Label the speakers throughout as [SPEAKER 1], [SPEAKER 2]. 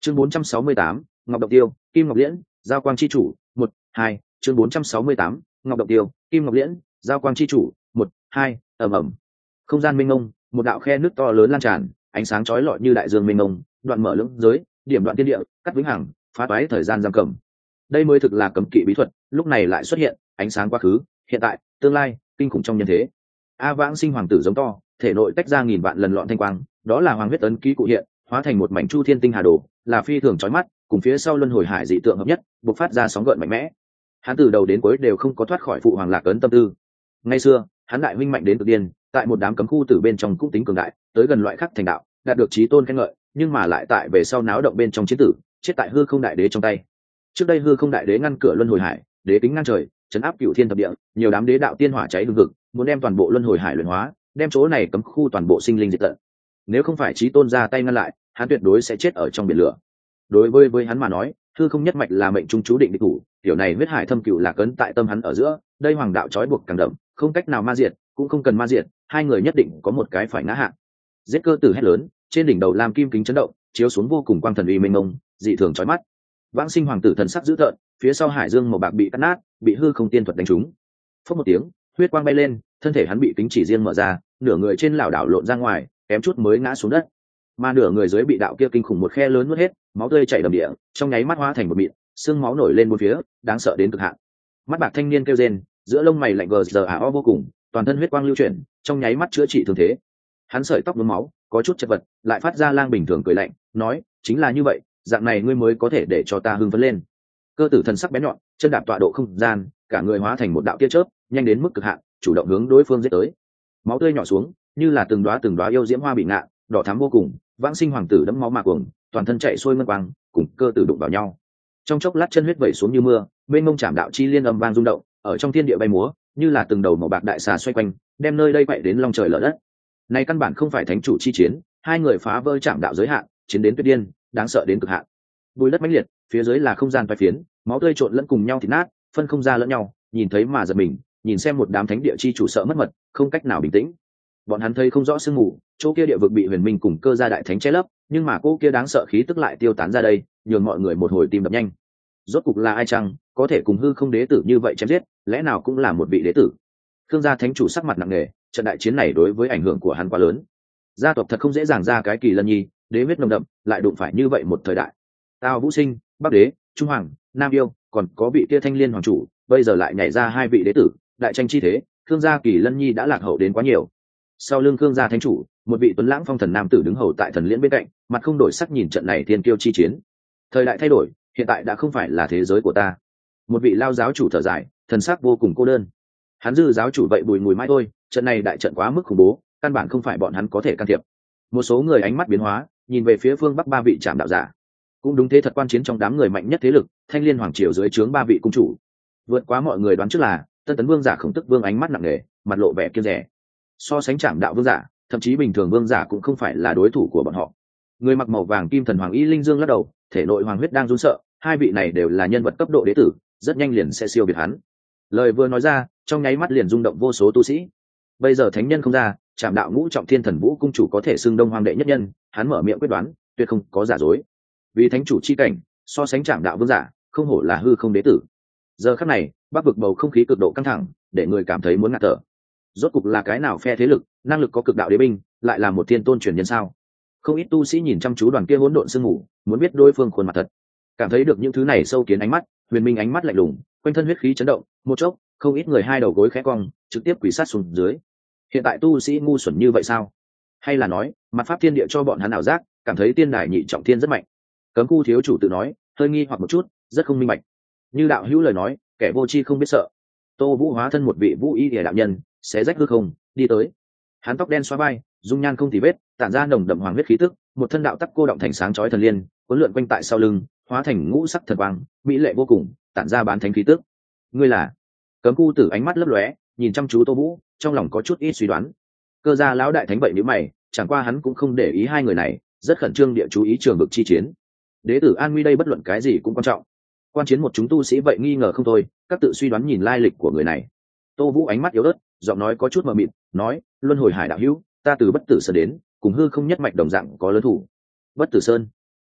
[SPEAKER 1] chương 468, ngọc độc tiêu, kim ngọc liễn, giao quang chi chủ, 1, 2, chương 468, ngọc độc tiêu, kim ngọc liễn, giao quang chi chủ, 1, 2, ầm ầm. Không gian mênh mông, một đạo khe nước to lớn lan tràn, ánh sáng chói lọi như đại dương mênh mông, đoạn mở lưỡng giới, điểm đoạn thiên địa, cắt vĩnh hằng, phá toái thời gian giam cầm. Đây mới thực là cấm kỵ bí thuật, lúc này lại xuất hiện, ánh sáng quá khứ, hiện tại, tương lai, kinh khủng trong nhân thế. A Vãng Sinh hoàng tử giống to, thể nội tách ra nghìn vạn lần lọn thanh quang, đó là hoàng huyết ấn ký cụ hiện, hóa thành một mảnh chu thiên tinh hà đồ, là phi thường chói mắt, cùng phía sau luân hồi hải dị tượng hợp nhất, bộc phát ra sóng gợn mạnh mẽ. Hắn từ đầu đến cuối đều không có thoát khỏi phụ hoàng lạc ấn tâm tư. Ngày xưa, hắn đại huynh mạnh đến cực điên, tại một đám cấm khu tử bên trong cũng tính cường đại, tới gần loại khắc thành đạo, đạt được chí tôn khen ngợi, nhưng mà lại tại về sau náo động bên trong chiến tử, chết tại hư không đại đế trong tay. Trước đây hư không đại đế ngăn cửa luân hồi hải, đế kính ngăn trời, chấn áp cửu thiên thập địa, nhiều đám đế đạo tiên hỏa cháy hừng hực, muốn đem toàn bộ luân hồi hải luyện hóa, đem chỗ này cấm khu toàn bộ sinh linh diệt tận. Nếu không phải chí tôn ra tay ngăn lại, hắn tuyệt đối sẽ chết ở trong biển lửa. Đối với hắn mà nói, hư không nhất mạch là mệnh trung chú định địch thủ, tiểu này huyết hải thâm cửu là cấn tại tâm hắn ở giữa, đây hoàng đạo trói buộc càng đậm, không cách nào ma diệt, cũng không cần ma diệt, hai người nhất định có một cái phải ngã hạ. Giết cơ tử hét lớn, trên đỉnh đầu lam kim kính chấn động, chiếu xuống vô cùng quang thần uy mênh mông, dị thường chói mắt. Vãng Sinh hoàng tử thần sắc dữ tợn, phía sau hải dương màu bạc bị cắt nát, bị hư không tiên thuật đánh trúng. Phốc một tiếng, huyết quang bay lên, thân thể hắn bị kính chỉ riêng mở ra, nửa người trên lảo đảo lộn ra ngoài, kém chút mới ngã xuống đất. Mà nửa người dưới bị đạo kia kinh khủng một khe lớn nuốt hết, máu tươi chảy đầm địa, trong nháy mắt hóa thành một mịn, xương máu nổi lên bốn phía, đáng sợ đến cực hạn. Mắt bạc thanh niên kêu rên, giữa lông mày lạnh gờ vô cùng, toàn thân huyết quang lưu chuyển, trong nháy mắt chữa trị thương thế. Hắn sợi tóc nhuốm máu, có chút chật vật, lại phát ra lang bình thường cười lạnh, nói, chính là như vậy, dạng này ngươi mới có thể để cho ta hưng phấn lên. Cơ tử thần sắc bén nhọn, chân đạp tọa độ không gian, cả người hóa thành một đạo tia chớp, nhanh đến mức cực hạn, chủ động hướng đối phương giết tới. Máu tươi nhỏ xuống, như là từng đóa yêu diễm hoa bị ngạn, đỏ thắm vô cùng. Vãng Sinh hoàng tử đẫm máu mà cuồng, toàn thân chạy xuôi ngân quang, cùng cơ tử đụng vào nhau. Trong chốc lát chân huyết vẩy xuống như mưa, bên mông chạm đạo chi liên âm vang rung động, ở trong thiên địa bay múa, như là từng đầu màu bạc đại xà xoay quanh, đem nơi đây quậy đến long trời lở đất. Này căn bản không phải thánh chủ chi chiến, hai người phá vỡ chạm đạo giới hạn, chiến đến tuyệt điên, đáng sợ đến cực hạn. Bùi đất mãnh liệt, phía dưới là không gian phai phiến, máu tươi trộn lẫn cùng nhau thịt nát, phân không ra lẫn nhau, nhìn thấy mà giật mình, nhìn xem một đám thánh địa chi chủ sợ mất mật, không cách nào bình tĩnh. Bọn hắn thấy không rõ sương mù, chỗ kia địa vực bị huyền minh cùng cơ gia đại thánh che lấp, nhưng mà cô kia đáng sợ khí tức lại tiêu tán ra đây, nhường mọi người một hồi tim đập nhanh. Rốt cục là ai chăng có thể cùng hư không đế tử như vậy chém giết, lẽ nào cũng là một vị đế tử? Khương gia thánh chủ sắc mặt nặng nề, trận đại chiến này đối với ảnh hưởng của hắn quá lớn. Gia tộc thật không dễ dàng ra cái kỳ lân nhi, đế huyết nồng đậm, lại đụng phải như vậy một thời đại. Tào Vũ Sinh, Bắc Đế, Trung Hoàng, Nam Yêu, còn có vị kia Thanh Liên hoàng chủ, bây giờ lại nhảy ra hai vị đế tử, đại tranh chi thế, Khương gia kỳ lân nhi đã lạc hậu đến quá nhiều. Sau lưng Khương gia thánh chủ, một vị tuấn lãng phong thần nam tử đứng hầu tại thần liễn bên cạnh, mặt không đổi sắc nhìn trận này thiên kiêu chi chiến. Thời đại thay đổi, hiện tại đã không phải là thế giới của ta. Một vị lao giáo chủ thở dài, thần sắc vô cùng cô đơn. Hắn dư giáo chủ vậy bùi ngùi mãi thôi, trận này đại trận quá mức khủng bố, căn bản không phải bọn hắn có thể can thiệp. Một số người ánh mắt biến hóa, nhìn về phía phương bắc ba vị trạm đạo giả. Cũng đúng thế, thật quan chiến trong đám người mạnh nhất thế lực, Thanh Liên hoàng triều dưới trướng ba vị cung chủ. Vượt quá mọi người đoán trước là Tân Tấn vương giả Khổng Tức vương ánh mắt nặng nề, mặt lộ vẻ kiêng dè. So sánh trạm đạo vương giả, thậm chí bình thường vương giả cũng không phải là đối thủ của bọn họ. Người mặc màu vàng kim thần hoàng y linh dương lắc đầu, thể nội hoàng huyết đang run sợ, hai vị này đều là nhân vật cấp độ đế tử, rất nhanh liền sẽ siêu việt hắn. Lời vừa nói ra, trong nháy mắt liền rung động vô số tu sĩ. Bây giờ thánh nhân không ra, trạm đạo ngũ trọng thiên thần vũ cung chủ có thể xưng đông hoàng đệ nhất nhân, hắn mở miệng quyết đoán, tuyệt không có giả dối. Vì thánh chủ chi cảnh, so sánh trạm đạo vương giả, không hổ là hư không đế tử. Giờ khắc này, bắc vực bầu không khí cực độ căng thẳng, để người cảm thấy muốn ngạt thở. Rốt cục là cái nào phe thế lực, năng lực có cực đạo đế binh, lại là một thiên tôn truyền nhân sao? Không ít tu sĩ nhìn chăm chú đoàn kia hỗn độn sương mù, muốn biết đối phương khuôn mặt thật. Cảm thấy được những thứ này sâu kiến ánh mắt, huyền minh ánh mắt lạnh lùng, quanh thân huyết khí chấn động, một chốc, không ít người hai đầu gối khẽ cong, trực tiếp quỳ sát xuống dưới. Hiện tại tu sĩ ngu xuẩn như vậy sao? Hay là nói, mặt pháp thiên địa cho bọn hắn ảo giác, cảm thấy tiên đài nhị trọng thiên rất mạnh? Cấm khu thiếu chủ tự nói, hơi nghi hoặc một chút, rất không minh bạch. Như đạo hữu lời nói, kẻ vô tri không biết sợ. Tô Vũ hóa thân một vị vũ y địa đạo nhân, xé rách hư không, đi tới. Hắn tóc đen xóa vai, dung nhan không tì vết, tản ra nồng đậm hoàng huyết khí tức, một thân đạo tắc cô động thành sáng chói thần liên, cuốn lượn quanh tại sau lưng, hóa thành ngũ sắc thần quang, mỹ lệ vô cùng, tản ra bán thánh khí tức. Ngươi là? Cấm khu tử ánh mắt lấp lóe, nhìn chăm chú Tô Vũ, trong lòng có chút ít suy đoán. Cơ gia lão đại thánh vậy nếu mày, chẳng qua hắn cũng không để ý hai người này, rất khẩn trương địa chú ý trường vực chi chiến. Đế tử an nguy đây bất luận cái gì cũng quan trọng. Quan chiến một chúng tu sĩ vậy nghi ngờ không thôi, các tự suy đoán nhìn lai lịch của người này. Tô Vũ ánh mắt yếu ớt, giọng nói có chút mờ mịt, nói: luân hồi hải đạo hữu, ta từ bất tử sơn đến, cùng hư không nhất mạch đồng dạng có lớn thủ. Bất tử sơn?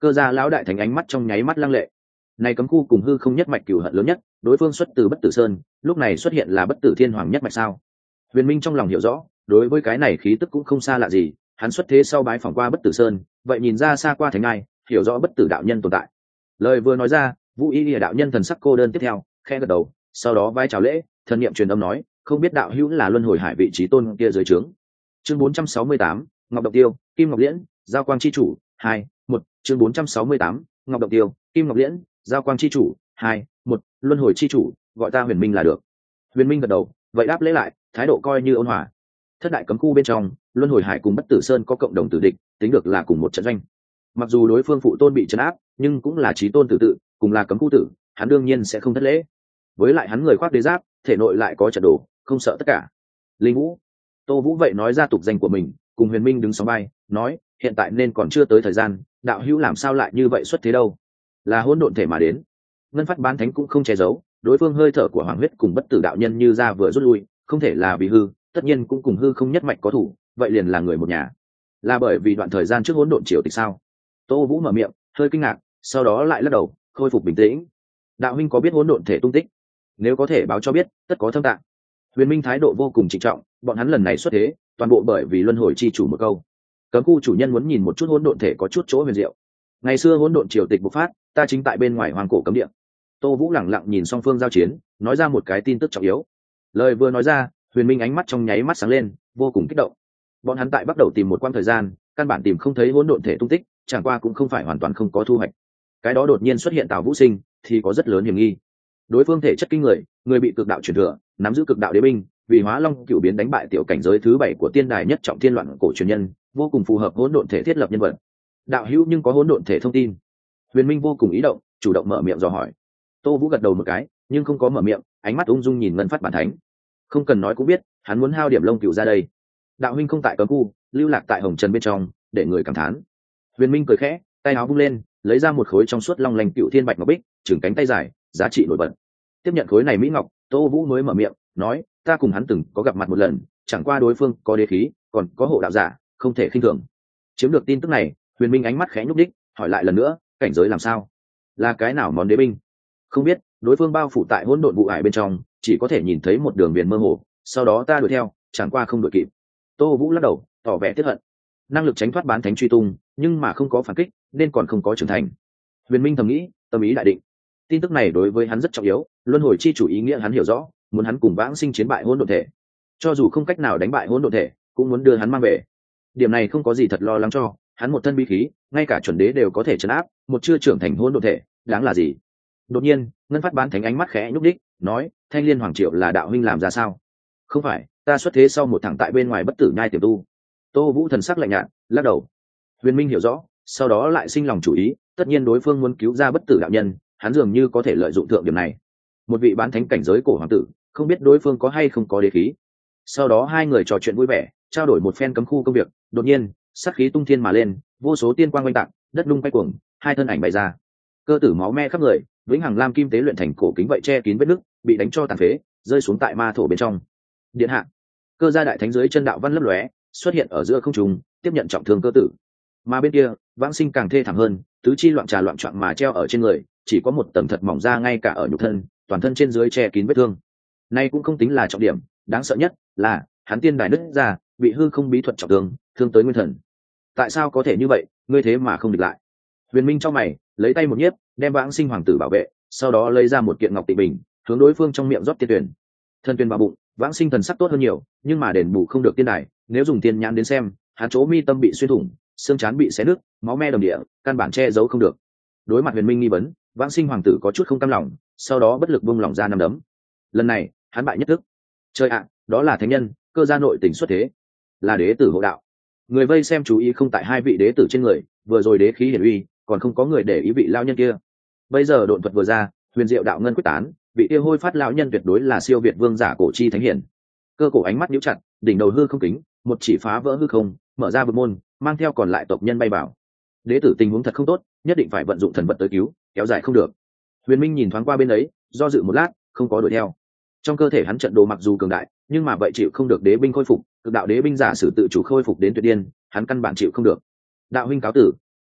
[SPEAKER 1] Cơ gia lão đại thánh ánh mắt trong nháy mắt lăng lệ. Này cấm khu cùng hư không nhất mạch cửu hận lớn nhất, đối phương xuất từ Bất Tử Sơn, lúc này xuất hiện là Bất Tử Thiên Hoàng nhất mạch sao? Huyền Minh trong lòng hiểu rõ, đối với cái này khí tức cũng không xa lạ gì, hắn xuất thế sau bái phỏng qua Bất Tử Sơn, vậy nhìn ra xa qua thánh ai, hiểu rõ Bất Tử đạo nhân tồn tại. Lời vừa nói ra, Vũ Y Lìa đạo nhân thần sắc cô đơn tiếp theo, khẽ gật đầu, sau đó vai chào lễ, thần niệm truyền âm nói, không biết đạo hữu là luân hồi hải vị trí tôn kia dưới trướng. Chương 468, Ngọc Độc Tiêu, Kim Ngọc Liễn, Giao Quang chi chủ, 2, 1, chương 468, Ngọc Độc Tiêu, Kim Ngọc Liễn, Giao Quang chi chủ, 2, 1, luân hồi chi chủ, gọi ta Huyền Minh là được. Huyền Minh gật đầu, vậy đáp lễ lại, thái độ coi như ôn hòa. Thất đại cấm khu bên trong, luân hồi hải cùng Bất Tử Sơn có cộng đồng tử địch, tính được là cùng một trận doanh. Mặc dù đối phương phụ tôn bị trấn áp, nhưng cũng là chí tôn tử tự, cùng là cấm khu tử, hắn đương nhiên sẽ không thất lễ. Với lại hắn người khoác đế giáp, thể nội lại có trận đồ, không sợ tất cả. Linh Vũ, Tô Vũ vậy nói ra tục danh của mình, cùng Huyền Minh đứng sóng vai, nói, hiện tại nên còn chưa tới thời gian, đạo hữu làm sao lại như vậy xuất thế đâu? Là hỗn độn thể mà đến. Ngân Phát Bán Thánh cũng không che giấu, đối phương hơi thở của Hoàng huyết cùng Bất Tử đạo nhân như ra vừa rút lui, không thể là vì hư, tất nhiên cũng cùng hư không nhất mạch có thủ, vậy liền là người một nhà. Là bởi vì đoạn thời gian trước hỗn độn triều tịch sao? Tô Vũ mở miệng, hơi kinh ngạc, sau đó lại lắc đầu, khôi phục bình tĩnh. Đạo huynh có biết hỗn độn thể tung tích? Nếu có thể báo cho biết, tất có thâm tạng. Huyền Minh thái độ vô cùng trịnh trọng, bọn hắn lần này xuất thế, toàn bộ bởi vì luân hồi chi chủ một câu. Cấm khu chủ nhân muốn nhìn một chút hỗn độn thể có chút chỗ huyền diệu. Ngày xưa hỗn độn triều tịch bộc phát, ta chính tại bên ngoài hoàng cổ cấm địa. Tô Vũ lẳng lặng nhìn song phương giao chiến, nói ra một cái tin tức trọng yếu. Lời vừa nói ra, Huyền Minh ánh mắt trong nháy mắt sáng lên, vô cùng kích động. Bọn hắn tại bắt đầu tìm một quãng thời gian, căn bản tìm không thấy hỗn độn thể tung tích, chẳng qua cũng không phải hoàn toàn không có thu hoạch. Cái đó đột nhiên xuất hiện Tào Vũ Sinh, thì có rất lớn hiểm nghi. Đối phương thể chất kinh người, người bị cực đạo truyền thừa, nắm giữ cực đạo đế binh, vì Hóa Long cửu biến đánh bại tiểu cảnh giới thứ 7 của tiên đài nhất trọng thiên loạn cổ truyền nhân, vô cùng phù hợp hỗn độn thể thiết lập nhân vật. Đạo hữu nhưng có hỗn độn thể thông tin. Huyền Minh vô cùng ý động, chủ động mở miệng dò hỏi. Tô Vũ gật đầu một cái, nhưng không có mở miệng, ánh mắt ung dung nhìn Ngân Phát Bản Thánh. Không cần nói cũng biết, hắn muốn hao điểm lông cừu ra đây. Đạo huynh không tại cấm khu, lưu lạc tại hồng trần bên trong, để người cảm thán. Huyền Minh cười khẽ, tay áo vung lên, lấy ra một khối trong suốt long lanh cựu thiên bạch ngọc bích, chừng cánh tay dài, giá trị nổi bật. Tiếp nhận khối này mỹ ngọc, Tô Vũ mới mở miệng, nói, ta cùng hắn từng có gặp mặt một lần, chẳng qua đối phương có đế khí, còn có hộ đạo giả, không thể khinh thường. Chiếm được tin tức này, Huyền Minh ánh mắt khẽ nhúc đích, hỏi lại lần nữa, cảnh giới làm sao? Là cái nào món đế binh? Không biết, đối phương bao phủ tại hỗn độn vụ ải bên trong, chỉ có thể nhìn thấy một đường viền mơ hồ, sau đó ta đuổi theo, chẳng qua không đuổi kịp. Tô Vũ lắc đầu, tỏ vẻ tiếc hận. Năng lực tránh thoát bán thánh truy tung, nhưng mà không có phản kích, nên còn không có trưởng thành. Huyền Minh thầm nghĩ, tâm ý đại định. Tin tức này đối với hắn rất trọng yếu, luân hồi chi chủ ý nghĩa hắn hiểu rõ, muốn hắn cùng Vãng Sinh chiến bại hỗn độn thể. Cho dù không cách nào đánh bại hỗn độn thể, cũng muốn đưa hắn mang về. Điểm này không có gì thật lo lắng cho, hắn một thân bí khí, ngay cả chuẩn đế đều có thể trấn áp, một chưa trưởng thành hỗn độn thể, đáng là gì? Đột nhiên, Ngân Phát Bán Thánh ánh mắt khẽ nhúc đích, nói, Thanh Liên Hoàng Triệu là đạo huynh làm ra sao? Không phải, ta xuất thế sau một thằng tại bên ngoài bất tử nhai tiểu tu. Tô Vũ thần sắc lạnh nhạt, lắc đầu. Huyền Minh hiểu rõ, sau đó lại sinh lòng chủ ý, tất nhiên đối phương muốn cứu ra bất tử đạo nhân, hắn dường như có thể lợi dụng thượng điểm này. Một vị bán thánh cảnh giới cổ hoàng tử, không biết đối phương có hay không có đế khí. Sau đó hai người trò chuyện vui vẻ, trao đổi một phen cấm khu công việc, đột nhiên, sát khí tung thiên mà lên, vô số tiên quang oanh tạc, đất nung quay cuồng, hai thân ảnh bày ra. Cơ tử máu me khắp người, vĩnh hằng lam kim tế luyện thành cổ kính vậy che kín vết nứt, bị đánh cho tàn phế, rơi xuống tại ma thổ bên trong. Điện hạ, Cơ gia đại thánh dưới chân đạo văn lấp lóe, xuất hiện ở giữa không trung, tiếp nhận trọng thương cơ tử. Mà bên kia, Vãng Sinh càng thê thảm hơn, tứ chi loạn trà loạn choạng mà treo ở trên người, chỉ có một tầng thật mỏng da ngay cả ở nhục thân, toàn thân trên dưới che kín vết thương. Nay cũng không tính là trọng điểm, đáng sợ nhất là hắn tiên đài nứt ra, bị hư không bí thuật trọng thương, thương tới nguyên thần. Tại sao có thể như vậy, ngươi thế mà không địch lại? Huyền Minh trong mày, lấy tay một nhiếp, đem Vãng Sinh hoàng tử bảo vệ, sau đó lấy ra một kiện ngọc tịnh bình, hướng đối phương trong miệng rót tiên tuyển. Thân tuyển vào bụng, Vãng Sinh thần sắc tốt hơn nhiều, nhưng mà đền bù không được tiên đài, nếu dùng tiên nhãn đến xem, hắn chỗ mi tâm bị xuyên thủng, xương trán bị xé nứt, máu me đầm địa, căn bản che giấu không được. Đối mặt Huyền Minh nghi vấn, Vãng Sinh hoàng tử có chút không cam lòng, sau đó bất lực buông lỏng ra năm đấm. Lần này, hắn bại nhất thức. Trời ạ, đó là thánh nhân, Cơ gia nội tình xuất thế, là đế tử hộ đạo. Người vây xem chú ý không tại hai vị đế tử trên người, vừa rồi đế khí hiển uy, còn không có người để ý vị lão nhân kia. Bây giờ độn thuật vừa ra, huyền diệu đạo ngân quyết tán, vị kia hôi phát lão nhân tuyệt đối là siêu việt vương giả cổ chi thánh hiển. Cơ cổ ánh mắt nhíu chặt, đỉnh đầu hư không kính, một chỉ phá vỡ hư không, mở ra vực môn, mang theo còn lại tộc nhân bay vào. Đế tử tình huống thật không tốt, nhất định phải vận dụng thần vật tới cứu, kéo dài không được. Huyền Minh nhìn thoáng qua bên ấy, do dự một lát, không có đuổi theo. Trong cơ thể hắn trận đồ mặc dù cường đại, nhưng mà vậy chịu không được đế binh khôi phục, cực đạo đế binh giả sử tự chủ khôi phục đến tuyệt điên, hắn căn bản chịu không được. Đạo huynh cáo tử.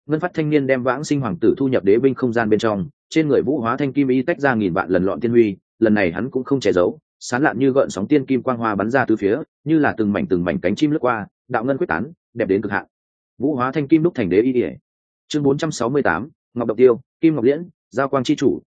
[SPEAKER 1] ngân phát thanh niên đem vãng sinh hoàng tử thu nhập đế binh không gian bên trong, trên người vũ hóa thanh kim y tách ra nghìn vạn lần lọn tiên huy, lần này hắn cũng không che giấu, sán lạn như gợn sóng tiên kim quang hoa bắn ra từ phía, như là từng mảnh cánh chim lướt qua, đạo ngân quyết tán, đẹp đến cực hạn. Vũ hóa thanh kim đúc thành đế y ỉa. Chương 468, ngọc độc tiêu, kim ngọc liễn, giao quang chi chủ,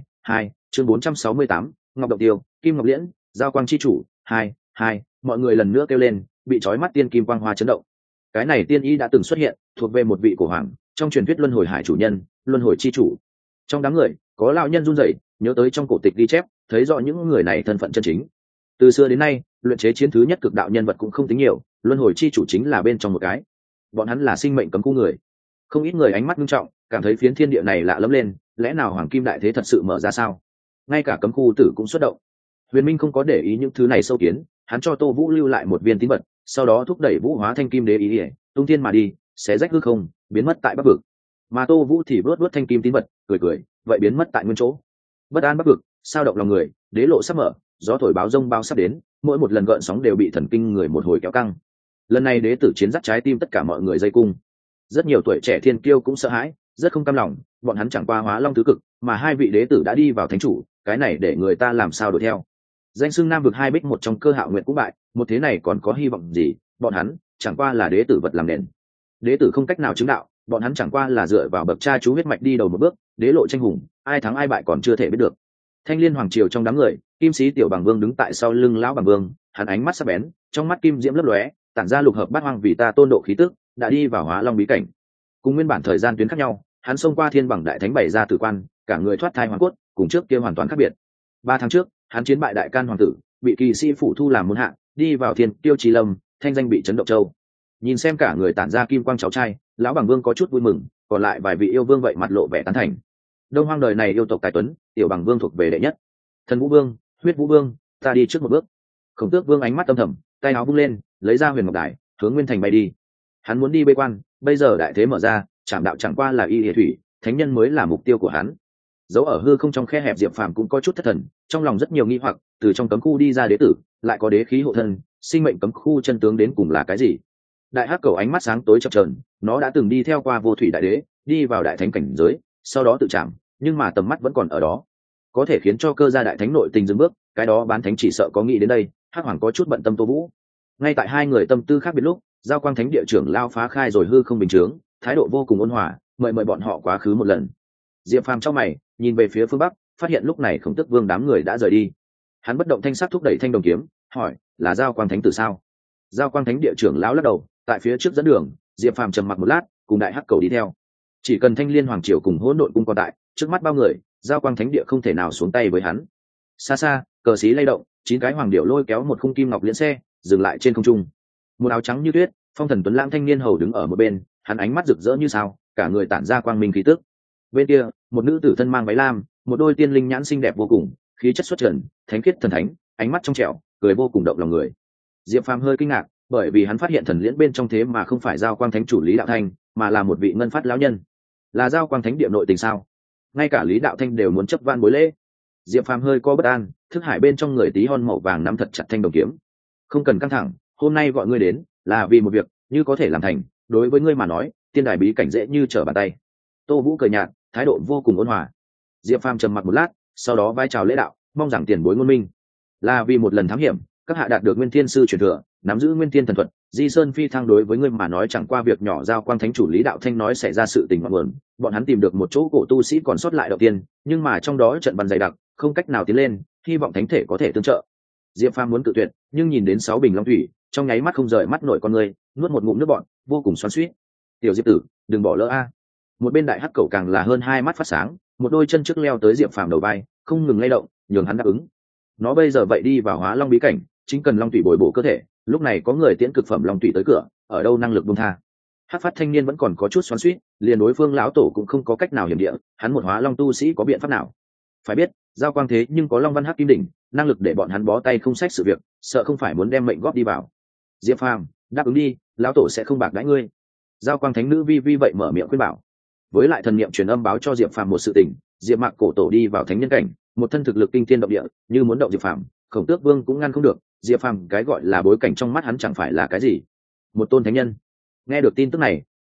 [SPEAKER 1] 2 chương 468, ngọc độc tiêu, kim ngọc liễn, giao quang chi chủ, 2 mọi người lần nữa kêu lên, bị chói mắt tiên kim quang hoa chấn động. Cái này tiên y đã từng xuất hiện, thuộc về một vị cổ hoàng, trong truyền thuyết luân hồi hải chủ nhân, luân hồi chi chủ. Trong đám người, có lão nhân run rẩy, nhớ tới trong cổ tịch ghi chép, thấy rõ những người này thân phận chân chính. Từ xưa đến nay, luyện chế chiến thứ nhất cực đạo nhân vật cũng không tính nhiều, luân hồi chi chủ chính là bên trong một cái. Bọn hắn là sinh mệnh cấm khu người. Không ít người ánh mắt nghiêm trọng, cảm thấy phiến thiên địa này lạ lẫm lên, lẽ nào hoàng kim đại thế thật sự mở ra sao? Ngay cả cấm khu tử cũng xuất động. Huyền Minh không có để ý những thứ này sâu kiến, hắn cho Tô Vũ lưu lại một viên tín vật, sau đó thúc đẩy vũ hóa thanh kim đế ý, tung thiên mà đi, xé rách hư không, biến mất tại bắc vực. Mà Tô Vũ thì vớt thanh kim tín vật, cười, vậy biến mất tại nguyên chỗ. Bất an bắc vực, sao động lòng người, đế lộ sắp mở, gió thổi báo rông bao sắp đến, mỗi một lần gợn sóng đều bị thần kinh người một hồi kéo căng. Lần này đế tử chiến dắt trái tim tất cả mọi người dây cung. Rất nhiều tuổi trẻ thiên kiêu cũng sợ hãi, rất không cam lòng, bọn hắn chẳng qua hóa long tứ cực, mà hai vị đế tử đã đi vào thánh chủ, cái này để người ta làm sao đuổi theo. Danh xưng nam vực hai bích một trong Cơ Hạo Nguyện cũng bại, một thế này còn có hy vọng gì? Bọn hắn chẳng qua là đế tử vật làm nền, đế tử không cách nào chứng đạo, bọn hắn chẳng qua là dựa vào bậc cha chú huyết mạch đi đầu một bước, đế lộ tranh hùng, ai thắng ai bại còn chưa thể biết được. Thanh Liên hoàng triều trong đám người, kim sĩ tiểu bằng vương đứng tại sau lưng lão bằng vương, hắn ánh mắt sắc bén, trong mắt kim diễm lấp lóe, tản ra lục hợp bát hoang vì ta tôn độ khí tức, đã đi vào hóa long bí cảnh. Cùng nguyên bản thời gian tuyến khác nhau, hắn xông qua thiên bằng đại thánh bày ra tử quan, cả người thoát thai hoàn cốt, cùng trước kia hoàn toàn khác biệt. 3 tháng trước, hắn chiến bại đại can hoàng tử, bị kỳ sĩ phụ thu làm môn hạ, đi vào thiên tiêu trí lâm, thanh danh bị chấn động châu. Nhìn xem cả người tản ra kim quang cháu trai, lão bằng vương có chút vui mừng, còn lại vài vị yêu vương vậy mặt lộ vẻ tán thành. Đông hoang đời này yêu tộc tài tuấn, tiểu bằng vương thuộc về đệ nhất. Thần vũ vương, huyết vũ vương, ta đi trước một bước. Khổng Tước vương ánh mắt âm thầm, tay áo vung lên, lấy ra huyền ngọc đài, hướng nguyên thành bay đi. Hắn muốn đi bế quan, bây giờ đại thế mở ra, trảm đạo chẳng qua là y hệ thủy, thánh nhân mới là mục tiêu của hắn. Dấu ở hư không trong khe hẹp, Diệp Phàm cũng có chút thất thần, trong lòng rất nhiều nghi hoặc, từ trong cấm khu đi ra đế tử, lại có đế khí hộ thân, sinh mệnh cấm khu chân tướng đến cùng là cái gì? Đại hắc cầu ánh mắt sáng tối chập chờn, nó đã từng đi theo qua vô thủy đại đế, đi vào đại thánh cảnh giới, sau đó tự chạm, nhưng mà tầm mắt vẫn còn ở đó, có thể khiến cho cơ gia đại thánh nội tình dừng bước, cái đó bán thánh chỉ sợ có nghĩ đến đây. Hắc hoàng có chút bận tâm Tô Vũ. Ngay tại hai người tâm tư khác biệt lúc, giao quang thánh địa trưởng lao phá khai rồi hư không bình chướng, thái độ vô cùng ôn hòa, mời bọn họ quá khứ một lần. Diệp Phàm trong mày nhìn về phía phương bắc, phát hiện lúc này Khổng Tước vương đám người đã rời đi. Hắn bất động thanh sắc thúc đẩy thanh đồng kiếm, hỏi là giao quang thánh tử sao? Giao quang thánh địa trưởng lão lắc đầu, tại phía trước dẫn đường. Diệp Phàm trầm mặc một lát, cùng đại hắc cầu đi theo. Chỉ cần Thanh Liên hoàng triều cùng hỗn độn cung còn tại, trước mắt bao người, giao quang thánh địa không thể nào xuống tay với hắn. Xa xa, cờ xí lay động, 9 cái hoàng điểu lôi kéo một khung kim ngọc liễn xe, dừng lại trên không trung. Một áo trắng như tuyết, phong thần tuấn lãng thanh niên hầu đứng ở một bên, hắn ánh mắt rực rỡ như sao, cả người tản ra quang minh khí tức. Bên kia, một nữ tử thân mang váy lam, một đôi tiên linh nhãn xinh đẹp vô cùng, khí chất xuất trần, thánh khiết thần thánh, ánh mắt trong trẻo, cười vô cùng động lòng người. Diệp Phàm hơi kinh ngạc, bởi vì hắn phát hiện thần liễn bên trong thế mà không phải giao quang thánh chủ Lý Đạo Thanh, mà là một vị ngân phát lão nhân. Là giao quang thánh địa nội tình sao? Ngay cả Lý Đạo Thanh đều muốn chấp van bối lễ. Diệp Phàm hơi co bất an, thức hải bên trong người tí hon màu vàng nắm thật chặt thanh đồng kiếm. Không cần căng thẳng, hôm nay gọi ngươi đến là vì một việc, như có thể làm thành, đối với ngươi mà nói, tiên đài bí cảnh dễ như trở bàn tay. Tô Vũ cười nhạt, thái độ vô cùng ôn hòa. Diệp Phàm trầm mặc một lát, sau đó vai chào lễ đạo, mong rằng tiền bối ngôn minh. Là vì một lần thám hiểm, các hạ đạt được Nguyên Thiên sư truyền thừa, nắm giữ Nguyên Thiên thần thuật, Di Sơn phi thăng đối với ngươi mà nói chẳng qua việc nhỏ. Giao quang thánh chủ Lý Đạo Thanh nói xảy ra sự tình ngọn nguồn, bọn hắn tìm được một chỗ cổ tu sĩ còn sót lại đầu tiên, nhưng mà trong đó trận bàn dày đặc, không cách nào tiến lên, hy vọng thánh thể có thể tương trợ. Diệp Phàm muốn cự tuyệt, nhưng nhìn đến 6 bình long thủy, trong nháy mắt không rời mắt nổi con người, nuốt một ngụm nước bọt, vô cùng xoắn xuýt. Tiểu Diệp tử, đừng bỏ lỡ a. Một bên đại hắc cẩu càng là hơn 2 mắt phát sáng, một đôi chân trước leo tới Diệp Phàm đầu vai, không ngừng lay động, nhường hắn đáp ứng. Nó bây giờ vậy đi vào hóa long bí cảnh, chính cần long thủy bồi bổ cơ thể, lúc này có người tiễn cực phẩm long thủy tới cửa, ở đâu năng lực buông tha. Hắc phát thanh niên vẫn còn có chút xoắn xuýt, liền đối phương lão tổ cũng không có cách nào hiểm địa, hắn một hóa long tu sĩ có biện pháp nào? Phải biết, giao quang thế nhưng có long văn hắc kim đỉnh, năng lực để bọn hắn bó tay không sách sự việc, sợ không phải muốn đem mệnh góp đi vào. Diệp Phàm, đáp ứng đi, lão tổ sẽ không bạc đãi ngươi. Giao quang thánh nữ vi vi vậy mở miệng khuyên bảo. Với lại thần niệm truyền âm báo cho Diệp Phàm một sự tình, Diệp Mạc cổ tổ đi vào thánh nhân cảnh, một thân thực lực kinh thiên động địa, như muốn động Diệp Phàm, Khổng Tước Vương cũng ngăn không được. Diệp Phàm cái gọi là bối cảnh trong mắt hắn chẳng phải là cái gì, một tôn thánh nhân. Nghe được tin tức này,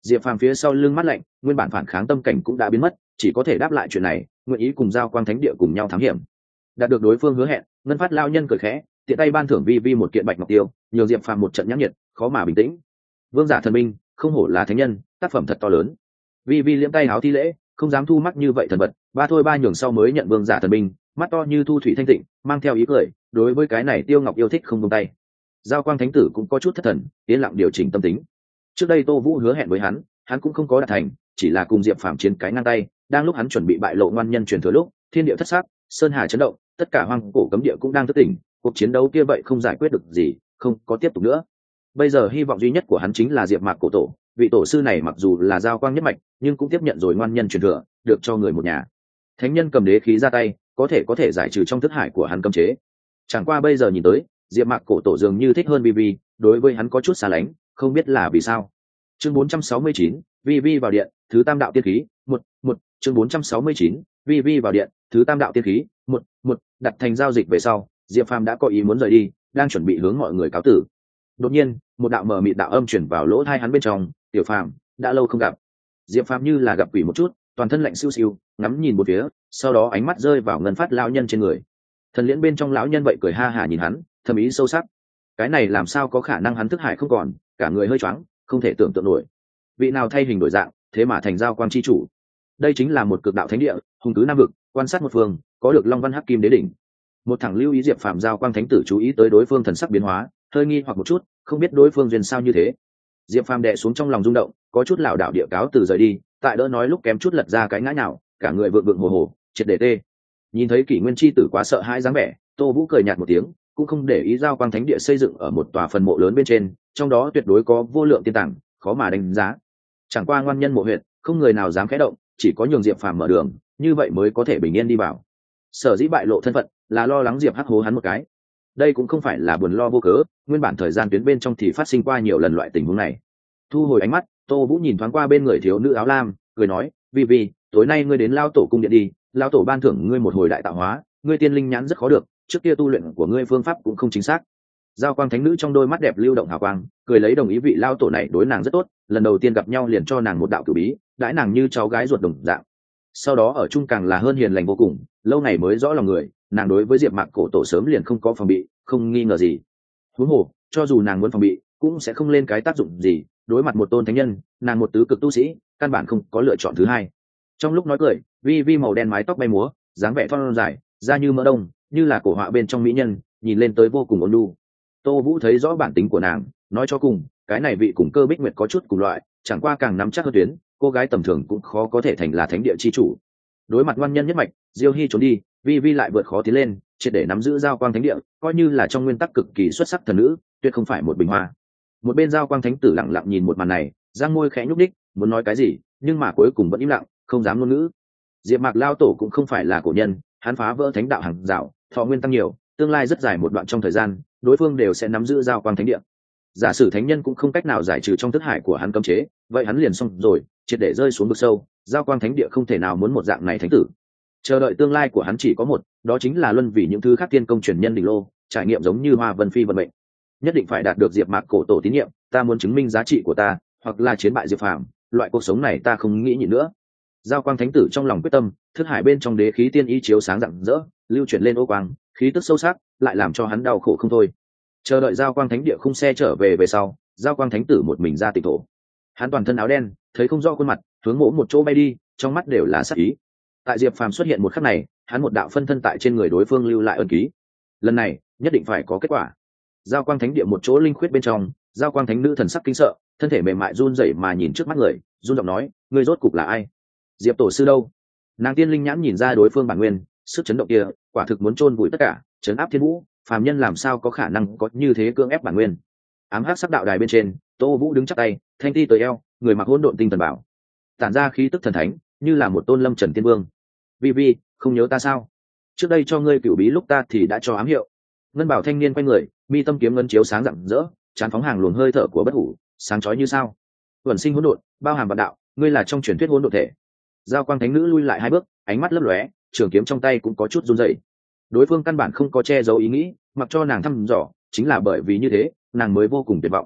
[SPEAKER 1] Diệp Phàm phía sau lưng mắt lạnh, nguyên bản phản kháng tâm cảnh cũng đã biến mất, chỉ có thể đáp lại chuyện này, nguyện ý cùng giao quang thánh địa cùng nhau thám hiểm. Đạt được đối phương hứa hẹn, ngân phát lao nhân cười khẽ, tiện tay ban thưởng vi vi một kiện bạch ngọc tiêu, nhường Diệp Phàm một trận nhãn nhiệt, khó mà bình tĩnh. Vương giả thần binh, không hổ là thánh nhân, tác phẩm thật to lớn. Vi vi liễm tay háo thi lễ, không dám thu mắt như vậy thần vật, ba thôi ba nhường sau mới nhận vương giả thần binh, mắt to như thu thủy thanh tịnh, mang theo ý cười, đối với cái này Tiêu Ngọc yêu thích không buông tay. Giao quang thánh tử cũng có chút thất thần, yên lặng điều chỉnh tâm tính. Trước đây Tô Vũ hứa hẹn với hắn cũng không có đạt thành, chỉ là cùng Diệp Phàm chiến cái ngang tay, đang lúc hắn chuẩn bị bại lộ ngoan nhân truyền thừa lúc, thiên địa thất sắc, sơn hà chấn động, tất cả hoang cổ cấm địa cũng đang thức tỉnh, cuộc chiến đấu kia vậy không giải quyết được gì, không có tiếp tục nữa. Bây giờ hy vọng duy nhất của hắn chính là Diệp Mạc cổ tổ, vị tổ sư này mặc dù là giao quang nhất mạch, nhưng cũng tiếp nhận rồi ngoan nhân truyền thừa, được cho người một nhà. Thánh nhân cầm đế khí ra tay, có thể giải trừ trong thức hải của hắn cấm chế. Chẳng qua bây giờ nhìn tới, Diệp Mạc cổ tổ dường như thích hơn Vi Vi, đối với hắn có chút xa lánh, không biết là vì sao. Chương 469, Vi Vi vào điện, thứ tam đạo tiên khí, một chương 469, Vi Vi vào điện, thứ tam đạo tiên khí, một đặt thành giao dịch về sau, Diệp Phàm đã có ý muốn rời đi, đang chuẩn bị hướng mọi người cáo tử. Đột nhiên, một đạo mờ mịt đạo âm truyền vào lỗ tai hắn bên trong, "Tiểu Phàm, đã lâu không gặp." Diệp Phàm như là gặp quỷ một chút, toàn thân lạnh siêu siêu, ngắm nhìn một phía, sau đó ánh mắt rơi vào ngân phát lão nhân trên người. Thần liễn bên trong lão nhân vậy cười ha hả nhìn hắn, thầm ý sâu sắc. Cái này làm sao có khả năng hắn thức hải không còn, cả người hơi choáng, không thể tưởng tượng nổi. Vị nào thay hình đổi dạng, thế mà thành giao quang chi chủ. Đây chính là một cực đạo thánh địa, hùng cứ nam vực, quan sát một phương, có được Long Văn Hắc Kim Đế đỉnh. Một thằng lưu ý Diệp Phàm giao quang thánh tử chú ý tới đối phương thần sắc biến hóa, hơi nghi hoặc một chút, không biết đối phương duyên sao như thế. Diệp Phàm đè xuống trong lòng rung động, có chút lảo đảo địa cáo từ rời đi, tại đỡ nói lúc kém chút lật ra cái ngã nhào, cả người vượng vượng hồ hồ, triệt để tê. Nhìn thấy Kỷ Nguyên chi tử quá sợ hãi dáng vẻ, Tô Vũ cười nhạt một tiếng, cũng không để ý giao quang thánh địa xây dựng ở một tòa phần mộ lớn bên trên, trong đó tuyệt đối có vô lượng tiên tàng, khó mà đánh giá. Chẳng qua ngoan nhân mộ huyệt, không người nào dám khẽ động, chỉ có nhường Diệp Phàm mở đường, như vậy mới có thể bình yên đi vào. Sở dĩ bại lộ thân phận, là lo lắng Diệp Hắc hố hắn một cái. Đây cũng không phải là buồn lo vô cớ, nguyên bản thời gian tuyến bên trong thì phát sinh qua nhiều lần loại tình huống này. Thu hồi ánh mắt, Tô Vũ nhìn thoáng qua bên người thiếu nữ áo lam, cười nói, "Vi Vi, tối nay ngươi đến lao tổ cung điện đi, lao tổ ban thưởng ngươi một hồi đại tạo hóa, ngươi tiên linh nhãn rất khó được, trước kia tu luyện của ngươi phương pháp cũng không chính xác." Giao quang thánh nữ trong đôi mắt đẹp lưu động hào quang, cười lấy đồng ý vị lao tổ này đối nàng rất tốt, lần đầu tiên gặp nhau liền cho nàng một đạo cửu bí, đãi nàng như cháu gái ruột đồng dạng. Sau đó ở chung càng là hơn hiền lành vô cùng, lâu ngày mới rõ lòng người, nàng đối với Diệp Mạc cổ tổ sớm liền không có phòng bị, không nghi ngờ gì. Huống hồ, cho dù nàng muốn phòng bị, cũng sẽ không lên cái tác dụng gì, đối mặt một tôn thánh nhân, nàng một tứ cực tu sĩ, căn bản không có lựa chọn thứ hai. Trong lúc nói cười, Vi Vi màu đen mái tóc bay múa, dáng vẻ thon dài, da như mỡ đông, như là cổ họa bên trong mỹ nhân, nhìn lên tới vô cùng ôn nhu. Tô Vũ thấy rõ bản tính của nàng, nói cho cùng, cái này vị cùng Cơ Bích Nguyệt có chút cùng loại, chẳng qua càng nắm chắc hơn tuyến, cô gái tầm thường cũng khó có thể thành là thánh địa chi chủ. Đối mặt ngoan nhân nhất mạch, Diêu Hy trốn đi, Vi Vi lại vượt khó tiến lên, triệt để nắm giữ giao quang thánh địa, coi như là trong nguyên tắc cực kỳ xuất sắc thần nữ, tuyệt không phải một bình hoa. Một bên giao quang thánh tử lặng lặng nhìn một màn này, giang môi khẽ nhúc đích, muốn nói cái gì, nhưng mà cuối cùng vẫn im lặng, không dám ngôn ngữ. Diệp Mạc lao tổ cũng không phải là cổ nhân, hắn phá vỡ thánh đạo hàng rào, thọ nguyên tăng nhiều, tương lai rất dài một đoạn trong thời gian, đối phương đều sẽ nắm giữ giao quang thánh địa. Giả sử thánh nhân cũng không cách nào giải trừ trong thức hải của hắn cấm chế, vậy hắn liền xong rồi, triệt để rơi xuống vực sâu, giao quang thánh địa không thể nào muốn một dạng này thánh tử. Chờ đợi tương lai của hắn chỉ có một, đó chính là luân vì những thứ khác tiên công truyền nhân đỉnh lô, trải nghiệm giống như Hoa Vân Phi vận mệnh. Nhất định phải đạt được Diệp Mạc cổ tổ tín nhiệm, ta muốn chứng minh giá trị của ta, hoặc là chiến bại Diệp Phàm, loại cuộc sống này ta không nghĩ nhịn nữa. Giao quang thánh tử trong lòng quyết tâm, thức hải bên trong đế khí tiên y chiếu sáng rạng rỡ, lưu chuyển lên ô quang, khí tức sâu sắc, lại làm cho hắn đau khổ không thôi. Chờ đợi giao quang thánh địa khung xe trở về về sau, giao quang thánh tử một mình ra tịch thổ. Hắn toàn thân áo đen, thấy không rõ khuôn mặt, hướng mỗ một chỗ bay đi, trong mắt đều là sát ý. Tại Diệp Phàm xuất hiện một khắc này, hắn một đạo phân thân tại trên người đối phương lưu lại ân ký. Lần này, nhất định phải có kết quả. Giao quang thánh địa một chỗ linh khuyết bên trong, giao quang thánh nữ thần sắc kinh sợ, thân thể mềm mại run rẩy mà nhìn trước mắt người, run giọng nói, ngươi rốt cục là ai? Diệp tổ sư đâu? Nàng tiên linh nhãn nhìn ra đối phương bản nguyên, sức chấn động kia, quả thực muốn chôn vùi tất cả, chấn áp thiên vũ, phàm nhân làm sao có khả năng có như thế cưỡng ép bản nguyên. Ám hắc sắc đạo đài bên trên, Tô Vũ đứng chắp tay, thanh ti tới eo, người mặc hỗn độn tinh thần bảo, tản ra khí tức thần thánh, như là một tôn lâm trần tiên vương. Vi Vi, không nhớ ta sao? Trước đây cho ngươi cửu bí lúc ta thì đã cho ám hiệu. Ngân bảo thanh niên quay người, mi tâm kiếm ngân chiếu sáng rạng rỡ, chán phóng hàng luồng hơi thở của bất hủ, sáng chói như sao. Vẩn sinh hỗn độn, bao hàm vạn đạo, ngươi là trong truyền thuyết hỗn độn thể. Giao quang thánh nữ lui lại hai bước, ánh mắt lấp lóe, trường kiếm trong tay cũng có chút run rẩy. Đối phương căn bản không có che giấu ý nghĩ, mặc cho nàng thăm dò, chính là bởi vì như thế, nàng mới vô cùng tuyệt vọng.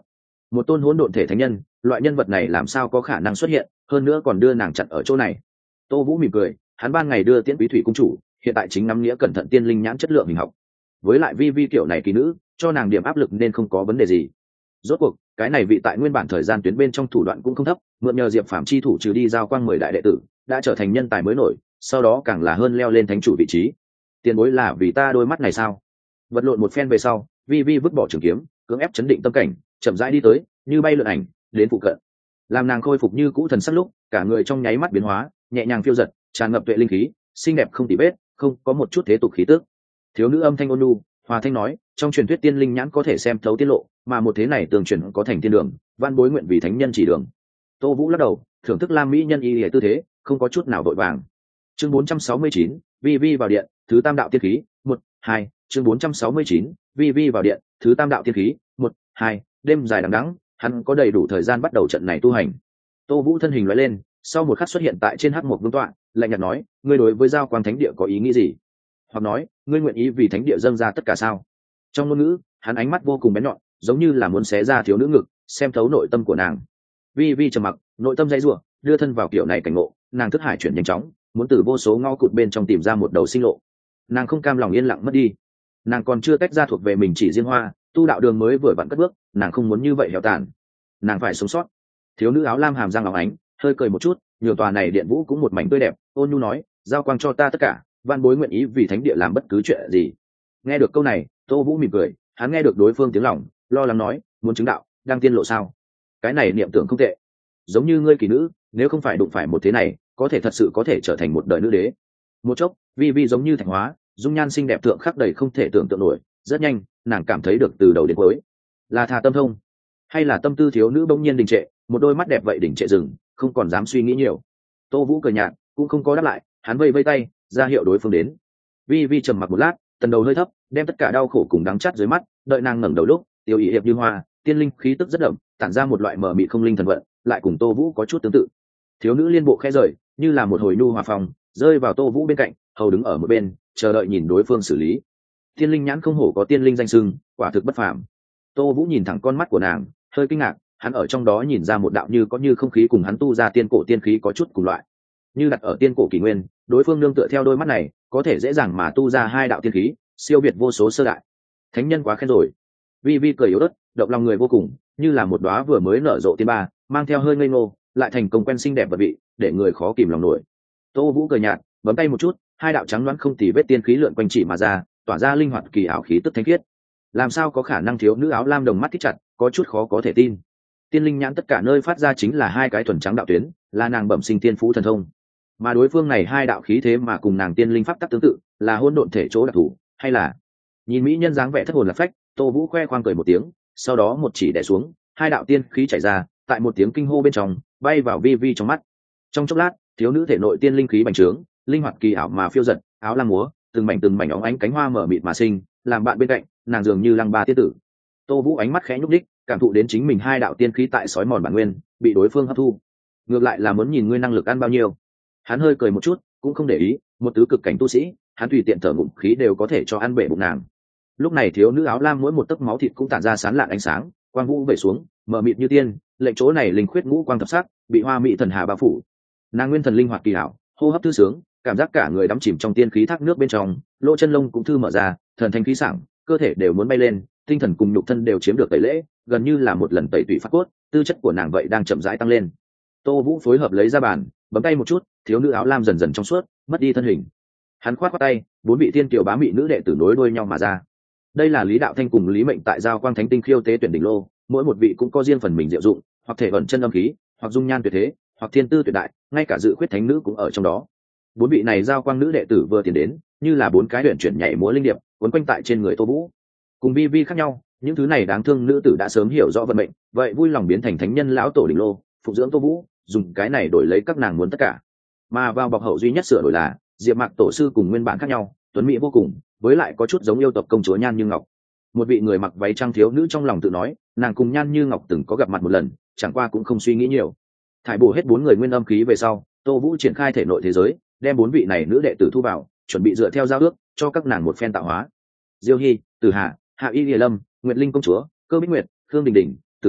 [SPEAKER 1] Một tôn hỗn độn thể thánh nhân, loại nhân vật này làm sao có khả năng xuất hiện, hơn nữa còn đưa nàng chặn ở chỗ này. Tô Vũ mỉm cười, hắn ban ngày đưa tiễn Quý Thủy cung chủ, hiện tại chính nắm nghĩa cẩn thận tiên linh nhãn chất lượng hình học. Với lại vi vi kiểu này kỳ nữ, cho nàng điểm áp lực nên không có vấn đề gì. Rốt cuộc, cái này vị tại nguyên bản thời gian tuyến bên trong thủ đoạn cũng không thấp, mượn nhờ Diệp Phàm chi thủ trừ đi giao quang 10 đại đệ tử, đã trở thành nhân tài mới nổi, sau đó càng là hơn leo lên thánh chủ vị trí. Tiền bối là vì ta đôi mắt này sao? Vật lộn một phen về sau, vi vi vứt bỏ trường kiếm, cưỡng ép chấn định tâm cảnh, chậm rãi đi tới, như bay lượn ảnh, đến phụ cận. Làm nàng khôi phục như cũ thần sắc lúc, cả người trong nháy mắt biến hóa, nhẹ nhàng phiêu dật, tràn ngập tuệ linh khí, xinh đẹp không tì vết, không có một chút thế tục khí tức. Thiếu nữ âm thanh ôn nhu, hòa thanh nói, trong truyền thuyết tiên linh nhãn có thể xem thấu tiết lộ, mà một thế này tường truyền có thành tiên đường, văn bối nguyện vì thánh nhân chỉ đường. Tô Vũ lắc đầu, thưởng thức lam mỹ nhân y lìa tư thế, không có chút nào vội vàng. Chương 469, vi vi vào điện, thứ tam đạo tiên khí, 1, 2, chương 469, vi vi vào điện, thứ tam đạo tiên khí, 1, 2, đêm dài đằng đẵng, hắn có đầy đủ thời gian bắt đầu trận này tu hành. Tô Vũ thân hình lóe lên, sau một khắc xuất hiện tại trên hắc một vương tọa, lạnh nhạt nói, ngươi đối với giao quang thánh địa có ý nghĩ gì? Hoặc nói, ngươi nguyện ý vì thánh địa dâng ra tất cả sao? Trong ngôn ngữ, hắn ánh mắt vô cùng bén nhọn, giống như là muốn xé ra thiếu nữ ngực, xem thấu nội tâm của nàng. Vi vi trầm mặc, nội tâm dãy rủa, đưa thân vào kiểu này cảnh ngộ, nàng thức hải chuyển nhanh chóng, muốn từ vô số ngõ cụt bên trong tìm ra một đầu sinh lộ. Nàng không cam lòng yên lặng mất đi, nàng còn chưa tách ra thuộc về mình chỉ riêng hoa, tu đạo đường mới vừa vặn cất bước, nàng không muốn như vậy héo tàn, nàng phải sống sót. Thiếu nữ áo lam hàm răng óng ánh, hơi cười một chút, nhiều tòa này điện vũ cũng một mảnh tươi đẹp, ôn nhu nói, giao quang cho ta tất cả, van bối nguyện ý vì thánh địa làm bất cứ chuyện gì. Nghe được câu này, Tô Vũ mỉm cười, hắn nghe được đối phương tiếng lòng, lo lắng nói, muốn chứng đạo, đang tiên lộ sao? Cái này niệm tưởng không tệ, giống như ngươi kỳ nữ, nếu không phải đụng phải một thế này, có thể thật sự có thể trở thành một đời nữ đế. Một chốc, vi vi giống như thành hóa, dung nhan xinh đẹp thượng khắc đầy không thể tưởng tượng nổi, rất nhanh, nàng cảm thấy được từ đầu đến cuối, là thà tâm thông, hay là tâm tư thiếu nữ bỗng nhiên đình trệ, một đôi mắt đẹp vậy đỉnh trệ dừng, không còn dám suy nghĩ nhiều. Tô Vũ cười nhạt, cũng không có đáp lại, hắn vây vây tay, ra hiệu đối phương đến. Vi vi trầm mặc một lát, tần đầu hơi thấp, đem tất cả đau khổ cùng đắng chát dưới mắt, đợi nàng ngẩng đầu lúc, tiêu ý hiệp như hoa, tiên linh khí tức rất đậm, tản ra một loại mờ mịt không linh thần vận, lại cùng Tô Vũ có chút tương tự. Thiếu nữ liên bộ khẽ rời, như là một hồi nhu hòa phong, rơi vào Tô Vũ bên cạnh, hầu đứng ở một bên, chờ đợi nhìn đối phương xử lý. Tiên linh nhãn không hổ có tiên linh danh xưng, quả thực bất phàm. Tô Vũ nhìn thẳng con mắt của nàng, hơi kinh ngạc, hắn ở trong đó nhìn ra một đạo như có như không khí cùng hắn tu ra tiên cổ tiên khí có chút cùng loại. Như đặt ở tiên cổ kỷ nguyên, đối phương nương tựa theo đôi mắt này, có thể dễ dàng mà tu ra hai đạo tiên khí, siêu việt vô số sơ đại. Thánh nhân quá khen rồi. Vi vi cười yếu ớt, động lòng người vô cùng, như là một đóa vừa mới nở rộ tiên ba, mang theo hơi ngây ngô, lại thành công quen xinh đẹp vật vị, để người khó kìm lòng nổi. Tô Vũ cười nhạt, bấm tay một chút, hai đạo trắng loáng không tì vết tiên khí lượn quanh chỉ mà ra, tỏa ra linh hoạt kỳ ảo khí tức thánh khiết. Làm sao có khả năng thiếu nữ áo lam đồng mắt thích chặt, có chút khó có thể tin. Tiên linh nhãn tất cả nơi phát ra chính là hai cái thuần trắng đạo tuyến, là nàng bẩm sinh tiên phú thần thông. Mà đối phương này hai đạo khí thế mà cùng nàng tiên linh pháp tắc tương tự, là hỗn độn thể chỗ đặc thù, hay là nhìn mỹ nhân dáng vẻ thất hồn lạc phách. Tô Vũ khoe khoang cười một tiếng, sau đó một chỉ đè xuống, hai đạo tiên khí chảy ra, tại một tiếng kinh hô bên trong, bay vào vi vi trong mắt. Trong chốc lát, thiếu nữ thể nội tiên linh khí bành trướng, linh hoạt kỳ ảo mà phiêu dật, áo lam múa, từng mảnh óng ánh cánh hoa mở mịt mà sinh, làm bạn bên cạnh, nàng dường như lăng ba tiên tử. Tô Vũ ánh mắt khẽ nhúc đích, cảm thụ đến chính mình hai đạo tiên khí tại sói mòn bản nguyên, bị đối phương hấp thu. Ngược lại là muốn nhìn ngươi năng lực ăn bao nhiêu. Hắn hơi cười một chút, cũng không để ý, một tứ cực cảnh tu sĩ, hắn tùy tiện thở ngụm khí đều có thể cho ăn bể bụng nàng. Lúc này thiếu nữ áo lam mỗi một tấc máu thịt cũng tản ra sán lạn ánh sáng, quang vũ về xuống, mở mịt như tiên, lệnh chỗ này linh khuyết ngũ quang thập sắc, bị hoa mỹ thần hà bao phủ. Nàng nguyên thần linh hoạt kỳ hảo, hô hấp thư sướng, cảm giác cả người đắm chìm trong tiên khí thác nước bên trong, lỗ chân lông cũng thư mở ra, thần thanh khí sảng, cơ thể đều muốn bay lên, tinh thần cùng nhục thân đều chiếm được tẩy lễ, gần như là một lần tẩy tủy phát cốt, tư chất của nàng vậy đang chậm rãi tăng lên. Tô Vũ phối hợp lấy ra bàn, bấm tay một chút, thiếu nữ áo lam dần dần trong suốt, mất đi thân hình. Hắn khoát qua tay, bốn vị tiên kiều bá mị nữ đệ tử nối đuôi nhau mà ra. Đây là Lý Đạo Thanh cùng Lý Mệnh tại giao quang thánh tinh khiêu tế tuyển đỉnh lô, mỗi một vị cũng có riêng phần mình diệu dụng, hoặc thể vận chân âm khí, hoặc dung nhan tuyệt thế, hoặc thiên tư tuyệt đại, ngay cả dự khuyết thánh nữ cũng ở trong đó. Bốn vị này giao quang nữ đệ tử vừa tiến đến, như là bốn cái luyện chuyển nhảy múa linh điệp, quấn quanh tại trên người Tô Vũ. Cùng vi vi khác nhau, những thứ này đáng thương nữ tử đã sớm hiểu rõ vận mệnh, vậy vui lòng biến thành thánh nhân lão tổ đỉnh lô, phụng dưỡng Tô Vũ, dùng cái này đổi lấy các nàng muốn tất cả. Mà vào bọc hậu duy nhất sửa đổi là Diệp Mạc tổ sư cùng nguyên bản khác nhau, tuấn mỹ vô cùng, với lại có chút giống yêu tộc công chúa Nhan Như Ngọc. Một vị người mặc váy trang thiếu nữ trong lòng tự nói, nàng cùng Nhan Như Ngọc từng có gặp mặt một lần, chẳng qua cũng không suy nghĩ nhiều. Thải bổ hết bốn người nguyên âm khí về sau, Tô Vũ triển khai thể nội thế giới, đem bốn vị này nữ đệ tử thu vào, chuẩn bị dựa theo giao ước, cho các nàng một phen tạo hóa. Diêu Hy, Tử Hà, Hạ Y Lìa Lâm, Nguyệt Linh công chúa, Cơ Bích Nguyệt, Khương Đình Đình, Tử Quân,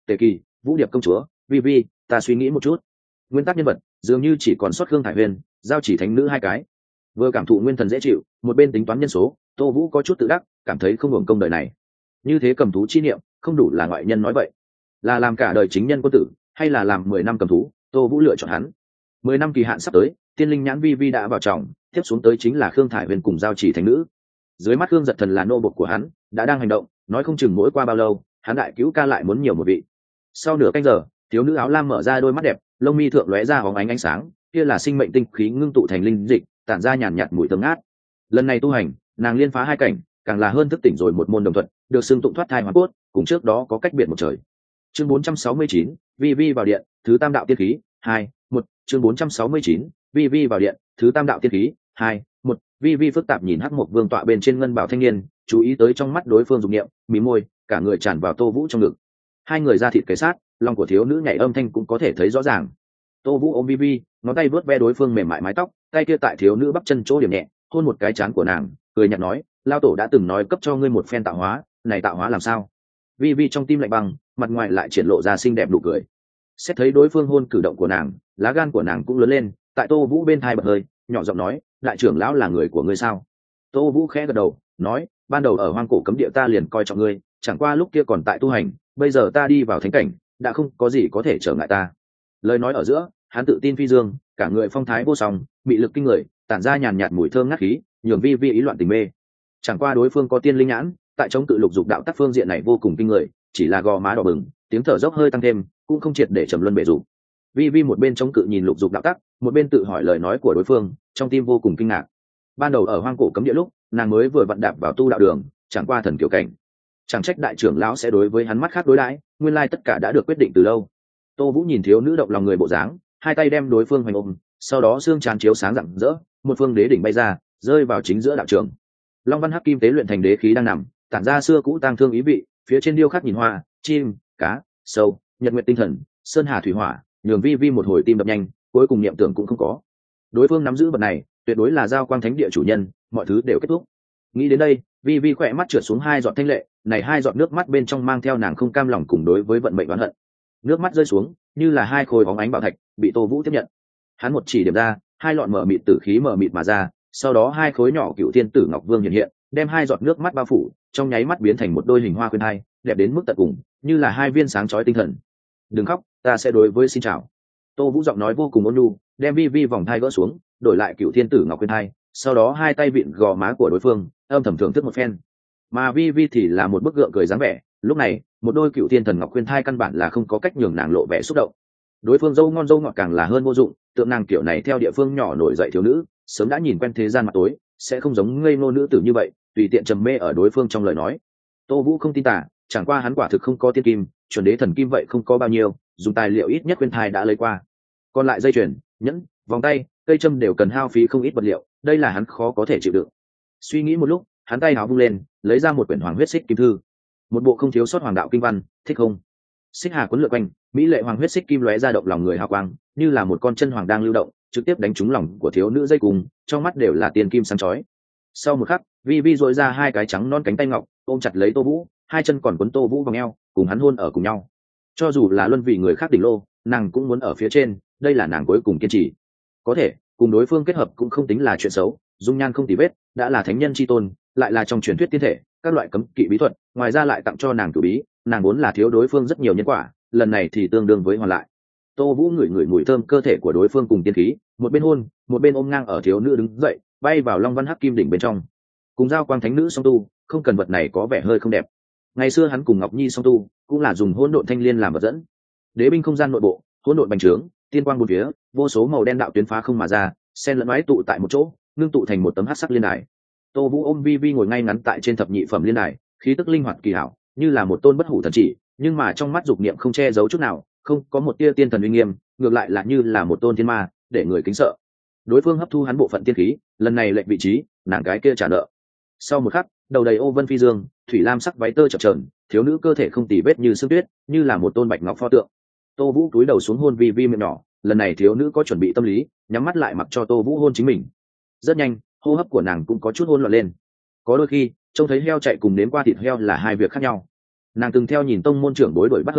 [SPEAKER 1] Tề Kỳ, Vũ Điệp công chúa, Vi Vi, ta suy nghĩ một chút. Nguyên tắc nhân vật dường như chỉ còn sót Khương Thải Huyền, Giao Chỉ Thánh Nữ hai cái. Vừa cảm thụ nguyên thần dễ chịu, một bên tính toán nhân số, Tô Vũ có chút tự đắc, cảm thấy không hưởng công đời này. Như thế cầm thú chi niệm, không đủ là ngoại nhân nói vậy. Là làm cả đời chính nhân quân tử, hay là làm 10 năm cầm thú, Tô Vũ lựa chọn hắn. 10 năm kỳ hạn sắp tới, tiên linh nhãn Vi Vi đã vào trọng, tiếp xuống tới chính là Khương Thải Huyền cùng Giao Chỉ Thánh Nữ. Dưới mắt Khương Giật Thần là nô bộc của hắn, đã đang hành động, nói không chừng mỗi qua bao lâu, hắn đại cứu ca lại muốn nhiều một vị. Sau nửa canh giờ, thiếu nữ áo lam mở ra đôi mắt đẹp, lông mi thượng lóe ra hóng ánh sáng, kia là sinh mệnh tinh khí ngưng tụ thành linh dịch, tản ra nhàn nhạt mùi thơm ngát. Lần này tu hành, nàng liên phá hai cảnh, càng là hơn thức tỉnh rồi một môn đồng thuật, được xưng tụng thoát thai hóa cốt, cùng trước đó có cách biệt một trời. Chương 469, Vi Vi vào điện, thứ tam đạo tiên khí, 2, 1, chương 469, Vi Vi vào điện, thứ tam đạo tiên khí, 2, 1, Vi Vi phức tạp nhìn Hắc Mộc Vương tọa bên trên ngân bảo thanh niên, chú ý tới trong mắt đối phương dục niệm, mím môi, cả người tràn vào Tô Vũ trong ngực. Hai người ra thịt kề sát, lòng của thiếu nữ nhảy âm thanh cũng có thể thấy rõ ràng. Tô Vũ ôm Vi Vi, ngón tay vớt ve đối phương mềm mại mái tóc, tay kia tại thiếu nữ bắp chân chỗ điểm nhẹ, hôn một cái trán của nàng, cười nhạt nói, lao tổ đã từng nói cấp cho ngươi một phen tạo hóa, này tạo hóa làm sao? Vi Vi trong tim lạnh băng, mặt ngoài lại triển lộ ra xinh đẹp nụ cười. Xét thấy đối phương hôn cử động của nàng, lá gan của nàng cũng lớn lên, tại Tô Vũ bên thai bật hơi, nhỏ giọng nói, đại trưởng lão là người của ngươi sao? Tô Vũ khẽ gật đầu, nói, ban đầu ở hoang cổ cấm địa ta liền coi trọng ngươi, chẳng qua lúc kia còn tại tu hành, bây giờ ta đi vào thánh cảnh, đã không có gì có thể trở ngại ta. Lời nói ở giữa, hắn tự tin phi dương, cả người phong thái vô song, bị lực kinh người, tản ra nhàn nhạt mùi thơm ngát khí, nhường Vi Vi ý loạn tình mê. Chẳng qua đối phương có tiên linh nhãn, tại chống cự lục dục đạo tác phương diện này vô cùng kinh người, chỉ là gò má đỏ bừng, tiếng thở dốc hơi tăng thêm, cũng không triệt để trầm luân bể dục. Vi Vi một bên chống cự nhìn lục dục đạo tác, một bên tự hỏi lời nói của đối phương, trong tim vô cùng kinh ngạc. Ban đầu ở hoang cổ cấm địa lúc, nàng mới vừa vặn đạp vào tu đạo đường, chẳng qua thần kiểu cảnh, chẳng trách đại trưởng lão sẽ đối với hắn mắt khác đối đãi, nguyên lai tất cả đã được quyết định từ lâu. Tô Vũ nhìn thiếu nữ động lòng người bộ dáng, hai tay đem đối phương hoành ôm, sau đó xương trán chiếu sáng rạng rỡ, một phương đế đỉnh bay ra, rơi vào chính giữa đạo trường. Long văn hắc kim tế luyện thành đế khí đang nằm, tản ra xưa cũ tang thương ý vị, phía trên điêu khắc nhìn hoa, chim, cá, sâu, nhật nguyệt tinh thần, sơn hà thủy hỏa, nhường Vi Vi một hồi tim đập nhanh, cuối cùng niệm tưởng cũng không có. Đối phương nắm giữ vật này, tuyệt đối là giao quang thánh địa chủ nhân, mọi thứ đều kết thúc. Nghĩ đến đây, Vi Vi khỏe mắt trượt xuống hai giọt thanh lệ, này hai giọt nước mắt bên trong mang theo nàng không cam lòng cùng đối với vận mệnh oán hận. Nước mắt rơi xuống, như là hai khối bóng ánh bảo thạch, bị Tô Vũ tiếp nhận. Hắn một chỉ điểm ra, hai lọn mở mịt tử khí mở mịt mà ra, sau đó hai khối nhỏ cựu thiên tử ngọc vương hiện hiện, đem hai giọt nước mắt bao phủ, trong nháy mắt biến thành một đôi hình hoa khuyên hai, đẹp đến mức tận cùng, như là hai viên sáng chói tinh thần. Đừng khóc, ta sẽ đối với xin chào. Tô Vũ giọng nói vô cùng ôn nhu, đem Vi Vi vòng thai gỡ xuống, đổi lại cựu thiên tử ngọc khuyên hai, sau đó hai tay vịn gò má của đối phương, âm thầm thưởng thức một phen. Mà Vi Vi thì là một bức gượng cười dáng vẻ, lúc này một đôi cựu thiên thần ngọc khuyên thai căn bản là không có cách nhường nàng lộ vẻ xúc động. Đối phương dâu ngon dâu ngọt càng là hơn vô dụng, tượng nàng kiểu này theo địa phương nhỏ nổi dậy thiếu nữ, sớm đã nhìn quen thế gian mặt tối, sẽ không giống ngây ngô nữ tử như vậy, tùy tiện trầm mê ở đối phương trong lời nói. Tô Vũ không tin tả, chẳng qua hắn quả thực không có tiên kim, chuẩn đế thần kim vậy không có bao nhiêu, dùng tài liệu ít nhất khuyên thai đã lấy qua. Còn lại dây chuyền, nhẫn, vòng tay, cây châm đều cần hao phí không ít vật liệu, đây là hắn khó có thể chịu đựng. Suy nghĩ một lúc, hắn tay áo vung lên, lấy ra một quyển Hoàng huyết xích kim thư, một bộ không thiếu sót hoàng đạo kinh văn, thích không? Xích hà cuốn lượn quanh, mỹ lệ hoàng huyết xích kim lóe ra động lòng người hào quang, như là một con chân hoàng đang lưu động, trực tiếp đánh trúng lòng của thiếu nữ dây cùng, trong mắt đều là tiền kim sáng chói. Sau một khắc, Vi Vi dội ra hai cái trắng non cánh tay ngọc, ôm chặt lấy Tô Vũ, hai chân còn quấn Tô Vũ vào eo, cùng hắn hôn ở cùng nhau. Cho dù là luân vị người khác đỉnh lô, nàng cũng muốn ở phía trên, đây là nàng cuối cùng kiên trì. Có thể cùng đối phương kết hợp cũng không tính là chuyện xấu, dung nhan không tì vết, đã là thánh nhân chi tôn, lại là trong truyền thuyết tiên thể, các loại cấm kỵ bí thuật, ngoài ra lại tặng cho nàng cửu bí, nàng vốn là thiếu đối phương rất nhiều nhân quả, lần này thì tương đương với hoàn lại. Tô Vũ ngửi ngửi mùi thơm cơ thể của đối phương cùng tiên khí, một bên hôn, một bên ôm ngang ở thiếu nữ đứng dậy, bay vào Long Văn Hắc Kim đỉnh bên trong. Cùng giao quang thánh nữ song tu, không cần vật này có vẻ hơi không đẹp. Ngày xưa hắn cùng Ngọc Nhi song tu, cũng là dùng hỗn độn thanh liên làm vật dẫn. Đế binh không gian nội bộ, hỗn độn bành trướng, tiên quang bốn phía, vô số màu đen đạo tuyến phá không mà ra, xen lẫn mái tụ tại một chỗ, ngưng tụ thành một tấm hắc sắc liên đài. Tô Vũ ôm Vi Vi ngồi ngay ngắn tại trên thập nhị phẩm liên đài, khí tức linh hoạt kỳ hảo, như là một tôn bất hủ thần chỉ, nhưng mà trong mắt dục niệm không che giấu chút nào, không có một tia tiên thần uy nghiêm, ngược lại là như là một tôn thiên ma, để người kính sợ. Đối phương hấp thu hắn bộ phận tiên khí, lần này lệnh vị trí, nàng cái kia trả nợ. Sau một khắc, đầu đầy ô vân phi dương, thủy lam sắc váy tơ chập chờn, thiếu nữ cơ thể không tì vết như sương tuyết, như là một tôn bạch ngọc pho tượng. Tô Vũ cúi đầu xuống hôn Vi Vi miệng nhỏ, lần này thiếu nữ có chuẩn bị tâm lý, nhắm mắt lại mặc cho Tô Vũ hôn chính mình. Rất nhanh, hô hấp của nàng cũng có chút hỗn loạn lên. Có đôi khi, trông thấy heo chạy cùng nếm qua thịt heo là hai việc khác nhau. Nàng từng theo nhìn tông môn trưởng đối đổi bắt hơn người,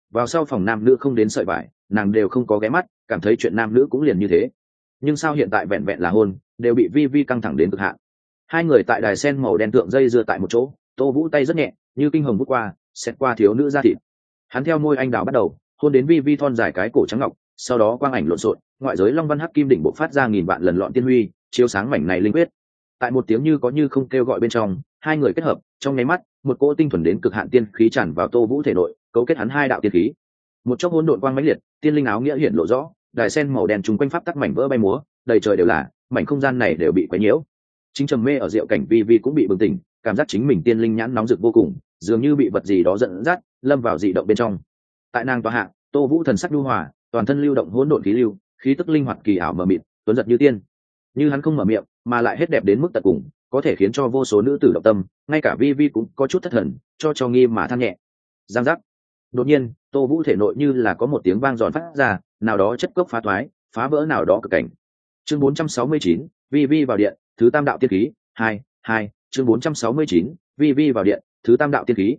[SPEAKER 1] vào sau phòng nam nữ không đến sợi vải nàng đều không có ghé mắt, cảm thấy chuyện nam nữ cũng liền như thế. Nhưng sao hiện tại vẹn vẹn là hôn đều bị vi vi căng thẳng đến cực hạn. Hai người tại đài sen màu đen tượng dây dưa tại một chỗ, Tô Vũ tay rất nhẹ như kinh hồng vút qua xét qua thiếu nữ da thịt. Hắn theo môi anh đào bắt đầu hôn đến vi vi thon dài cái cổ trắng ngọc, sau đó quang ảnh lộn xộn, ngoại giới long văn hắc kim đỉnh bộ phát ra nghìn vạn lần lọn tiên huy chiếu sáng mảnh này linh quyết. Tại một tiếng như có như không kêu gọi bên trong, hai người kết hợp trong nháy mắt, một cỗ tinh thuần đến cực hạn tiên khí tràn vào Tô Vũ thể nội, cấu kết hắn hai đạo tiên khí. Một chốc hỗn độn quang mãnh liệt, tiên linh áo nghĩa hiện lộ rõ, đài sen màu đen trùng quanh pháp tắc mảnh vỡ bay múa, đầy trời đều là, mảnh không gian này đều bị quấy nhiễu. Chính trầm mê ở diệu cảnh vi vi cũng bị bừng tỉnh, cảm giác chính mình tiên linh nhãn nóng rực vô cùng, dường như bị vật gì đó dẫn dắt, lâm vào dị động bên trong. Tại nàng tọa hạ, Tô Vũ thần sắc nhu hòa, toàn thân lưu động hỗn độn khí lưu, khí tức linh hoạt kỳ ảo mờ mịt, tuấn giật như tiên. Như hắn không mở miệng, mà lại hết đẹp đến mức tận cùng, có thể khiến cho vô số nữ tử động tâm, ngay cả vi vi cũng có chút thất thần, cho nghi mà than nhẹ. Giang giác. Đột nhiên, Tô Vũ thể nội như là có một tiếng vang giòn phát ra, nào đó chất cốc phá thoái, phá vỡ nào đó cực cảnh. Chương 469, vi vi vào điện, thứ tam đạo tiên khí, 2, chương 469, vi vi vào điện, thứ tam đạo tiên khí,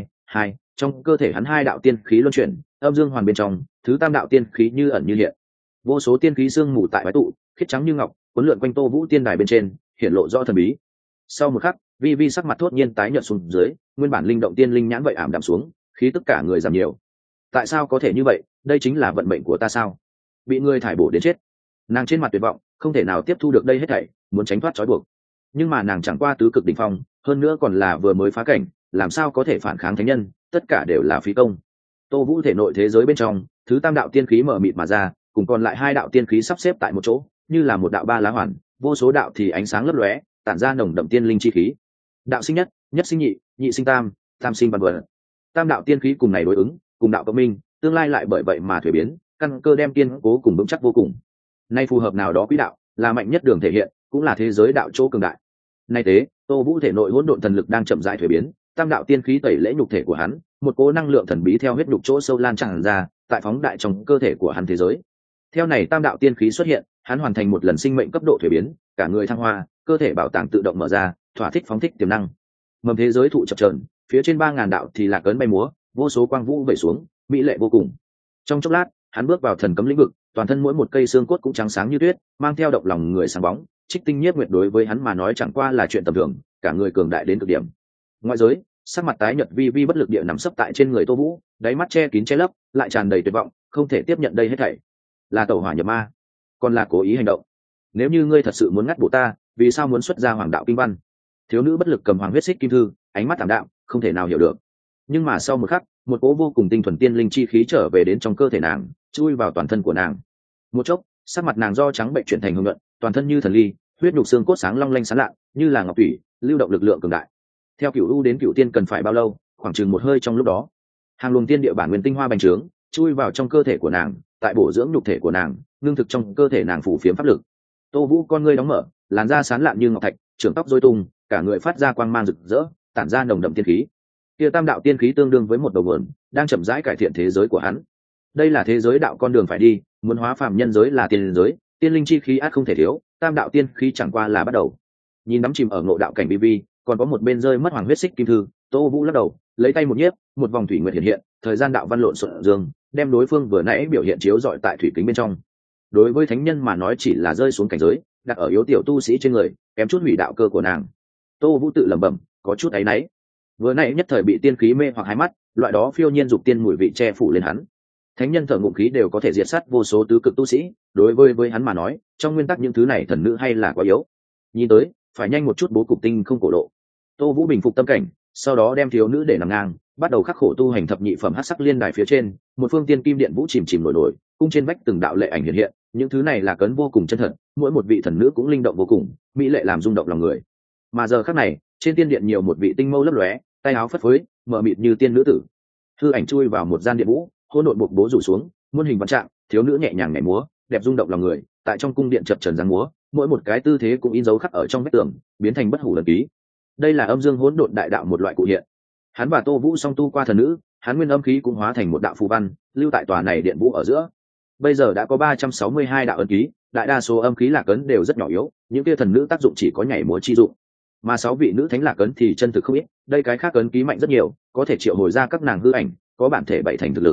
[SPEAKER 1] 2, trong cơ thể hắn hai đạo tiên khí luân chuyển, âm dương hoàn bên trong, thứ tam đạo tiên khí như ẩn như hiện. Vô số tiên khí sương mù tại bái tụ, khiết trắng như ngọc, cuốn lượn quanh Tô Vũ tiên đài bên trên, hiện lộ rõ thần bí. Sau một khắc, vi vi sắc mặt thốt nhiên tái nhợt xuống dưới, nguyên bản linh động tiên linh nhãn vậy ảm đạm xuống, khí tất cả người giảm nhiều. Tại sao có thể như vậy? Đây chính là vận mệnh của ta sao? Bị người thải bổ đến chết. Nàng trên mặt tuyệt vọng, không thể nào tiếp thu được đây hết thảy, muốn tránh thoát trói buộc. Nhưng mà nàng chẳng qua tứ cực đỉnh phong, hơn nữa còn là vừa mới phá cảnh, làm sao có thể phản kháng thánh nhân, tất cả đều là phí công. Tô Vũ thể nội thế giới bên trong, thứ tam đạo tiên khí mở mịt mà ra, cùng còn lại hai đạo tiên khí sắp xếp tại một chỗ, như là một đạo ba lá hoàn, vô số đạo thì ánh sáng lấp lóe, tản ra nồng đậm tiên linh chi khí. Đạo sinh nhất, nhất sinh nhị, nhị sinh tam, tam sinh văn vật. Tam đạo tiên khí cùng này đối ứng, cùng đạo cộng minh, tương lai lại bởi vậy mà thuế biến, căn cơ đem kiên cố cùng vững chắc vô cùng. Nay phù hợp nào đó quỹ đạo, là mạnh nhất đường thể hiện, cũng là thế giới đạo chỗ cường đại. Nay thế, Tô Vũ thể nội hỗn độn thần lực đang chậm rãi thuế biến, tam đạo tiên khí tẩy lễ nhục thể của hắn, một cỗ năng lượng thần bí theo huyết nhục chỗ sâu lan tràn ra, tại phóng đại trong cơ thể của hắn thế giới. Theo này tam đạo tiên khí xuất hiện, hắn hoàn thành một lần sinh mệnh cấp độ thuế biến, cả người thăng hoa, cơ thể bảo tàng tự động mở ra, thỏa thích phóng thích tiềm năng. Mầm thế giới thụ chập chờn, phía trên 3000 đạo thì lạc ấn bay múa, vô số quang vũ vẩy xuống, mỹ lệ vô cùng. Trong chốc lát, hắn bước vào thần cấm lĩnh vực, toàn thân mỗi một cây xương cốt cũng trắng sáng như tuyết, mang theo động lòng người sáng bóng. Trích tinh nhiếp nguyệt đối với hắn mà nói chẳng qua là chuyện tầm thường, cả người cường đại đến cực điểm. Ngoại giới, sắc mặt tái nhợt vi vi bất lực địa nằm sấp tại trên người Tô Vũ, đáy mắt che kín che lấp, lại tràn đầy tuyệt vọng, không thể tiếp nhận đây hết thảy. Là tẩu hỏa nhập ma, còn là cố ý hành động. Nếu như ngươi thật sự muốn ngắt bổ ta, vì sao muốn xuất ra hoàng đạo kinh văn? Thiếu nữ bất lực cầm hoàng huyết xích kim thư, ánh mắt tạm đạm, không thể nào hiểu được. Nhưng mà sau một khắc, một cỗ vô cùng tinh thuần tiên linh chi khí trở về đến trong cơ thể nàng, chui vào toàn thân của nàng. Một chốc, sắc mặt nàng do trắng bệnh chuyển thành hồng nhuận, toàn thân như thần ly, huyết nhục xương cốt sáng long lanh sáng lạ, như là ngọc thủy, lưu động lực lượng cường đại. Theo cửu u đến cửu tiên cần phải bao lâu? Khoảng chừng một hơi trong lúc đó. Hàng luồng tiên địa bản nguyên tinh hoa bành trướng, chui vào trong cơ thể của nàng, tại bổ dưỡng nhục thể của nàng, ngưng thực trong cơ thể nàng phủ phiếm pháp lực. Tô Vũ con ngươi đóng mở, làn da sáng lạn như ngọc thạch, trưởng tóc rối tung, cả người phát ra quang mang rực rỡ, tản ra nồng đậm tiên khí. Kia tam đạo tiên khí tương đương với một đầu vườn, đang chậm rãi cải thiện thế giới của hắn. Đây là thế giới đạo con đường phải đi, muốn hóa phàm nhân giới là tiên giới, tiên linh chi khí ắt không thể thiếu, tam đạo tiên khí chẳng qua là bắt đầu. Nhìn đắm chìm ở ngộ đạo cảnh vi, còn có một bên rơi mất hoàng huyết xích kim thư, Tô Vũ lắc đầu, lấy tay một nhiếp, một vòng thủy nguyệt hiện hiện, thời gian đạo văn lộn xộn dương, đem đối phương vừa nãy biểu hiện chiếu rọi tại thủy kính bên trong. Đối với thánh nhân mà nói chỉ là rơi xuống cảnh giới, đặt ở yếu tiểu tu sĩ trên người, kém chút hủy đạo cơ của nàng. Tô Vũ tự lẩm bẩm, có chút áy náy. Vừa nãy nhất thời bị tiên khí mê hoặc hai mắt, loại đó phiêu nhiên dục tiên mùi vị che phủ lên hắn. Thánh nhân thở ngụm khí đều có thể diệt sát vô số tứ cực tu sĩ, đối với hắn mà nói, trong nguyên tắc những thứ này thần nữ hay là quá yếu. Nhìn tới, phải nhanh một chút bố cục tinh không cổ lộ. Tô Vũ bình phục tâm cảnh, sau đó đem thiếu nữ để nằm ngang, bắt đầu khắc khổ tu hành thập nhị phẩm hắc sắc liên đài phía trên, một phương tiên kim điện vũ chìm chìm nổi nổi, cung trên vách từng đạo lệ ảnh hiện hiện, những thứ này là cấn vô cùng chân thật, mỗi một vị thần nữ cũng linh động vô cùng, mỹ lệ làm rung động lòng người. Mà giờ khắc này, trên tiên điện nhiều một vị tinh mâu lấp lóe, tay áo phất phới, mờ mịt như tiên nữ tử. Hư ảnh chui vào một gian điện vũ, hỗn độn buộc bố rủ xuống, muôn hình vạn trạng, thiếu nữ nhẹ nhàng nhảy múa, đẹp rung động lòng người, tại trong cung điện chập chờn giang múa, mỗi một cái tư thế cũng in dấu khắc ở trong vách tường, biến thành bất hủ lần ký. Đây là âm dương hỗn độn đại đạo một loại cụ hiện. Hắn và Tô Vũ song tu qua thần nữ, hắn nguyên âm khí cũng hóa thành một đạo phù văn, lưu tại tòa này điện vũ ở giữa. Bây giờ đã có 362 đạo ấn ký, đại đa số âm khí lạc ấn đều rất nhỏ yếu, những kia thần nữ tác dụng chỉ có nhảy múa chi dụng. Mà 6 vị nữ thánh lạc ấn thì chân thực không ít, đây cái khác ấn ký mạnh rất nhiều, có thể triệu hồi ra các nàng hư ảnh, có bản thể bảy thành thực lực.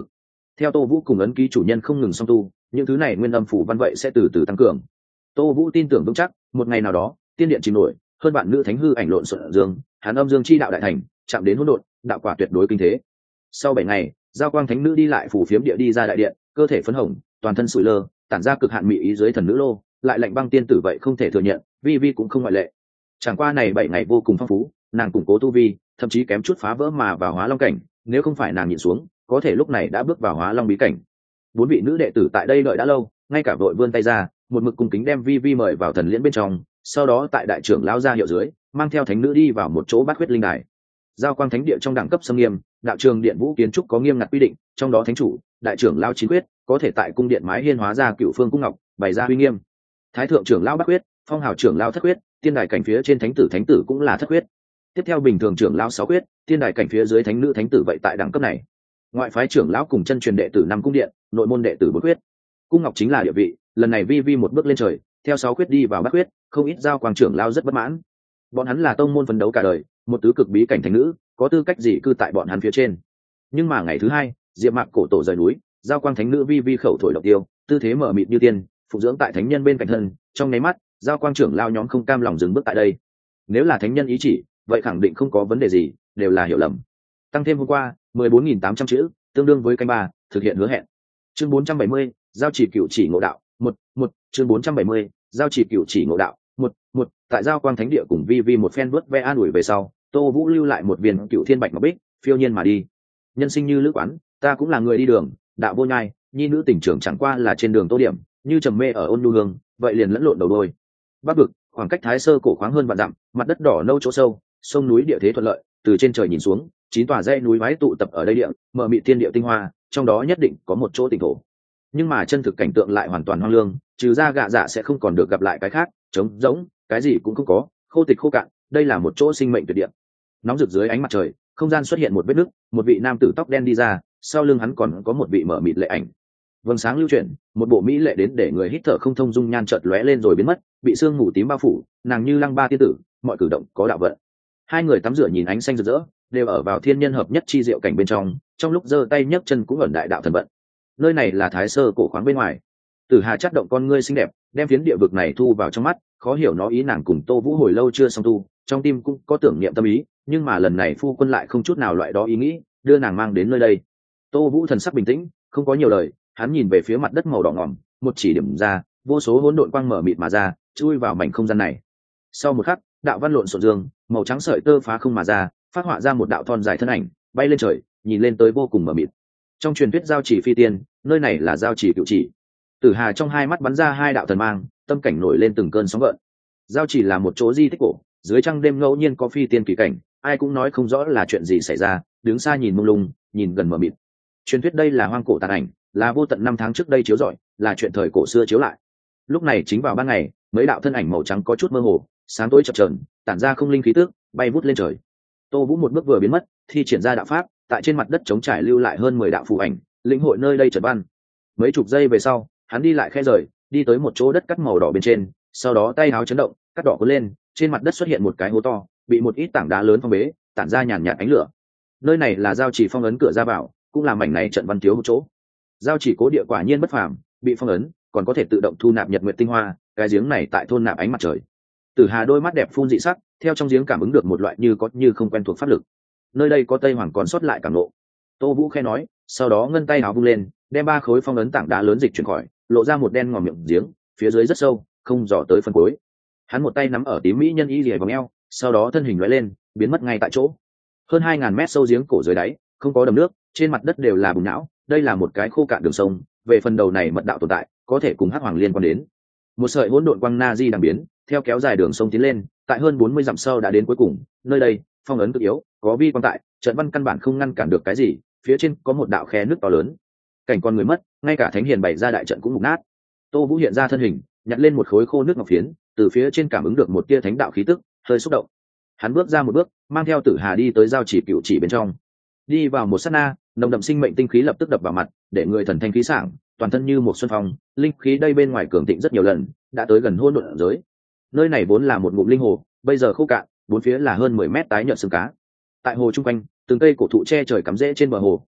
[SPEAKER 1] Theo Tô Vũ cùng ấn ký chủ nhân không ngừng song tu, những thứ này nguyên âm phủ văn vậy sẽ từ từ tăng cường. Tô Vũ tin tưởng vững chắc, một ngày nào đó, tiên điện chìm nổi, hơn bạn nữ thánh hư ảnh lộn xộn dương, hàn âm dương chi đạo đại thành, chạm đến hỗn độn, đạo quả tuyệt đối kinh thế. Sau 7 ngày, giao quang thánh nữ đi lại phủ phiếm địa đi ra đại điện, cơ thể phấn hồng, toàn thân sủi lơ, tản ra cực hạn mị ý dưới thần nữ lô, lại lạnh băng tiên tử vậy không thể thừa nhận, vi vi cũng không ngoại lệ. Chẳng qua này 7 ngày vô cùng phong phú, nàng củng cố tu vi, thậm chí kém chút phá vỡ mà vào hóa long cảnh, nếu không phải nàng nhịn xuống, có thể lúc này đã bước vào hóa long bí cảnh. 4 vị nữ đệ tử tại đây đợi đã lâu, ngay cả vội vươn tay ra, một mực cung kính đem vi vi mời vào thần liễn bên trong, sau đó tại đại trưởng lão ra hiệu dưới, mang theo thánh nữ đi vào một chỗ bát huyết linh đài. Giao quang thánh địa trong đẳng cấp xâm nghiêm, đạo trường điện vũ kiến trúc có nghiêm ngặt quy định, trong đó thánh chủ, đại trưởng lão chín quyết, có thể tại cung điện mái hiên hóa ra cựu phương cung ngọc, bày ra uy nghiêm. Thái thượng trưởng lão bát quyết, phong hào trưởng lão thất quyết, tiên đài cảnh phía trên thánh tử cũng là thất quyết. Tiếp theo bình thường trưởng lão sáu quyết, tiên đài cảnh phía dưới thánh nữ thánh tử vậy tại đẳng cấp này. Ngoại phái trưởng lão cùng chân truyền đệ tử năm cung điện, nội môn đệ tử bốn quyết. Cung ngọc chính là địa vị, lần này vi vi một bước lên trời, theo sáu quyết đi vào bát quyết, không ít giao quang trưởng lão rất bất mãn. Bọn hắn là tông môn phấn đấu cả đời, một tứ cực bí cảnh thánh nữ, có tư cách gì cư tại bọn hắn phía trên. Nhưng mà ngày thứ hai, diệp mạc cổ tổ rời núi, giao quang thánh nữ vi vi khẩu thổi độc tiêu, tư thế mở mịt như tiên, phụ dưỡng tại thánh nhân bên cạnh thân, trong nháy mắt, giao quang trưởng lao nhóm không cam lòng dừng bước tại đây. Nếu là thánh nhân ý chỉ, vậy khẳng định không có vấn đề gì, đều là hiểu lầm. Tăng thêm hôm qua 14.800 chữ, tương đương với canh ba, thực hiện hứa hẹn. Chương 470, giao chỉ cửu chỉ ngộ đạo, một chương 470, giao chỉ cửu chỉ ngộ đạo, một tại giao quang thánh địa cùng vi vi một phen vớt ve an ủi về sau, Tô Vũ lưu lại một viên cựu thiên bạch ngọc bích, phiêu nhiên mà đi. Nhân sinh như lữ quán, ta cũng là người đi đường, đạo vô nhai, nhi nữ tình trưởng chẳng qua là trên đường tô điểm, như trầm mê ở ôn nhu hương, vậy liền lẫn lộn đầu đôi. Bắc vực, khoảng cách Thái Sơ cổ khoáng hơn vạn dặm, mặt đất đỏ nâu chỗ sâu, sông núi địa thế thuận lợi, từ trên trời nhìn xuống, 9 tòa dãy núi vái tụ tập ở đây địa, mở mị thiên địa tinh hoa, trong đó nhất định có một chỗ tỉnh thổ. Nhưng mà chân thực cảnh tượng lại hoàn toàn hoang lương, trừ ra gạ dạ sẽ không còn được gặp lại cái khác, trống rỗng, cái gì cũng không có, khô tịch khô cạn, đây là một chỗ sinh mệnh tuyệt địa. Nóng rực dưới ánh mặt trời, không gian xuất hiện một vết nứt, một vị nam tử tóc đen đi ra, sau lưng hắn còn có một vị mở mịt lệ ảnh. Vầng sáng lưu chuyển, một bộ mỹ lệ đến để người hít thở không thông dung nhan chợt lóe lên rồi biến mất, bị sương mù tím bao phủ, nàng như lăng ba tiên tử, mọi cử động có đạo vận. Hai người tắm rửa nhìn ánh xanh rực rỡ, đều ở vào thiên nhân hợp nhất chi diệu cảnh bên trong lúc giơ tay nhấc chân cũng ẩn đại đạo thần vận. Nơi này là Thái Sơ cổ khoáng bên ngoài. Tử Hà chắt động con ngươi xinh đẹp, đem phiến địa vực này thu vào trong mắt, khó hiểu nó ý nàng cùng Tô Vũ hồi lâu chưa xong tu, trong tim cũng có tưởng niệm tâm ý, nhưng mà lần này phu quân lại không chút nào loại đó ý nghĩ, đưa nàng mang đến nơi đây. Tô Vũ thần sắc bình tĩnh, không có nhiều lời, hắn nhìn về phía mặt đất màu đỏ ngòm, một chỉ điểm ra, vô số hỗn độn quang mở mịt mà ra, chui vào mảnh không gian này. Sau một khắc, đạo văn lộn xộn dương, màu trắng sợi tơ phá không mà ra, phát họa ra một đạo thon dài thân ảnh, bay lên trời, nhìn lên tới vô cùng mở mịt. Trong truyền thuyết giao chỉ phi tiên, nơi này là giao chỉ cựu chỉ. Tử Hà trong hai mắt bắn ra hai đạo thần mang, tâm cảnh nổi lên từng cơn sóng gợn. Giao chỉ là một chỗ di tích cổ, dưới trăng đêm ngẫu nhiên có phi tiên kỳ cảnh, ai cũng nói không rõ là chuyện gì xảy ra, đứng xa nhìn mông lung, nhìn gần mờ mịt. Truyền thuyết đây là hoang cổ tàn ảnh, là vô tận năm tháng trước đây chiếu rọi, là chuyện thời cổ xưa chiếu lại. Lúc này chính vào ban ngày, mấy đạo thân ảnh màu trắng có chút mơ hồ, sáng tối chập chờn, tản ra không linh khí tức, bay vút lên trời. Tô Vũ một bước vừa biến mất, thi triển ra đạo pháp, tại trên mặt đất trống trải lưu lại hơn 10 đạo phù ảnh, lĩnh hội nơi đây trật văn. Mấy chục giây về sau, hắn đi lại khẽ rời, đi tới một chỗ đất cắt màu đỏ bên trên, sau đó tay áo chấn động, cắt đỏ cuốn lên, trên mặt đất xuất hiện một cái hố to, bị một ít tảng đá lớn phong bế, tản ra nhàn nhạt ánh lửa. Nơi này là giao chỉ phong ấn cửa ra vào, cũng là mảnh này trận văn thiếu một chỗ. Giao chỉ cố địa quả nhiên bất phàm, bị phong ấn, còn có thể tự động thu nạp nhật nguyệt tinh hoa, cái giếng này tại thôn nạp ánh mặt trời. Tử Hà đôi mắt đẹp phun dị sắc, theo trong giếng cảm ứng được một loại như có như không quen thuộc pháp lực. Nơi đây có Tây Hoàng còn sót lại cảm nộ. Tô Vũ khẽ nói, sau đó ngân tay áo vung lên, đem 3 khối phong ấn tảng đá lớn dịch chuyển khỏi, lộ ra một đen ngòm miệng giếng, phía dưới rất sâu, không dò tới phần cuối. Hắn một tay nắm ở tím mỹ nhân y liễu vòng eo, sau đó thân hình lóe lên, biến mất ngay tại chỗ. Hơn 2000 mét sâu giếng cổ dưới đáy, không có đầm nước, trên mặt đất đều là bùn nhão, đây là một cái khô cạn đường sông, về phần đầu này mật đạo tồn tại, có thể cùng Hắc Hoàng liên quan đến. Một sợi hỗn độn quang na di đang biến, theo kéo dài đường sông tiến lên, tại hơn 40 dặm sâu đã đến cuối cùng, nơi đây, phong ấn cực yếu, có vi quan tại, trận văn căn bản không ngăn cản được cái gì, phía trên có một đạo khe nước to lớn. Cảnh con người mất, ngay cả thánh hiền bày ra đại trận cũng mục nát. Tô Vũ hiện ra thân hình, nhặt lên một khối khô nước ngọc phiến, từ phía trên cảm ứng được một tia thánh đạo khí tức, hơi xúc động. Hắn bước ra một bước, mang theo Tử Hà đi tới giao chỉ cựu chỉ bên trong. Đi vào một sát na, nồng đậm sinh mệnh tinh khí lập tức đập vào mặt, để người thần thanh khí sảng, toàn thân như một xuân phong, linh khí đây bên ngoài cường thịnh rất nhiều lần, đã tới gần hỗn độn giới. Nơi này vốn là một ngụm linh hồ, bây giờ khô cạn, bốn phía là hơn 10 mét tái nhợt xương cá. Tại hồ trung quanh, từng cây cổ thụ che trời cắm rễ trên bờ hồ,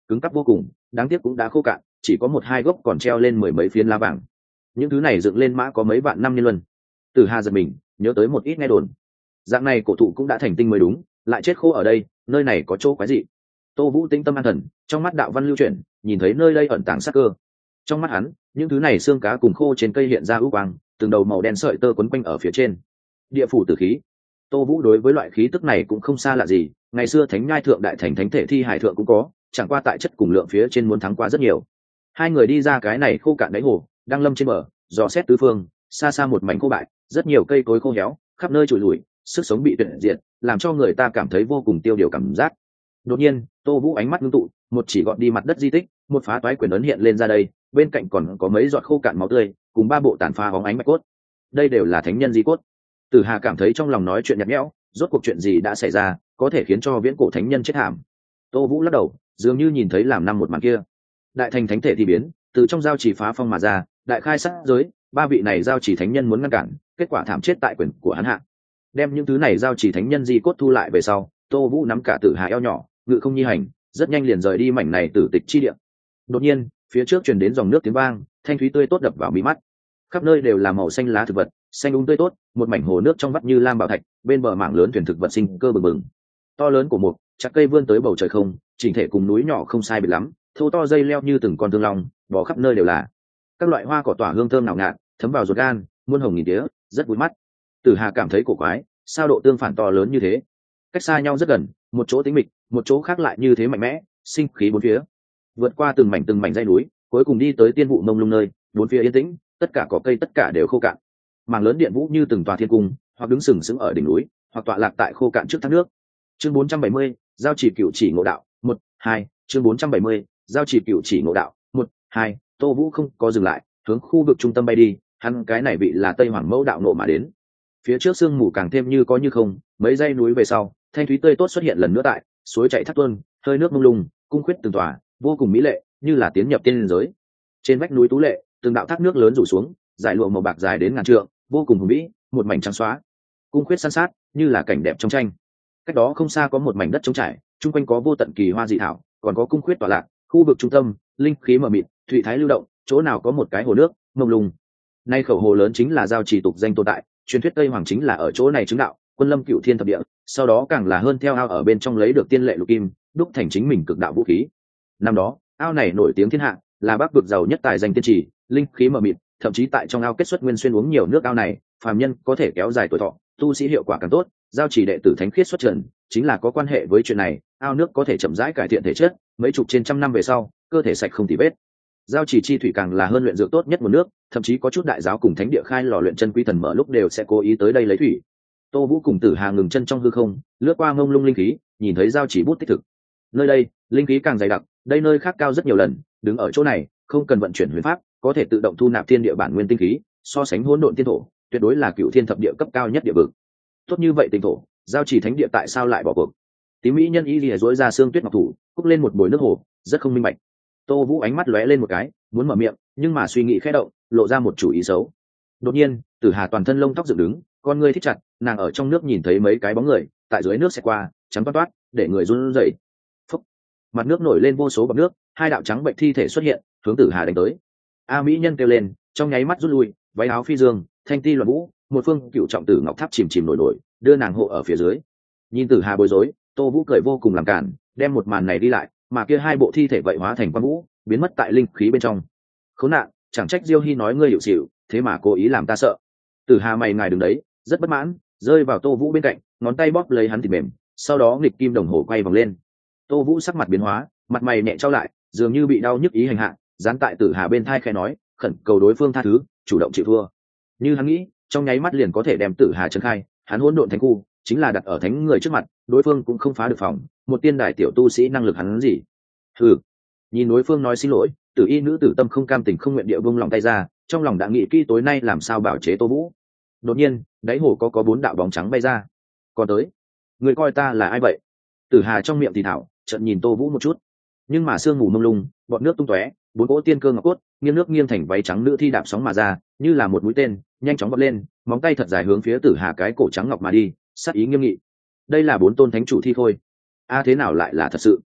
[SPEAKER 1] cứng cắp vô cùng, đáng tiếc cũng đã khô cạn, chỉ có một hai gốc còn treo lên mười mấy phiến lá vàng. Những thứ này dựng lên mã có mấy vạn năm niên luân. Tử Hà giật mình, nhớ tới một ít nghe đồn. Dạng này cổ thụ cũng đã thành tinh mới đúng, lại chết khô ở đây, nơi này có chỗ quái gì? Tô Vũ tĩnh tâm an thần, trong mắt đạo văn lưu chuyển, nhìn thấy nơi đây ẩn tàng sát cơ. Trong mắt hắn, những thứ này xương cá cùng khô trên cây hiện ra ưu quang, từng đầu màu đen sợi tơ quấn quanh ở phía trên. Địa phủ tử khí. Tô Vũ đối với loại khí tức này cũng không xa lạ gì, ngày xưa Thánh Nhai thượng đại thành thánh thể thi hải thượng cũng có, chẳng qua tại chất cùng lượng phía trên muốn thắng qua rất nhiều. Hai người đi ra cái này khô cạn đáy hồ, đang lâm trên bờ, dò xét tứ phương, xa xa một mảnh khô bại, rất nhiều cây cối khô héo, khắp nơi trụi lủi, sức sống bị tuyệt diệt, làm cho người ta cảm thấy vô cùng tiêu điều cảm giác. Đột nhiên, Tô Vũ ánh mắt ngưng tụ, một chỉ gọn đi mặt đất di tích, một phá toái quyền ấn hiện lên ra đây, bên cạnh còn có mấy giọt khô cạn máu tươi, cùng ba bộ tàn phá bóng ánh bạch cốt. Đây đều là thánh nhân di cốt. Tử Hà cảm thấy trong lòng nói chuyện nhạt nhẽo, rốt cuộc chuyện gì đã xảy ra, có thể khiến cho viễn cổ thánh nhân chết thảm. Tô Vũ lắc đầu, dường như nhìn thấy làm năm một màn kia. Đại thành thánh thể thì biến, từ trong giao chỉ phá phong mà ra, đại khai sát giới, ba vị này giao chỉ thánh nhân muốn ngăn cản, kết quả thảm chết tại quyền của hắn hạ. Đem những thứ này giao chỉ thánh nhân di cốt thu lại về sau, Tô Vũ nắm cả Tử Hà eo nhỏ, ngự không nhi hành, rất nhanh liền rời đi mảnh này tử tịch chi địa. Đột nhiên, phía trước truyền đến dòng nước tiếng vang, thanh thúy tươi tốt đập vào mí mắt. Khắp nơi đều là màu xanh lá thực vật, xanh tươi tốt, một mảnh hồ nước trong vắt như lam bảo thạch, bên bờ mảng lớn thuyền thực vật sinh cơ bừng bừng. To lớn của một chặt cây vươn tới bầu trời không, chỉnh thể cùng núi nhỏ không sai biệt lắm, thô to dây leo như từng con thương long, bò khắp nơi đều là. Các loại hoa cỏ tỏa hương thơm ngào ngạt, thấm vào ruột gan, muôn hồng nghìn tía, rất vui mắt. Tử Hà cảm thấy cổ quái, sao độ tương phản to lớn như thế? Cách xa nhau rất gần, một chỗ tĩnh mịch, một chỗ khác lại như thế mạnh mẽ, sinh khí bốn phía. Vượt qua từng mảnh dãy núi, cuối cùng đi tới tiên vụ mông lung nơi, bốn phía yên tĩnh, tất cả cỏ cây tất cả đều khô cạn. Mảng lớn điện vũ như từng tòa thiên cung, hoặc đứng sừng sững ở đỉnh núi, hoặc tọa lạc tại khô cạn trước thác nước. Chương 470, giao chỉ cửu chỉ ngộ đạo, 1, 2, chương 470, giao chỉ cửu chỉ ngộ đạo, 1, 2, Tô Vũ không có dừng lại, hướng khu vực trung tâm bay đi, hắn cái này bị là Tây Hoàng Mẫu đạo nộ mà đến. Phía trước sương mù càng thêm như có như không, mấy dãy núi về sau, thanh thúy tươi tốt xuất hiện lần nữa tại, suối chảy thác tuôn, hơi nước mông lung, cung khuyết từng tòa, vô cùng mỹ lệ, như là tiến nhập tiên giới. Trên vách núi tú lệ, từng đạo thác nước lớn rủ xuống, dải lụa màu bạc dài đến ngàn trượng, vô cùng hùng vĩ, một mảnh trắng xóa, cung khuyết san sát, như là cảnh đẹp trong tranh. Cách đó không xa có một mảnh đất trống trải, chung quanh có vô tận kỳ hoa dị thảo, còn có cung khuyết tọa lạc, khu vực trung tâm, linh khí mờ mịt, thủy thái lưu động, chỗ nào có một cái hồ nước, mông lung. Nay khẩu hồ lớn chính là giao chỉ tục danh tồn tại, truyền thuyết Tây Hoàng chính là ở chỗ này chứng đạo, quân lâm cửu thiên thập địa, sau đó càng là hơn theo ao ở bên trong lấy được tiên lệ lục kim, đúc thành chính mình cực đạo vũ khí. Năm đó, ao này nổi tiếng thiên hạ, là bắc vực giàu nhất tài danh tiên trì, linh khí mờ mịt, thậm chí tại trong ao kết xuất nguyên xuyên uống nhiều nước ao này, phàm nhân có thể kéo dài tuổi thọ, tu sĩ hiệu quả càng tốt. Giao chỉ đệ tử thánh khiết xuất trần, chính là có quan hệ với chuyện này, ao nước có thể chậm rãi cải thiện thể chất, mấy chục trên trăm năm về sau, cơ thể sạch không tì vết. Giao chỉ chi thủy càng là hơn luyện dược tốt nhất nguồn nước, thậm chí có chút đại giáo cùng thánh địa khai lò luyện chân quý thần mở lúc đều sẽ cố ý tới đây lấy thủy. Tô Vũ cùng Tử Hà ngừng chân trong hư không, lướt qua ngông lung linh khí, nhìn thấy giao chỉ bút tích thực. Nơi đây, linh khí càng dày đặc, đây nơi khác cao rất nhiều lần, đứng ở chỗ này, không cần vận chuyển huyền pháp, có thể tự động thu nạp thiên địa bản nguyên tinh khí, so sánh hỗn độn tiên thổ, tuyệt đối là cửu thiên thập địa cấp cao nhất địa vực. Tốt như vậy tinh thổ, giao chỉ thánh địa tại sao lại bỏ cuộc? Tím mỹ nhân y lìa dối ra xương tuyết ngọc thủ, cúc lên một bồi nước hồ, rất không minh bạch. Tô Vũ ánh mắt lóe lên một cái, muốn mở miệng, nhưng mà suy nghĩ khẽ động, lộ ra một chủ ý xấu. Đột nhiên, Tử Hà toàn thân lông tóc dựng đứng, con ngươi thích chặt, nàng ở trong nước nhìn thấy mấy cái bóng người, tại dưới nước xẹt qua, trắng toát toát, để người run rẩy. Phúc. Mặt nước nổi lên vô số bọt nước, hai đạo trắng bệnh thi thể xuất hiện, hướng Tử Hà đánh tới. A mỹ nhân kêu lên, trong nháy mắt rút lui, váy áo phi dương, thanh ti loạn vũ, một phương cựu trọng tử ngọc tháp chìm chìm nổi nổi, đưa nàng hộ ở phía dưới. Nhìn Tử Hà bối rối, Tô Vũ cười vô cùng làm cản, đem một màn này đi lại, mà kia hai bộ thi thể vậy hóa thành quang vũ, biến mất tại linh khí bên trong. Khốn nạn, chẳng trách Diêu Hi nói ngươi hiểu xỉu, thế mà cố ý làm ta sợ. Tử Hà mày ngài đứng đấy, rất bất mãn, rơi vào Tô Vũ bên cạnh, ngón tay bóp lấy hắn thịt mềm, sau đó nghịch kim đồng hồ quay vòng lên. Tô Vũ sắc mặt biến hóa, mặt mày nhẹ trao lại, dường như bị đau nhức ý hành hạ, dán tại Tử Hà bên thai khẽ nói, khẩn cầu đối phương tha thứ, chủ động chịu thua. Như hắn nghĩ, trong nháy mắt liền có thể đem Tử Hà trấn khai, hắn hỗn độn thánh khu, chính là đặt ở thánh người trước mặt, đối phương cũng không phá được phòng, một tiên đài tiểu tu sĩ năng lực hắn gì? Hừ. Nhìn đối phương nói xin lỗi, Tử Y nữ tử tâm không cam tình không nguyện địa buông lòng tay ra, trong lòng đã nghĩ kỹ tối nay làm sao bảo chế Tô Vũ. Đột nhiên, đáy hồ có bốn đạo bóng trắng bay ra. Còn tới, người coi ta là ai vậy? Tử Hà trong miệng thì thảo, chợt nhìn Tô Vũ một chút, nhưng mà sương mù mông lung, bọt nước tung tóe, bốn cỗ tiên cơ ngọc cốt, nghiêng nước nghiêng thành váy trắng nữ thi đạp sóng mà ra, như là một mũi tên, nhanh chóng vọt lên, móng tay thật dài hướng phía Tử Hà cái cổ trắng ngọc mà đi, sát ý nghiêm nghị. Đây là bốn tôn thánh chủ thi khôi. A thế nào lại là thật sự?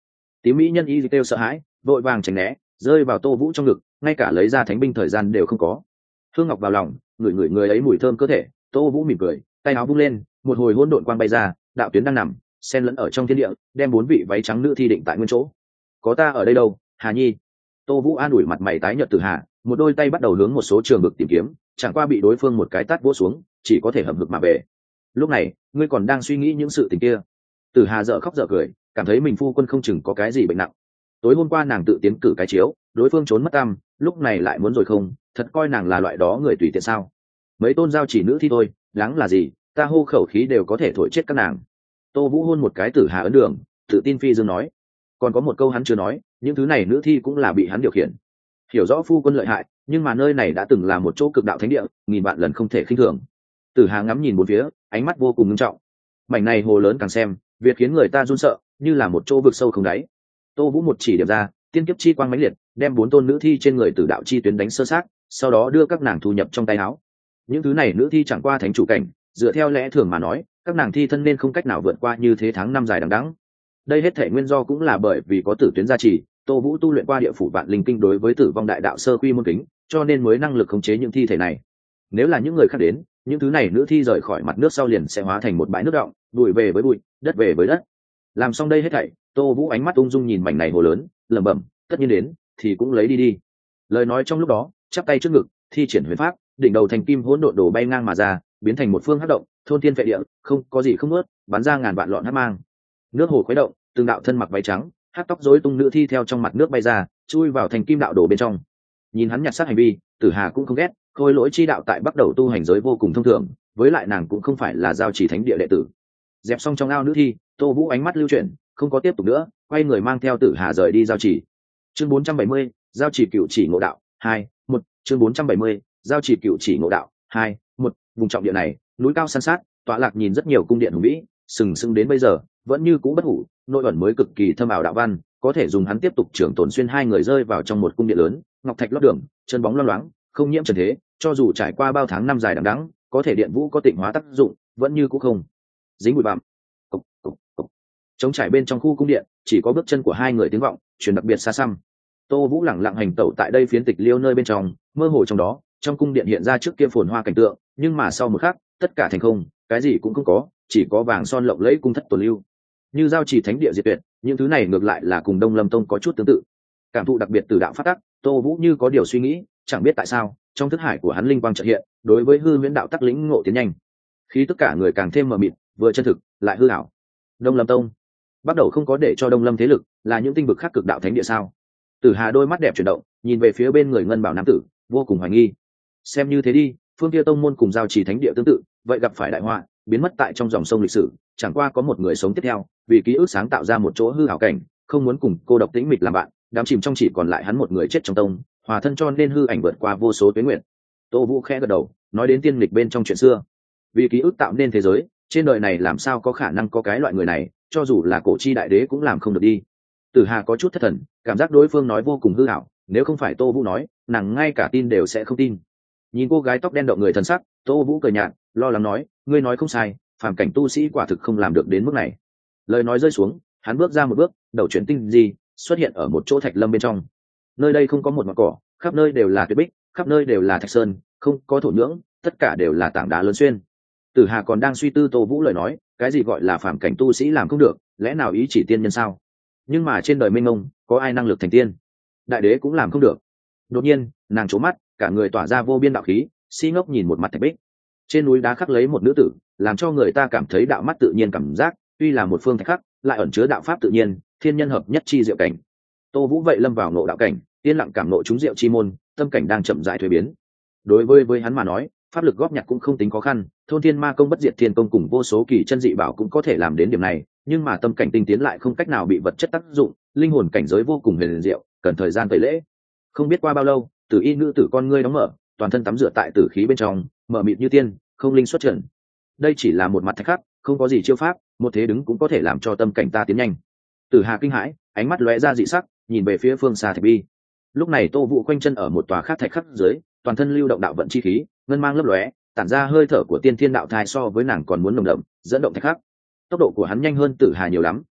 [SPEAKER 1] Tím mỹ nhân y kêu sợ hãi, vội vàng tránh né, rơi vào Tô Vũ trong ngực, ngay cả lấy ra thánh binh thời gian đều không có. Hương Ngọc vào lòng, ngửi ngửi người ấy mùi thơm cơ thể, Tô Vũ mỉm cười, tay áo vung lên, một hồi hỗn độn quang bay ra, đạo tuyến đang nằm xen lẫn ở trong thiên địa, đem 4 vị váy trắng nữ thi định tại nguyên chỗ. Có ta ở đây đâu, Hà Nhi? Tô Vũ an ủi mặt mày tái nhợt Tử Hà, một đôi tay bắt đầu hướng một số trường vực tìm kiếm, chẳng qua bị đối phương một cái tát vỗ xuống, chỉ có thể hậm hực mà về. Lúc này, ngươi còn đang suy nghĩ những sự tình kia? Tử Hà dở khóc dở cười, cảm thấy mình phu quân không chừng có cái gì bệnh nặng. Tối hôm qua nàng tự tiến cử cái chiếu, đối phương trốn mất tăm, lúc này lại muốn rồi không, thật coi nàng là loại đó người tùy tiện sao? Mấy tôn giao chỉ nữ thi thôi, đáng là gì, ta hô khẩu khí đều có thể thổi chết các nàng. Tô Vũ hôn một cái Tử Hà ấn đường, tự tin phi dương nói. Còn có một câu hắn chưa nói, những thứ này nữ thi cũng là bị hắn điều khiển. Hiểu rõ phu quân lợi hại, nhưng mà nơi này đã từng là một chỗ cực đạo thánh địa, nghìn vạn lần không thể khinh thường. Tử Hà ngắm nhìn bốn phía, ánh mắt vô cùng nghiêm trọng. Mảnh này hồ lớn càng xem, việc khiến người ta run sợ, như là một chỗ vực sâu không đáy. Tô Vũ một chỉ điểm ra, tiên kiếp chi quang mãnh liệt, đem 4 tôn nữ thi trên người Tử đạo chi tuyến đánh sơ sát, sau đó đưa các nàng thu nhập trong tay áo. Những thứ này nữ thi chẳng qua thánh chủ cảnh, dựa theo lẽ thường mà nói, các nàng thi thân nên không cách nào vượt qua như thế tháng năm dài đằng đẵng. Đây hết thể nguyên do cũng là bởi vì có tử tuyến gia trì, Tô Vũ tu luyện qua địa phủ vạn linh kinh đối với tử vong đại đạo sơ quy môn kính, cho nên mới năng lực khống chế những thi thể này. Nếu là những người khác đến, những thứ này nữ thi rời khỏi mặt nước sau liền sẽ hóa thành một bãi nước đọng, bụi về với bụi, đất về với đất. Làm xong đây hết thảy, Tô Vũ ánh mắt ung dung nhìn mảnh này hồ lớn, lẩm bẩm, tất nhiên đến thì cũng lấy đi đi. Lời nói trong lúc đó, chắp tay trước ngực, thi triển huyền pháp, đỉnh đầu thành kim hỗn độn đồ bay ngang mà ra, biến thành một phương hắc động, thôn thiên vệ địa, không có gì không nuốt, bắn ra ngàn vạn lọn hắc mang. Nước hồ khuấy động, từng đạo thân mặc váy trắng, hắc tóc rối tung nữ thi theo trong mặt nước bay ra, chui vào thành kim đạo đồ bên trong. Nhìn hắn nhặt xác hành vi, Tử Hà cũng không ghét, khôi lỗi chi đạo tại bắt đầu tu hành giới vô cùng thông thường, với lại nàng cũng không phải là giao chỉ thánh địa đệ tử. Dẹp xong trong ao nữ thi, Tô Vũ ánh mắt lưu chuyển, không có tiếp tục nữa, quay người mang theo Tử Hà rời đi giao chỉ. Chương 470, giao chỉ cựu chỉ ngộ đạo 2, 1, chương 470, giao chỉ cựu chỉ ngộ đạo 2, 1, vùng trọng địa này, núi cao san sát, tọa lạc nhìn rất nhiều cung điện hùng vĩ, sừng sững đến bây giờ, vẫn như cũ bất hủ, nội ẩn mới cực kỳ thâm ảo đạo văn, có thể dùng hắn tiếp tục trưởng tồn xuyên hai người rơi vào trong một cung điện lớn, ngọc thạch lót đường, chân bóng loang loáng, không nhiễm trần thế, cho dù trải qua bao tháng năm dài đằng đẵng, có thể điện vũ có tịnh hóa tác dụng, vẫn như cũ không dính bụi bặm. Cục, cục, cục. Trống trải bên trong khu cung điện, chỉ có bước chân của hai người tiếng vọng, truyền đặc biệt xa xăm. Tô Vũ lẳng lặng hành tẩu tại đây phiến tịch liêu nơi bên trong, mơ hồ trong đó, trong cung điện hiện ra trước kia phồn hoa cảnh tượng, nhưng mà sau một khắc, tất cả thành không, cái gì cũng không có, chỉ có vàng son lộng lẫy cung thất tồn lưu. Như giao chỉ thánh địa diệt tuyệt, những thứ này ngược lại là cùng Đông Lâm Tông có chút tương tự. Cảm thụ đặc biệt từ đạo phát tắc, Tô Vũ như có điều suy nghĩ, chẳng biết tại sao, trong thức hải của hắn linh quang chợt hiện, đối với hư huyễn đạo tắc lĩnh ngộ tiến nhanh. Khí tất cả người càng thêm mờ mịt, vừa chân thực, lại hư ảo. Đông Lâm Tông, bắt đầu không có để cho Đông Lâm thế lực, là những tinh vực khác cực đạo thánh địa sao? Tử Hà đôi mắt đẹp chuyển động, nhìn về phía bên người ngân bảo nam tử, vô cùng hoài nghi. Xem như thế đi, phương kia tông môn cùng giao chỉ thánh địa tương tự, vậy gặp phải đại họa, biến mất tại trong dòng sông lịch sử, chẳng qua có một người sống tiếp theo, vì ký ức sáng tạo ra một chỗ hư ảo cảnh, không muốn cùng cô độc tĩnh mịch làm bạn, đám chìm trong chỉ còn lại hắn một người chết trong tông, hòa thân cho nên hư ảnh vượt qua vô số tuyến nguyện. Tô Vũ khẽ gật đầu, nói đến tiên lịch bên trong chuyện xưa, vì ký ức tạo nên thế giới, trên đời này làm sao có khả năng có cái loại người này, cho dù là cổ chi đại đế cũng làm không được đi. Tử Hà có chút thất thần, cảm giác đối phương nói vô cùng hư ảo, nếu không phải Tô Vũ nói, nàng ngay cả tin đều sẽ không tin. Nhìn cô gái tóc đen động người thần sắc, Tô Vũ cười nhạt, lo lắng nói, ngươi nói không sai, phàm cảnh tu sĩ quả thực không làm được đến mức này. Lời nói rơi xuống, hắn bước ra một bước, đầu chuyển tinh gì xuất hiện ở một chỗ thạch lâm bên trong. Nơi đây không có một ngọn cỏ, khắp nơi đều là tuyết bích, khắp nơi đều là thạch sơn, không có thổ nhưỡng, tất cả đều là tảng đá lớn xuyên. Tử Hà còn đang suy tư Tô Vũ lời nói, cái gì gọi là phàm cảnh tu sĩ làm không được, lẽ nào ý chỉ tiên nhân sao? Nhưng mà trên đời mênh mông, có ai năng lực thành tiên? Đại đế cũng làm không được. Đột nhiên, nàng trố mắt, cả người tỏa ra vô biên đạo khí, si ngốc nhìn một mặt thạch bích. Trên núi đá khắc lấy một nữ tử, làm cho người ta cảm thấy đạo mắt tự nhiên cảm giác, tuy là một phương thạch khắc, lại ẩn chứa đạo pháp tự nhiên, thiên nhân hợp nhất chi diệu cảnh. Tô Vũ vậy lâm vào ngộ đạo cảnh, yên lặng cảm ngộ chúng diệu chi môn, tâm cảnh đang chậm rãi thuế biến. Đối với hắn mà nói, pháp lực góp nhặt cũng không tính khó khăn, thôn thiên ma công bất diệt thiên công cùng vô số kỳ chân dị bảo cũng có thể làm đến điểm này, nhưng mà tâm cảnh tinh tiến lại không cách nào bị vật chất tác dụng, linh hồn cảnh giới vô cùng huyền diệu, cần thời gian tẩy lễ. Không biết qua bao lâu, Tử Y nữ tử con ngươi đóng mở, toàn thân tắm rửa tại tử khí bên trong, mở mịt như tiên, không linh xuất trần. Đây chỉ là một mặt thạch khắc, không có gì chiêu pháp, một thế đứng cũng có thể làm cho tâm cảnh ta tiến nhanh. Tử Hà kinh hãi, ánh mắt lóe ra dị sắc, nhìn về phía phương xa thạch bi. Lúc này Tô Vũ quanh chân ở một tòa khác thạch khắc dưới, toàn thân lưu động đạo vận chi khí, ngân mang lấp lóe, tản ra hơi thở của tiên thiên đạo thai so với nàng còn muốn nồng đậm, dẫn động thạch khắc. Tốc độ của hắn nhanh hơn Tử Hà nhiều lắm,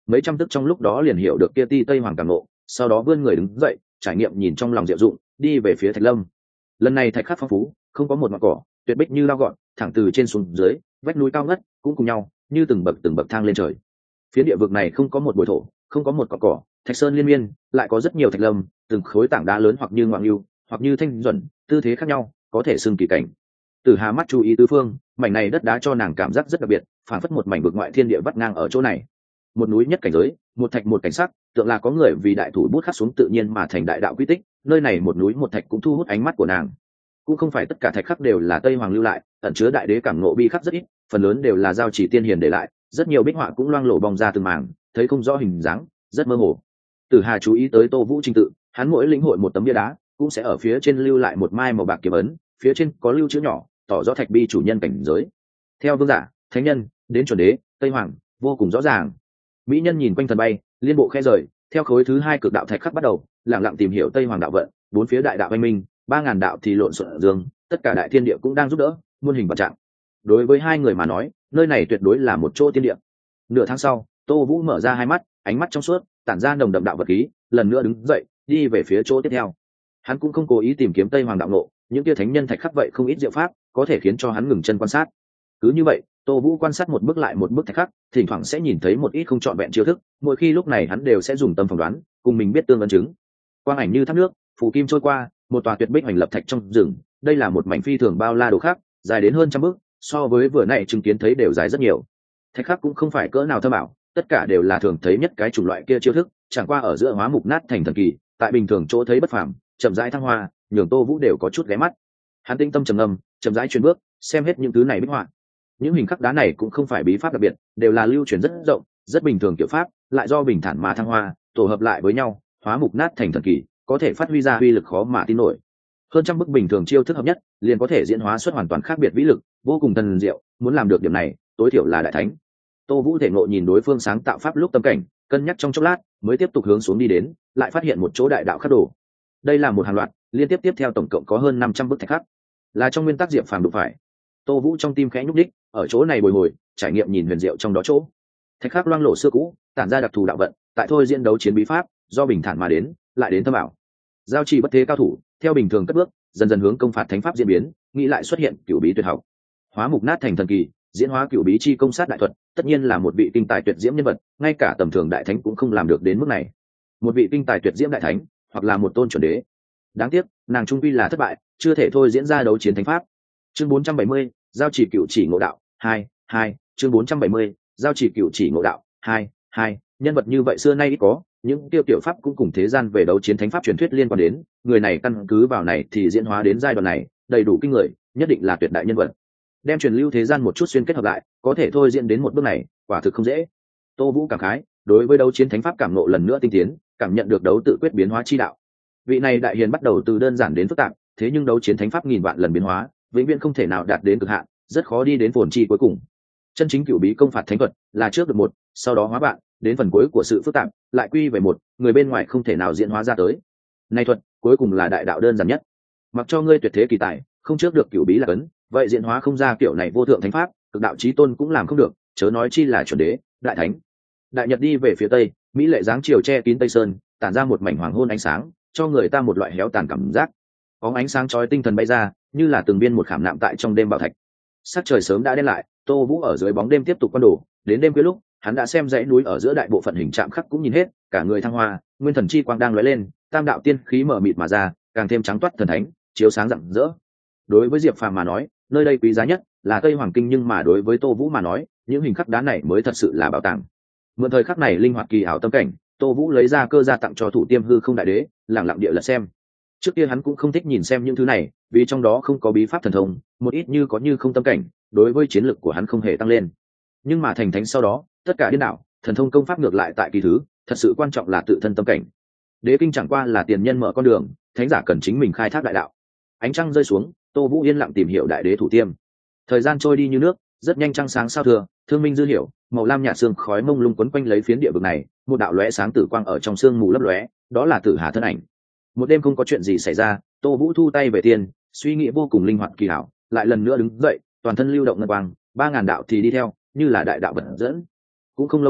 [SPEAKER 1] mấy trăm tức trong lúc đó liền hiểu được kia ti tây hoàng cảm ngộ, sau đó vươn người đứng dậy trải nghiệm nhìn trong lòng diệu dụng, đi về phía thạch lâm. Lần này thạch khắc phong phú, không có một mặt cỏ, tuyệt bích như lao gọn thẳng từ trên xuống dưới, vách núi cao ngất cũng cùng nhau như từng bậc thang lên trời. Phía địa vực này không có một bồi thổ, không có một cỏ cỏ, thạch sơn liên miên, lại có rất nhiều thạch lâm, từng khối tảng đá lớn hoặc như ngoạn lưu hoặc như thanh duẩn, tư thế khác nhau, có thể xưng kỳ cảnh. Từ Hà mắt chú ý tứ phương, mảnh này đất đá cho nàng cảm giác rất đặc biệt, phản phất một mảnh vực ngoại thiên địa vắt ngang ở chỗ này. Một núi nhất cảnh giới, một thạch một cảnh sắc, tượng là có người vì đại thủ bút khắc xuống tự nhiên mà thành đại đạo quy tích. Nơi này một núi một thạch cũng thu hút ánh mắt của nàng. Cũng không phải tất cả thạch khắc đều là Tây Hoàng lưu lại, ẩn chứa đại đế cảm ngộ bi khắc rất ít, phần lớn đều là giao chỉ tiên hiền để lại. Rất nhiều bích họa cũng loang lổ bong ra từng mảng, thấy không rõ hình dáng, rất mơ hồ. Tử Hà chú ý tới Tô Vũ trình tự, hắn mỗi lĩnh hội một tấm bia đá, cũng sẽ ở phía trên lưu lại một mai màu bạc kiếm ấn, phía trên có lưu chữ nhỏ, tỏ rõ thạch bi chủ nhân cảnh giới. Theo vương giả, thánh nhân, đến chuẩn đế, Tây Hoàng, vô cùng rõ ràng. Mỹ nhân nhìn quanh thần bay, liên bộ khe rời, theo khối thứ hai cực đạo thạch khắc bắt đầu, lặng lặng tìm hiểu Tây Hoàng đạo vận, bốn phía đại đạo anh minh, 3000 đạo thì lộn xộn dương, tất cả đại thiên địa cũng đang giúp đỡ, muôn hình vạn trạng. Đối với hai người mà nói, nơi này tuyệt đối là một chỗ tiên địa. Nửa tháng sau, Tô Vũ mở ra hai mắt, ánh mắt trong suốt, tản ra nồng đậm đạo vật khí, lần nữa đứng dậy, đi về phía chỗ tiếp theo. Hắn cũng không cố ý tìm kiếm Tây Hoàng đạo ngộ, những kia thánh nhân thạch khắc vậy không ít diệu pháp, có thể khiến cho hắn ngừng chân quan sát. Cứ như vậy, Tô Vũ quan sát một bước lại một bước thạch khắc, thỉnh thoảng sẽ nhìn thấy một ít không trọn vẹn chiêu thức, mỗi khi lúc này hắn đều sẽ dùng tâm phỏng đoán, cùng mình biết tương ấn chứng. Quang ảnh như thác nước, phủ kim trôi qua, một tòa tuyệt bích hành lập thạch trong rừng, đây là một mảnh phi thường bao la đồ khác, dài đến hơn trăm bước, so với vừa nãy chứng kiến thấy đều dài rất nhiều. Thạch khắc cũng không phải cỡ nào thâm ảo, tất cả đều là thường thấy nhất cái chủng loại kia chiêu thức, chẳng qua ở giữa hóa mục nát thành thần kỳ, tại bình thường chỗ thấy bất phàm, chậm rãi thăng hoa, nhường Tô Vũ đều có chút ghé mắt. Hắn tinh tâm trầm ngâm, chậm rãi chuyển bước, xem hết những thứ này bích họa. Những hình khắc đá này cũng không phải bí pháp đặc biệt, đều là lưu truyền rất rộng, rất bình thường kiểu pháp, lại do bình thản mà thăng hoa, tổ hợp lại với nhau, hóa mục nát thành thần kỳ, có thể phát huy ra uy lực khó mà tin nổi. Hơn trăm bức bình thường chiêu thức hợp nhất, liền có thể diễn hóa xuất hoàn toàn khác biệt vĩ lực, vô cùng thần diệu, muốn làm được điểm này, tối thiểu là đại thánh. Tô Vũ thể ngộ nhìn đối phương sáng tạo pháp lúc tâm cảnh, cân nhắc trong chốc lát, mới tiếp tục hướng xuống đi đến, lại phát hiện một chỗ đại đạo khắc đồ. Đây là một hàng loạt, liên tiếp tiếp theo tổng cộng có hơn 500 bức thạch khắc, là trong nguyên tắc Diệp Phàm đụng phải. Tô Vũ trong tim khẽ nhúc nhích, ở chỗ này bồi hồi, trải nghiệm nhìn huyền diệu trong đó chỗ. Thạch khắc loang lổ xưa cũ, tản ra đặc thù đạo vận, tại thôi diễn đấu chiến bí pháp, do bình thản mà đến, lại đến thâm ảo. Giao chỉ bất thế cao thủ, theo bình thường cất bước, dần dần hướng công phạt thánh pháp diễn biến, nghĩ lại xuất hiện cửu bí tuyệt học. Hóa mục nát thành thần kỳ, diễn hóa cửu bí chi công sát đại thuật, tất nhiên là một vị kinh tài tuyệt diễm nhân vật, ngay cả tầm thường đại thánh cũng không làm được đến mức này. Một vị kinh tài tuyệt diễm đại thánh, hoặc là một tôn chuẩn đế. Đáng tiếc, nàng trung quy là thất bại, chưa thể thôi diễn ra đấu chiến thánh pháp. Chương 470, giao chỉ cửu chỉ ngộ đạo 2 chương 470, giao chỉ cửu chỉ ngộ đạo 2 nhân vật như vậy xưa nay ít có, những tiêu tiểu pháp cũng cùng thế gian về đấu chiến thánh pháp truyền thuyết liên quan đến, người này căn cứ vào này thì diễn hóa đến giai đoạn này, đầy đủ kinh người, nhất định là tuyệt đại nhân vật. Đem truyền lưu thế gian một chút xuyên kết hợp lại, có thể thôi diễn đến một bước này, quả thực không dễ. Tô Vũ cảm khái, đối với đấu chiến thánh pháp cảm ngộ lần nữa tinh tiến, cảm nhận được đấu tự quyết biến hóa chi đạo. Vị này đại hiền bắt đầu từ đơn giản đến phức tạp, thế nhưng đấu chiến thánh pháp nghìn vạn lần biến hóa, vĩnh viễn không thể nào đạt đến cực hạn, rất khó đi đến phồn chi cuối cùng. Chân chính cửu bí công phạt thánh thuật là trước được một, sau đó hóa bạn, đến phần cuối của sự phức tạp, lại quy về một, người bên ngoài không thể nào diễn hóa ra tới. Này thuật, cuối cùng là đại đạo đơn giản nhất. Mặc cho ngươi tuyệt thế kỳ tài, không trước được cửu bí là cấn, vậy diễn hóa không ra kiểu này vô thượng thánh pháp, cực đạo chí tôn cũng làm không được, chớ nói chi là chuẩn đế, đại thánh. Đại nhật đi về phía tây, mỹ lệ dáng chiều che kín tây sơn, tản ra một mảnh hoàng hôn ánh sáng, cho người ta một loại héo tàn cảm giác. Bóng ánh sáng chói tinh thần bay ra, như là từng viên một khảm nạm tại trong đêm bảo thạch. Sắc trời sớm đã đen lại, Tô Vũ ở dưới bóng đêm tiếp tục quan đồ, đến đêm khuya lúc, hắn đã xem dãy núi ở giữa đại bộ phận hình trạm khắc cũng nhìn hết, cả người thăng hoa, nguyên thần chi quang đang lóe lên, tam đạo tiên khí mở mịt mà ra, càng thêm trắng toát thần thánh, chiếu sáng rạng rỡ. Đối với Diệp Phàm mà nói, nơi đây quý giá nhất là Tây Hoàng Kinh, nhưng mà đối với Tô Vũ mà nói, những hình khắc đá này mới thật sự là bảo tàng. Mượn thời khắc này linh hoạt kỳ ảo tâm cảnh, Tô Vũ lấy ra cơ gia tặng cho Thủ Tiêm Hư Không đại đế, lẳng lặng địa lật xem. Trước kia hắn cũng không thích nhìn xem những thứ này, vì trong đó không có bí pháp thần thông, một ít như có như không tâm cảnh, đối với chiến lực của hắn không hề tăng lên. Nhưng mà thành thánh sau đó, tất cả điên đảo, thần thông công pháp ngược lại tại kỳ thứ, thật sự quan trọng là tự thân tâm cảnh. Đế kinh chẳng qua là tiền nhân mở con đường, thánh giả cần chính mình khai thác đại đạo. Ánh trăng rơi xuống, Tô Vũ yên lặng tìm hiểu đại đế Thủ Tiêm. Thời gian trôi đi như nước, rất nhanh, trăng sáng sao thừa, thương minh dư hiểu, màu lam nhạt sương khói mông lung quấn quanh lấy phiến địa vực này, một đạo lóe sáng tử quang ở trong sương mù lấp lóe, đó là Tử Hà thân ảnh. Một đêm không có chuyện gì xảy ra, Tô Vũ thu tay về tiền, suy nghĩ vô cùng linh hoạt kỳ hảo, lại lần nữa đứng dậy, toàn thân lưu động ngân quang, 3000 đạo thì đi theo, như là đại đạo vận dẫn. Cũng không lâu lắm,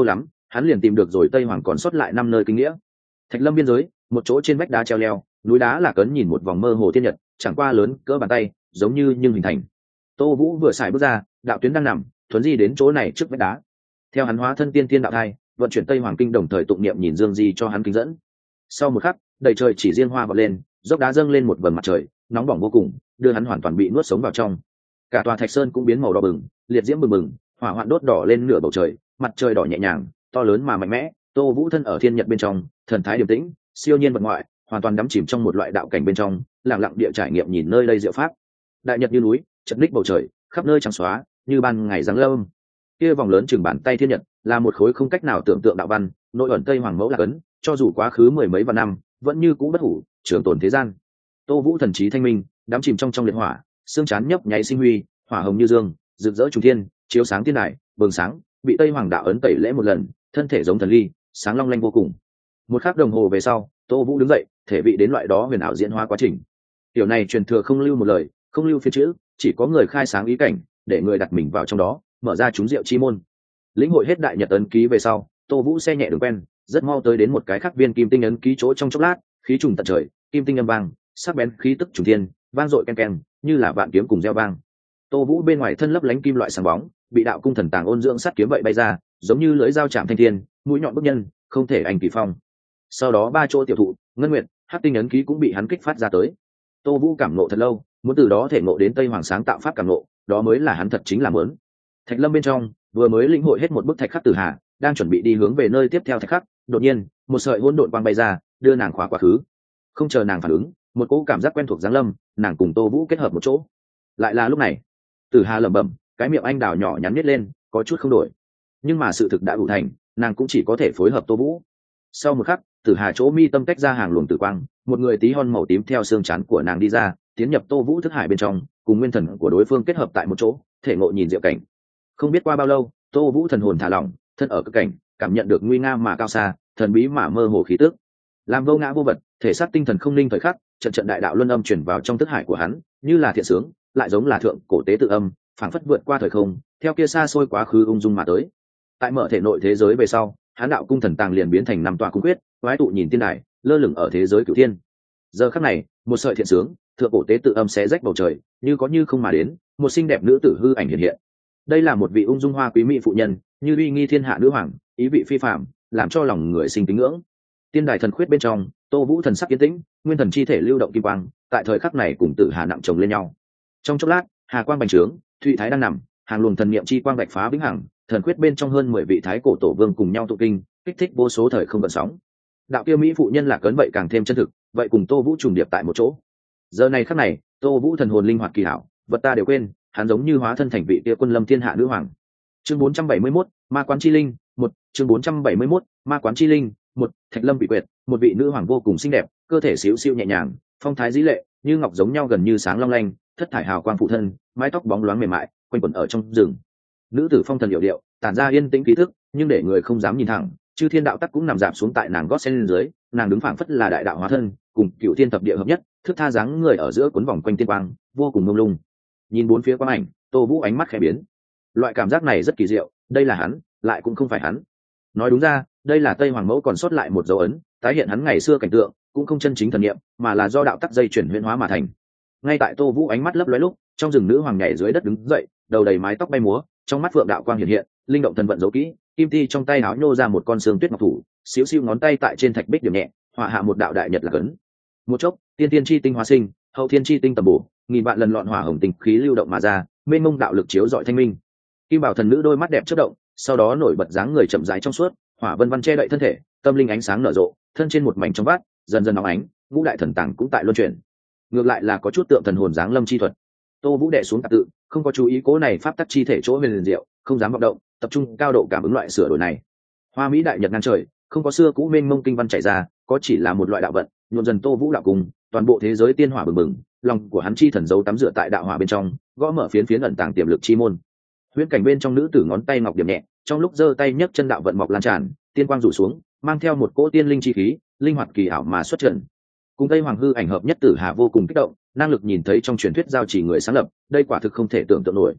[SPEAKER 1] hắn liền tìm được rồi Tây Hoàng còn sót lại 5 nơi kinh nghĩa. Thạch Lâm biên giới, một chỗ trên vách đá treo leo, núi đá là cấn nhìn một vòng mơ hồ thiên nhật, chẳng qua lớn cỡ bàn tay, giống như nhưng hình thành. Tô Vũ vừa xài bước ra, đạo tuyến đang nằm, thuấn di đến chỗ này trước vách đá. Theo hắn hóa thân tiên tiên đạo thai, vận chuyển Tây Hoàng kinh đồng thời tụng niệm nhìn Dương Di cho hắn kinh dẫn. Sau một khắc, đầy trời chỉ riêng hoa vọt lên, dốc đá dâng lên một vầng mặt trời, nóng bỏng vô cùng, đưa hắn hoàn toàn bị nuốt sống vào trong. Cả tòa Thạch Sơn cũng biến màu đỏ bừng, liệt diễm bừng bừng, hỏa hoạn đốt đỏ lên nửa bầu trời, mặt trời đỏ nhẹ nhàng, to lớn mà mạnh mẽ. Tô Vũ thân ở thiên nhật bên trong, thần thái điềm tĩnh, siêu nhiên vật ngoại, hoàn toàn đắm chìm trong một loại đạo cảnh bên trong, lặng lặng địa trải nghiệm nhìn nơi đây diệu pháp. Đại nhật như núi, chật ních bầu trời, khắp nơi trắng xóa, như ban ngày giáng lâm. Kia vòng lớn chừng bàn tay thiên nhật, là một khối không cách nào tưởng tượng đạo văn, nội ẩn Tây Hoàng mẫu lạc ấn, cho dù quá khứ mười mấy vạn năm, vẫn như cũ bất hủ, trường tồn thế gian. Tô Vũ thần trí thanh minh, đắm chìm trong liệt hỏa, xương chán nhấp nháy sinh huy, hỏa hồng như dương, rực rỡ trùng thiên, chiếu sáng thiên đài, bừng sáng, bị Tây Hoàng đạo ấn tẩy lễ một lần, thân thể giống thần ly, sáng long lanh vô cùng. Một khắc đồng hồ về sau, Tô Vũ đứng dậy, thể vị đến loại đó huyền ảo diễn hóa quá trình. Tiểu này truyền thừa không lưu một lời, không lưu phiên chữ, chỉ có người khai sáng ý cảnh, để người đặt mình vào trong đó, mở ra chúng diệu chi môn. Lĩnh hội hết đại nhật ấn ký về sau, Tô Vũ xe nhẹ đường quen, rất mau tới đến một cái khắc viên kim tinh ấn ký chỗ trong chốc lát, khí trùng tận trời, kim tinh âm vang, sắc bén khí tức trùng thiên, vang dội ken ken, như là vạn kiếm cùng gieo vang. Tô Vũ bên ngoài thân lấp lánh kim loại sáng bóng, bị đạo cung thần tàng ôn dưỡng sắt kiếm vậy bay ra, giống như lưỡi dao chạm thanh thiên, mũi nhọn bức nhân, không thể ảnh kỳ phong. Sau đó ba chỗ tiểu thụ, ngân nguyệt, hắc tinh ấn ký cũng bị hắn kích phát ra tới. Tô Vũ cảm nộ thật lâu, muốn từ đó thể ngộ đến Tây Hoàng sáng tạo pháp cảm nộ, đó mới là hắn thật chính là muốn. Thạch Lâm bên trong, vừa mới lĩnh hội hết một bức thạch khắc tử hà, đang chuẩn bị đi hướng về nơi tiếp theo thạch khắc, đột nhiên, một sợi hỗn độn quang bay ra, đưa nàng khóa quá khứ. Không chờ nàng phản ứng, một cỗ cảm giác quen thuộc giáng lâm, nàng cùng Tô Vũ kết hợp một chỗ. Lại là lúc này, Tử Hà lẩm bẩm, cái miệng anh đào nhỏ nhắn nhếch lên, có chút không đổi. Nhưng mà sự thực đã đủ thành, nàng cũng chỉ có thể phối hợp Tô Vũ. Sau một khắc, Tử Hà chỗ mi tâm tách ra hàng luồng tử quang, một người tí hon màu tím theo xương trán của nàng đi ra, tiến nhập Tô Vũ thức hải bên trong, cùng nguyên thần của đối phương kết hợp tại một chỗ, thể ngộ nhìn diệu cảnh. Không biết qua bao lâu, Tô Vũ thần hồn thả lỏng, thân ở cực cảnh, cảm nhận được nguy nga mà cao xa, thần bí mà mơ hồ khí tức. Làm vô ngã vô vật, thể xác tinh thần không linh thời khắc, trận trận đại đạo luân âm truyền vào trong thức hải của hắn, như là thiện sướng, lại giống là thượng cổ tế tự âm, phảng phất vượt qua thời không, theo kia xa xôi quá khứ ung dung mà tới. Tại mở thể nội thế giới về sau, hắn đạo cung thần tàng liền biến thành 5 tòa cung quyết, quái tụ nhìn tiên đài, lơ lửng ở thế giới cửu thiên. Giờ khắc này, một sợi thiện sướng, thượng cổ tế tự âm xé rách bầu trời, như có như không mà đến, một xinh đẹp nữ tử hư ảnh hiện hiện. Đây là một vị ung dung hoa quý mỹ phụ nhân, như uy nghi thiên hạ nữ hoàng, ý vị phi phàm, làm cho lòng người sinh kính ngưỡng. Tiên đài thần khuyết bên trong, Tô Vũ thần sắc yên tĩnh, nguyên thần chi thể lưu động kim quang, tại thời khắc này cùng Tử Hà nặng chồng lên nhau. Trong chốc lát, hà quang bành trướng, thụy thái đang nằm, hàng luồng thần niệm chi quang bạch phá vĩnh hằng, thần khuyết bên trong hơn 10 vị thái cổ tổ vương cùng nhau tụ kinh, kích thích vô số thời không gợn sóng. Đạo kia mỹ phụ nhân là cấn vậy càng thêm chân thực, vậy cùng Tô Vũ trùng điệp tại một chỗ. Giờ này khắc này, Tô Vũ thần hồn linh hoạt kỳ hảo, vật ta đều quên, hắn giống như hóa thân thành vị kia quân lâm thiên hạ nữ hoàng. Chương 471, Ma Quán Chi Linh, 1, chương 471, Ma Quán Chi Linh, 1, Thạch Lâm bị quyệt, một vị nữ hoàng vô cùng xinh đẹp, cơ thể xíu xiu nhẹ nhàng, phong thái dí lệ, như ngọc giống nhau gần như sáng long lanh, thất thải hào quang phụ thân, mái tóc bóng loáng mềm mại, quanh quẩn ở trong rừng. Nữ tử phong thần điệu điệu, tản ra yên tĩnh khí thức, nhưng để người không dám nhìn thẳng, chư thiên đạo tắc cũng nằm dạp xuống tại nàng gót sen dưới, nàng đứng phảng phất là đại đạo hóa thân, cùng cựu thiên thập địa hợp nhất, thước tha dáng người ở giữa cuốn vòng quanh tiên quang, vô cùng mông lung. Nhìn bốn phía quang ảnh, Tô Vũ ánh mắt khẽ biến. Loại cảm giác này rất kỳ diệu, đây là hắn, lại cũng không phải hắn. Nói đúng ra, đây là Tây Hoàng mẫu còn sót lại một dấu ấn, tái hiện hắn ngày xưa cảnh tượng, cũng không chân chính thần niệm, mà là do đạo tắc dây chuyển huyễn hóa mà thành. Ngay tại Tô Vũ ánh mắt lấp lóe lúc, trong rừng nữ hoàng nhảy dưới đất đứng dậy, đầu đầy mái tóc bay múa, trong mắt phượng đạo quang hiện hiện, linh động thần vận dấu kỹ, kim ti trong tay áo nhô ra một con xương tuyết ngọc thủ, xíu xiu ngón tay tại trên thạch bích điểm nhẹ, họa hạ một đạo đại nhật là cấn. Một chốc, tiên tiên chi tinh hóa sinh, hậu thiên chi tinh tầm bổ, nghìn vạn lần lọn hỏa hồng tinh khí lưu động mà ra, mênh mông đạo lực chiếu rọi thanh minh. Kim bảo thần nữ đôi mắt đẹp chớp động, sau đó nổi bật dáng người chậm rãi trong suốt, hỏa vân vân che đậy thân thể, tâm linh ánh sáng nở rộ, thân trên một mảnh trong vát, dần dần nóng ánh, ngũ đại thần tàng cũng tại luân chuyển. Ngược lại là có chút tượng thần hồn dáng lâm chi thuật. Tô Vũ đệ xuống tạp tự, không có chú ý cố này pháp tắc chi thể chỗ huyền diệu, không dám vọng động, tập trung cao độ cảm ứng loại sửa đổi này. Hoa mỹ đại nhật ngang trời, không có xưa cũ mênh mông kinh văn chảy ra, có chỉ là một loại đạo vận, nhuộm dần Tô Vũ đạo cùng, toàn bộ thế giới tiên hỏa bừng bừng, lòng của hắn chi thần dấu tắm rửa tại đạo hỏa bên trong, gõ mở phiến phiến ẩn tàng tiềm lực chi môn. Huyễn cảnh bên trong nữ tử ngón tay ngọc điểm nhẹ, trong lúc giơ tay nhấc chân đạo vận mọc lan tràn, tiên quang rủ xuống, mang theo một cỗ tiên linh chi khí, linh hoạt kỳ ảo mà xuất trận. Cùng Tây Hoàng hư ảnh hợp nhất Tử Hà vô cùng kích động, năng lực nhìn thấy trong truyền thuyết giao chỉ người sáng lập, đây quả thực không thể tưởng tượng nổi.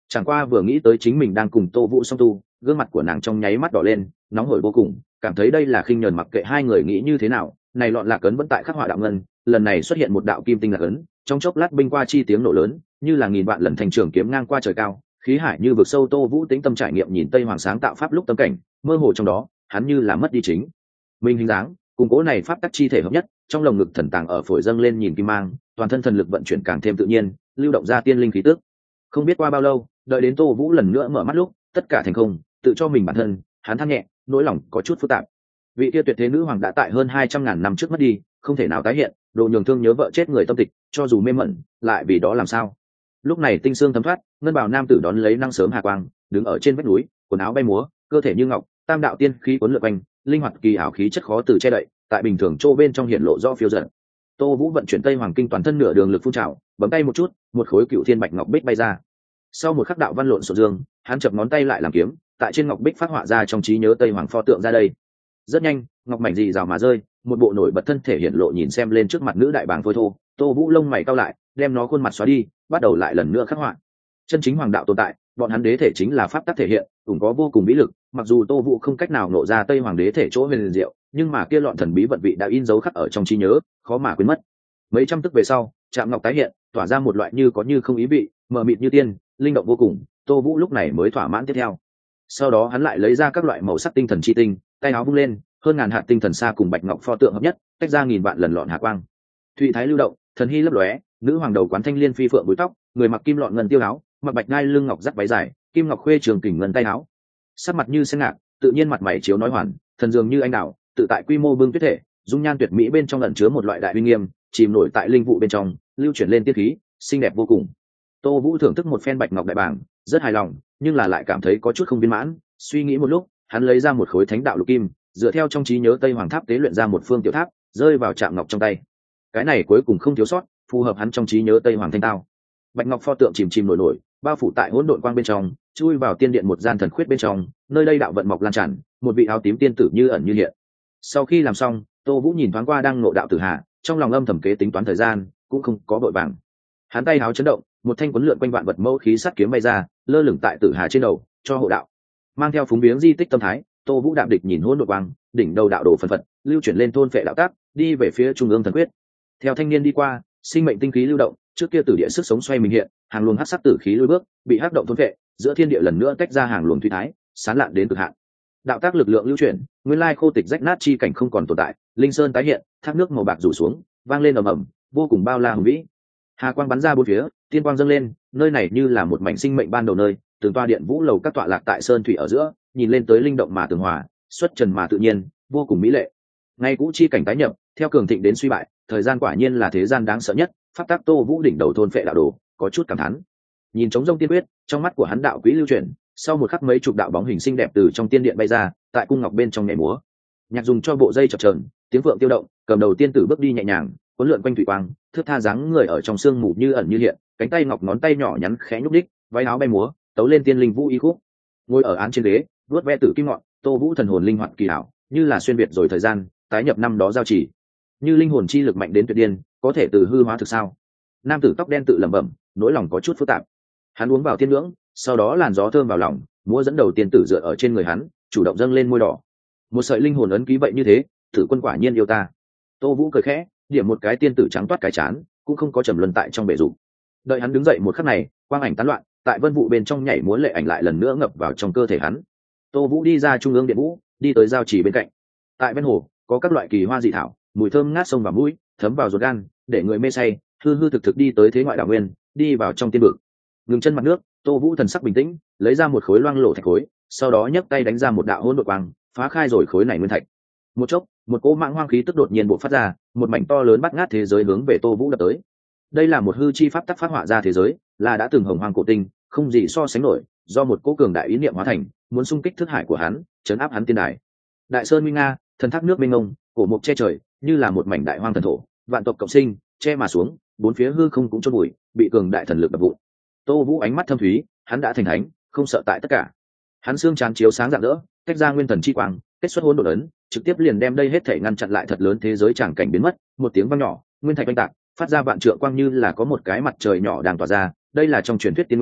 [SPEAKER 1] Chẳng qua vừa nghĩ tới chính mình đang cùng Tô Vũ song tu, gương mặt của nàng trong nháy mắt đỏ lên, nóng hổi vô cùng, cảm thấy đây là khinh nhờn, mặc kệ hai người nghĩ như thế nào, này lọn lạc ấn vẫn tại khắc họa đạo ngân, lần này xuất hiện một đạo kim tinh lạc ấn, trong chốc lát binh qua chi tiếng nổ lớn, như là nghìn vạn lần thành trường kiếm ngang qua trời cao, khí hải như vực sâu. Tô Vũ tĩnh tâm trải nghiệm nhìn Tây Hoàng sáng tạo pháp lúc tâm cảnh, mơ hồ trong đó, hắn như là mất đi chính mình hình dáng, cùng cố này pháp tắc chi thể hợp nhất, trong lồng ngực thần tàng ở phổi dâng lên nhìn kim mang, toàn thân thần lực vận chuyển càng thêm tự nhiên, lưu động ra tiên linh khí tức. Không biết qua bao lâu, đợi đến Tô Vũ lần nữa mở mắt lúc, tất cả thành không, tự cho mình bản thân, hắn than nhẹ, nỗi lòng có chút phức tạp. Vị kia tuyệt thế nữ hoàng đã tại hơn 200.000 năm trước mất đi, không thể nào tái hiện, đồ nhường thương nhớ vợ chết người tâm tịch, cho dù mê mẩn, lại vì đó làm sao? Lúc này tinh xương thấm thoát, ngân bào nam tử đón lấy năng sớm hà quang, đứng ở trên vách núi, quần áo bay múa, cơ thể như ngọc, tam đạo tiên khí cuốn lượn quanh, linh hoạt kỳ ảo khí chất khó từ che đậy, tại bình thường chỗ bên trong hiện lộ rõ phiêu dật. Tô Vũ vận chuyển Tây Hoàng kinh toàn thân nửa đường lực phun trào, bấm tay một chút, một khối cựu thiên bạch ngọc bích bay ra. Sau một khắc đạo văn lộn xộn dương, hắn chập ngón tay lại làm kiếm, tại trên ngọc bích phát họa ra trong trí nhớ Tây Hoàng pho tượng ra đây. Rất nhanh, ngọc mảnh dị rào mà rơi, một bộ nổi bật thân thể hiện lộ nhìn xem lên trước mặt nữ đại bàng phôi thô. Tô Vũ lông mày cau lại, đem nó khuôn mặt xóa đi, bắt đầu lại lần nữa khắc họa. Chân chính hoàng đạo tồn tại, bọn hắn đế thể chính là pháp tắc thể hiện, cũng có vô cùng bí lực. Mặc dù Tô Vũ không cách nào nộ ra Tây Hoàng đế thể chỗ huyền diệu, nhưng mà kia lọn thần bí vận vị đã in dấu khắc ở trong trí nhớ, khó mà quên mất. Mấy trăm tức về sau, chạm ngọc tái hiện, tỏa ra một loại như có như không ý vị, mờ mịt như tiên, linh động vô cùng. Tô Vũ lúc này mới thỏa mãn tiếp theo. Sau đó hắn lại lấy ra các loại màu sắc tinh thần chi tinh, tay áo vung lên, hơn ngàn hạt tinh thần sa cùng bạch ngọc pho tượng hợp nhất, tách ra nghìn vạn lần lọn hạ quang. Thụy thái lưu động, thần hy lấp lóe, nữ hoàng đầu quán thanh liên phi phượng búi tóc, người mặc kim lọn ngân tiêu áo, mặc bạch ngai lưng ngọc dắt váy dài, kim ngọc khuê trường kình ngân tay áo. Sắc mặt như sen ngạc, tự nhiên mặt mày chiếu nói hoàn, thần dường như anh đào, tự tại quy mô bưng tuyết thể, dung nhan tuyệt mỹ bên trong ẩn chứa một loại đại uy nghiêm, chìm nổi tại linh vụ bên trong, lưu chuyển lên tiên khí, xinh đẹp vô cùng. Tô Vũ thưởng thức một phen bạch ngọc đại bảng, rất hài lòng, nhưng là lại cảm thấy có chút không viên mãn. Suy nghĩ một lúc, hắn lấy ra một khối thánh đạo lục kim, dựa theo trong trí nhớ Tây Hoàng tháp tế luyện ra một phương tiểu tháp, rơi vào chạm ngọc trong tay. Cái này cuối cùng không thiếu sót, phù hợp hắn trong trí nhớ Tây Hoàng thanh tao. Bạch ngọc pho tượng chìm chìm nổi nổi, bao phủ tại hỗn độn quang bên trong, chui vào tiên điện một gian thần khuyết bên trong, nơi đây đạo vận mọc lan tràn, một vị áo tím tiên tử như ẩn như hiện. Sau khi làm xong, Tô Vũ nhìn thoáng qua đang ngộ đạo Tử Hà, trong lòng âm thầm kế tính toán thời gian, cũng không có vội vàng. Hắn tay áo chấn động, một thanh quấn lượn quanh vạn vật mẫu khí sắt kiếm bay ra, lơ lửng tại Tử Hà trên đầu, cho hộ đạo. Mang theo phúng viếng di tích tâm thái, Tô Vũ đạm địch nhìn hỗn độn quang, đỉnh đầu đạo đồ phân phật, lưu chuyển lên thôn phệ đạo tác, đi về phía trung ương thần quyết. Theo thanh niên đi qua, sinh mệnh tinh khí lưu động, trước kia tử địa sức sống xoay mình hiện, hàng luồng hắc sắc tử khí lùi bước, bị hắc động thôn phệ, giữa thiên địa lần nữa tách ra hàng luồng thủy thái, sán lạn đến cực hạn. Đạo tác lực lượng lưu chuyển, nguyên lai khô tịch rách nát chi cảnh không còn tồn tại, linh sơn tái hiện, thác nước màu bạc rủ xuống, vang lên ầm ầm, vô cùng bao la hùng vĩ. Hà quang bắn ra bốn phía, tiên quang dâng lên, nơi này như là một mảnh sinh mệnh ban đầu nơi, từng toa điện vũ lầu các tọa lạc tại sơn thủy ở giữa, nhìn lên tới linh động mà tường hòa, xuất trần mà tự nhiên, vô cùng mỹ lệ. Ngay cũ chi cảnh tái nhập, theo cường thịnh đến suy bại, thời gian quả nhiên là thế gian đáng sợ nhất. Pháp tác Tô Vũ đỉnh đầu thôn phệ đạo đồ, có chút cảm thán. Nhìn trống rông tiên quyết, trong mắt của hắn đạo quý lưu chuyển, sau một khắc mấy chục đạo bóng hình xinh đẹp từ trong tiên điện bay ra, tại cung ngọc bên trong nhảy múa. Nhạc dùng cho bộ dây chập chờn, tiếng phượng tiêu động, cầm đầu tiên tử bước đi nhẹ nhàng, cuốn lượn quanh thủy quang, thước tha dáng người ở trong sương mù như ẩn như hiện, cánh tay ngọc ngón tay nhỏ nhắn khẽ nhúc đích, váy áo bay múa, tấu lên tiên linh vũ y khúc. Ngồi ở án trên ghế, vuốt ve tử kim ngọn, Tô Vũ thần hồn linh hoạt kỳ ảo, như là xuyên việt rồi thời gian, tái nhập năm đó giao chỉ. Như linh hồn chi lực mạnh đến tuyệt điên, có thể từ hư hóa thực sao? Nam tử tóc đen tự lẩm bẩm, nỗi lòng có chút phức tạp. Hắn uống vào tiên ngưỡng, sau đó làn gió thơm vào lòng, múa dẫn đầu tiên tử dựa ở trên người hắn, chủ động dâng lên môi đỏ. Một sợi linh hồn ấn ký vậy như thế, Tử Quân quả nhiên yêu ta. Tô Vũ cười khẽ, điểm một cái tiên tử trắng toát cái chán, cũng không có trầm luân tại trong bể dục. Đợi hắn đứng dậy một khắc này, quang ảnh tán loạn, tại vân vụ bên trong nhảy múa lệ ảnh lại lần nữa ngập vào trong cơ thể hắn. Tô Vũ đi ra trung ương điện vũ, đi tới giao trì bên cạnh. Tại ven hồ, có các loại kỳ hoa dị thảo, mùi thơm ngát sông vào mũi, thấm vào ruột gan, để người mê say. Hư hư thực thực đi tới thế ngoại đảo nguyên, đi vào trong tiên vực. Ngừng chân mặt nước, Tô Vũ thần sắc bình tĩnh, lấy ra một khối loang lổ thạch khối, sau đó nhấc tay đánh ra một đạo hỗn độn quang, phá khai rồi khối này nguyên thạch. Một chốc, một cỗ mạng hoang khí tức đột nhiên bộc phát ra, một mảnh to lớn bắt ngát thế giới hướng về Tô Vũ đập tới. Đây là một hư chi pháp tắc phát họa ra thế giới, là đã từng hồng hoang cổ tinh, không gì so sánh nổi, do một cỗ cường đại ý niệm hóa thành, muốn xung kích thức hải của hắn, trấn áp hắn tiên đài. Đại sơn nguy nga, thần thác nước mênh mông, cổ mục che trời, như là một mảnh đại hoang thần thổ, vạn tộc cộng sinh, che mà xuống, bốn phía hư không cũng chôn bụi, bị cường đại thần lực đập vụn. Tô Vũ ánh mắt thâm thúy, hắn đã thành thánh, không sợ tại tất cả. Hắn xương trán chiếu sáng rạng rỡ, tách ra nguyên thần chi quang, kết xuất hỗn độn ấn, trực tiếp liền đem đây hết thể ngăn chặn lại thật lớn thế giới tràng cảnh biến mất. Một tiếng vang nhỏ, nguyên thạch oanh tạc, phát ra vạn trượng quang như là có một cái mặt trời nhỏ đang tỏa ra. Đây là trong truyền thuyết tiên nguyên,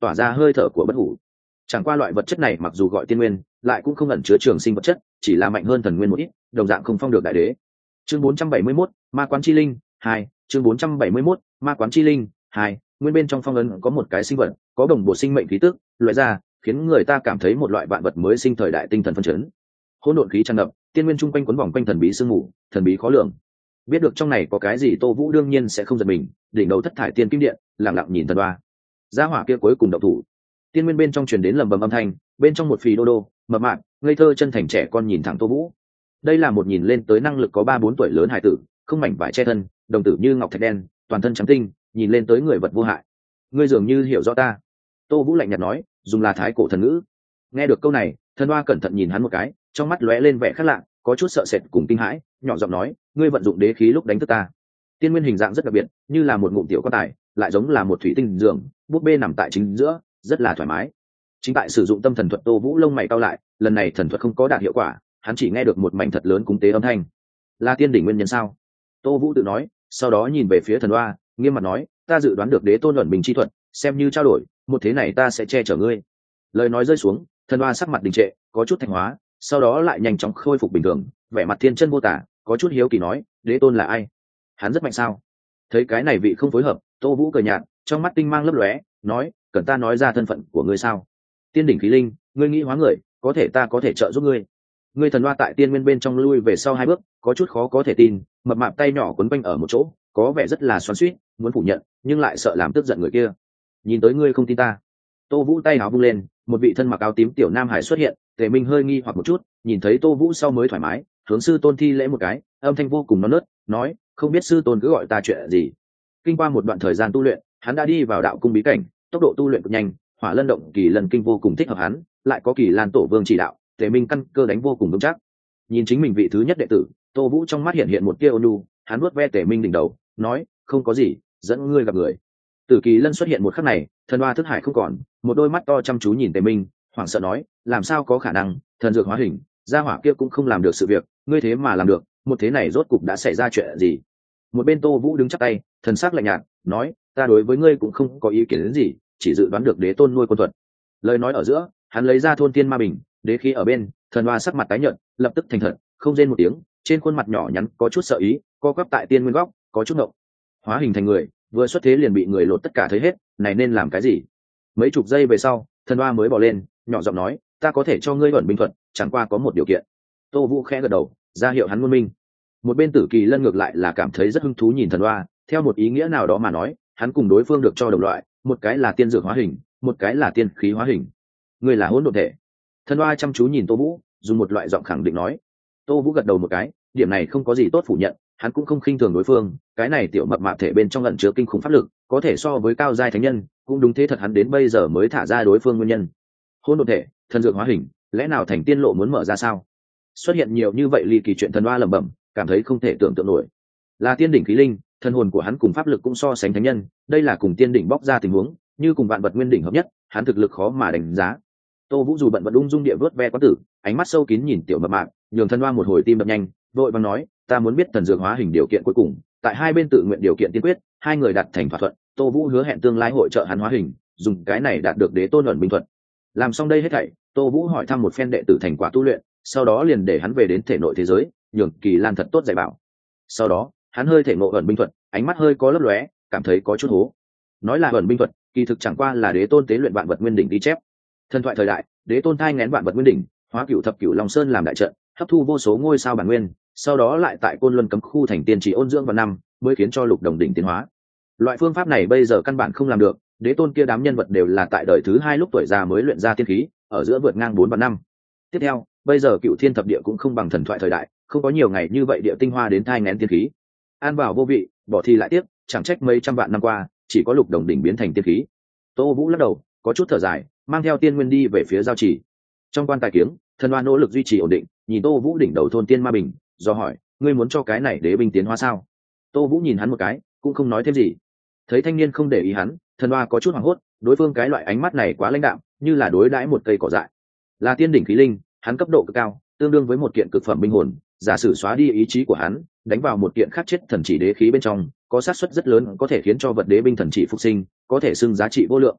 [SPEAKER 1] tỏa ra hơi thở của bất hủ. Chẳng qua loại vật chất này mặc dù gọi tiên nguyên, lại cũng không ẩn chứa trường sinh vật chất, chỉ là mạnh hơn thần nguyên một ít, đồng dạng không phong được đại đế. Chương 471, Ma Quán Chi Linh 2, chương 471, Ma Quán Chi Linh 2, nguyên bên trong phong ấn có một cái sinh vật, có đồng bộ sinh mệnh khí tức, loại ra, khiến người ta cảm thấy một loại vạn vật mới sinh thời đại tinh thần phân chấn. Hỗn độn khí tràn ngập, tiên nguyên trung quanh quấn vòng quanh thần bí sương mù, thần bí khó lường. Biết được trong này có cái gì, Tô Vũ đương nhiên sẽ không giật mình, đỉnh đầu thất thải tiên kim điện, lặng lặng nhìn thần đoa. Gia hỏa kia cuối cùng động thủ. Tiên nguyên bên trong truyền đến lầm bầm âm thanh, bên trong một phì đô đô, mập mạp, ngây thơ chân thành trẻ con nhìn thẳng Tô Vũ. Đây là một nhìn lên tới năng lực có 3-4 tuổi lớn hải tử, không mảnh vải che thân, đồng tử như ngọc thạch đen, toàn thân trắng tinh, nhìn lên tới người vật vô hại. Ngươi dường như hiểu rõ ta. Tô Vũ lạnh nhạt nói, dùng là thái cổ thần ngữ. Nghe được câu này, thần đoa cẩn thận nhìn hắn một cái, trong mắt lóe lên vẻ khác lạ, có chút sợ sệt cùng kinh hãi, nhỏ giọng nói, ngươi vận dụng đế khí lúc đánh thức ta. Tiên nguyên hình dạng rất đặc biệt, như là một ngụm tiểu quan tài, lại giống là một thủy tinh giường, búp bê nằm tại chính giữa, rất là thoải mái. Chính tại sử dụng tâm thần thuật, Tô Vũ lông mày cau lại, lần này thần thuật không có đạt hiệu quả, hắn chỉ nghe được một mảnh thật lớn cúng tế âm thanh. Là tiên đỉnh nguyên nhân sao? Tô Vũ tự nói, sau đó nhìn về phía thần đoa, nghiêm mặt nói, ta dự đoán được đế tôn luận bình chi thuật, xem như trao đổi, một thế này ta sẽ che chở ngươi. Lời nói rơi xuống, thần đoa sắc mặt đình trệ, có chút thanh hóa, sau đó lại nhanh chóng khôi phục bình thường, vẻ mặt thiên chân vô tả, có chút hiếu kỳ nói, đế tôn là ai? Hắn rất mạnh sao? Thấy cái này vị không phối hợp, Tô Vũ cười nhạt, trong mắt tinh mang lấp lóe, nói, cần ta nói ra thân phận của ngươi sao? Tiên đỉnh khí linh, ngươi nghĩ hóa người, có thể ta có thể trợ giúp ngươi. Ngươi thần đoa tại tiên nguyên bên trong lui về sau 2 bước, có chút khó có thể tin, mập mạp tay nhỏ quấn quanh ở một chỗ, có vẻ rất là xoắn xuýt, muốn phủ nhận, nhưng lại sợ làm tức giận người kia. Nhìn tới ngươi không tin ta. Tô Vũ tay áo vung lên, một vị thân mặc áo tím tiểu nam hải xuất hiện, Tề Minh hơi nghi hoặc một chút, nhìn thấy Tô Vũ sau mới thoải mái, hướng sư tôn thi lễ một cái, âm thanh vô cùng non nớt, nói, không biết sư tôn cứ gọi ta chuyện gì. Kinh qua một đoạn thời gian tu luyện, hắn đã đi vào đạo cung bí cảnh, tốc độ tu luyện cực nhanh, Hỏa Lân động kỳ lần kinh vô cùng thích hợp hắn, lại có Kỳ Lan tổ vương chỉ đạo, Tề Minh căn cơ đánh vô cùng vững chắc. Nhìn chính mình vị thứ nhất đệ tử, Tô Vũ trong mắt hiện hiện một tia ôn nhu, hắn vuốt ve Tề Minh đỉnh đầu, nói, không có gì, dẫn ngươi gặp người. Tử Kỳ Lân xuất hiện một khắc này, thần hoa thức hải không còn, một đôi mắt to chăm chú nhìn Tề Minh, hoảng sợ nói, làm sao có khả năng, thần dược hóa hình, gia hỏa kia cũng không làm được sự việc, ngươi thế mà làm được, một thế này rốt cục đã xảy ra chuyện gì? Một bên Tô Vũ đứng chắp tay, thần sắc lạnh nhạt, nói, ta đối với ngươi cũng không có ý kiến đến gì, chỉ dự đoán được đế tôn nuôi quân thuật. Lời nói ở giữa, hắn lấy ra thôn tiên ma bình, đế khí ở bên, thần hoa sắc mặt tái nhợt, lập tức thành thật, không rên một tiếng, trên khuôn mặt nhỏ nhắn có chút sợ ý, co quắp tại tiên nguyên góc, có chút ngộng. Hóa hình thành người, vừa xuất thế liền bị người lột tất cả thấy hết, này nên làm cái gì? Mấy chục giây về sau, thần hoa mới bỏ lên, nhỏ giọng nói, ta có thể cho ngươi ẩn binh thuật, chẳng qua có một điều kiện. Tô Vũ khẽ gật đầu, ra hiệu hắn ngôn minh. Một bên Tử Kỳ Lân ngược lại là cảm thấy rất hứng thú nhìn thần hoa, theo một ý nghĩa nào đó mà nói, hắn cùng đối phương được cho đồng loại, một cái là tiên dược hóa hình, một cái là tiên khí hóa hình. Ngươi là hỗn độn thể. Thần hoa chăm chú nhìn Tô Vũ, dùng một loại giọng khẳng định nói. Tô Vũ gật đầu một cái, điểm này không có gì tốt phủ nhận, hắn cũng không khinh thường đối phương, cái này tiểu mập mạp thể bên trong ẩn chứa kinh khủng pháp lực, có thể so với cao giai thánh nhân, cũng đúng thế thật, hắn đến bây giờ mới thả ra đối phương nguyên nhân. Hỗn độn thể, thần dược hóa hình, lẽ nào thành tiên lộ muốn mở ra sao? Xuất hiện nhiều như vậy ly kỳ chuyện, thần hoa lẩm bẩm, cảm thấy không thể tưởng tượng nổi. Là tiên đỉnh khí linh, thần hồn của hắn cùng pháp lực cũng so sánh thánh nhân, đây là cùng tiên đỉnh bóc ra tình huống, như cùng vạn vật nguyên đỉnh hợp nhất, hắn thực lực khó mà đánh giá. Tô Vũ dù bận vận ung dung địa vớt ve quán tử, ánh mắt sâu kín nhìn tiểu mập mạp, nhường thần hoa một hồi tim đập nhanh, vội vàng nói, ta muốn biết thần dược hóa hình điều kiện cuối cùng, tại hai bên tự nguyện điều kiện tiên quyết, hai người đạt thành thỏa thuận, Tô Vũ hứa hẹn tương lai hội trợ hắn hóa hình, dùng cái này đạt được đế tôn ẩn binh thuật. Làm xong đây hết thảy, Tô Vũ hỏi thăm một phen đệ tử thành quả tu luyện, sau đó liền để hắn về đến thể nội thế giới, nhường Kỳ Lan thật tốt dạy bảo. Sau đó, hắn hơi thể ngộ ẩn binh thuật, ánh mắt hơi có lấp lóe, cảm thấy có chút hố. Nói là ẩn binh thuật, kỳ thực chẳng qua là đế tôn tế luyện vạn vật nguyên đỉnh ghi chép. Thần thoại thời đại, đế tôn thai nghén vạn vật nguyên đỉnh, hóa cửu thập cửu long sơn làm đại trận, hấp thu vô số ngôi sao bản nguyên, sau đó lại tại Côn Luân cấm khu thành tiên chỉ ôn dưỡng vào năm, mới khiến cho lục đồng đỉnh tiến hóa. Loại phương pháp này bây giờ căn bản không làm được, đế tôn kia đám nhân vật đều là tại đời thứ 2 lúc tuổi già mới luyện ra tiên khí, ở giữa vượt ngang 4 và 5. Tiếp theo, bây giờ cựu thiên thập địa cũng không bằng thần thoại thời đại, không có nhiều ngày như vậy địa tinh hoa đến thai nghén tiên khí. An bảo vô vị, bỏ thi lại tiếp, chẳng trách mấy trăm vạn năm qua, chỉ có lục đồng đỉnh biến thành tiên khí. Tô Vũ lắc đầu, có chút thở dài, mang theo tiên nguyên đi về phía giao chỉ. Trong quan tài kiếng, thần hoa nỗ lực duy trì ổn định, nhìn Tô Vũ đỉnh đầu thôn tiên ma bình, do hỏi, ngươi muốn cho cái này đế binh tiến hóa sao? Tô Vũ nhìn hắn một cái, cũng không nói thêm gì. Thấy thanh niên không để ý hắn, thần hoa có chút hoảng hốt, đối phương cái loại ánh mắt này quá lãnh đạm, như là đối đãi một cây cỏ dại. Là tiên đỉnh khí linh, hắn cấp độ cực cao, tương đương với một kiện cực phẩm binh hồn, giả sử xóa đi ý chí của hắn, đánh vào một kiện khác chết thần chỉ đế khí bên trong, có xác suất rất lớn có thể khiến cho vật đế binh thần chỉ phục sinh, có thể xưng giá trị vô lượng.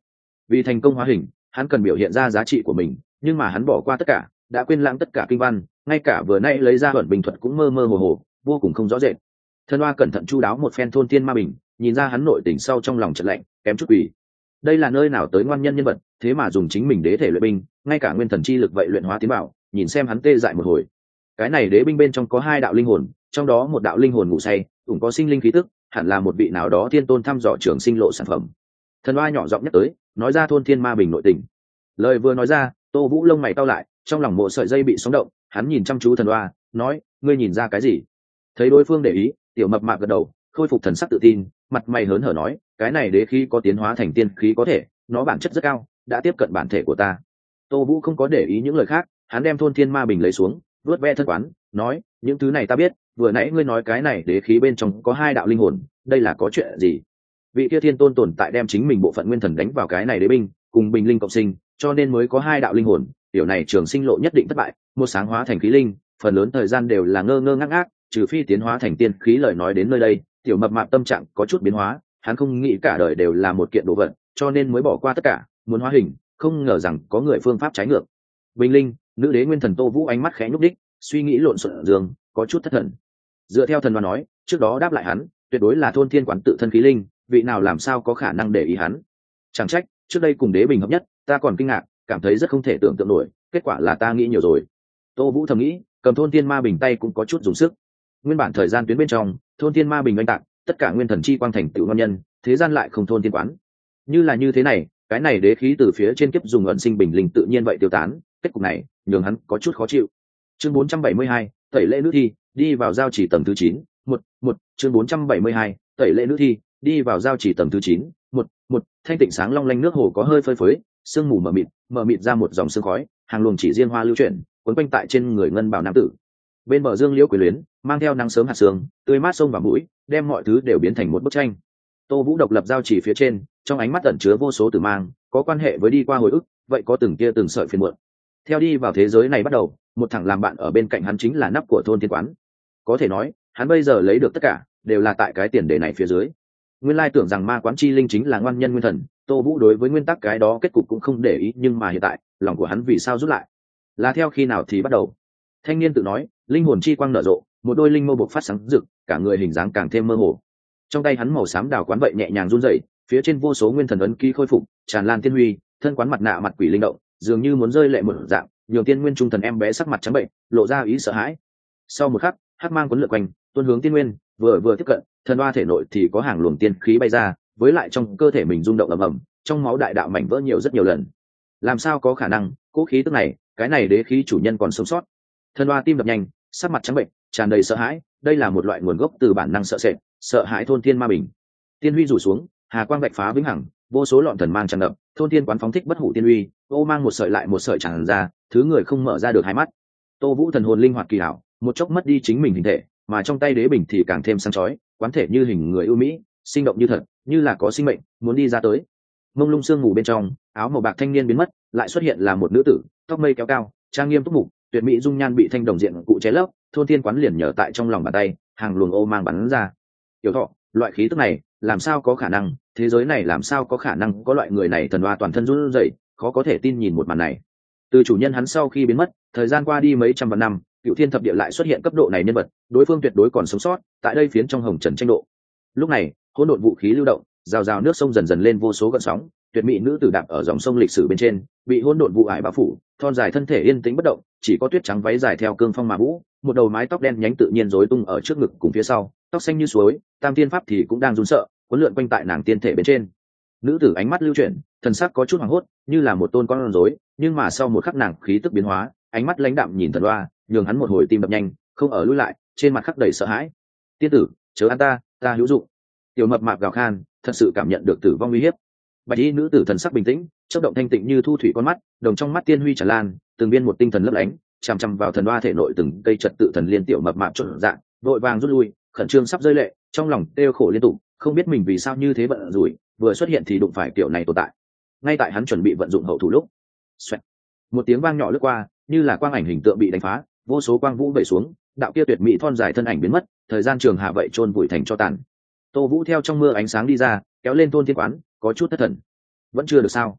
[SPEAKER 1] Vì thành công hóa hình, hắn cần biểu hiện ra giá trị của mình, nhưng mà hắn bỏ qua tất cả, đã quên lãng tất cả kinh văn, ngay cả vừa nay lấy ra ẩn bình thuật cũng mơ mơ hồ hồ, vô cùng không rõ rệt. Thân Hoa cẩn thận chu đáo một phen thôn tiên ma bình, nhìn ra hắn nội tình sau trong lòng chợt lạnh, kém chút quỷ. Đây là nơi nào tới ngoan nhân nhân vật, thế mà dùng chính mình đế thể luyện binh, ngay cả nguyên thần chi lực vậy luyện hóa tiến bảo, nhìn xem hắn tê dại một hồi. Cái này đế binh bên trong có 2 đạo linh hồn, trong đó một đạo linh hồn ngủ say, cũng có sinh linh khí tức, hẳn là một vị nào đó thiên tôn thăm dò trường sinh lộ sản phẩm. Thần Hoa nhỏ giọng nhắc tới, nói ra thôn thiên ma bình nội tình. Lời vừa nói ra, Tô Vũ lông mày cau lại, trong lòng mộ sợi dây bị sóng động, hắn nhìn chăm chú Thần Hoa, nói, ngươi nhìn ra cái gì? Thấy đối phương để ý, tiểu mập mạp gật đầu, khôi phục thần sắc tự tin, mặt mày hớn hở nói, cái này đế khí có tiến hóa thành tiên khí có thể, nó bản chất rất cao, đã tiếp cận bản thể của ta. Tô Vũ không có để ý những lời khác, hắn đem thôn thiên ma bình lấy xuống, vuốt ve thân quán, nói, những thứ này ta biết, vừa nãy ngươi nói cái này đế khí bên trong có 2 đạo linh hồn, đây là có chuyện gì? Vị kia thiên tôn tồn tại đem chính mình bộ phận nguyên thần đánh vào cái này đế binh, cùng bình linh cộng sinh, cho nên mới có 2 đạo linh hồn, điều này trường sinh lộ nhất định thất bại, một sáng hóa thành khí linh, phần lớn thời gian đều là ngơ ngơ ngác ngác, trừ phi tiến hóa thành tiên khí. Lời nói đến nơi đây, tiểu mập mạp tâm trạng có chút biến hóa, hắn không nghĩ cả đời đều là một kiện đồ vật, cho nên mới bỏ qua tất cả, muốn hóa hình, không ngờ rằng có người phương pháp trái ngược. Bình linh, nữ đế nguyên thần Tô Vũ ánh mắt khẽ nhúc đích, suy nghĩ lộn xộn dương, có chút thất thần. Dựa theo thần Hoa nói, trước đó đáp lại hắn, tuyệt đối là thôn thiên quán tự thân khí linh, vị nào làm sao có khả năng để ý hắn. Chẳng trách, trước đây cùng đế bình hợp nhất, ta còn kinh ngạc, cảm thấy rất không thể tưởng tượng nổi, kết quả là ta nghĩ nhiều rồi. Tô Vũ thầm nghĩ, cầm thôn thiên ma bình tay cũng có chút dùng sức. Nguyên bản thời gian tuyến bên trong, thôn thiên ma bình oanh tạc, tất cả nguyên thần chi quang thành tựu ngon nhân, thế gian lại không thôn thiên quán. Như là như thế này, cái này đế khí từ phía trên kiếp dùng ẩn sinh bình linh tự nhiên vậy tiêu tán, kết cục này nhường hắn có chút khó chịu. Chương 472, tẩy lễ nữ thi, đi vào giao chỉ tầng thứ 9, một chương 472, tẩy lễ nữ thi, đi vào giao chỉ tầng thứ 9, một thanh tịnh sáng long lanh nước hồ có hơi phơi phới, sương mù mờ mịt ra một dòng sương khói, hàng luồng chỉ riêng hoa lưu chuyển, quấn quanh tại trên người ngân bào nam tử. Bên bờ dương liễu quyến luyến, mang theo nắng sớm hạt sương, tươi mát sông vào mũi, đem mọi thứ đều biến thành một bức tranh. Tô Vũ độc lập giao chỉ phía trên, trong ánh mắt ẩn chứa vô số tử mang, có quan hệ với đi qua hồi ức, vậy có từng kia từng sợi phiền muộn. Theo đi vào thế giới này bắt đầu, một thằng làm bạn ở bên cạnh hắn chính là nắp của thôn thiên quán. Có thể nói, hắn bây giờ lấy được tất cả, đều là tại cái tiền đề này phía dưới. Nguyên lai tưởng rằng ma quán chi linh chính là ngoan nhân nguyên thần, Tô Vũ đối với nguyên tắc cái đó kết cục cũng không để ý, nhưng mà hiện tại, lòng của hắn vì sao rút lại? Là theo khi nào thì bắt đầu? Thanh niên tự nói, linh hồn chi quang nở rộ, một đôi linh mâu bộc phát sáng rực, cả người hình dáng càng thêm mơ hồ. Trong tay hắn màu xám đào quán vậy nhẹ nhàng run rẩy, phía trên vô số nguyên thần ấn ký khôi phục, tràn lan tiên huy, thân quán mặt nạ mặt quỷ linh động, dường như muốn rơi lệ một dạng, nhiều tiên nguyên trung thần em bé sắc mặt trắng bệnh, lộ ra ý sợ hãi. Sau một khắc, hắc mang quấn lượn quanh, tuôn hướng tiên nguyên, vừa tiếp cận, thần Hoa thể nội thì có hàng luồng tiên khí bay ra, với lại trong cơ thể mình rung động ầm ầm, trong máu đại đạo mảnh vỡ nhiều rất nhiều lần. Làm sao có khả năng, cố khí tức này, cái này đế khí chủ nhân còn sống sót? Thần Hoa tim đập nhanh, sắc mặt trắng bệnh, tràn đầy sợ hãi, đây là một loại nguồn gốc từ bản năng sợ sệt, sợ hãi thôn thiên ma bình. Tiên huy rủ xuống, hà quang vạch phá vĩnh hằng, vô số lọn thần mang tràn ngập, thôn thiên quán phóng thích bất hủ tiên uy, ô mang một sợi lại một sợi tràn ra, thứ người không mở ra được hai mắt. Tô Vũ thần hồn linh hoạt kỳ hảo, một chốc mất đi chính mình hình thể, mà trong tay đế bình thì càng thêm sáng chói, quán thể như hình người ưu mỹ, sinh động như thật, như là có sinh mệnh, muốn đi ra tới. Mông lung sương mù bên trong, áo màu bạc thanh niên biến mất, lại xuất hiện là một nữ tử, tóc mây kéo cao, trang nghiêm túc mục, tuyệt mỹ dung nhan bị thanh đồng diện cụ che lấp, thôn thiên quán liền nhở tại trong lòng bàn tay, hàng luồng ô mang bắn ra. Tiểu Thọ, loại khí tức này, làm sao có khả năng, thế giới này làm sao có khả năng có loại người này? Thần Hoa toàn thân run rẩy, khó có thể tin nhìn một màn này. Từ chủ nhân hắn sau khi biến mất, thời gian qua đi mấy trăm vạn năm, Cựu Thiên thập địa lại xuất hiện cấp độ này nhân vật, đối phương tuyệt đối còn sống sót, tại đây phiến trong hồng trần tranh độ. Lúc này, hỗn độn vũ khí lưu động, rào rào nước sông dần dần lên vô số gợn sóng, tuyệt mỹ nữ tử đạp ở dòng sông lịch sử bên trên, bị hỗn độn vụ ải bao phủ, thon dài thân thể yên tĩnh bất động, chỉ có tuyết trắng váy dài theo cương phong mà vũ, một đầu mái tóc đen nhánh tự nhiên rối tung ở trước ngực cùng phía sau, tóc xanh như suối, tam tiên pháp thì cũng đang run sợ, cuốn lượn quanh tại nàng tiên thể bên trên. Nữ tử ánh mắt lưu chuyển, thần sắc có chút hoảng hốt, như là một tôn con rối, nhưng mà sau một khắc nàng khí tức biến hóa, ánh mắt lãnh đạm nhìn Thần Hoa, nhường hắn một hồi tim đập nhanh, không ở lui lại, trên mặt khắc đầy sợ hãi. Tiên tử, chớ ăn ta hữu dụng. Tiểu mập mạp gào khan, thật sự cảm nhận được tử vong uy hiếp. Bạch y nữ tử thần sắc bình tĩnh, chớp động thanh tịnh như thu thủy con mắt, đồng trong mắt tiên huy tràn lan, từng viên một tinh thần lấp lánh, chằm chằm vào Thần Hoa thể nội từng cây trật tự thần liên. Tiểu mập mạp trộn dạng, vội vàng rút lui, khẩn trương sắp rơi lệ, trong lòng kêu khổ liên tục, không biết mình vì sao như thế bận rủi, vừa xuất hiện thì đụng phải kiểu này tồn tại. Ngay tại hắn chuẩn bị vận dụng hậu thủ lúc, xoẹt, một tiếng vang nhỏ lướt qua, như là quang ảnh hình tượng bị đánh phá, vô số quang vũ vẩy xuống, đạo kia tuyệt mỹ thon dài thân ảnh biến mất, thời gian trường hạ vậy chôn vùi thành cho tàn. Tô Vũ theo trong mưa ánh sáng đi ra, kéo lên thôn thiên quán, có chút thất thần. Vẫn chưa được sao?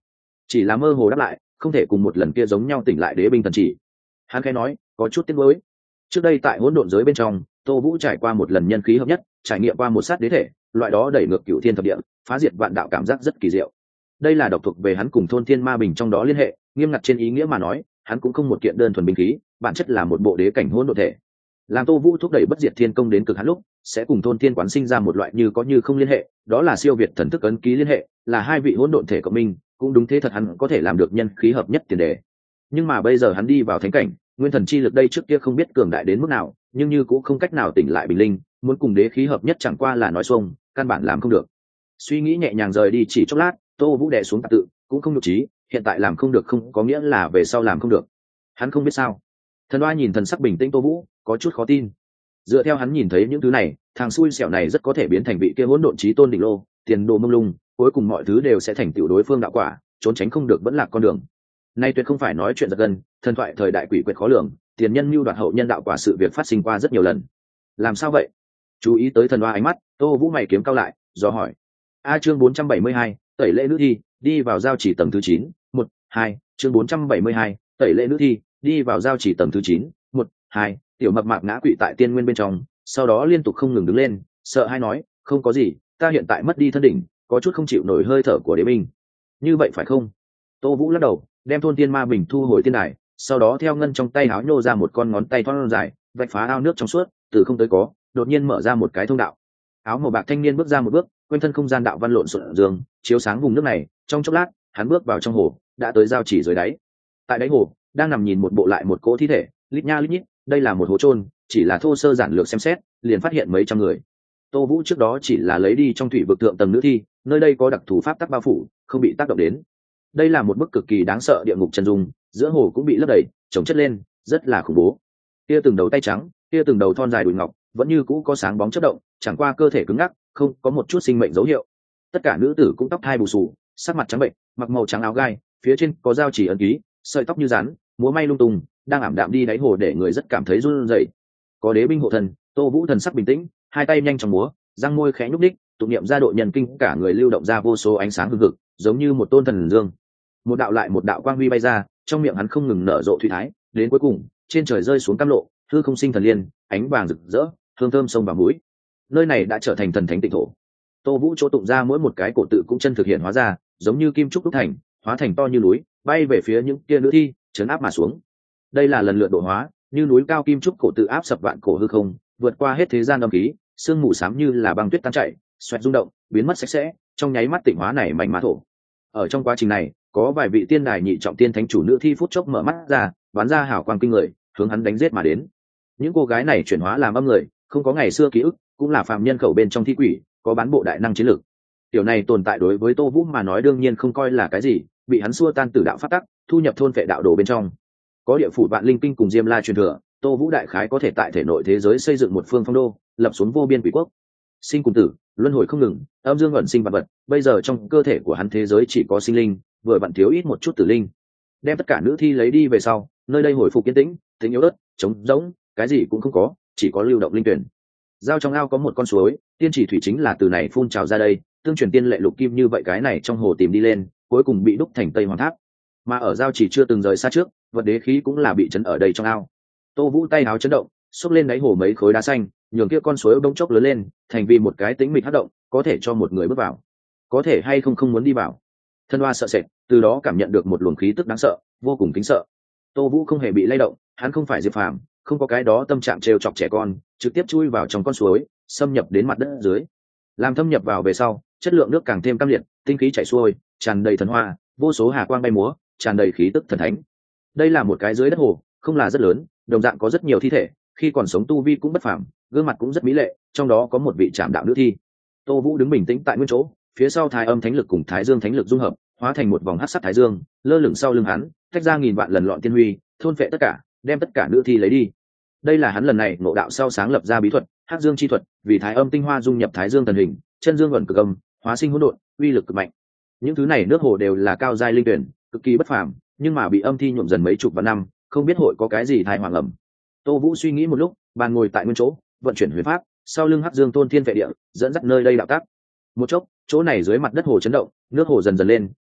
[SPEAKER 1] chỉ là mơ hồ đáp lại, không thể cùng một lần kia giống nhau tỉnh lại đế binh thần chỉ. Hắn khẽ nói, có chút tiếc nuối. Trước đây tại hỗn độn giới bên trong, Tô Vũ trải qua một lần nhân khí hợp nhất, trải nghiệm qua một sát đế thể, loại đó đẩy ngược cửu thiên thập địa, phá diệt vạn đạo cảm giác rất kỳ diệu. Đây là độc thuộc về hắn cùng thôn thiên ma bình trong đó liên hệ, nghiêm ngặt trên ý nghĩa mà nói, hắn cũng không một kiện đơn thuần binh khí, bản chất là một bộ đế cảnh hỗn độn thể. Làm Tô Vũ thúc đẩy bất diệt thiên công đến cực hạn lúc, sẽ cùng thôn thiên quán sinh ra một loại như có như không liên hệ, đó là siêu việt thần thức ấn ký liên hệ, là hai vị hỗn độn thể cộng minh, cũng đúng thế thật hắn có thể làm được nhân khí hợp nhất tiền đề. Nhưng mà bây giờ hắn đi vào thánh cảnh, nguyên thần chi lực đây trước kia không biết cường đại đến mức nào, nhưng như cũng không cách nào tỉnh lại bình linh, muốn cùng đế khí hợp nhất chẳng qua là nói xuông, căn bản làm không được. Suy nghĩ nhẹ nhàng rời đi chỉ chốc lát, Tô Vũ đè xuống tạp tự, cũng không nhục trí, hiện tại làm không được không có nghĩa là về sau làm không được. Hắn không biết sao. Thần Oa nhìn thần sắc bình tĩnh Tô Vũ, có chút khó tin. Dựa theo hắn nhìn thấy những thứ này, thằng xui xẻo này rất có thể biến thành vị kia hỗn độn chí tôn đỉnh lô, tiền đồ mông lung, cuối cùng mọi thứ đều sẽ thành tựu đối phương đạo quả, trốn tránh không được vẫn là con đường. Nay tuyệt không phải nói chuyện giật gân, thần thoại thời đại quỷ quyệt khó lường, tiền nhân mưu đoạt hậu nhân đạo quả sự việc phát sinh qua rất nhiều lần. Làm sao vậy? Chú ý tới Thần Oa ánh mắt, Tô Vũ mày kiếm cao lại, do hỏi. Chương 472, tẩy lễ nữ thi, đi vào giao chỉ tầng thứ 9, 1, 2, chương 472, tẩy lễ nữ thi, đi vào giao chỉ tầng thứ 9, 1, 2, tiểu mập mạp ngã quỵ tại tiên nguyên bên trong, sau đó liên tục không ngừng đứng lên, sợ hai nói, không có gì, ta hiện tại mất đi thân đỉnh, có chút không chịu nổi hơi thở của đế binh. Như vậy phải không? Tô Vũ lắc đầu, đem thôn tiên ma bình thu hồi tiên đài, sau đó theo ngân trong tay áo nhô ra một con ngón tay thon dài, vạch phá ao nước trong suốt, từ không tới có, đột nhiên mở ra một cái thông đạo. Áo màu bạc thanh niên bước ra một bước, quanh thân không gian đạo văn lộn xộn dương, chiếu sáng vùng nước này, trong chốc lát, hắn bước vào trong hồ, đã tới giao chỉ dưới đáy. Tại đáy hồ, đang nằm nhìn một bộ lại một cỗ thi thể, lít nha lít nhít, đây là một hố chôn, chỉ là thô sơ giản lược xem xét, liền phát hiện mấy trăm người. Tô Vũ trước đó chỉ là lấy đi trong thủy vực thượng tầng nữ thi, nơi đây có đặc thù pháp tắc bao phủ, không bị tác động đến. Đây là một bức cực kỳ đáng sợ địa ngục chân dung, giữa hồ cũng bị lấp đầy, chồng chất lên, rất là khủng bố. Kia từng đầu tay trắng, kia từng đầu thon dài đùi ngọc, vẫn như cũ có sáng bóng chớp động, chẳng qua cơ thể cứng ngắc, không có một chút sinh mệnh dấu hiệu. Tất cả nữ tử cũng tóc hai bù xù, sắc mặt trắng bệnh, mặc màu trắng áo gai, phía trên có dao chỉ ấn ký, sợi tóc như rắn, múa may lung tung, đang ảm đạm đi đáy hồ để người rất cảm thấy run rẩy. Có đế binh hộ thần, Tô Vũ thần sắc bình tĩnh, hai tay nhanh chóng múa, răng môi khẽ nhúc nhích, tụng niệm ra độ nhân kinh, cả người lưu động ra vô số ánh sáng hừng hực, giống như một tôn thần dương. Một đạo lại một đạo quang huy bay ra, trong miệng hắn không ngừng nở rộ thủy thái, đến cuối cùng, trên trời rơi xuống cam lộ, hư không sinh thần liên, ánh vàng rực rỡ, hương thơm sông vào mũi. Nơi này đã trở thành thần thánh tịnh thổ. Tô Vũ chỗ tụng ra mỗi một cái cổ tự cũng chân thực hiện hóa ra, giống như kim trúc đúc thành, hóa thành to như núi, bay về phía những kia nữ thi, trấn áp mà xuống. Đây là lần lượt độ hóa, như núi cao kim trúc cổ tự áp sập vạn cổ hư không, vượt qua hết thế gian âm khí, sương mù xám như là băng tuyết tan chảy, xoẹt rung động, biến mất sạch sẽ, trong nháy mắt tịnh hóa này mảnh má thổ. Ở trong quá trình này, có vài vị tiên đài nhị trọng tiên thánh chủ nữ thi phút chốc mở mắt ra, bắn ra hào quang kinh người, hướng hắn đánh giết mà đến. Những cô gái này chuyển hóa làm âm người, không có ngày xưa ký ức, cũng là phàm nhân khẩu bên trong thi quỷ, có bán bộ đại năng chiến lược. Điều này tồn tại đối với Tô Vũ mà nói đương nhiên không coi là cái gì, bị hắn xua tan tử đạo pháp tắc, thu nhập thôn phệ đạo đồ bên trong. Có địa phủ vạn linh kinh cùng Diêm La truyền thừa, Tô Vũ đại khái có thể tại thể nội thế giới xây dựng một phương phong đô, lập xuống vô biên quỷ quốc. Sinh cùng tử, luân hồi không ngừng, âm dương ẩn sinh vật vật, bây giờ trong cơ thể của hắn thế giới chỉ có sinh linh, vừa vặn thiếu ít một chút tử linh. Đem tất cả nữ thi lấy đi về sau, nơi đây hồi phục yên tĩnh, tính yếu ớt, trống rỗng, cái gì cũng không có, chỉ có lưu động linh tuyển. Giao trong ao có một con suối, tiên chỉ thủy chính là từ này phun trào ra đây, tương truyền tiên lệ lục kim như vậy cái này trong hồ tìm đi lên, cuối cùng bị đúc thành Tây Hoàng Tháp. Mà ở giao chỉ chưa từng rời xa trước, vật đế khí cũng là bị chấn ở đây trong ao. Tô Vũ tay áo chấn động, xúc lên đáy hồ mấy khối đá xanh, nhường kia con suối bỗng chốc lớn lên, thành vì một cái tĩnh mịch hấp động, có thể cho một người bước vào. Có thể hay không không muốn đi vào. Thân Hoa sợ sệt, từ đó cảm nhận được một luồng khí tức đáng sợ, vô cùng kính sợ. Tô Vũ không hề bị lay động, hắn không phải Diệp Phàm, không có cái đó tâm trạng trêu chọc trẻ con, trực tiếp chui vào trong con suối, xâm nhập đến mặt đất dưới. Làm thâm nhập vào về sau, chất lượng nước càng thêm cam liệt, tinh khí chảy xuôi, tràn đầy thần hoa, vô số hà quang bay múa, tràn đầy khí tức thần thánh. Đây là một cái dưới đất hồ, không là rất lớn, đồng dạng có rất nhiều thi thể, khi còn sống tu vi cũng bất phàm, gương mặt cũng rất mỹ lệ, trong đó có một vị trảm đạo nữ thi. Tô Vũ đứng bình tĩnh tại nguyên chỗ, phía sau Thái Âm Thánh lực cùng Thái Dương Thánh lực dung hợp, hóa thành một vòng hắc sắc thái dương, lơ lửng sau lưng hắn, tách ra nghìn vạn lần lọn tiên huy, thôn phệ tất cả, đem tất cả nữ thi lấy đi. Đây là hắn lần này ngộ đạo sau sáng lập ra bí thuật, Hắc Dương chi thuật, vì Thái Âm tinh hoa dung nhập Thái Dương thần hình, chân dương ẩn cực âm, hóa sinh hỗn độn, uy lực cực mạnh. Những thứ này nước hồ đều là cao giai linh tuyển, cực kỳ bất phàm, nhưng mà bị âm thi nhuộm dần mấy chục vạn năm, không biết hội có cái gì thai hoàng ẩm. Tô Vũ suy nghĩ một lúc, bàn ngồi tại nguyên chỗ, vận chuyển huyền pháp, sau lưng Hắc Dương tôn thiên vệ địa, dẫn dắt nơi đây đạo tác. Một chốc, chỗ này dưới mặt đất hồ chấn động, nước hồ dần dần lên,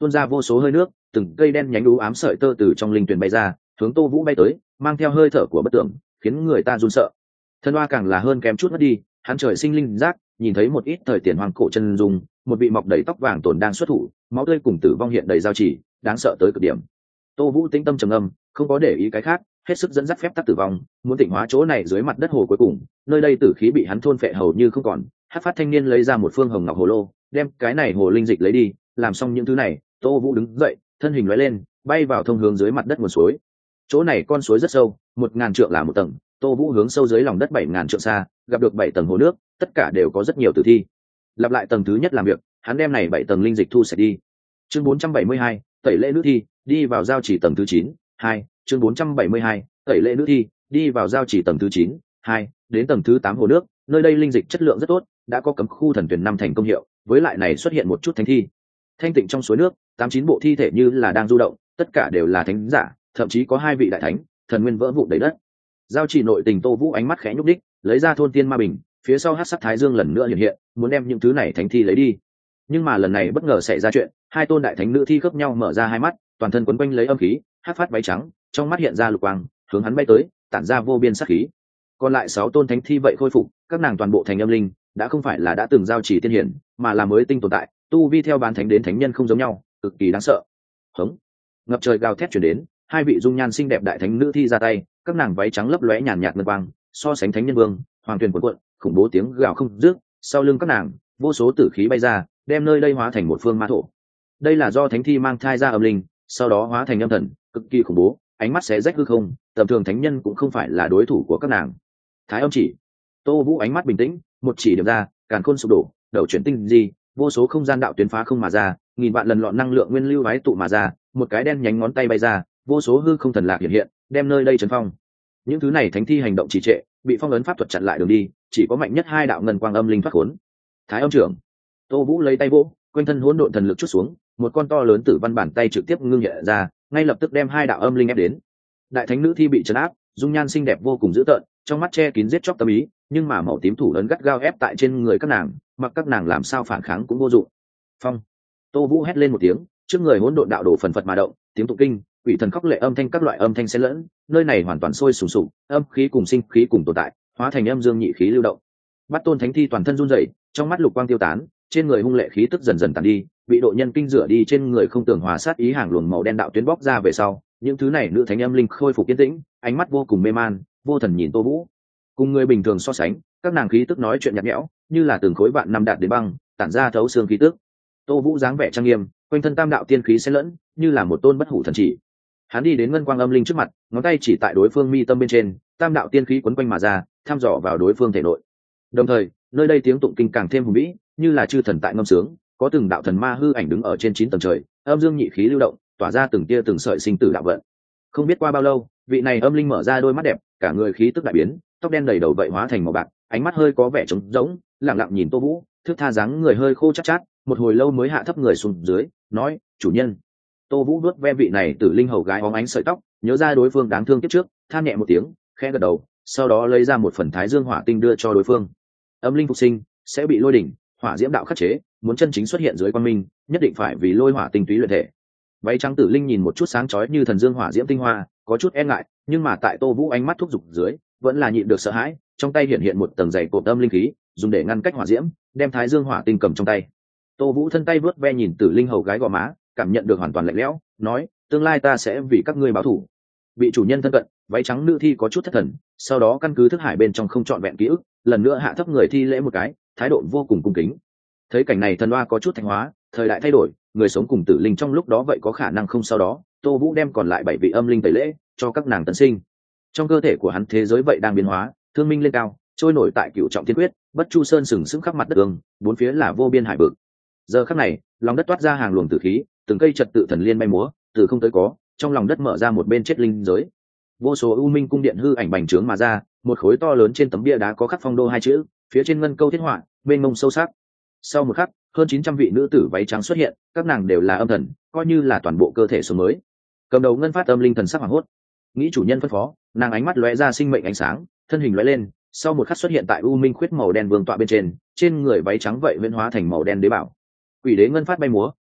[SPEAKER 1] tuôn ra vô số hơi nước, từng cây đen nhánh u ám sợi tơ từ trong linh tuyển bay ra, hướng Tô Vũ bay tới, mang theo hơi thở của bất tưởng, khiến người ta run sợ. Thân Hoa càng là hơn kém chút mất đi, hắn trời sinh linh giác, nhìn thấy một ít thời tiền hoàng cổ chân dung, một vị mọc đầy tóc vàng tồn đang xuất thủ, máu tươi cùng tử vong hiện đầy giao chỉ, đáng sợ tới cực điểm. Tô Vũ tĩnh tâm trầm ngâm, không có để ý cái khác, hết sức dẫn dắt phép tắc tử vong, muốn tịnh hóa chỗ này dưới mặt đất hồ cuối cùng, nơi đây tử khí bị hắn thôn phệ hầu như không còn. Hắc Phát thanh niên lấy ra một phương hồng ngọc hồ lô, đem cái này hồ linh dịch lấy đi, làm xong những thứ này, Tô Vũ đứng dậy, thân hình lóe lên, bay vào thông hướng dưới mặt đất nguồn suối. Chỗ này con suối rất sâu, 1000 trượng là một tầng, Tô Vũ hướng sâu dưới lòng đất 7000 trượng xa, gặp được 7 tầng hồ nước, tất cả đều có rất nhiều tử thi. Lặp lại tầng thứ nhất làm việc, hắn đem này 7 tầng linh dịch thu sạch đi. Chương 472, tẩy lễ nữ thi, đi vào giao chỉ tầng thứ 9, 2, chương 472, tẩy lễ nữ thi, đi vào giao chỉ tầng thứ 9, 2, đến tầng thứ 8 hồ nước, nơi đây linh dịch chất lượng rất tốt, đã có cấm khu thần tuyển năm thành công hiệu, với lại này xuất hiện một chút thánh thi. Thanh tịnh trong suối nước, 89 bộ thi thể như là đang du động, tất cả đều là thánh giả, thậm chí có 2 vị đại thánh, thần nguyên vỡ vụn đầy đất. Giao chỉ nội tình Tô Vũ ánh mắt khẽ nhúc đích, lấy ra thôn tiên ma bình, phía sau hắc sắc thái dương lần nữa hiện hiện, muốn đem những thứ này thánh thi lấy đi. Nhưng mà lần này bất ngờ xảy ra chuyện, 2 tôn đại thánh nữ thi khớp nhau mở ra hai mắt, toàn thân quấn quanh lấy âm khí, hắc phát váy trắng, trong mắt hiện ra lục quang, hướng hắn bay tới, tản ra vô biên sát khí. Còn lại 6 tôn thánh thi vậy khôi phục, các nàng toàn bộ thành âm linh, đã không phải là đã từng giao chỉ tiên hiển, mà là mới tinh tồn tại, tu vi theo bán thánh đến thánh nhân không giống nhau, cực kỳ đáng sợ. Hống! Ngập trời gào thét truyền đến, 2 vị dung nhan xinh đẹp đại thánh nữ thi ra tay, các nàng váy trắng lấp lóe nhàn nhạt ngân quang, so sánh thánh nhân vương, hoàng tuyền cuộn cuộn, khủng bố tiếng gào không dứt, sau lưng các nàng, vô số tử khí bay ra, đem nơi đây hóa thành một phương ma thổ. Đây là do thánh thi mang thai ra âm linh, sau đó hóa thành âm thần, cực kỳ khủng bố, ánh mắt xé rách hư không, tầm thường thánh nhân cũng không phải là đối thủ của các nàng. Thái âm chỉ. Tô Vũ ánh mắt bình tĩnh, một chỉ điểm ra, càn khôn sụp đổ, đầu chuyển tinh di, vô số không gian đạo tuyến phá không mà ra, nghìn vạn lần lọn năng lượng nguyên lưu hái tụ mà ra, một cái đen nhánh ngón tay bay ra, vô số hư không thần lạc hiện hiện, đem nơi đây trấn phong. Những thứ này thánh thi hành động trì trệ, bị phong ấn pháp thuật chặn lại đường đi, chỉ có mạnh nhất 2 đạo ngân quang âm linh thoát khốn. Thái âm trưởng. Tô Vũ lấy tay vỗ, quanh thân hỗn độn thần lực chút xuống, một con to lớn tử văn bàn tay trực tiếp ngưng nhẹ ra, ngay lập tức đem 2 đạo âm linh ép đến. Đại thánh nữ thi bị trấn áp, dung nhan xinh đẹp vô cùng dữ tợn, trong mắt che kín giết chóc tâm ý, nhưng mà màu tím thủ ấn gắt gao ép tại trên người các nàng, mặc các nàng làm sao phản kháng cũng vô dụng. Phong. Tô Vũ hét lên một tiếng, trước người hỗn độn đạo đổ phần phật mà động, tiếng tụng kinh, quỷ thần khóc lệ âm thanh các loại âm thanh xen lẫn, nơi này hoàn toàn sôi sùng sục, âm khí cùng sinh khí cùng tồn tại, hóa thành âm dương nhị khí lưu động. Bắt tôn thánh thi toàn thân run rẩy, trong mắt lục quang tiêu tán, trên người hung lệ khí tức dần dần tàn đi, bị độ nhân kinh rửa đi, trên người không tưởng hòa sát ý hàng luồng màu đen đạo tuyến bóc ra về sau, những thứ này nữ thánh âm linh khôi phục yên tĩnh, ánh mắt vô cùng mê man, vô thần nhìn Tô Vũ. Cùng người bình thường so sánh, các nàng khí tức nói chuyện nhạt nhẽo, như là từng khối vạn năm đạt đến băng, tản ra thấu xương khí tức. Tô Vũ dáng vẻ trang nghiêm, quanh thân tam đạo tiên khí xen lẫn, như là một tôn bất hủ thần chỉ. Hắn đi đến ngân quang âm linh trước mặt, ngón tay chỉ tại đối phương mi tâm bên trên, tam đạo tiên khí quấn quanh mà ra, thăm dò vào đối phương thể nội. Đồng thời, nơi đây tiếng tụng kinh càng thêm hùng vĩ, như là chư thần tại ngâm sướng, có từng đạo thần ma hư ảnh đứng ở trên 9 tầng trời, âm dương nhị khí lưu động, tỏa ra từng tia từng sợi sinh tử đạo vận. Không biết qua bao lâu, vị này âm linh mở ra đôi mắt đẹp, cả người khí tức đại biến, tóc đen đầy đầu vậy hóa thành màu bạc, ánh mắt hơi có vẻ trống rỗng, lặng lặng nhìn Tô Vũ, thước tha dáng người hơi khô chát chát, một hồi lâu mới hạ thấp người xuống dưới, nói: "Chủ nhân." Tô Vũ vuốt ve vị này tử linh hầu gái óng ánh sợi tóc, nhớ ra đối phương đáng thương kiếp trước, than nhẹ một tiếng, khẽ gật đầu, sau đó lấy ra một phần Thái Dương Hỏa Tinh đưa cho đối phương. Âm linh phục sinh sẽ bị lôi đỉnh, hỏa diễm đạo khắc chế, muốn chân chính xuất hiện dưới quang minh, nhất định phải vì lôi hỏa tinh túy luyện thể. Váy trắng tử linh nhìn một chút sáng chói như thần dương hỏa diễm tinh hoa, có chút e ngại, nhưng mà tại Tô Vũ ánh mắt thúc giục dưới, vẫn là nhịn được sợ hãi, trong tay hiện hiện một tầng dày cột âm linh khí, dùng để ngăn cách hỏa diễm, đem Thái Dương Hỏa Tinh cầm trong tay. Tô Vũ thân tay vớt ve nhìn tử linh hầu gái gò má, cảm nhận được hoàn toàn lạnh lẽo, nói: "Tương lai ta sẽ vì các ngươi báo thù." Bị chủ nhân thân cận, váy trắng nữ thi có chút thất thần, sau đó căn cứ thức hải bên trong không trọn vẹn ký ức, lần nữa hạ thấp người thi lễ một cái, thái độ vô cùng cung kính. Thấy cảnh này, thần oa có chút thanh hóa, thời đại thay đổi, người sống cùng tử linh trong lúc đó vậy có khả năng không, sau đó Tô Vũ đem còn lại 7 vị âm linh tẩy lễ cho các nàng tấn sinh. Trong cơ thể của hắn thế giới vậy đang biến hóa, thương minh lên cao, trôi nổi tại Cửu Trọng Thiên Quyết, Bất Chu Sơn sừng sững khắp mặt đất đường, bốn phía là vô biên hải vực. Giờ khắc này, lòng đất toát ra hàng luồng tử khí, từng cây trật tự thần liên bay múa, từ không tới có, trong lòng đất mở ra một bên chết linh giới. Vô số u minh cung điện hư ảnh bành trướng mà ra, một khối to lớn trên tấm bia đá có khắc Phong Đô 2 chữ, phía trên ngân câu thiết họa, mênh mông sâu sắc. Sau một khắc, hơn 900 vị nữ tử váy trắng xuất hiện, các nàng đều là âm thần, coi như là toàn bộ cơ thể sống mới. Cầm đầu ngân phát âm linh thần sắc hoảng hốt, nghĩ chủ nhân phân phó, nàng ánh mắt lóe ra sinh mệnh ánh sáng, thân hình lóe lên, sau một khắc xuất hiện tại u minh khuyết màu đen vương tọa bên trên, trên người váy trắng vậy huyễn hóa thành màu đen đế bảo. Quỷ đế ngân phát bay múa,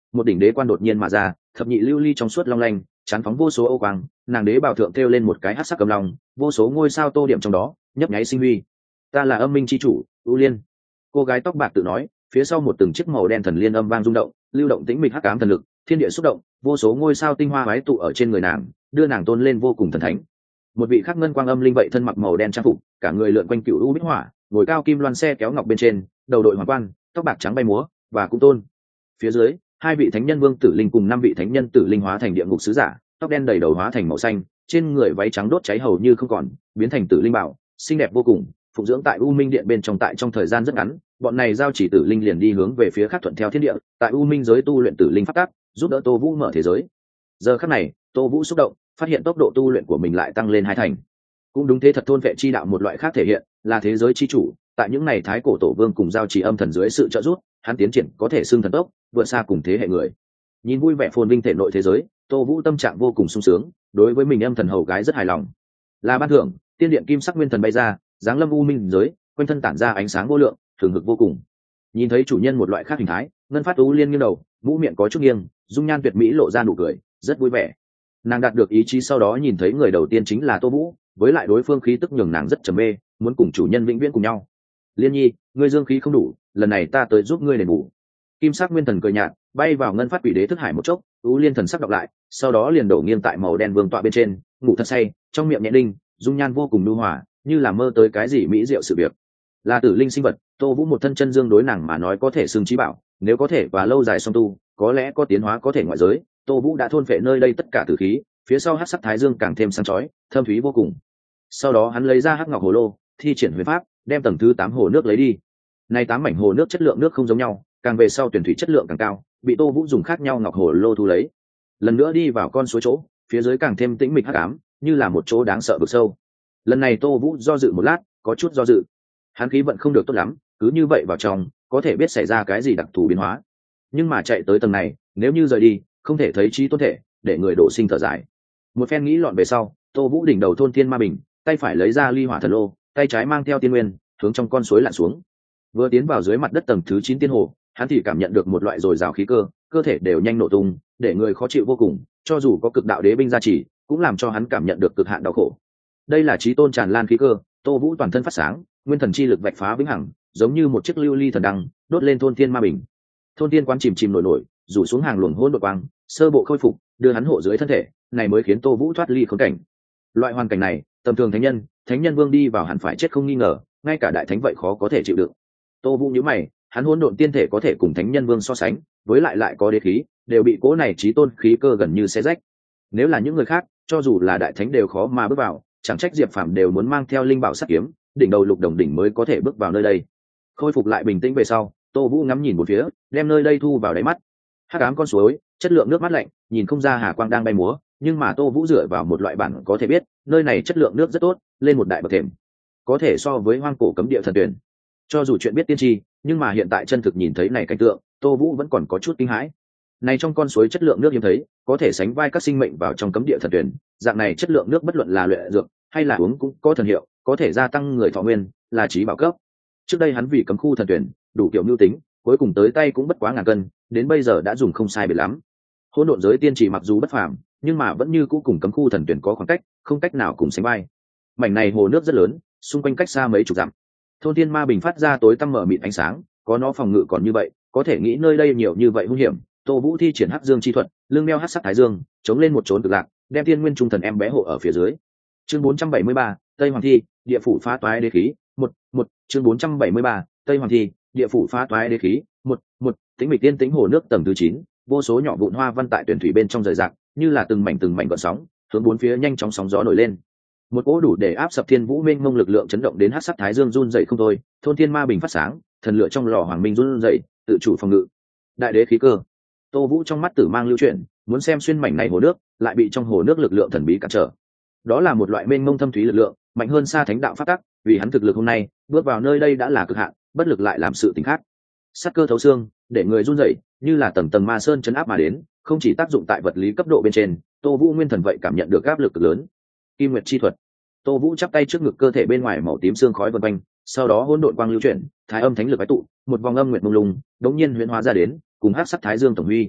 [SPEAKER 1] một đỉnh đế quan đột nhiên mà ra, thập nhị lưu ly trong suốt long lanh, chán phóng vô số ô quang, nàng đế bảo thượng kêu lên một cái hắc sắc cầm long, vô số ngôi sao tô điểm trong đó, nhấp nháy sinh huy. Ta là âm minh chi chủ, U Liên. Cô gái tóc bạc tự nói, phía sau một từng chiếc màu đen thần liên âm vang rung động, lưu động tĩnh mịch hắc ám thần lực, thiên địa xúc động, vô số ngôi sao tinh hoa vái tụ ở trên người nàng, đưa nàng tôn lên vô cùng thần thánh. Một vị khắc ngân quang âm linh vậy thân mặc màu đen trang phục, cả người lượn quanh cựu u bích hỏa, ngồi cao kim loan xe kéo ngọc bên trên, đầu đội hoàng quan, tóc bạc trắng bay múa, và cũng tôn. Phía dưới, hai vị thánh nhân vương tử linh cùng năm vị thánh nhân tử linh hóa thành địa ngục sứ giả, tóc đen đầy đầu hóa thành màu xanh, trên người váy trắng đốt cháy hầu như không còn, biến thành tử linh bảo, xinh đẹp vô cùng, phụng dưỡng tại u minh điện bên trong. Tại trong thời gian rất ngắn, bọn này giao chỉ tử linh liền đi hướng về phía khác thuận theo thiên địa, tại u minh giới tu luyện tử linh pháp tắc, giúp đỡ Tô Vũ mở thế giới. Giờ khắc này, Tô Vũ xúc động, phát hiện tốc độ tu luyện của mình lại tăng lên 2 thành. Cũng đúng thế, thật thôn vệ chi đạo một loại khác thể hiện, là thế giới chi chủ, tại những này thái cổ tổ vương cùng giao chỉ âm thần dưới sự trợ giúp, hắn tiến triển có thể xưng thần tốc, vượt xa cùng thế hệ người. Nhìn vui vẻ phồn vinh thể nội thế giới, Tô Vũ tâm trạng vô cùng sung sướng, đối với mình âm thần hầu gái rất hài lòng. Là ban thưởng, tiên điện kim sắc nguyên thần bay ra, giáng lâm u minh giới, quanh thân tản ra ánh sáng vô lượng, thường hực vô cùng. Nhìn thấy chủ nhân một loại khác hình thái, ngân phát U Liên nghiêng đầu, mũ miệng có chút nghiêng, dung nhan tuyệt mỹ lộ ra nụ cười, rất vui vẻ. Nàng đạt được ý chí sau đó nhìn thấy người đầu tiên chính là Tô Vũ, với lại đối phương khí tức nhường nàng rất trầm mê, muốn cùng chủ nhân vĩnh viễn cùng nhau. Liên Nhi, ngươi dương khí không đủ, lần này ta tới giúp ngươi đền bù. Kim sắc nguyên thần cười nhạt, bay vào ngân phát quỷ đế thức hải một chốc, U Liên thần sắc đọc lại, sau đó liền đổ nghiêng tại màu đen vương tọa bên trên, ngủ thật say, trong miệng nhẹ đinh, dung nhan vô cùng nhu hòa, như là mơ tới cái gì mỹ diệu sự việc. Là tử linh sinh vật, Tô Vũ một thân chân dương đối nàng mà nói có thể xưng trí bảo, nếu có thể và lâu dài song tu, có lẽ có tiến hóa có thể ngoại giới. Tô Vũ đã thôn phệ nơi đây tất cả tử khí, phía sau hắc sắc thái dương càng thêm sáng chói, thâm thúy vô cùng. Sau đó hắn lấy ra hắc ngọc hồ lô, thi triển huyền pháp, đem tầng thứ 8 hồ nước lấy đi. Này 8 mảnh hồ nước chất lượng nước không giống nhau, càng về sau tuyển thủy chất lượng càng cao, bị Tô Vũ dùng khác nhau ngọc hồ lô thu lấy. Lần nữa đi vào con suối chỗ, phía dưới càng thêm tĩnh mịch hắc ám, như là một chỗ đáng sợ vực sâu. Lần này Tô Vũ do dự một lát, có chút do dự. Hắn khí vận không được tốt lắm, cứ như vậy vào trong, có thể biết xảy ra cái gì đặc thù biến hóa. Nhưng mà chạy tới tầng này, nếu như rời đi, không thể thấy trí tôn thể, để người đổ sinh thở dài. Một phen nghĩ lọn về sau, Tô Vũ đỉnh đầu thôn thiên ma bình, tay phải lấy ra ly hỏa thần lô, tay trái mang theo tiên nguyên, hướng trong con suối lặn xuống. Vừa tiến vào dưới mặt đất tầng thứ 9 tiên hồ, hắn thì cảm nhận được một loại dồi dào khí cơ, cơ thể đều nhanh nổ tung, để người khó chịu vô cùng, cho dù có cực đạo đế binh gia trì, cũng làm cho hắn cảm nhận được cực hạn đau khổ. Đây là chí tôn tràn lan khí cơ, Tô Vũ toàn thân phát sáng, nguyên thần chi lực vạch phá vĩnh hằng, giống như một chiếc lưu ly thần đăng, đốt lên thôn thiên ma bình. Thôn thiên quán chìm chìm nổi nổi, rủ xuống hàng luồng hỗn độn quang, sơ bộ khôi phục, đưa hắn hộ dưới thân thể, này mới khiến Tô Vũ thoát ly khốn cảnh. Loại hoàn cảnh này, tầm thường thánh nhân vương đi vào hẳn phải chết không nghi ngờ, ngay cả đại thánh vậy khó có thể chịu đựng. Tô Vũ nhíu mày, hắn hỗn độn tiên thể có thể cùng thánh nhân vương so sánh, với lại có đế khí, đều bị cố này chí tôn khí cơ gần như xé rách. Nếu là những người khác, cho dù là đại thánh đều khó mà bước vào, chẳng trách Diệp Phàm đều muốn mang theo linh bảo sắt kiếm, đỉnh đầu lục đồng đỉnh mới có thể bước vào nơi đây. Khôi phục lại bình tĩnh về sau, Tô Vũ ngắm nhìn một phía, đem nơi đây thu vào đáy mắt. Hắc ám con suối, chất lượng nước mát lạnh, nhìn không ra hà quang đang bay múa, nhưng mà Tô Vũ dựa vào một loại bản có thể biết, nơi này chất lượng nước rất tốt, lên một đại bậc thềm. Có thể so với hoang cổ cấm địa thần tuyển. Cho dù chuyện biết tiên tri, nhưng mà hiện tại chân thực nhìn thấy này cảnh tượng, Tô Vũ vẫn còn có chút kinh hãi. Này trong con suối chất lượng nước hiếm thấy, có thể sánh vai các sinh mệnh vào trong cấm địa thần tuyển, dạng này chất lượng nước bất luận là luyện dược hay là uống cũng có thần hiệu, có thể gia tăng người thọ nguyên, là trí bảo cấp. Trước đây hắn vì cấm khu thần tuyển, đủ kiểu nhu tính, cuối cùng tới tay cũng bất quá ngàn cân, đến bây giờ đã dùng không sai biệt lắm. Hỗn độn giới tiên chỉ mặc dù bất phàm, nhưng mà vẫn như cũ cùng cấm khu thần tuyển có khoảng cách, không cách nào cùng sánh vai. Mảnh này hồ nước rất lớn, xung quanh cách xa mấy chục dặm. Thôn thiên ma bình phát ra tối tăm mở mịt ánh sáng, có nó phòng ngự còn như vậy, có thể nghĩ nơi đây nhiều như vậy hung hiểm. Tô Vũ thi triển hắc dương chi thuật, lưng đeo hắc sắc thái dương, chống lên một chốn cực lạc, đem thiên nguyên trung thần em bé hộ ở phía dưới. Chương 473, Tây Hoàng thi, địa phủ phá toái đế khí, chương 473, Tây Hoàng thi, địa phủ phá toái đế khí, tĩnh mịch tiên tĩnh hồ nước tầng thứ 9, vô số nhỏ vụn hoa văn tại tuyển thủy bên trong rời rạc, như là từng mảnh gợn sóng, hướng bốn phía nhanh chóng sóng gió nổi lên. Một cỗ đủ để áp sập thiên vũ mênh mông lực lượng chấn động đến hắc sắc thái dương run rẩy không thôi, thôn thiên ma bình phát sáng, thần lửa trong lò hoàng minh run rẩy, tự chủ phòng ngự. Đại đế khí cơ. Tô Vũ trong mắt tử mang lưu chuyển, muốn xem xuyên mảnh này hồ nước, lại bị trong hồ nước lực lượng thần bí cản trở. Đó là một loại mênh mông thâm thúy lực lượng, mạnh hơn xa thánh đạo pháp tắc, vì hắn thực lực hôm nay, bước vào nơi đây đã là cực hạn, bất lực lại làm sự tình khác. Sát cơ thấu xương, để người run rẩy, như là tầng tầng ma sơn chấn áp mà đến, không chỉ tác dụng tại vật lý cấp độ bên trên, Tô Vũ nguyên thần vậy cảm nhận được áp lực cực lớn. Kim Nguyệt chi thuật. Tô Vũ chắp tay trước ngực, cơ thể bên ngoài màu tím xương khói vần quanh, sau đó hỗn độn quang lưu chuyển, thái âm thánh lực bái tụ, một vòng âm nguyệt mông lung, đống nhiên huyễn hóa ra đến, cùng hắc sắc thái dương tổng huy.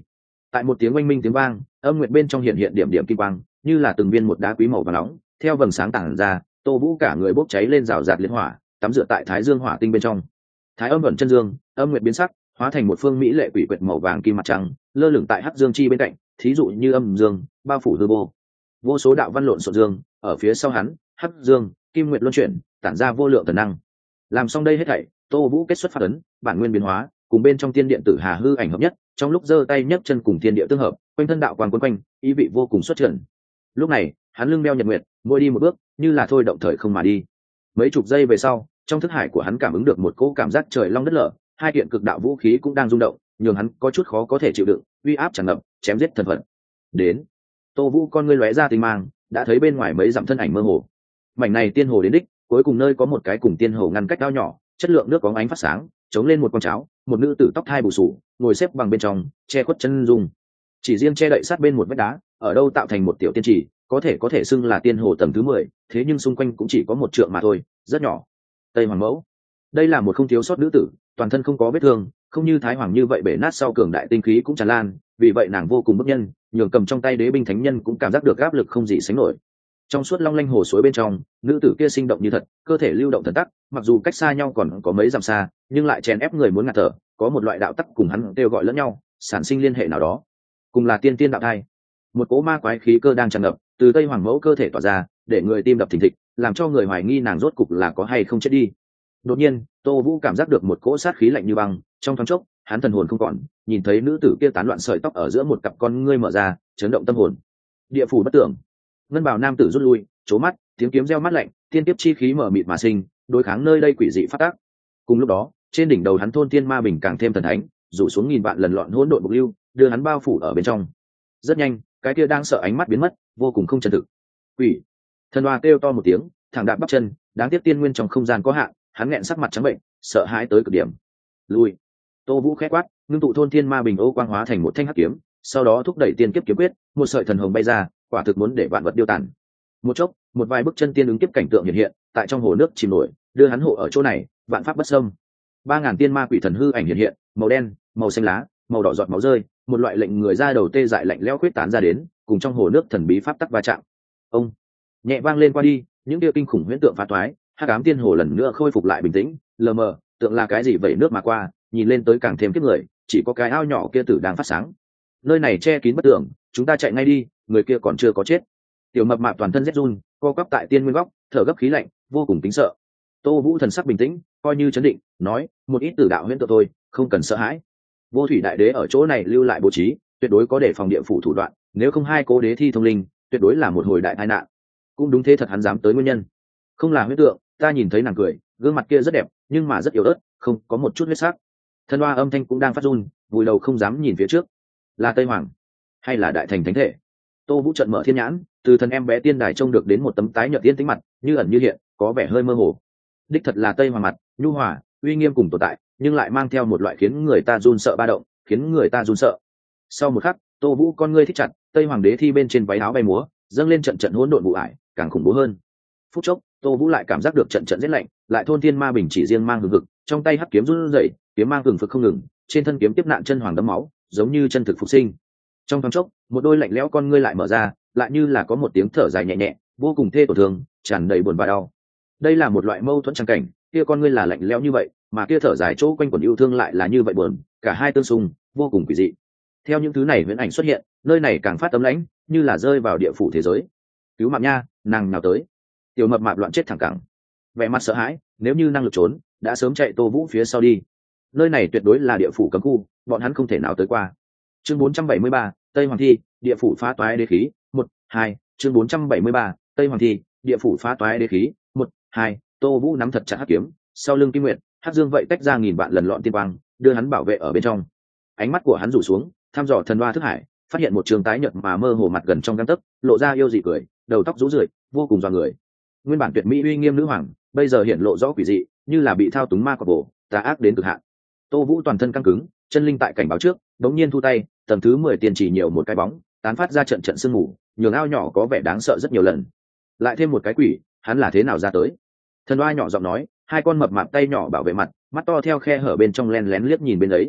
[SPEAKER 1] Tại một tiếng oanh minh tiếng vang, âm nguyệt bên trong hiện hiện điểm điểm kim quang, như là từng viên một đá quý màu vàng nóng, theo vầng sáng tản ra, Tô Vũ cả người bốc cháy lên rào rạt liên hỏa, tắm rửa tại Thái Dương hỏa tinh bên trong. Thái âm ẩn chân dương, âm nguyệt biến sắc, hóa thành một phương mỹ lệ quỷ quyệt màu vàng kim mặt trắng, lơ lửng tại hắc dương chi bên cạnh, thí dụ như âm dương, bao phủ hư vô. Vô số đạo văn lộn xộn dương, ở phía sau hắn, hắc dương, kim nguyệt luân chuyển, tản ra vô lượng thần năng. Làm xong đây hết thảy, Tô Vũ kết xuất phát ấn, bản nguyên biến hóa, cùng bên trong tiên điện tử hà hư ảnh hợp nhất, trong lúc giơ tay nhấc chân cùng tiên địa tương hợp, quanh thân đạo quang quấn quanh, ý vị vô cùng xuất trần. Lúc này, hắn lưng đeo nhật nguyệt, mỗi đi một bước, như là thôi động thời không mà đi. Mấy chục giây về sau, trong thức hải của hắn cảm ứng được một cỗ cảm giác trời long đất lở, hai kiện cực đạo vũ khí cũng đang rung động, nhường hắn có chút khó có thể chịu đựng, uy áp tràn ngập, chém giết thần vật. Đến, Tô Vũ con ngươi lóe ra tinh mang, đã thấy bên ngoài mấy dặm thân ảnh mơ hồ. Mảnh này tiên hồ đến đích, cuối cùng nơi có một cái cùng tiên hồ ngăn cách cao nhỏ, chất lượng nước có ánh phát sáng, chống lên một con cháo, một nữ tử tóc thai bù sù, ngồi xếp bằng bên trong, che khuất chân dung. Chỉ riêng che đậy sát bên một vách đá, ở đâu tạo thành một tiểu tiên chỉ, có thể xưng là tiên hồ tầng thứ 10, thế nhưng xung quanh cũng chỉ có một trượng mà thôi, rất nhỏ. Tây Hoàng mẫu, đây là một không thiếu sót nữ tử, toàn thân không có vết thương, không như Thái Hoàng như vậy bể nát sau cường đại tinh khí cũng tràn lan, vì vậy nàng vô cùng bức nhân, nhường cầm trong tay đế binh thánh nhân cũng cảm giác được áp lực không gì sánh nổi. Trong suốt long lanh hồ suối bên trong, nữ tử kia sinh động như thật, cơ thể lưu động thần tắc, mặc dù cách xa nhau còn có mấy dặm xa, nhưng lại chèn ép người muốn ngạt thở, có một loại đạo tắc cùng hắn kêu gọi lẫn nhau, sản sinh liên hệ nào đó. Cùng là tiên tiên đạo thai. Một cỗ ma quái khí cơ đang tràn ngập, từ Tây Hoàng mẫu cơ thể tỏa ra, để người tim đập thình thịch, làm cho người hoài nghi nàng rốt cục là có hay không chết đi. Đột nhiên, Tô Vũ cảm giác được một cỗ sát khí lạnh như băng, trong thoáng chốc, hắn thần hồn không còn, nhìn thấy nữ tử kia tán loạn sợi tóc ở giữa một cặp con ngươi mở ra, chấn động tâm hồn. Địa phủ bất tưởng. Ngân bào nam tử rút lui, chố mắt, tiếng kiếm reo mắt lạnh, tiên tiếp chi khí mở mịt mà sinh, đối kháng nơi đây quỷ dị phát tác. Cùng lúc đó, trên đỉnh đầu hắn thôn tiên ma bình càng thêm thần thánh, rủ xuống nghìn vạn lần loạn hỗn độn bộc lưu, đưa hắn bao phủ ở bên trong. Rất nhanh, cái kia đang sợ ánh mắt biến mất, vô cùng không chân thực. Quỷ. Thần Hoa kêu to một tiếng, thẳng đạp bắp chân, đáng tiếc tiên nguyên trong không gian có hạn, hắn nghẹn sắc mặt trắng bệnh, sợ hãi tới cực điểm. Lui. Tô Vũ khẽ quát, ngưng tụ thôn thiên ma bình ô quang hóa thành một thanh hắc kiếm, sau đó thúc đẩy tiên kiếp kiếm quyết, một sợi thần hồng bay ra, quả thực muốn để vạn vật điêu tàn. Một chốc, một vài bức chân tiên ứng kiếp cảnh tượng hiện hiện, tại trong hồ nước chìm nổi, đưa hắn hộ ở chỗ này, vạn pháp bất xâm. 3000 tiên ma quỷ thần hư ảnh hiện hiện, màu đen, màu xanh lá, màu đỏ giọt máu rơi, một loại lệnh người ra đầu tê dại lạnh lẽo khuyết tán ra đến, cùng trong hồ nước thần bí pháp tắc va chạm. Ông nhẹ vang lên qua đi, những kia kinh khủng huyễn tượng phá toái, hắc ám tiên hồ lần nữa khôi phục lại bình tĩnh, lờ mờ, tượng là cái gì vậy nước mà qua, nhìn lên tới càng thêm kiếp người, chỉ có cái ao nhỏ kia tử đang phát sáng. Nơi này che kín bất tưởng, chúng ta chạy ngay đi, người kia còn chưa có chết. Tiểu mập mạp toàn thân rét run, co quắp tại tiên nguyên góc, thở gấp khí lạnh, vô cùng tính sợ. Tô Vũ thần sắc bình tĩnh, coi như chấn định, nói, một ít tử đạo huyễn tượng thôi, không cần sợ hãi. Vô thủy đại đế ở chỗ này lưu lại bố trí, tuyệt đối có để phòng địa phủ thủ đoạn, nếu không hai cố đế thi thông linh, tuyệt đối là một hồi đại tai nạn. Cũng đúng thế thật hắn dám tới nguyên nhân. Không là huyễn tượng, ta nhìn thấy nàng cười, gương mặt kia rất đẹp, nhưng mà rất yếu ớt, không có một chút huyết sắc. Thân Hoa âm thanh cũng đang phát run, vùi đầu không dám nhìn phía trước. Là Tây Hoàng, hay là đại thành thánh thể? Tô Vũ trận mở thiên nhãn, từ thân em bé tiên đài trông được đến một tấm tái nhợt tiên tính mặt, như ẩn như hiện, có vẻ hơi mơ hồ. Đích thật là Tây Hoàng mặt, nhu hòa, uy nghiêm cùng tồn tại, nhưng lại mang theo một loại khiến người ta run sợ ba động, khiến người ta run sợ. Sau một khắc, Tô Vũ con ngươi thích chặt, Tây Hoàng đế thi bên trên váy áo bay múa, dâng lên trận trận hỗn độn vụ ải, càng khủng bố hơn. Phút chốc, Tô Vũ lại cảm giác được trận trận rét lạnh, lại thôn thiên ma bình chỉ riêng mang hừng hực, trong tay hắc kiếm run rẩy, kiếm mang hừng phực không ngừng, trên thân kiếm tiếp nạn chân hoàng đấm máu, giống như chân thực phục sinh. Trong thoáng chốc, một đôi lạnh lẽo con ngươi lại mở ra, lại như là có một tiếng thở dài nhẹ nhẹ, vô cùng thê tổn thương, tràn đầy buồn và đau. Đây là một loại mâu thuẫn trang cảnh, kia con ngươi là lạnh lẽo như vậy, mà kia thở dài chỗ quanh quẩn yêu thương lại là như vậy buồn, cả hai tương xung, vô cùng quỷ dị. Theo những thứ này huyễn ảnh xuất hiện, nơi này càng phát tấm lãnh, như là rơi vào địa phủ thế giới. Cứu mạng nha, nàng nào tới? Tiểu mập mạp loạn chết thẳng cẳng, vẻ mặt sợ hãi, nếu như năng lực trốn, đã sớm chạy Tô Vũ phía sau đi. Nơi này tuyệt đối là địa phủ cấm khu, bọn hắn không thể nào tới qua. Chương 473, Tây Hoàng thi, địa phủ phá toái đế khí, 1, 2, chương 473, Tây Hoàng thi, địa phủ phá toái đế khí, 1, 2, Tô Vũ nắm thật chặt hắc kiếm, sau lưng Kim Nguyệt, hắc dương vậy tách ra nghìn vạn lần lọn tiên quang, đưa hắn bảo vệ ở bên trong. Ánh mắt của hắn rủ xuống, thăm dò thần hoa thức hải, phát hiện một trường tái nhợt mà mơ hồ mặt gần trong gang tấc, lộ ra yêu dị cười, đầu tóc rũ rượi, vô cùng dọa người. Nguyên bản tuyệt mỹ uy nghiêm nữ hoàng, bây giờ hiện lộ rõ quỷ dị, như là bị thao túng ma quỷ bổ, tà ác đến cực hạn. Tô Vũ toàn thân căng cứng, chân linh tại cảnh báo trước, đống nhiên thu tay, tầng thứ 10 tiền chỉ nhiều một cái bóng, tán phát ra trận trận sương mù, nhường ao nhỏ có vẻ đáng sợ rất nhiều lần. Lại thêm một cái quỷ, hắn là thế nào ra tới? Thần Oa nhỏ giọng nói, hai con mập mạp tay nhỏ bảo vệ mặt, mắt to theo khe hở bên trong len lén liếc nhìn bên ấy.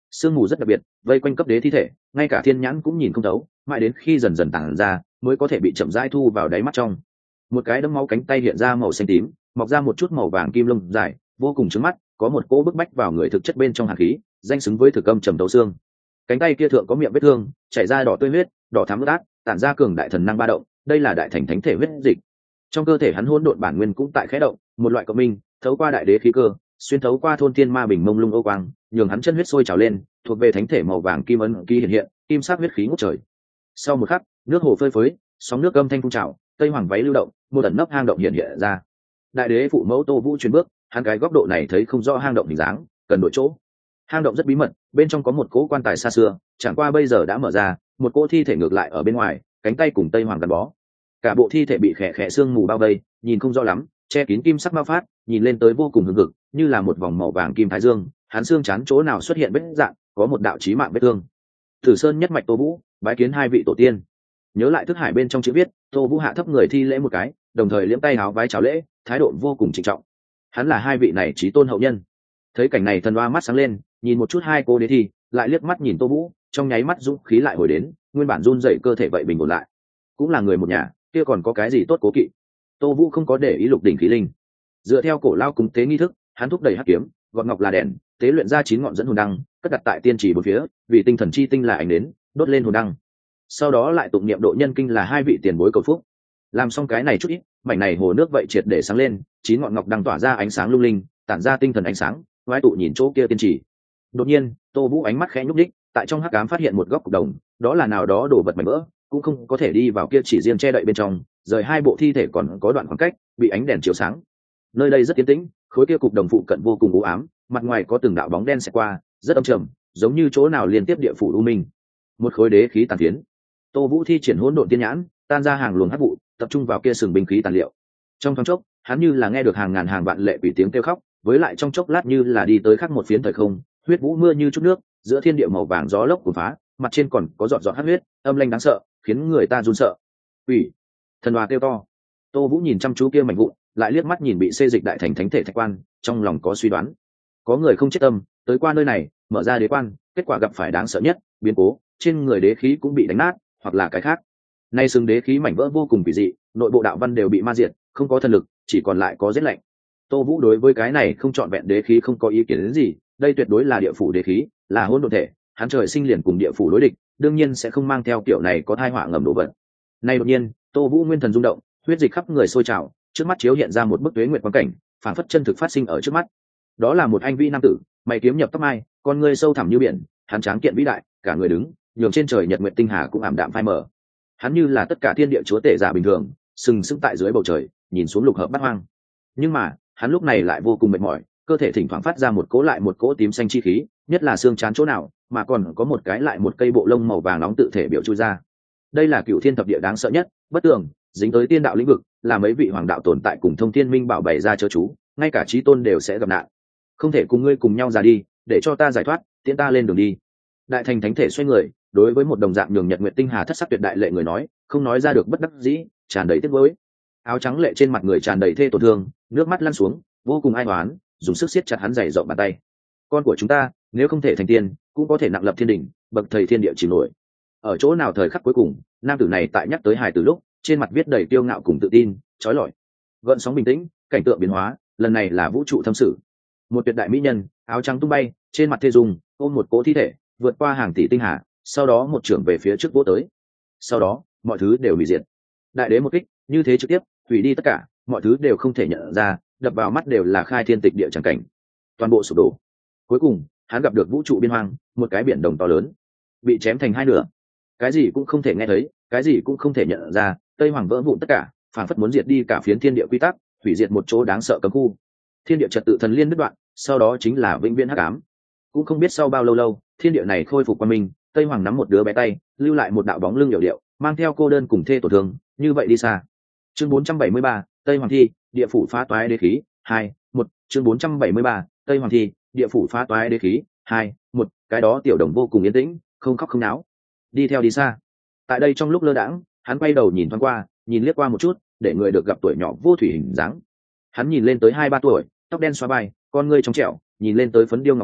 [SPEAKER 1] sương mù rất đặc biệt, vây quanh cấp đế thi thể, ngay cả thiên nhãn cũng nhìn không thấu, mãi đến khi dần dần tản ra mới có thể bị chậm rãi thu vào đáy mắt trong. Một cái đấm máu cánh tay hiện ra màu xanh tím, mọc ra một chút màu vàng kim lông dài, vô cùng trứng mắt, có một cỗ bức bách vào người thực chất bên trong hàn khí, danh xứng với thực âm trầm tấu xương. Cánh tay kia thượng có miệng vết thương, chảy ra đỏ tươi huyết, đỏ thắm ướt át, tản ra cường đại thần năng ba động, đây là đại thành thánh thể huyết dịch. Trong cơ thể hắn hỗn độn bản nguyên cũng tại khẽ động, một loại cộng minh, thấu qua đại đế khí cơ, xuyên thấu qua thôn thiên ma bình mông lung ô quang, nhường hắn chân huyết sôi trào lên, thuộc về thánh thể màu vàng kim ấn ký hiện hiện, kim sắc huyết khí ngút trời. Sau một khắc, nước hồ phơi phới, sóng nước âm thanh phun trào, tây hoàng váy lưu động, một ẩn nấp hang động hiện hiện ra. Đại đế phụ mẫu Tô Vũ chuyển bước, hắn cái góc độ này thấy không rõ hang động hình dáng, cần đổi chỗ. Hang động rất bí mật, bên trong có một cỗ quan tài xa xưa, chẳng qua bây giờ đã mở ra, một cỗ thi thể ngược lại ở bên ngoài, cánh tay cùng tây hoàng gắn bó. Cả bộ thi thể bị khẽ khẽ sương mù bao vây, nhìn không rõ lắm, che kín kim sắc ma phát, nhìn lên tới vô cùng hừng hực, như là một vòng màu vàng kim thái dương. Hắn xương chán chỗ nào xuất hiện vết dạng, có một đạo chí mạng vết thương. Tử Sơn nhất mạch Tô Vũ, bái kiến hai vị tổ tiên. Nhớ lại thức hải bên trong chữ viết, Tô Vũ hạ thấp người thi lễ một cái, đồng thời liễm tay áo vái chào lễ, thái độ vô cùng trịnh trọng. Hắn là hai vị này chí tôn hậu nhân. Thấy cảnh này thần oa mắt sáng lên, nhìn một chút hai cô đế thi, lại liếc mắt nhìn Tô Vũ, trong nháy mắt dũng khí lại hồi đến, nguyên bản run rẩy cơ thể vậy bình ổn lại. Cũng là người một nhà, kia còn có cái gì tốt cố kỵ. Tô Vũ không có để ý lục đỉnh khí linh, dựa theo cổ lao cúng tế nghi thức, hắn thúc đẩy hắc kiếm, gọt ngọc là đèn, tế luyện ra 9 ngọn dẫn hồn đăng, cất đặt tại tiên chỉ bốn phía, vì tinh thần chi tinh là ánh đến, đốt lên hồn đăng. Sau đó lại tụng niệm độ nhân kinh là hai vị tiền bối cầu phúc. Làm xong cái này chút ít, mảnh này hồ nước vậy triệt để sáng lên, 9 ngọn ngọc đăng tỏa ra ánh sáng lung linh, tản ra tinh thần ánh sáng, ngoái tụ nhìn chỗ kia tiên chỉ. Đột nhiên, Tô Vũ ánh mắt khẽ nhúc nhích, tại trong hắc ám phát hiện một góc cục đồng, đó là nào đó đổ vật mảnh vỡ, cũng không có thể đi vào kia chỉ riêng che đậy bên trong, rời hai bộ thi thể còn có đoạn khoảng cách, bị ánh đèn chiếu sáng. Nơi đây rất yên tĩnh, khối kia cục đồng phụ cận vô cùng u ám, mặt ngoài có từng đạo bóng đen xẹt qua, rất âm trầm, giống như chỗ nào liên tiếp địa phủ u minh. Một khối đế khí tàn phiến. Tô Vũ thi triển hỗn độn tiên nhãn, tan ra hàng luồng hắc vụ, tập trung vào kia sừng binh khí tàn liệu. Trong thoáng chốc, hắn như là nghe được hàng ngàn hàng vạn lệ quỷ tiếng kêu khóc, với lại trong chốc lát như là đi tới khắc một phiến thời không, huyết vũ mưa như chút nước, giữa thiên địa màu vàng gió lốc cuốn phá, mặt trên còn có giọt giọt hắc huyết, âm lanh đáng sợ, khiến người ta run sợ. Quỷ, thần hòa kêu to. Tô Vũ nhìn chăm chú kia mảnh vụn, lại liếc mắt nhìn bị xê dịch đại thành thánh thể thạch quan, trong lòng có suy đoán. Có người không chết tâm, tới qua nơi này, mở ra đế quan, kết quả gặp phải đáng sợ nhất, biến cố, trên người đế khí cũng bị đánh nát, hoặc là cái khác. Nay xương đế khí mảnh vỡ vô cùng kỳ dị, nội bộ đạo văn đều bị ma diệt, không có thần lực, chỉ còn lại có giết lạnh. Tô Vũ đối với cái này không chọn vẹn đế khí không có ý kiến đến gì, đây tuyệt đối là địa phủ đế khí, là hỗn độn thể, hắn trời sinh liền cùng địa phủ đối địch, đương nhiên sẽ không mang theo kiểu này có tai họa ngầm đồ vật. Nay đột nhiên, Tô Vũ nguyên thần rung động, huyết dịch khắp người sôi trào, trước mắt chiếu hiện ra một bức tuế nguyệt quang cảnh, phản phất chân thực phát sinh ở trước mắt. Đó là một anh vĩ nam tử, mày kiếm nhập tóc mai, con ngươi sâu thẳm như biển, hắn tráng kiện vĩ đại, cả người đứng, nhường trên trời nhật nguyệt tinh hà cũng ảm đạm phai mờ. Hắn như là tất cả thiên địa chúa tể giả bình thường, sừng sững tại dưới bầu trời, nhìn xuống lục hợp bát hoang. Nhưng mà, hắn lúc này lại vô cùng mệt mỏi, cơ thể thỉnh thoảng phát ra một cỗ lại một cỗ tím xanh chi khí, nhất là xương trán chỗ nào, mà còn có một cái lại một cây bộ lông màu vàng nóng tự thể biểu chui ra. Đây là cựu thiên thập địa đáng sợ nhất, bất tường, dính tới tiên đạo lĩnh vực, là mấy vị hoàng đạo tồn tại cùng thông thiên minh bảo bày ra chớ chú, ngay cả chí tôn đều sẽ gặp nạn. Không thể cùng ngươi cùng nhau ra đi, để cho ta giải thoát, tiễn ta lên đường đi. Đại thành thánh thể xoay người, đối với một đồng dạng nhường nhật nguyệt tinh hà thất sắc tuyệt đại lệ người nói, không nói ra được bất đắc dĩ, tràn đầy tiếc nuối. Áo trắng lệ trên mặt người tràn đầy thê tổn thương, nước mắt lăn xuống, vô cùng ai oán, dùng sức siết chặt hắn dày rộng bàn tay. Con của chúng ta, nếu không thể thành tiên, cũng có thể nặng lập thiên đỉnh, bậc thầy thiên địa chìm nổi. Ở chỗ nào thời khắc cuối cùng, nam tử này tại nhắc tới hài từ lúc, trên mặt viết đầy kiêu ngạo cùng tự tin, trói lọi. Gợn sóng bình tĩnh, cảnh tượng biến hóa, lần này là vũ trụ thâm sự. Một tuyệt đại mỹ nhân, áo trắng tung bay, trên mặt thê dung, ôm một cỗ thi thể, vượt qua hàng tỷ tinh hà, sau đó một trưởng về phía trước vỗ tới. Sau đó, mọi thứ đều hủy diệt. Đại đế một kích, như thế trực tiếp, hủy đi tất cả, mọi thứ đều không thể nhận ra, đập vào mắt đều là khai thiên tịch địa chẳng cảnh. Toàn bộ sụp đổ. Cuối cùng, hắn gặp được vũ trụ biên hoang, một cái biển đồng to lớn, bị chém thành hai nửa. Cái gì cũng không thể nghe thấy, cái gì cũng không thể nhận ra, tây hoàng vỡ vụn tất cả, phản phất muốn diệt đi cả phiến thiên địa quy tắc, hủy diệt một chỗ đáng sợ cấm khu. Thiên địa trật tự thần liên đứt đoạn, sau đó chính là vĩnh viễn hắc ám. Cũng không biết sau bao lâu, thiên địa này khôi phục qua mình, tây hoàng nắm một đứa bé tay, lưu lại một đạo bóng lưng hiểu điệu, mang theo cô đơn cùng thê tổn thương, như vậy đi xa. Chương 473, Tây Hoàng thi, địa phủ phá toái đế khí, 2, 1, chương 473, Tây Hoàng thi, địa phủ phá toái đế khí, 2, 1, cái đó tiểu đồng vô cùng yên tĩnh, không khóc không náo. Đi theo đi xa. Tại đây trong lúc lơ đãng, hắn quay đầu nhìn thoáng qua, nhìn liếc qua một chút, để người được gặp tuổi nhỏ vô thủy hình dáng. Hắn nhìn lên tới 2-3 tuổi, tóc đen xóa vai, con ngươi trong trẻo, nhìn lên tới phấn điêu ngọc trác,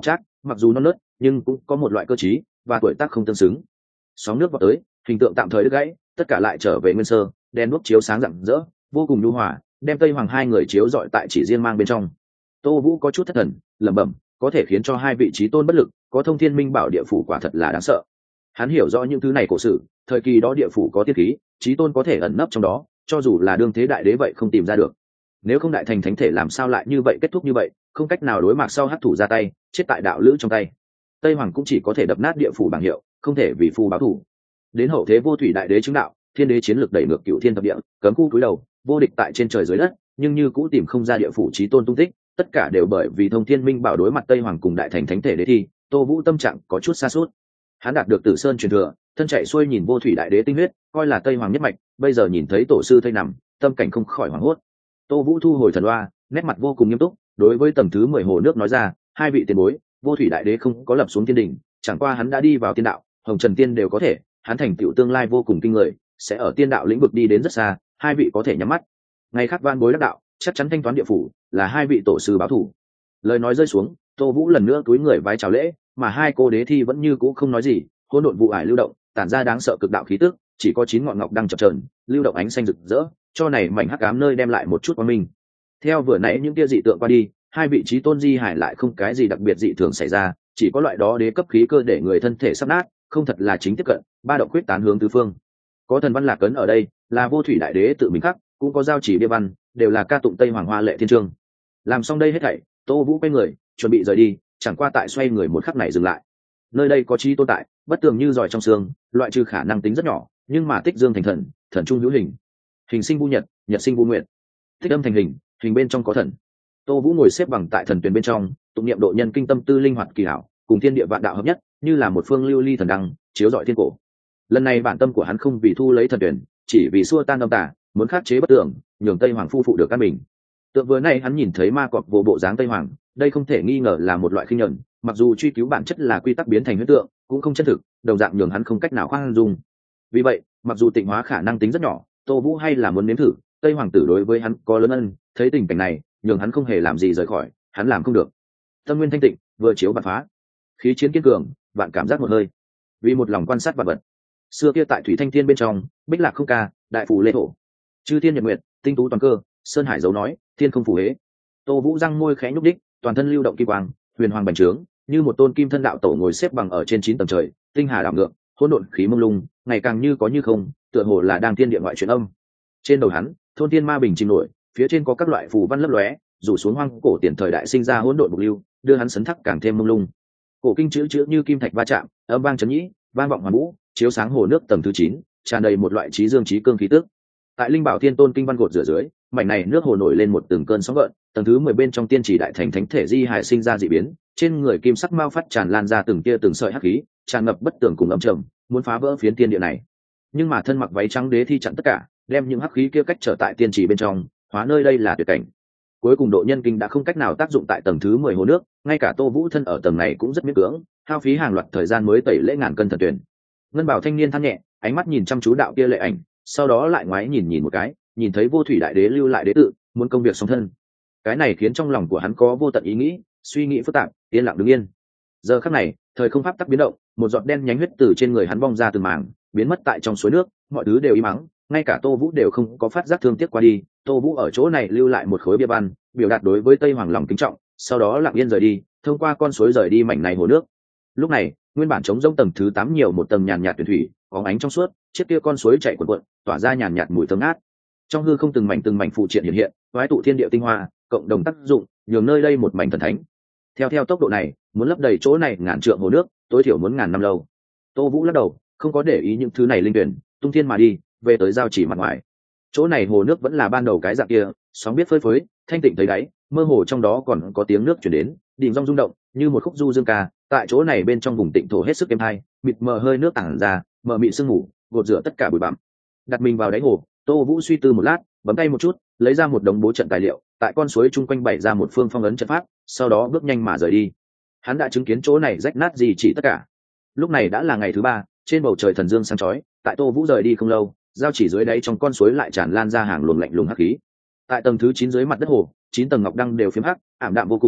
[SPEAKER 1] mặc dù non nớt nhưng cũng có một loại cơ trí và tuổi tác không tương xứng. Sóng nước vào tới, hình tượng tạm thời đứt gãy, tất cả lại trở về nguyên sơ, đèn đuốc chiếu sáng rạng rỡ, vô cùng nhu hòa, đem Tây Hoàng hai người chiếu rọi tại chỉ riêng mang bên trong. Tô Vũ có chút thất thần, lẩm bẩm, có thể khiến cho hai vị trí tôn bất lực, có thông thiên minh bảo địa phủ quả thật là đáng sợ. Hắn hiểu rõ những thứ này cổ sự, thời kỳ đó địa phủ có tiên khí, trí tôn có thể ẩn nấp trong đó, cho dù là đương thế đại đế vậy không tìm ra được. Nếu không đại thành thánh thể làm sao lại như vậy kết thúc như vậy, không cách nào đối mặt sau hắc thủ ra tay, chết tại đạo lữ trong tay. Tây Hoàng cũng chỉ có thể đập nát địa phủ bảng hiệu, không thể vì phu báo thù. Đến hậu thế vô thủy đại đế chứng đạo, thiên đế chiến lược đẩy ngược cựu thiên thập địa, cấm khu cúi đầu, vô địch tại trên trời dưới đất, nhưng như cũ tìm không ra địa phủ chí tôn tung tích, tất cả đều bởi vì thông thiên minh bảo đối mặt Tây Hoàng cùng đại thành thánh thể đế thi. Tô Vũ tâm trạng có chút xa suốt. Hắn đạt được Tử Sơn truyền thừa, thân chạy xuôi nhìn vô thủy đại đế tinh huyết, coi là Tây Hoàng nhất mạch, bây giờ nhìn thấy tổ sư thây nằm, tâm cảnh không khỏi hoảng hốt. Tô Vũ thu hồi thần oa, nét mặt vô cùng nghiêm túc, đối với tầng thứ 10 hồ nước nói ra, hai vị tiền bối, vô thủy đại đế không có lập xuống thiên đỉnh, chẳng qua hắn đã đi vào tiên đạo, hồng trần tiên đều có thể, hắn thành tựu tương lai vô cùng kinh người, sẽ ở tiên đạo lĩnh vực đi đến rất xa, hai vị có thể nhắm mắt. Ngày khác van bối đắc đạo, chắc chắn thanh toán địa phủ, là hai vị tổ sư báo thủ. Lời nói rơi xuống, Tô Vũ lần nữa cúi người vái chào lễ, mà hai cô đế thi vẫn như cũ không nói gì, hỗn độn vụ ải lưu động, tản ra đáng sợ cực đạo khí tức, chỉ có 9 ngọn ngọc đang chập chờn, lưu động ánh xanh rực rỡ, cho này mảnh hắc ám nơi đem lại một chút quang minh. Theo vừa nãy những tia dị tượng qua đi, hai vị trí tôn di hải lại không cái gì đặc biệt dị thường xảy ra, chỉ có loại đó đế cấp khí cơ để người thân thể sắp nát, không thật là chính tiếp cận, ba động quyết tán hướng tứ phương. Có thần văn lạc cấn ở đây, là vô thủy đại đế tự mình khắc, cũng có giao chỉ bia văn, đều là ca tụng Tây Hoàng Hoa lệ thiên chương. Làm xong đây hết thảy, Tô Vũ quay người, chuẩn bị rời đi, chẳng qua tại xoay người một khắc này dừng lại. Nơi đây có chí tôn tại, bất tường như giỏi trong xương, loại trừ khả năng tính rất nhỏ, nhưng mà tích dương thành thần, thần trung hữu hình, hình sinh vu nhật, nhật sinh vu nguyệt, thích âm thành hình, hình bên trong có thần. Tô Vũ ngồi xếp bằng tại thần tuyền bên trong, tụng niệm độ nhân kinh tâm tư linh hoạt kỳ hảo, cùng thiên địa vạn đạo hợp nhất, như là một phương lưu ly thần đăng, chiếu rọi thiên cổ. Lần này bản tâm của hắn không vì thu lấy thần tuyển, chỉ vì xua tan âm tà, muốn khắc chế bất tưởng, nhường Tây Hoàng phu phụ được căn bình. Tượng vừa nay hắn nhìn thấy ma cọp vô bộ dáng Tây Hoàng, đây không thể nghi ngờ là một loại khinh nhẫn, mặc dù truy cứu bản chất là quy tắc biến thành huyễn tượng, cũng không chân thực, đồng dạng nhường hắn không cách nào khoan dung. Vì vậy, mặc dù tịnh hóa khả năng tính rất nhỏ, Tô Vũ hay là muốn nếm thử, Tây Hoàng tử đối với hắn có lớn ân, thấy tình cảnh này, nhường hắn không hề làm gì rời khỏi, hắn làm không được. Tâm nguyên thanh tịnh, vừa chiếu bạt phá, khí chiến kiên cường, vạn cảm giác một hơi. Vì một lòng quan sát vật vật. Xưa kia tại Thủy Thanh Thiên bên trong, Bích Lạc không ca, đại phủ lê thổ. Chư thiên nhật nguyệt, tinh tú toàn cơ, sơn hải dấu nói, thiên không phủ hế. Tô Vũ răng môi khẽ nhúc đích, toàn thân lưu động kim quang, huyền hoàng bành trướng, như một tôn kim thân đạo tổ ngồi xếp bằng ở trên 9 tầng trời, tinh hà đảo ngược, hỗn độn khí mông lung, ngày càng như có như không, tựa hồ là đang thiên địa ngoại truyền âm. Trên đầu hắn, thôn thiên ma bình chìm nổi, phía trên có các loại phù văn lấp lóe, rủ xuống hoang cổ tiền thời đại sinh ra hỗn độn bộc lưu, đưa hắn sấn thắc càng thêm mông lung. Cổ kinh chữ chữ như kim thạch va chạm, âm vang chấn nhĩ, vang vọng hoàn vũ, chiếu sáng hồ nước tầng thứ 9, tràn đầy một loại trí dương trí cương khí tức. Tại Linh Bảo Thiên Tôn kinh văn gột rửa dưới, mảnh này nước hồ nổi lên một từng cơn sóng gợn, tầng thứ 10 bên trong tiên chỉ đại thành thánh thể di hài sinh ra dị biến, trên người kim sắc mao phát tràn lan ra từng tia từng sợi hắc khí, tràn ngập bất tường cùng âm trầm, muốn phá vỡ phiến tiên địa này. Nhưng mà thân mặc váy trắng đế thi chặn tất cả, đem những hắc khí kia cách trở tại tiên chỉ bên trong, hóa nơi đây là tuyệt cảnh. Cuối cùng độ nhân kinh đã không cách nào tác dụng tại tầng thứ 10 hồ nước, ngay cả Tô Vũ thân ở tầng này cũng rất miễn cưỡng, hao phí hàng loạt thời gian mới tẩy lễ ngàn cân thần tuyển. Ngân Bảo thanh niên than nhẹ, ánh mắt nhìn chăm chú đạo kia lệ ảnh, sau đó lại ngoái nhìn nhìn một cái, nhìn thấy vô thủy đại đế lưu lại đế tự, muốn công việc song thân. Cái này khiến trong lòng của hắn có vô tận ý nghĩ, suy nghĩ phức tạp, yên lặng đứng yên. Giờ khắc này, thời không pháp tắc biến động, một giọt đen nhánh huyết từ trên người hắn bong ra từng mảng, biến mất tại trong suối nước, mọi thứ đều im mắng, ngay cả Tô Vũ đều không có phát giác thương tiếc qua đi. Tô Vũ ở chỗ này lưu lại một khối bia văn, biểu đạt đối với Tây Hoàng lòng kính trọng, sau đó lặng yên rời đi, thông qua con suối rời đi mảnh này hồ nước. Lúc này, nguyên bản trống rỗng tầng thứ 8 nhiều một tầng nhàn nhạt tuyển thủy, bóng ánh trong suốt, chiếc kia con suối chảy cuồn cuộn, tỏa ra nhàn nhạt mùi thơm ngát. Trong hư không từng mảnh phụ triện hiện hiện, hóa tụ thiên địa tinh hoa, cộng đồng tác dụng, nhường nơi đây một mảnh thần thánh. Theo tốc độ này, muốn lấp đầy chỗ này ngàn trượng hồ nước, tối thiểu muốn ngàn năm lâu. Tô Vũ lắc đầu, không có để ý những thứ này linh tuyển, tung thiên mà đi, về tới giao chỉ mặt ngoài. Chỗ này hồ nước vẫn là ban đầu cái dạng kia, sóng biết phơi phới, thanh tịnh thấy đáy, mơ hồ trong đó còn có tiếng nước truyền đến, đỉnh rong rung động, như một khúc du dương ca. Tại chỗ này bên trong vùng tịnh thổ hết sức êm hay, mịt mờ hơi nước tản ra, mờ mịt sương mù, gột rửa tất cả bụi bặm. Đặt mình vào đáy hồ, Tô Vũ suy tư một lát, bấm tay một chút, lấy ra một đống bố trận tài liệu, tại con suối chung quanh bày ra một phương phong ấn trận pháp, sau đó bước nhanh mà rời đi. Hắn đã chứng kiến chỗ này rách nát gì chỉ tất cả. Lúc này đã là ngày thứ 3, trên bầu trời thần dương sáng chói, tại Tô Vũ rời đi không lâu, giao chỉ dưới đáy trong con suối lại tràn lan ra hàng luồng lạnh lùng hắc khí. Tại tầng thứ 9 dưới mặt đất hồ, 9 tầng ngọc đăng đều phiếm hắc, ảm đạm vô cùng,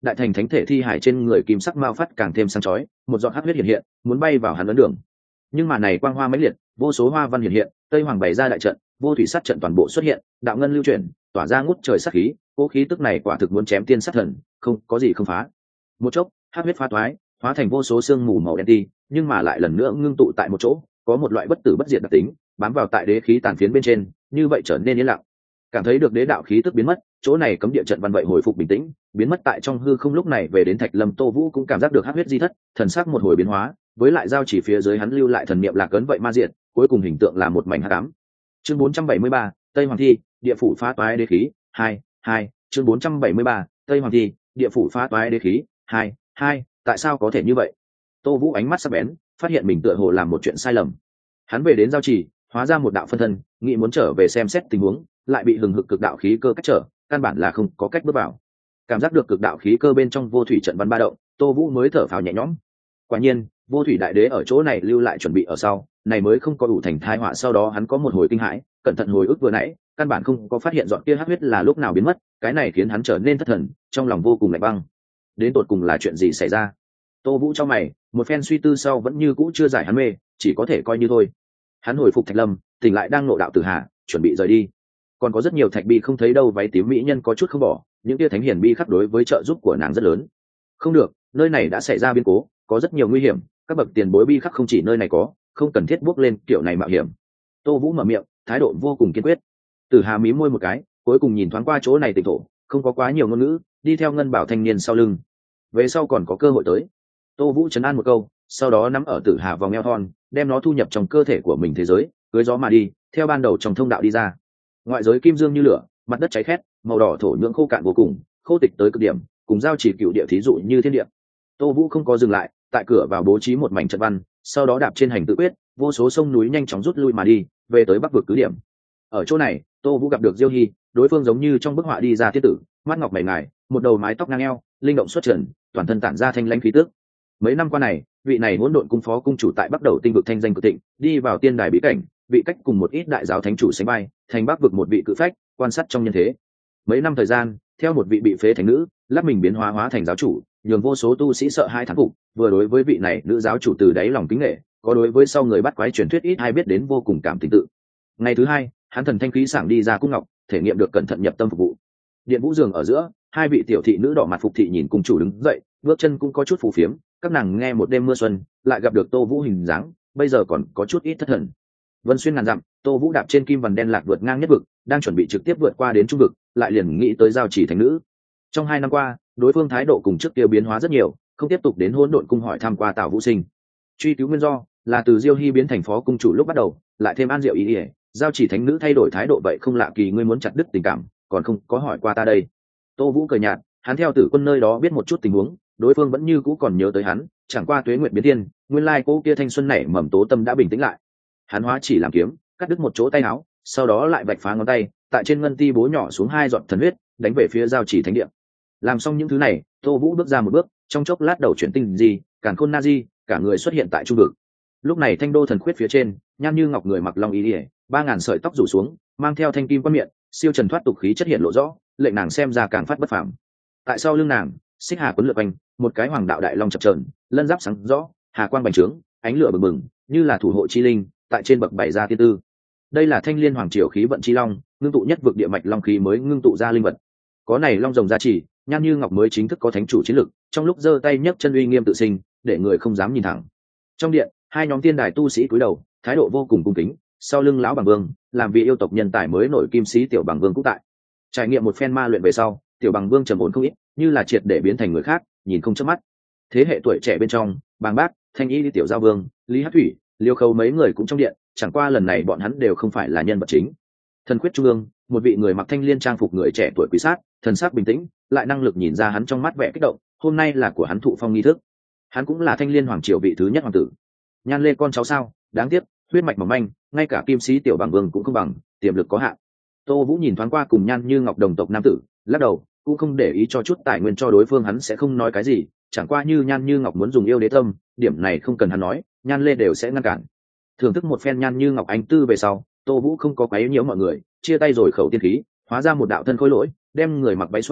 [SPEAKER 1] đại thành thánh thể thi hải trên người kim sắc mao phát càng thêm sáng chói, một giọt hắc huyết hiện hiện, muốn bay vào hắn ấn đường. Nhưng mà này quang hoa mãnh liệt, vô số hoa văn hiện hiện, Tây Hoàng bày ra đại trận, vô thủy sát trận toàn bộ xuất hiện, đạo ngân lưu chuyển, tỏa ra ngút trời sát khí, cố khí tức này quả thực muốn chém tiên sát thần, không có gì không phá. Một chốc, hắc huyết phá toái, hóa thành vô số sương mù màu đen ti, nhưng mà lại lần nữa ngưng tụ tại một chỗ, có một loại bất tử bất diệt đặc tính, bám vào tại đế khí tàn phiến bên trên, như vậy trở nên yên lặng. Cảm thấy được đế đạo khí tức biến mất, chỗ này cấm địa trận văn vậy hồi phục bình tĩnh, biến mất tại trong hư không. Lúc này về đến Thạch Lâm, Tô Vũ cũng cảm giác được hắc huyết di thất, thần sắc một hồi biến hóa, với lại giao chỉ phía dưới hắn lưu lại thần niệm lạc ấn vậy ma diện, cuối cùng hình tượng là một mảnh hắc ám. Chương 473, Tây Hoàng thi, địa phủ phá toái đế khí, 2, chương 473, Tây Hoàng thi, địa phủ phá toái đế khí, 2, tại sao có thể như vậy? Tô Vũ ánh mắt sắc bén, phát hiện mình tựa hồ làm một chuyện sai lầm. Hắn về đến giao chỉ, hóa ra một đạo phân thân, nghĩ muốn trở về xem xét tình huống, lại bị hừng hực cực đạo khí cơ cách trở, căn bản là không có cách bước vào. Cảm giác được cực đạo khí cơ bên trong vô thủy trận văn ba động, Tô Vũ mới thở phào nhẹ nhõm. Quả nhiên, vô thủy đại đế ở chỗ này lưu lại chuẩn bị ở sau, này mới không có đủ thành thai họa. Sau đó hắn có một hồi kinh hãi, cẩn thận hồi ức vừa nãy, căn bản không có phát hiện dọn kia hắc huyết là lúc nào biến mất, cái này khiến hắn trở nên thất thần, trong lòng vô cùng lạnh băng. Đến tột cùng là chuyện gì xảy ra? Tô Vũ trong mày, một phen suy tư sau vẫn như cũ chưa giải hắn mê, chỉ có thể coi như thôi. Hắn hồi phục Thạch Lâm, tỉnh lại đang ngộ đạo Tử Hà, chuẩn bị rời đi. Còn có rất nhiều thạch bi không thấy đâu, váy tím mỹ nhân có chút không bỏ, những kia thánh hiền bi khắc đối với trợ giúp của nàng rất lớn. Không được, nơi này đã xảy ra biến cố, có rất nhiều nguy hiểm, các bậc tiền bối bi khắc không chỉ nơi này có, không cần thiết bước lên kiểu này mạo hiểm. Tô Vũ mở miệng, thái độ vô cùng kiên quyết. Tử Hà mím môi một cái, cuối cùng nhìn thoáng qua chỗ này tịnh thổ, không có quá nhiều ngôn ngữ, đi theo ngân bảo thanh niên sau lưng. Về sau còn có cơ hội tới. Tô Vũ trấn an một câu, sau đó nắm ở Tử Hà vòng eo thon, đem nó thu nhập trong cơ thể của mình thế giới, cưới gió mà đi, theo ban đầu trong thông đạo đi ra. Ngoại giới kim dương như lửa, mặt đất cháy khét, màu đỏ thổ nhưỡng khô cạn vô cùng, khô tịch tới cực điểm, cùng giao chỉ cựu địa thí dụ như thiên địa. Tô Vũ không có dừng lại, tại cửa vào bố trí một mảnh trận văn, sau đó đạp trên hành tự quyết, vô số sông núi nhanh chóng rút lui mà đi, về tới Bắc vực cứ điểm. Ở chỗ này, Tô Vũ gặp được Diêu Hy, đối phương giống như trong bức họa đi ra thiên tử, mắt ngọc mày ngài, một đầu mái tóc ngang eo, linh động xuất trần, toàn thân tản ra thanh lãnh khí tức. Mấy năm qua này, vị này hỗn độn cung phó cung chủ tại Bắc Đầu tinh vực thanh danh cực thịnh, đi vào tiên đài bí cảnh, vị cách cùng một ít đại giáo thánh chủ sánh vai, thành Bắc vực một vị cự phách, quan sát trong nhân thế. Mấy năm thời gian, theo một vị bị phế thành nữ, lắp mình biến hóa thành giáo chủ, nhường vô số tu sĩ sợ hai thán phục, vừa đối với vị này nữ giáo chủ từ đáy lòng kính nể, có đối với sau người bắt quái truyền thuyết ít ai biết đến vô cùng cảm tình tự. Ngày thứ hai, hắn thần thanh khí sảng đi ra cung ngọc, thể nghiệm được cẩn thận nhập tâm phục vụ. Điện vũ giường ở giữa, hai vị tiểu thị nữ đỏ mặt phục thị nhìn cung chủ đứng dậy, bước chân cũng có chút phù phiếm, các nàng nghe một đêm mưa xuân, lại gặp được Tô Vũ hình dáng, bây giờ còn có chút ít thất thần. Vân xuyên ngàn dặm, Tô Vũ đạp trên kim vằn đen lạc vượt ngang nhất vực, đang chuẩn bị trực tiếp vượt qua đến trung vực, lại liền nghĩ tới giao chỉ thánh nữ. Trong 2 năm qua, đối phương thái độ cùng trước kia biến hóa rất nhiều, không tiếp tục đến hỗn độn cung hỏi thăm qua Tào Vũ Sinh. Truy cứu nguyên do là từ Diêu Hy biến thành phó cung chủ lúc bắt đầu, lại thêm An Diệu ý ỉa, giao chỉ thánh nữ thay đổi thái độ vậy không lạ kỳ, ngươi muốn chặt đứt tình cảm, còn không có hỏi qua ta đây. Tô Vũ cười nhạt, hắn theo Tử Quân nơi đó biết một chút tình huống, đối phương vẫn như cũ còn nhớ tới hắn, chẳng qua tuế nguyệt biến thiên, nguyên lai cô kia thanh xuân nảy mầm tố tâm đã bình tĩnh lại. Hắn hóa chỉ làm kiếm, cắt đứt một chỗ tay áo, sau đó lại vạch phá ngón tay, tại trên ngân ti bố nhỏ xuống 2 giọt thần huyết, đánh về phía giao chỉ thánh địa. Làm xong những thứ này, Tô Vũ bước ra một bước, trong chốc lát đầu chuyển tinh gì, càn khôn na di, cả người xuất hiện tại trung vực. Lúc này thanh đô thần khuyết phía trên, nhan như ngọc người mặc long y ỉa, 3000 sợi tóc rủ xuống, mang theo thanh kim quan miệng, siêu trần thoát tục khí chất hiện lộ rõ, lệnh nàng xem ra càng phát bất phàm. Tại sau lưng nàng, xích hà quấn lượn quanh, một cái hoàng đạo đại long chập chờn, lân giáp sáng rõ, hà quang bành trướng, ánh lửa bừng bừng, như là thủ hộ chi linh, tại trên bậc bày ra tiên tư. Đây là thanh liên hoàng triều khí vận chi long, ngưng tụ nhất vực địa mạch long khí mới ngưng tụ ra linh vật. Có này long rồng gia trì, nhan như ngọc mới chính thức có thánh chủ chiến lực, trong lúc giơ tay nhấc chân uy nghiêm tự sinh, để người không dám nhìn thẳng. Trong điện, 2 nhóm tiên đài tu sĩ cúi đầu, thái độ vô cùng cung kính, sau lưng lão bằng vương, làm vị yêu tộc nhân tài mới nổi kim sĩ tiểu bằng vương cũng tại. Trải nghiệm một phen ma luyện về sau, tiểu bằng vương trầm ổn không ít, như là triệt để biến thành người khác, nhìn không chớp mắt. Thế hệ tuổi trẻ bên trong, Bàng Bác, Thanh Y tiểu giao vương, Lý Hắc Thủy, Liêu Khâu mấy người cũng trong điện, chẳng qua lần này bọn hắn đều không phải là nhân vật chính. Thần quyết trung ương, một vị người mặc thanh liên trang phục người trẻ tuổi quý sát, thần sắc bình tĩnh, lại năng lực nhìn ra hắn trong mắt vẻ kích động, hôm nay là của hắn thụ phong nghi thức. Hắn cũng là thanh liên hoàng triều vị thứ nhất hoàng tử. Nhan lê con cháu sao, đáng tiếc, huyết mạch mỏng manh, ngay cả kim sĩ tiểu bằng vương cũng không bằng, tiềm lực có hạn. Tô Vũ nhìn thoáng qua cùng Nhan như ngọc đồng tộc nam tử, lắc đầu, cũng không để ý cho chút tài nguyên cho đối phương, hắn sẽ không nói cái gì, chẳng qua như Nhan như ngọc muốn dùng yêu đế tâm, điểm này không cần hắn nói, Nhan lê đều sẽ ngăn cản. Thưởng thức một phen Nhan như ngọc anh tư về sau, Tô Vũ không có quấy nhiễu mọi người, chia tay rồi khẩu tiên khí, hóa ra một đạo thân khối lỗi, đem người mặc váy xòe,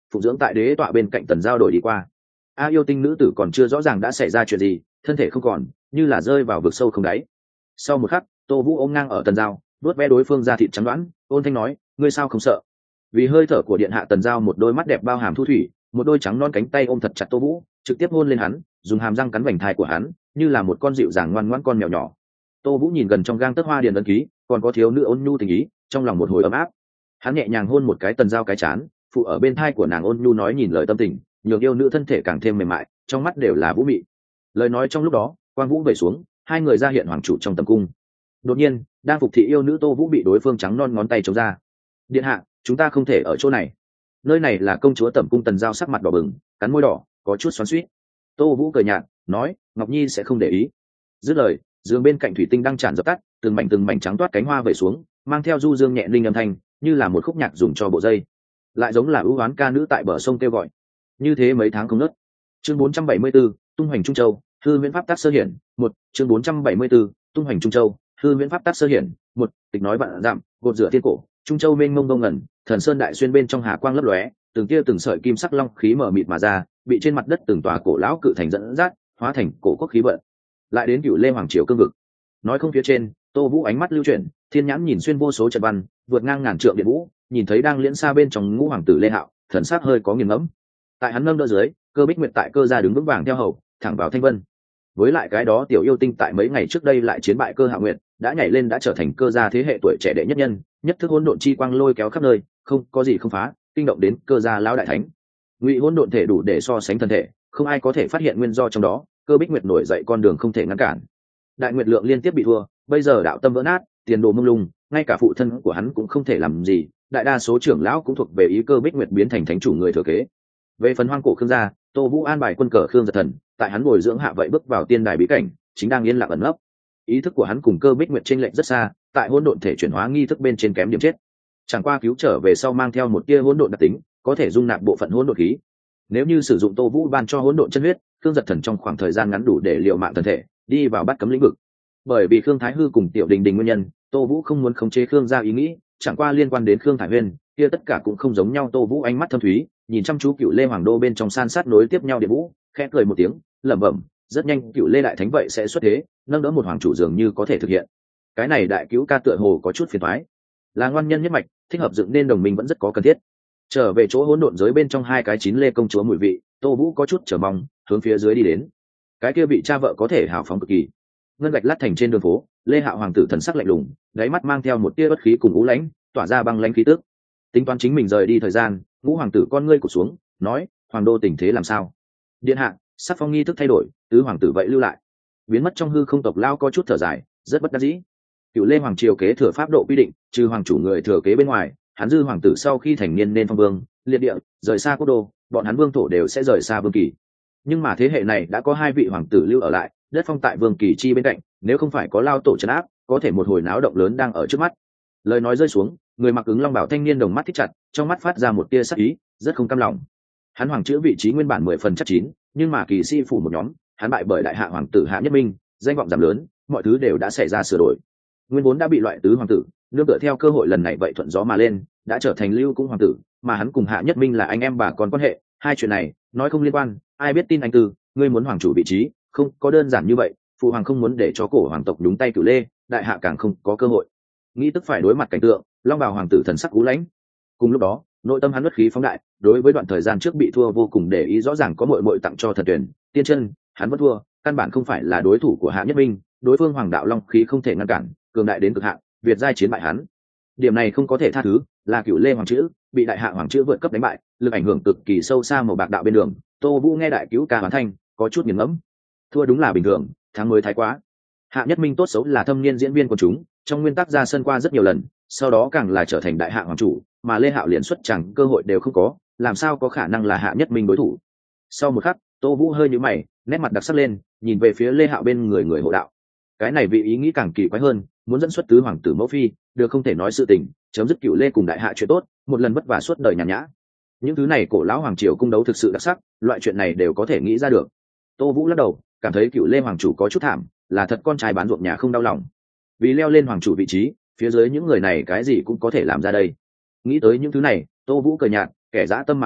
[SPEAKER 1] phụ dưỡng tại đế tọa bên cạnh Tần Giao đổi đi qua. A yêu tinh nữ tử còn chưa rõ ràng đã xảy ra chuyện gì, thân thể không còn, như là rơi vào vực sâu không đáy. Sau một khắc, Tô Vũ ôm ngang ở Tần Giao, vuốt ve đối phương ra thịt trắng đoán, ôn thanh nói, ngươi sao không sợ? Vì hơi thở của điện hạ, Tần Giao một đôi mắt đẹp bao hàm thu thủy, một đôi trắng non cánh tay ôm thật chặt Tô Vũ, trực tiếp hôn lên hắn, dùng hàm răng cắn vành thai của hắn, như là một con dịu dàng ngoan ngoãn con mèo nhỏ. Tô Vũ nhìn gần trong gang tấc hoa điền ấn ký, còn có thiếu nữ ôn nhu tình ý, trong lòng một hồi ấm áp. Hắn nhẹ nhàng hôn một cái Tần Giao cái trán, phụ ở bên thai của nàng ôn nhu nói nhìn lời tâm tình, nhường yêu nữ thân thể càng thêm mềm mại, trong mắt đều là vũ mị. Lời nói trong lúc đó, quang vũ vẩy xuống, hai người ra hiện hoàng chủ trong tầm cung. Đột nhiên, đang phục thị yêu nữ Tô Vũ bị đối phương trắng non ngón tay chống ra. Điện hạ, chúng ta không thể ở chỗ này. Nơi này là công chúa tẩm cung. Tần Giao sắc mặt đỏ bừng, cắn môi đỏ, có chút xoắn xuýt. Tô Vũ cười nhạt, nói, Ngọc Nhi sẽ không để ý. Dứt lời, giường bên cạnh thủy tinh đang tràn dập tắt, từng mảnh trắng toát cánh hoa vẩy xuống, mang theo du dương nhẹ linh âm thanh, như là một khúc nhạc dùng cho bộ dây, lại giống là ưu oán ca nữ tại bờ sông kêu gọi. Như thế mấy tháng không ngớt. Chương 474, tung hoành Trung Châu, hư viễn pháp tác sơ hiển, một. Chương 474, tung hoành Trung Châu, hư viễn pháp tác sơ hiển, một. Tịch nói vạn dặm, gột rửa thiên cổ, Trung Châu mênh mông đông ngẩn, thần sơn đại xuyên bên trong hà quang lấp lóe, từng tia từng sợi kim sắc long khí mở mịt mà ra, bị trên mặt đất từng tòa cổ lão cự thành dẫn dắt, hóa thành cổ quốc khí vận. Lại đến Cửu Lê hoàng triều cương vực. Nói không phía trên, Tô Vũ ánh mắt lưu chuyển, thiên nhãn nhìn xuyên vô số trận văn, vượt ngang ngàn trượng điện vũ, nhìn thấy đang liễn xa bên trong Ngũ hoàng tử Lê Hạo, thần sắc hơi có nghiền ngẫm. Tại hắn nâng đỡ dưới, Cơ Bích Nguyệt tại Cơ gia đứng vững vàng theo hầu, thẳng vào Thanh Vân. Với lại cái đó tiểu yêu tinh tại mấy ngày trước đây lại chiến bại Cơ Hạo Nguyệt, đã nhảy lên đã trở thành Cơ gia thế hệ tuổi trẻ đệ nhất nhân, nhất thức hỗn độn chi quang lôi kéo khắp nơi, không có gì không phá, kinh động đến Cơ gia lão đại thánh. Ngụy hỗn độn thể đủ để so sánh thân thể, không ai có thể phát hiện nguyên do trong đó, Cơ Bích Nguyệt nổi dậy con đường không thể ngăn cản. Đại Nguyệt Lượng liên tiếp bị thua, bây giờ đạo tâm vỡ nát, tiền đồ mông lung, ngay cả phụ thân của hắn cũng không thể làm gì, đại đa số trưởng lão cũng thuộc về ý Cơ Bích Nguyệt biến thành thánh chủ người thừa kế. Về phần hoang cổ Khương gia, Tô Vũ an bài quân cờ Khương Giật Thần, tại hắn bồi dưỡng hạ vậy bước vào tiên đài bí cảnh, chính đang yên lặng ẩn nấp. Ý thức của hắn cùng Cơ Bích Nguyệt chênh lệch rất xa, tại hỗn độn thể chuyển hóa nghi thức bên trên kém điểm chết. Chẳng qua cứu trở về sau mang theo một tia hỗn độn đặc tính, có thể dung nạp bộ phận hỗn độn khí. Nếu như sử dụng Tô Vũ ban cho hỗn độn chân huyết, Khương Giật Thần trong khoảng thời gian ngắn đủ để liều mạng thân thể, đi vào bắt cấm lĩnh vực. Bởi vì Khương Thái Hư cùng Tiểu Đình Đình nguyên nhân, Tô Vũ không muốn khống chế Khương gia ý nghĩ, chẳng qua liên quan đến Khương Thái Huyên, kia tất cả cũng không giống nhau. Tô Vũ ánh mắt thâm thúy, nhìn chăm chú Cựu Lê Hoàng đô bên trong san sát nối tiếp nhau điện vũ, khẽ cười một tiếng, lẩm bẩm, rất nhanh Cựu Lê đại thánh vậy sẽ xuất thế, nâng đỡ một hoàng chủ dường như có thể thực hiện. Cái này đại cứu ca tựa hồ có chút phiền toái, là ngoan nhân nhất mạch, thích hợp dựng nên đồng minh vẫn rất có cần thiết. Trở về chỗ hỗn độn giới bên trong hai cái chín lê công chúa mùi vị, Tô Vũ có chút chờ mong, hướng phía dưới đi đến. Cái kia bị cha vợ có thể hào phóng cực kỳ. Ngân gạch lát thành trên đường phố, Lê Hạo hoàng tử thần sắc lạnh lùng, đáy mắt mang theo một tia bất khí cùng u lãnh, tỏa ra băng lãnh khí tức. Tính toán chính mình rời đi thời gian, Ngũ hoàng tử con ngươi cụt xuống, nói, hoàng đô tình thế làm sao? Điện hạ, sắc phong nghi thức thay đổi, tứ hoàng tử vậy lưu lại. Biến mất trong hư không tộc lao có chút thở dài, rất bất đắc dĩ. Cựu Lê hoàng triều kế thừa pháp độ quy định, trừ hoàng chủ người thừa kế bên ngoài, hắn dư hoàng tử sau khi thành niên nên phong vương, liệt địa, rời xa quốc đô, bọn hắn vương thổ đều sẽ rời xa vương kỳ. Nhưng mà thế hệ này đã có hai vị hoàng tử lưu ở lại, đất phong tại vương kỳ chi bên cạnh, nếu không phải có lao tổ trấn áp, có thể một hồi náo động lớn đang ở trước mắt. Lời nói rơi xuống, người mặc ứng long bảo thanh niên đồng mắt thích chặt, trong mắt phát ra một tia sắc ý, rất không cam lòng. Hắn hoàng chữ vị trí nguyên bản 10% chắc chín, nhưng mà kỳ sĩ phủ một nhóm, hắn bại bởi đại hạ hoàng tử Hạ Nhất Minh, danh vọng giảm lớn, mọi thứ đều đã xảy ra sửa đổi. Nguyên vốn đã bị loại tứ hoàng tử, nương tựa theo cơ hội lần này vậy thuận gió mà lên, đã trở thành lưu cung hoàng tử, mà hắn cùng Hạ Nhất Minh là anh em bà con quan hệ, hai chuyện này nói không liên quan, ai biết tin anh tư, ngươi muốn hoàng chủ vị trí, không có đơn giản như vậy, phụ hoàng không muốn để cho cổ hoàng tộc đúng tay Cửu Lê, đại hạ càng không có cơ hội. Nghĩ tức phải đối mặt cảnh tượng, long bào hoàng tử thần sắc cú lãnh. Cùng lúc đó, nội tâm hắn bất khí phóng đại, đối với đoạn thời gian trước bị thua vô cùng để ý, rõ ràng có muội muội tặng cho Thần Tuyển, Tiên Chân, hắn vẫn thua, căn bản không phải là đối thủ của Hạ Nhất Minh, đối phương hoàng đạo long khí không thể ngăn cản, cường đại đến cực hạn, việt giai chiến bại hắn. Điểm này không có thể tha thứ, là Cửu Lê hoàng chữ bị đại hạ hoàng chữ vượt cấp đánh bại, lực ảnh hưởng cực kỳ sâu xa màu bạc đạo bên đường. Tô Vũ nghe đại cứu ca hoán thanh, có chút nghiền ngẫm. Thua đúng là bình thường, thắng mới thái quá. Hạ Nhất Minh tốt xấu là thâm niên diễn viên của chúng, trong nguyên tắc ra sân qua rất nhiều lần, sau đó càng là trở thành đại hạ hoàng chủ, mà Lê Hạo liền xuất chẳng cơ hội đều không có, làm sao có khả năng là Hạ Nhất Minh đối thủ. Sau một khắc, Tô Vũ hơi nhíu mày, nét mặt đặc sắc lên, nhìn về phía Lê Hạo bên người hộ đạo. Cái này vị ý nghĩ càng kỳ quái hơn, muốn dẫn xuất tứ hoàng tử mẫu phi, được không thể nói sự tình, chấm dứt Cửu Lê cùng đại hạ chuyện tốt, một lần vất vả suốt đời nhàn nhã. Những thứ này cổ lão hoàng triều cung đấu thực sự đặc sắc, loại chuyện này đều có thể nghĩ ra được. Tô Vũ lắc đầu, cảm thấy Cửu Lê hoàng chủ có chút thảm, là thật con trai bán ruộng nhà không đau lòng. Vì leo lên hoàng chủ vị trí, phía dưới những người này cái gì cũng có thể làm ra đây. Nghĩ tới những thứ này, Tô Vũ cười nhạt, kẻ dã tâm mà thôi,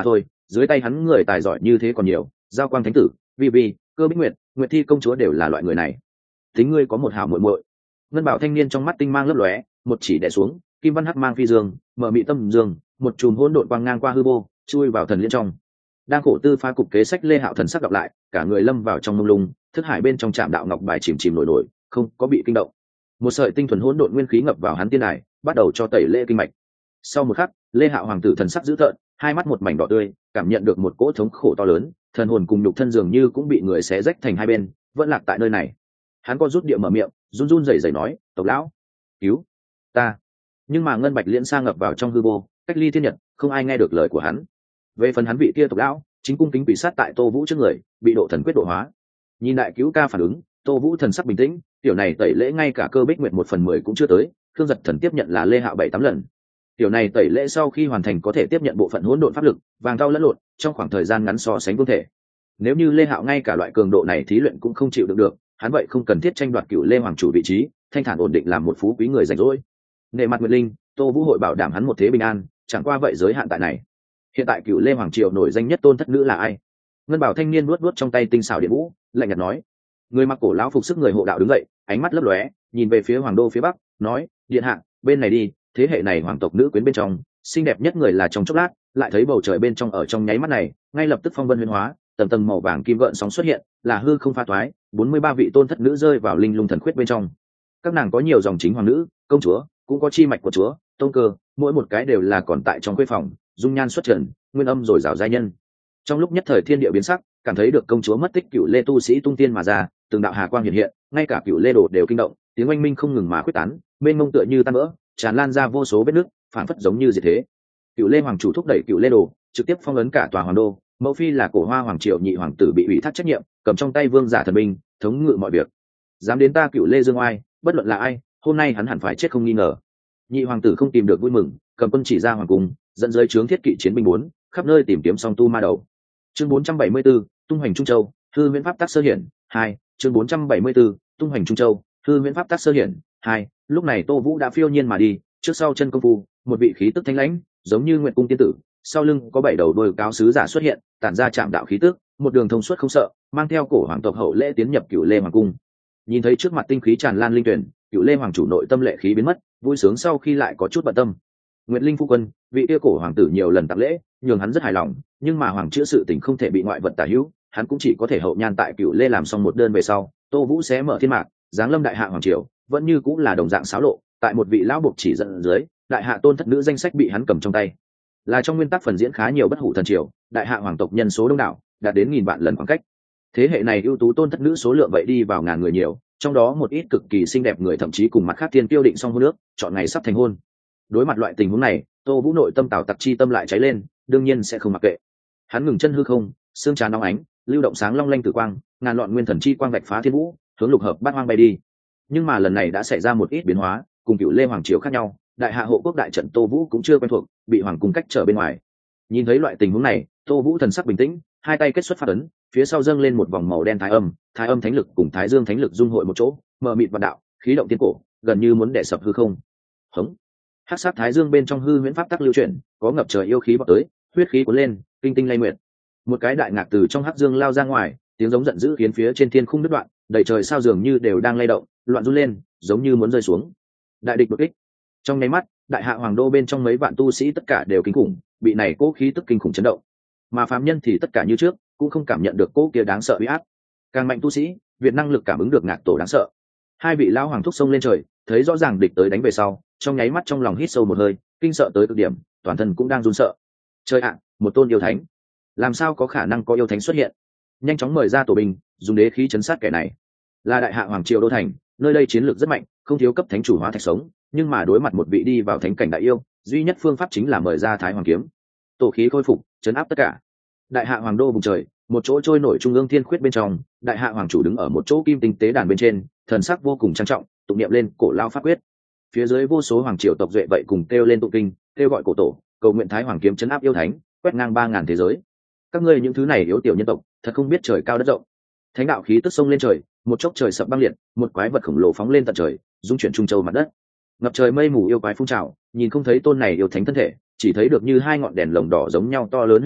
[SPEAKER 1] dưới tay hắn người tài giỏi như thế còn nhiều, Giao Quang Thánh Tử, Vi Vi, Cơ Bích Nguyệt, Nguyệt Thi công chúa đều là loại người này. Tính ngươi có một hảo muội muội. Ngân Bảo thanh niên trong mắt tinh mang lấp lóe, một chỉ đè xuống, kim văn hắc mang phi dương, mở mị tâm dương, một chùm hỗn độn quang ngang qua hư vô, chui vào thần liên trong. Đang khổ tư phá cục kế sách, Lê Hạo thần sắc đọc lại, cả người lâm vào trong mông lung, thức hải bên trong trạm đạo ngọc bài chìm chìm nổi nổi, không có bị kinh động. Một sợi tinh thuần hỗn độn nguyên khí ngập vào hắn tiên đài, bắt đầu cho tẩy lễ kinh mạch. Sau một khắc, Lê Hạo hoàng tử thần sắc dữ tợn, hai mắt một mảnh đỏ tươi, cảm nhận được một cỗ thống khổ to lớn, thần hồn cùng nhục thân dường như cũng bị người xé rách thành hai bên, vẫn lạc tại nơi này. Hắn có rút địa mở miệng, run run rẩy rẩy nói, tộc lão, cứu ta. Nhưng mà ngân bạch liễn sa ngập vào trong hư vô, cách ly thiên nhật, không ai nghe được lời của hắn. Về phần hắn vị kia tộc lão, chính cung kính bị sát tại Tô Vũ trước người, bị độ thần quyết độ hóa. Nhìn đại cứu ca phản ứng, Tô Vũ thần sắc bình tĩnh, tiểu này tẩy lễ ngay cả Cơ Bích Nguyệt 1/10 cũng chưa tới, Khương Giật Thần tiếp nhận là Lê Hạo 7-8 lần. Tiểu này tẩy lễ sau khi hoàn thành có thể tiếp nhận bộ phận hỗn độn pháp lực, vàng thau lẫn lộn, trong khoảng thời gian ngắn so sánh vương thể. Nếu như Lê Hạo ngay cả loại cường độ này thí luyện cũng không chịu được, hắn vậy không cần thiết tranh đoạt Cửu Lê hoàng chủ vị trí, thanh thản ổn định làm một phú quý người rảnh rỗi. Nể mặt Nguyệt Linh, Tô Vũ hội bảo đảm hắn một thế bình an, chẳng qua vậy giới hạn tại này. Hiện tại Cửu Lê hoàng triều nổi danh nhất tôn thất nữ là ai? Ngân Bảo thanh niên nuốt trong tay tinh xảo điện vũ, lạnh nhạt nói. Người mặc cổ lão phục sức người hộ đạo đứng dậy, ánh mắt lấp lóe, nhìn về phía hoàng đô phía bắc, nói, điện hạ, bên này đi. Thế hệ này hoàng tộc nữ quyến bên trong, xinh đẹp nhất người là trong chốc lát, lại thấy bầu trời bên trong ở trong nháy mắt này, ngay lập tức phong vân huyễn hóa, tầng tầng màu vàng kim gợn sóng xuất hiện, là hư không pha toái, 43 vị tôn thất nữ rơi vào linh lung thần khuyết bên trong. Các nàng có nhiều dòng chính hoàng nữ, công chúa, cũng có chi mạch của chúa, tôn cơ, mỗi một cái đều là còn tại trong khuê phòng, dung nhan xuất trần, nguyên âm rồi rào giai nhân. Trong lúc nhất thời thiên địa biến sắc, cảm thấy được công chúa mất tích, Cửu Lê tu sĩ tung tiên mà ra, từng đạo hà quang hiện hiện, ngay cả Cửu Lê đồ đều kinh động, tiếng oanh minh không ngừng mà quyết tán, bên mông tựa như tan vỡ, tràn lan ra vô số vết nứt, phản phất giống như diệt thế. Cửu Lê hoàng chủ thúc đẩy Cửu Lê đồ, trực tiếp phong ấn cả tòa hoàng đô. Mẫu phi là Cổ Hoa hoàng triều nhị hoàng tử bị ủy thác trách nhiệm, cầm trong tay vương giả thần binh, thống ngự mọi việc. Dám đến ta Cửu Lê dương oai, bất luận là ai, hôm nay hắn hẳn phải chết không nghi ngờ. Nhị hoàng tử không tìm được vui mừng, cầm quân chỉ ra hoàng cung, dẫn giới trướng thiết kỵ chiến binh 4, khắp nơi tìm kiếm song tu ma đầu. Chương 474, tung hoành Trung Châu, hư huyễn pháp tắc sơ hiển 2. Chương 474, tung hoành Trung Châu, hư huyễn pháp tắc sơ hiển 2. Lúc này Tô Vũ đã phiêu nhiên mà đi, trước sau chân công phu, một vị khí tức thanh lãnh, giống như nguyệt cung tiên tử, sau lưng có 7 đầu đôi cáo sứ giả xuất hiện, tản ra chạm đạo khí tức, một đường thông suốt không sợ, mang theo cổ hoàng tộc hậu lễ tiến nhập Cửu Lê hoàng cung. Nhìn thấy trước mặt tinh khí tràn lan linh tuyển, Cửu Lê hoàng chủ nội tâm lệ khí biến mất, vui sướng sau khi lại có chút bận tâm. Nguyệt Linh phu quân, vị kia cổ hoàng tử nhiều lần tặng lễ, nhường hắn rất hài lòng, nhưng mà hoàng chữa sự tình không thể bị ngoại vật tả hữu, hắn cũng chỉ có thể hậu nhan tại Cửu Lê làm xong một đơn về sau, Tô Vũ sẽ mở thiên mạc, giáng lâm đại hạ hoàng triều, vẫn như cũng là đồng dạng xáo lộ, tại một vị lão buộc chỉ dẫn dưới, đại hạ tôn thất nữ danh sách bị hắn cầm trong tay. Là trong nguyên tắc phần diễn khá nhiều bất hủ thần triều, đại hạ hoàng tộc nhân số đông đảo, đạt đến 1000 vạn lần khoảng cách. Thế hệ này ưu tú tôn thất nữ số lượng vậy đi vào ngàn người nhiều, trong đó một ít cực kỳ xinh đẹp người thậm chí cùng mặt khác thiên tiêu định xong hôn nước, chọn ngày sắp thành hôn. Đối mặt loại tình huống này, Tô Vũ nội tâm tào tặc chi tâm lại cháy lên, đương nhiên sẽ không mặc kệ. Hắn ngừng chân hư không, xương trán nóng ánh, lưu động sáng long lanh tử quang, ngàn loạn nguyên thần chi quang vạch phá thiên vũ, hướng lục hợp bát hoang bay đi. Nhưng mà lần này đã xảy ra một ít biến hóa, cùng Cửu Lê hoàng triều khác nhau, đại hạ hộ quốc đại trận Tô Vũ cũng chưa quen thuộc, bị hoàng cung cách trở bên ngoài. Nhìn thấy loại tình huống này, Tô Vũ thần sắc bình tĩnh, hai tay kết xuất pháp ấn, phía sau dâng lên một vòng màu đen thái âm thánh lực cùng thái dương thánh lực dung hội một chỗ, mờ mịt vạn đạo, khí động thiên cổ, gần như muốn đè sập hư không. Hống. Hắc sát thái dương bên trong hư huyễn pháp tắc lưu chuyển, có ngập trời yêu khí bộc tới, huyết khí cuốn lên, kinh tinh lay nguyệt. Một cái đại ngạc từ trong hắc dương lao ra ngoài, tiếng giống giận dữ khiến phía trên thiên khung đứt đoạn, đầy trời sao dường như đều đang lay động, loạn run lên, giống như muốn rơi xuống. Đại địch đột kích. Trong nháy mắt, đại hạ hoàng đô bên trong mấy vạn tu sĩ tất cả đều kinh khủng, bị này cố khí tức kinh khủng chấn động. Mà phàm nhân thì tất cả như trước, cũng không cảm nhận được cố kia đáng sợ uy áp. Càng mạnh tu sĩ, việt năng lực cảm ứng được ngạc tổ đáng sợ. Hai vị lão hoàng thúc xông lên trời, thấy rõ ràng địch tới đánh về sau, trong nháy mắt trong lòng hít sâu một hơi, kinh sợ tới cực điểm, toàn thân cũng đang run sợ. Trời ạ, một tôn yêu thánh, làm sao có khả năng có yêu thánh xuất hiện? Nhanh chóng mời ra tổ binh, dùng đế khí chấn sát kẻ này. Là đại hạ hoàng triều đô thành, nơi đây chiến lược rất mạnh, không thiếu cấp thánh chủ hóa thạch sống, nhưng mà đối mặt một vị đi vào thánh cảnh đại yêu, duy nhất phương pháp chính là mời ra thái hoàng kiếm, tổ khí khôi phục, chấn áp tất cả. Đại hạ hoàng đô vùng trời, một chỗ trôi nổi trung ương thiên khuyết bên trong, đại hạ hoàng chủ đứng ở một chỗ kim tinh tế đàn bên trên, thần sắc vô cùng trang trọng, tụng niệm lên cổ lao pháp quyết. Phía dưới vô số hoàng triều tộc duệ vậy cùng kêu lên tụng kinh, kêu gọi cổ tổ, cầu nguyện thái hoàng kiếm chấn áp yêu thánh, quét ngang 3000 thế giới. Các ngươi những thứ này yếu tiểu nhân tộc, thật không biết trời cao đất rộng. Thánh đạo khí tức sông lên trời, một chốc trời sập băng liệt, một quái vật khổng lồ phóng lên tận trời, dung chuyển trung châu mặt đất. Ngập trời mây mù yêu quái phun trào, nhìn không thấy tôn này yêu thánh thân thể, chỉ thấy được như hai ngọn đèn lồng đỏ giống nhau to lớn huyết mâu,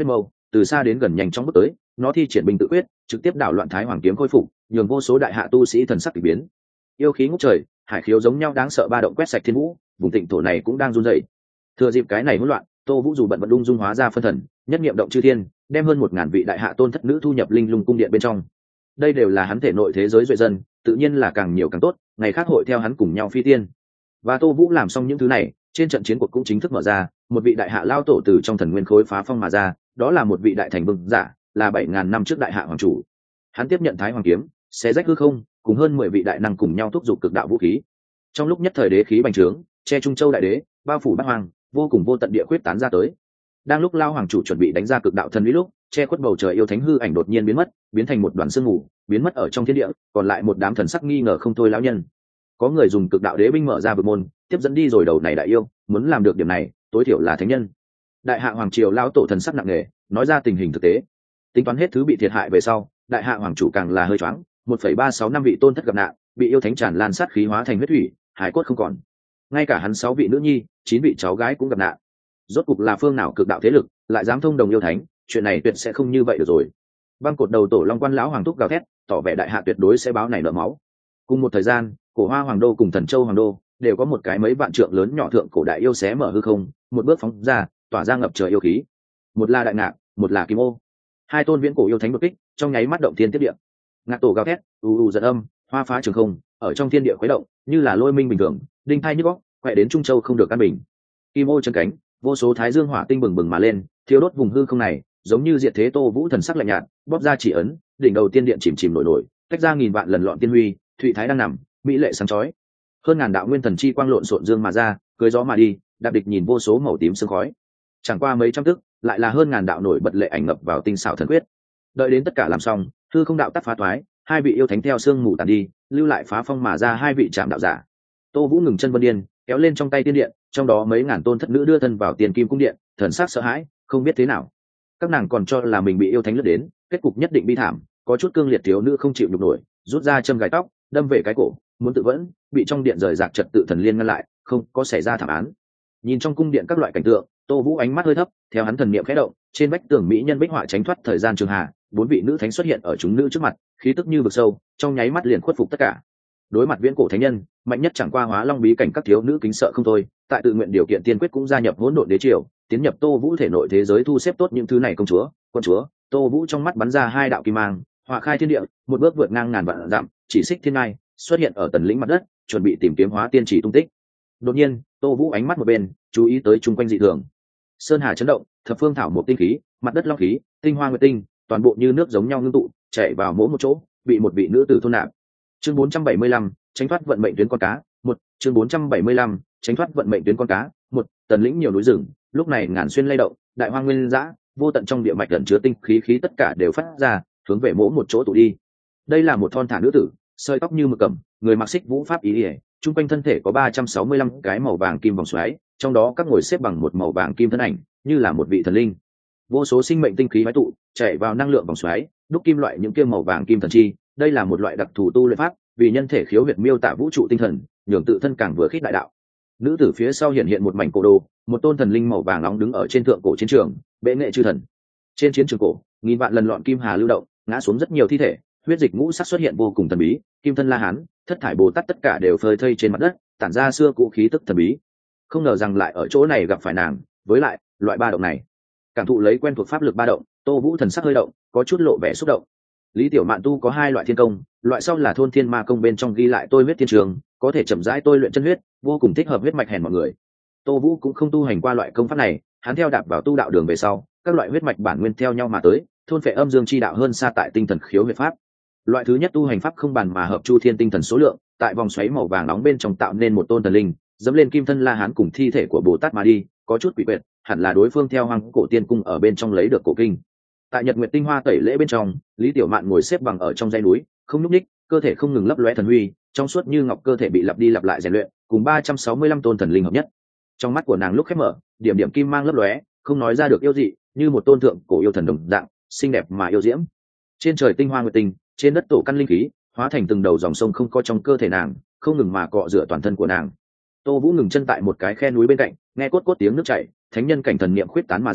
[SPEAKER 1] từ xa đến gần nhanh chóng bước tới, nó thi triển binh tự quyết, trực tiếp đảo loạn thái hoàng kiếm khôi phục, nhường vô số đại hạ tu sĩ thần sắc kỳ biến. Yêu khí ngút trời, hải khiếu giống nhau đáng sợ ba động quét sạch thiên vũ, vùng tịnh thổ này cũng đang run rẩy. Thừa dịp cái này hỗn loạn, Tô Vũ dù bận vận ung dung hóa ra phân thần, nhất niệm động chư thiên, đem hơn 1000 vị đại hạ tôn thất nữ thu nhập linh lung cung điện bên trong. Đây đều là hắn thể nội thế giới duệ dân, tự nhiên là càng nhiều càng tốt, ngày khác hội theo hắn cùng nhau phi tiên. Và Tô Vũ làm xong những thứ này, trên trận chiến cuộc cũng chính thức mở ra, một vị đại hạ lao tổ từ trong thần nguyên khối phá phong mà ra, đó là một vị đại thành vương giả, là 7000 năm trước đại hạ hoàng chủ. Hắn tiếp nhận thái hoàng kiếm, xé rách hư không, cùng hơn 10 vị đại năng cùng nhau thúc giục cực đạo vũ khí. Trong lúc nhất thời đế khí bành trướng, che Trung Châu đại đế, bao phủ bát hoang, vô cùng vô tận địa khuyết tán ra tới. Đang lúc lao hoàng chủ chuẩn bị đánh ra cực đạo thần uy lúc, che khuất bầu trời yêu thánh hư ảnh đột nhiên biến mất, biến thành một đoàn sương mù, biến mất ở trong thiên địa, còn lại một đám thần sắc nghi ngờ không thôi lão nhân. Có người dùng cực đạo đế binh mở ra vực môn, tiếp dẫn đi rồi đầu này đại yêu, muốn làm được điểm này, tối thiểu là thánh nhân. Đại hạ hoàng triều lão tổ thần sắc nặng nề, nói ra tình hình thực tế. Tính toán hết thứ bị thiệt hại về sau, đại hạ hoàng chủ càng là hơi choáng, 1,36 năm vị tôn thất gặp nạn, bị yêu thánh tràn lan sát khí hóa thành huyết thủy, hải cốt không còn. Ngay cả hắn 6 vị nữ nhi, 9 vị cháu gái cũng gặp nạn. Rốt cục là phương nào cực đạo thế lực, lại dám thông đồng yêu thánh, chuyện này tuyệt sẽ không như vậy được rồi. Băng cột đầu tổ long quan lão hoàng thúc gào thét, tỏ vẻ đại hạ tuyệt đối sẽ báo này nợ máu. Cùng một thời gian, cổ hoa hoàng đô cùng thần châu hoàng đô đều có một cái mấy vạn trượng lớn nhỏ thượng cổ đại yêu xé mở hư không, một bước phóng ra, tỏa ra ngập trời yêu khí. Một là đại ngạc, một là kim ô. Hai tôn viễn cổ yêu thánh đột kích, trong nháy mắt động thiên tiếp địa. Ngạc tổ gào thét, giật âm, hoa phá trường không, ở trong thiên địa khuấy động, như là lôi minh bình thường, đinh thai nhức óc, quậy đến Trung Châu không được căn bình. Kim ô chân cánh, vô số thái dương hỏa tinh bừng bừng mà lên, thiêu đốt vùng hư không này, giống như diệt thế. Tô Vũ thần sắc lạnh nhạt, bóp ra chỉ ấn, đỉnh đầu tiên điện chìm chìm nổi nổi, tách ra nghìn vạn lần lọn tiên huy, thụy thái đang nằm, mỹ lệ sáng chói. Hơn ngàn đạo nguyên thần chi quang lộn xộn dương mà ra, cưỡi gió mà đi, đạp địch nhìn vô số màu tím sương khói. Chẳng qua mấy trăm tức, lại là hơn ngàn đạo nổi bật lệ ảnh ngập vào tinh xảo thần quyết. Đợi đến tất cả làm xong, hư không đạo tắt phá thoái, hai vị yêu thánh theo sương mù tàn đi, lưu lại phá phong mà ra hai vị trạm đạo giả. Tô Vũ ngừng chân vân điên, kéo lên trong tay tiên điện, trong đó mấy ngàn tôn thất nữ đưa thân vào tiền kim cung điện, thần sắc sợ hãi, không biết thế nào. Các nàng còn cho là mình bị yêu thánh lướt đến, kết cục nhất định bi thảm, có chút cương liệt thiếu nữ không chịu được nổi, rút ra châm gài tóc, đâm về cái cổ, muốn tự vẫn, bị trong điện rời rạc trật tự thần liên ngăn lại, không có xảy ra thảm án. Nhìn trong cung điện các loại cảnh tượng, Tô Vũ ánh mắt hơi thấp, theo hắn thần niệm khẽ động, trên vách tường mỹ nhân bích họa tránh thoát thời gian trường hà, 4 vị nữ thánh xuất hiện ở chúng nữ trước mặt, khí tức như vực sâu, trong nháy mắt liền khuất phục tất cả. Đối mặt viễn cổ thánh nhân, mạnh nhất chẳng qua hóa long bí cảnh các thiếu nữ kính sợ không thôi, tại tự nguyện điều kiện tiên quyết cũng gia nhập hỗn độn đế triều, tiến nhập Tô Vũ thể nội thế giới thu xếp tốt những thứ này công chúa, quân chúa. Tô Vũ trong mắt bắn ra hai đạo kim mang, họa khai thiên địa, một bước vượt ngang ngàn vạn dặm, chỉ xích thiên ngai, xuất hiện ở tần lĩnh mặt đất, chuẩn bị tìm kiếm hóa tiên chỉ tung tích. Đột nhiên, Tô Vũ ánh mắt một bên, chú ý tới chung quanh dị thường. Sơn hà chấn động, thập phương thảo một tinh khí, mặt đất long khí, tinh hoa nguyệt tinh, toàn bộ như nước giống nhau ngưng tụ, chảy vào mỗi một chỗ, bị một vị nữ tử thôn nạp. Chương 475, tránh thoát vận mệnh tuyến con cá. Một, chương 475, tránh thoát vận mệnh tuyến con cá. Một, tần lĩnh nhiều núi rừng, lúc này ngàn xuyên lay động, đại hoang nguyên dã, vô tận trong địa mạch ẩn chứa tinh khí tất cả đều phát ra, hướng về mỗi một chỗ tụ đi. Đây là một thon thả nữ tử, sợi tóc như mực cẩm, người mặc xích vũ pháp ý ỉa, chung quanh thân thể có 365 cái màu vàng kim vòng xoáy, trong đó các ngồi xếp bằng một màu vàng kim thân ảnh, như là một vị thần linh. Vô số sinh mệnh tinh khí máy tụ, chạy vào năng lượng vòng xoáy, đúc kim loại những kia màu vàng kim thần chi, đây là một loại đặc thù tu luyện pháp, vì nhân thể khiếu huyệt miêu tả vũ trụ tinh thần, nhường tự thân càng vừa khít đại đạo. Nữ tử phía sau hiện một mảnh cổ đồ, một tôn thần linh màu vàng nóng đứng ở trên thượng cổ chiến trường, bệ nghệ chư thần. Trên chiến trường cổ, nghìn vạn lần lọn kim hà lưu động, ngã xuống rất nhiều thi thể, huyết dịch ngũ sắc xuất hiện vô cùng thần bí, kim thân la hán, thất thải bồ tát tất cả đều phơi thây trên mặt đất, tản ra xưa cũ khí tức thần bí. Không ngờ rằng lại ở chỗ này gặp phải nàng, với lại loại ba động này, cảm thụ lấy quen thuộc pháp lực ba động, Tô Vũ thần sắc hơi động, có chút lộ vẻ xúc động. Lý Tiểu Mạn tu có 2 loại thiên công, loại sau là thôn thiên ma công, bên trong ghi lại tôi huyết thiên trường, có thể chậm rãi tôi luyện chân huyết, vô cùng thích hợp huyết mạch hèn mọi người. Tô Vũ cũng không tu hành qua loại công pháp này, hắn theo đạp vào tu đạo đường về sau, các loại huyết mạch bản nguyên theo nhau mà tới, thôn phệ âm dương chi đạo hơn xa tại tinh thần khiếu huyết pháp. Loại thứ nhất tu hành pháp không bàn mà hợp chu thiên tinh thần số lượng, tại vòng xoáy màu vàng nóng bên trong tạo nên một tôn thần linh, dẫm lên kim thân la hán cùng thi thể của Bồ Tát mà đi, có chút quỷ quyệt, hẳn là đối phương theo Hoang Cổ Tiên Cung ở bên trong lấy được cổ kinh. Tại Nhật Nguyệt Tinh Hoa tẩy lễ bên trong, Lý Tiểu Mạn ngồi xếp bằng ở trong dãy núi, không nhúc nhích, cơ thể không ngừng lấp lóe thần huy, trong suốt như ngọc cơ thể bị lặp đi lặp lại rèn luyện, cùng 365 tôn thần linh hợp nhất. Trong mắt của nàng lúc khép mở, điểm điểm kim mang lấp lóe, không nói ra được yêu dị, như một tôn thượng cổ yêu thần đồng dạng, xinh đẹp mà yêu diễm. Trên trời tinh hoa nguyệt tinh, trên đất tổ căn linh khí, hóa thành từng đầu dòng sông không có trong cơ thể nàng, không ngừng mà cọ rửa toàn thân của nàng. Tô Vũ ngừng chân tại một cái khe núi bên cạnh, nghe cốt cốt tiếng nước chảy, thánh nhân cảnh thần niệm khuyết tán mà ra,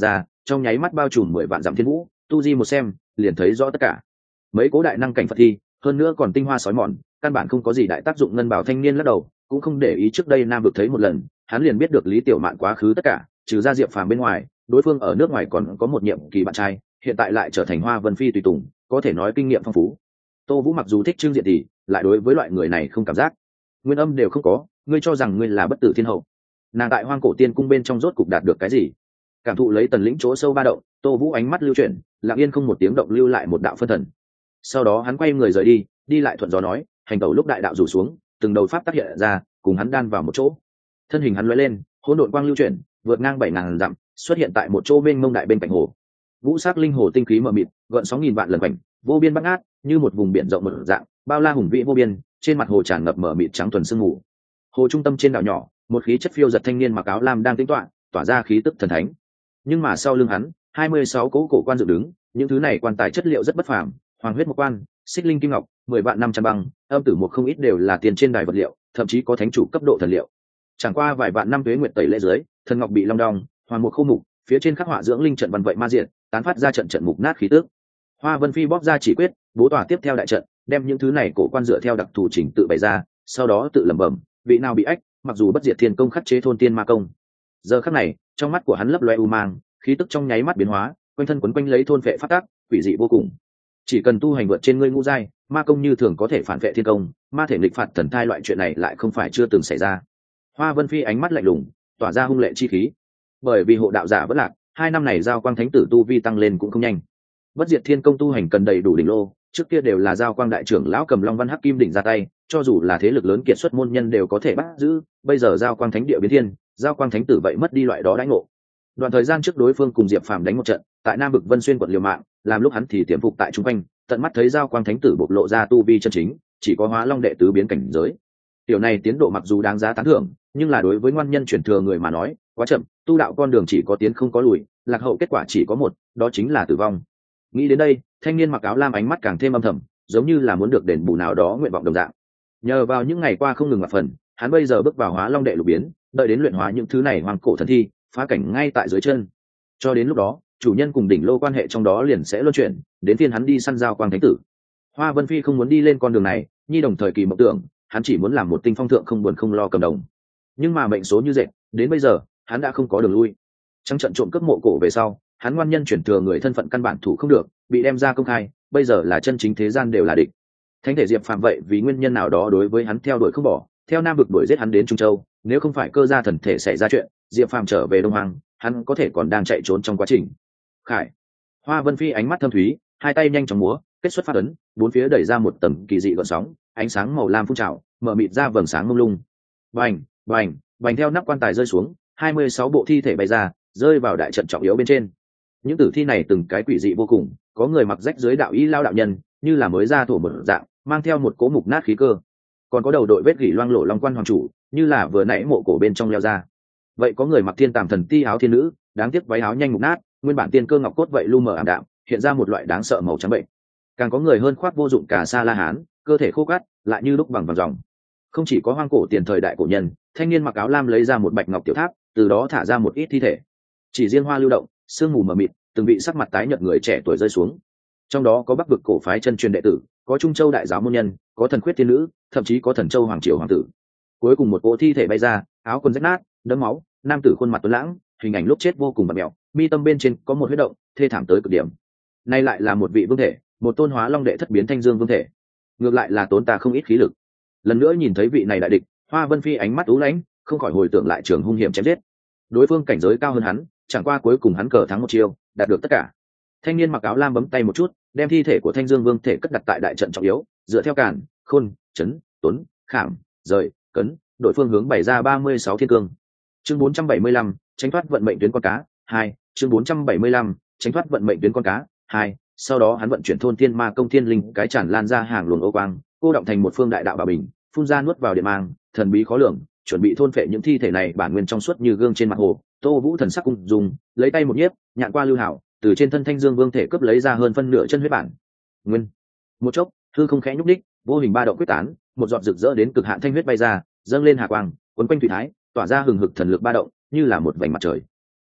[SPEAKER 1] trong nháy mắt bao trùm 10 vạn dặm thiên vũ, tu di một xem liền thấy rõ tất cả. Mấy cố đại năng cảnh Phật thi, hơn nữa còn tinh hoa sói mòn, căn bản không có gì đại tác dụng. Ngân Bảo thanh niên lắc đầu, cũng không để ý. Trước đây Nam vực thấy một lần, hắn liền biết được Lý Tiểu Mạn quá khứ tất cả, trừ ra Diệp Phàm bên ngoài, đối phương ở nước ngoài còn có một nhiệm kỳ bạn trai, hiện tại lại trở thành Hoa Vân Phi tùy tùng, có thể nói kinh nghiệm phong phú. Tô Vũ mặc dù thích Trương Diện thì lại đối với loại người này không cảm giác, nguyên âm đều không có. Ngươi cho rằng ngươi là bất tử thiên hậu? Nàng tại Hoang Cổ Tiên cung bên trong rốt cục đạt được cái gì? Cảm thụ lấy tần lĩnh chỗ sâu ba động, Tô Vũ ánh mắt lưu chuyển, lặng yên không một tiếng động lưu lại một đạo phân thần. Sau đó hắn quay người rời đi, đi lại thuận gió nói, hành tẩu lúc đại đạo rủ xuống, từng đầu pháp tác hiện ra, cùng hắn đan vào một chỗ. Thân hình hắn lóe lên, hỗn độn quang lưu chuyển, vượt ngang 7000 dặm, xuất hiện tại một chỗ bên mông đại bên cạnh hồ. Vũ sắc linh hồ tinh khí mờ mịt, gợn sóng nghìn vạn lần quanh, vô biên bát ngát, như một vùng biển rộng mở dạng, bao la hùng vĩ vô biên. Trên mặt hồ tràn ngập mờ mịt trắng thuần sương mù. Hồ trung tâm trên đảo nhỏ, một khí chất phiêu giật thanh niên mặc áo lam đang tĩnh tọa, tỏa ra khí tức thần thánh. Nhưng mà sau lưng hắn, 26 cố cổ quan dựng đứng, những thứ này quan tài chất liệu rất bất phàm, hoàng huyết một quan, xích linh kim ngọc, 10 vạn 500 băng, âm tử một không ít đều là tiền trên đài vật liệu, thậm chí có thánh chủ cấp độ thần liệu. Chẳng qua vài vạn năm tuế nguyệt tẩy lễ dưới, thần ngọc bị long đong, hoàn một khô mục, phía trên khắc họa dưỡng linh trận văn vậy ma diện, tán phát ra trận trận mục nát khí tức. Hoa Vân Phi bóp ra chỉ quyết, bố tỏa tiếp theo đại trận, đem những thứ này cổ quan dựa theo đặc thù trình tự bày ra, sau đó tự lẩm bẩm, vị nào bị ách, mặc dù bất diệt thiên công khắc chế thôn tiên ma công. Giờ khắc này, trong mắt của hắn lấp loe u mang, khí tức trong nháy mắt biến hóa, quanh thân quấn quanh lấy thôn vệ phát tác, quỷ dị vô cùng. Chỉ cần tu hành vượt trên ngươi ngũ giai, ma công như thường có thể phản vệ thiên công, ma thể nghịch phạt thần thai loại chuyện này lại không phải chưa từng xảy ra. Hoa Vân Phi ánh mắt lạnh lùng, tỏa ra hung lệ chi khí. Bởi vì hộ đạo giả vẫn lạc, 2 năm này giao quang thánh tử tu vi tăng lên cũng không nhanh. Bất diệt thiên công tu hành cần đầy đủ đỉnh lô, trước kia đều là giao quang đại trưởng lão cầm long văn hắc kim đỉnh ra tay, cho dù là thế lực lớn kiệt xuất môn nhân đều có thể bắt giữ. Bây giờ giao quang thánh địa biến thiên, giao quang thánh tử vậy mất đi loại đó đãi ngộ. Đoạn thời gian trước đối phương cùng Diệp Phàm đánh một trận, tại Nam vực Vân Xuyên quận liều mạng, làm lúc hắn thì tiềm phục tại trung quanh, tận mắt thấy giao quang thánh tử bộc lộ ra tu vi chân chính, chỉ có hóa long đệ tứ biến cảnh giới. Tiểu này tiến độ mặc dù đáng giá tán thưởng, nhưng là đối với ngoan nhân chuyển thừa người mà nói, quá chậm. Tu đạo con đường chỉ có tiến không có lùi, lạc hậu kết quả chỉ có một, đó chính là tử vong. Nghĩ đến đây, thanh niên mặc áo lam ánh mắt càng thêm âm thầm, giống như là muốn được đền bù nào đó nguyện vọng đồng dạng. Nhờ vào những ngày qua không ngừng mặt phần, hắn bây giờ bước vào hóa long đệ lục biến, đợi đến luyện hóa những thứ này hoàng cổ thần thi, phá cảnh ngay tại dưới chân. Cho đến lúc đó, chủ nhân cùng đỉnh lô quan hệ trong đó liền sẽ luân chuyển, đến phiên hắn đi săn giao quang thánh tử. Hoa Vân Phi không muốn đi lên con đường này, nhi đồng thời kỳ mộng tưởng, hắn chỉ muốn làm một tinh phong thượng không buồn không lo cầm đồng. Nhưng mà mệnh số như dệt, đến bây giờ, hắn đã không có đường lui. Trong trận trộm cướp mộ cổ về sau, hắn ngoan nhân chuyển thừa người thân phận căn bản thủ không được, bị đem ra công khai, bây giờ là chân chính thế gian đều là địch. Thánh thể Diệp Phàm vậy vì nguyên nhân nào đó đối với hắn theo đuổi không bỏ, theo Nam vực đuổi giết hắn đến Trung Châu, nếu không phải cơ gia thần thể xảy ra chuyện, Diệp Phàm trở về Đông Hoàng, hắn có thể còn đang chạy trốn trong quá trình. Khải. Hoa Vân Phi ánh mắt thâm thúy, hai tay nhanh chóng múa, kết xuất phát ấn, bốn phía đẩy ra một tầng kỳ dị gợn sóng, ánh sáng màu lam phun trào, mở mịt ra vầng sáng mông lung. Bành, bành, bành theo nắp quan tài rơi xuống, 26 bộ thi thể bay ra, rơi vào đại trận trọng yếu bên trên. Những tử thi này từng cái quỷ dị vô cùng, có người mặc rách dưới đạo y lao đạo nhân, như là mới ra thổ một dạng, mang theo một cỗ mục nát khí cơ. Còn có đầu đội vết gỉ loang lổ long quan hoàng chủ, như là vừa nãy mộ cổ bên trong leo ra. Vậy có người mặc thiên tàm thần ti áo thiên nữ, đáng tiếc váy áo nhanh mục nát, nguyên bản tiên cơ ngọc cốt vậy lu mờ ảm đạm, hiện ra một loại đáng sợ màu trắng bệnh. Càng có người hơn khoác vô dụng cả sa la hán, cơ thể khô cát, lại như lúc bằng vàng ròng. Không chỉ có hoang cổ tiền thời đại cổ nhân, thanh niên mặc áo lam lấy ra một bạch ngọc tiểu tháp, từ đó thả ra một ít thi thể. Chỉ riêng hoa lưu động, sương mù mờ mịt, từng vị sắc mặt tái nhợt người trẻ tuổi rơi xuống. Trong đó có Bắc vực cổ phái chân truyền đệ tử, có Trung Châu đại giáo môn nhân, có thần khuyết tiên nữ, thậm chí có thần châu hoàng triều hoàng tử. Cuối cùng một cỗ thi thể bay ra, áo quần rách nát, đẫm máu, nam tử khuôn mặt tuấn lãng, hình ảnh lúc chết vô cùng bặm mèo, mi tâm bên trên có một huyết động, thê thảm tới cực điểm. Nay lại là một vị vương thể, một tôn hóa long đệ thất biến thanh dương vương thể. Ngược lại là tốn ta không ít khí lực. Lần nữa nhìn thấy vị này đại địch, Hoa Vân Phi ánh mắt u lãnh, không khỏi hồi tưởng lại trường hung hiểm chém giết. Đối phương cảnh giới cao hơn hắn, chẳng qua cuối cùng hắn cờ thắng một chiêu, đạt được tất cả. Thanh niên mặc áo lam bấm tay một chút, đem thi thể của Thanh Dương Vương thể cất đặt tại đại trận trọng yếu, dựa theo cản, khôn, chấn, tuấn, khảm, rời, cấn, đội phương hướng bày ra 36 thiên cương. Chương 475, tránh thoát vận mệnh tuyến con cá 2, chương 475, tránh thoát vận mệnh tuyến con cá 2. Sau đó hắn vận chuyển thôn thiên ma công thiên linh cái tràn lan ra hàng luồng ô quang, cô động thành một phương đại đạo bảo bình, phun ra nuốt vào điện mang, thần bí khó lường, chuẩn bị thôn phệ những thi thể này bản nguyên trong suốt như gương trên mặt hồ. Tô Vũ thần sắc cung dùng, lấy tay một nhiếp, nhạn qua lưu hảo, từ trên thân Thanh Dương Vương thể cướp lấy ra hơn phân nửa chân huyết bản nguyên. Một chốc, hư không khẽ nhúc đích, vô hình ba động quyết tán, một giọt rực rỡ đến cực hạn thanh huyết bay ra, dâng lên hà quang, quấn quanh thủy thái, tỏa ra hừng hực thần lực ba động, như là một vành mặt trời.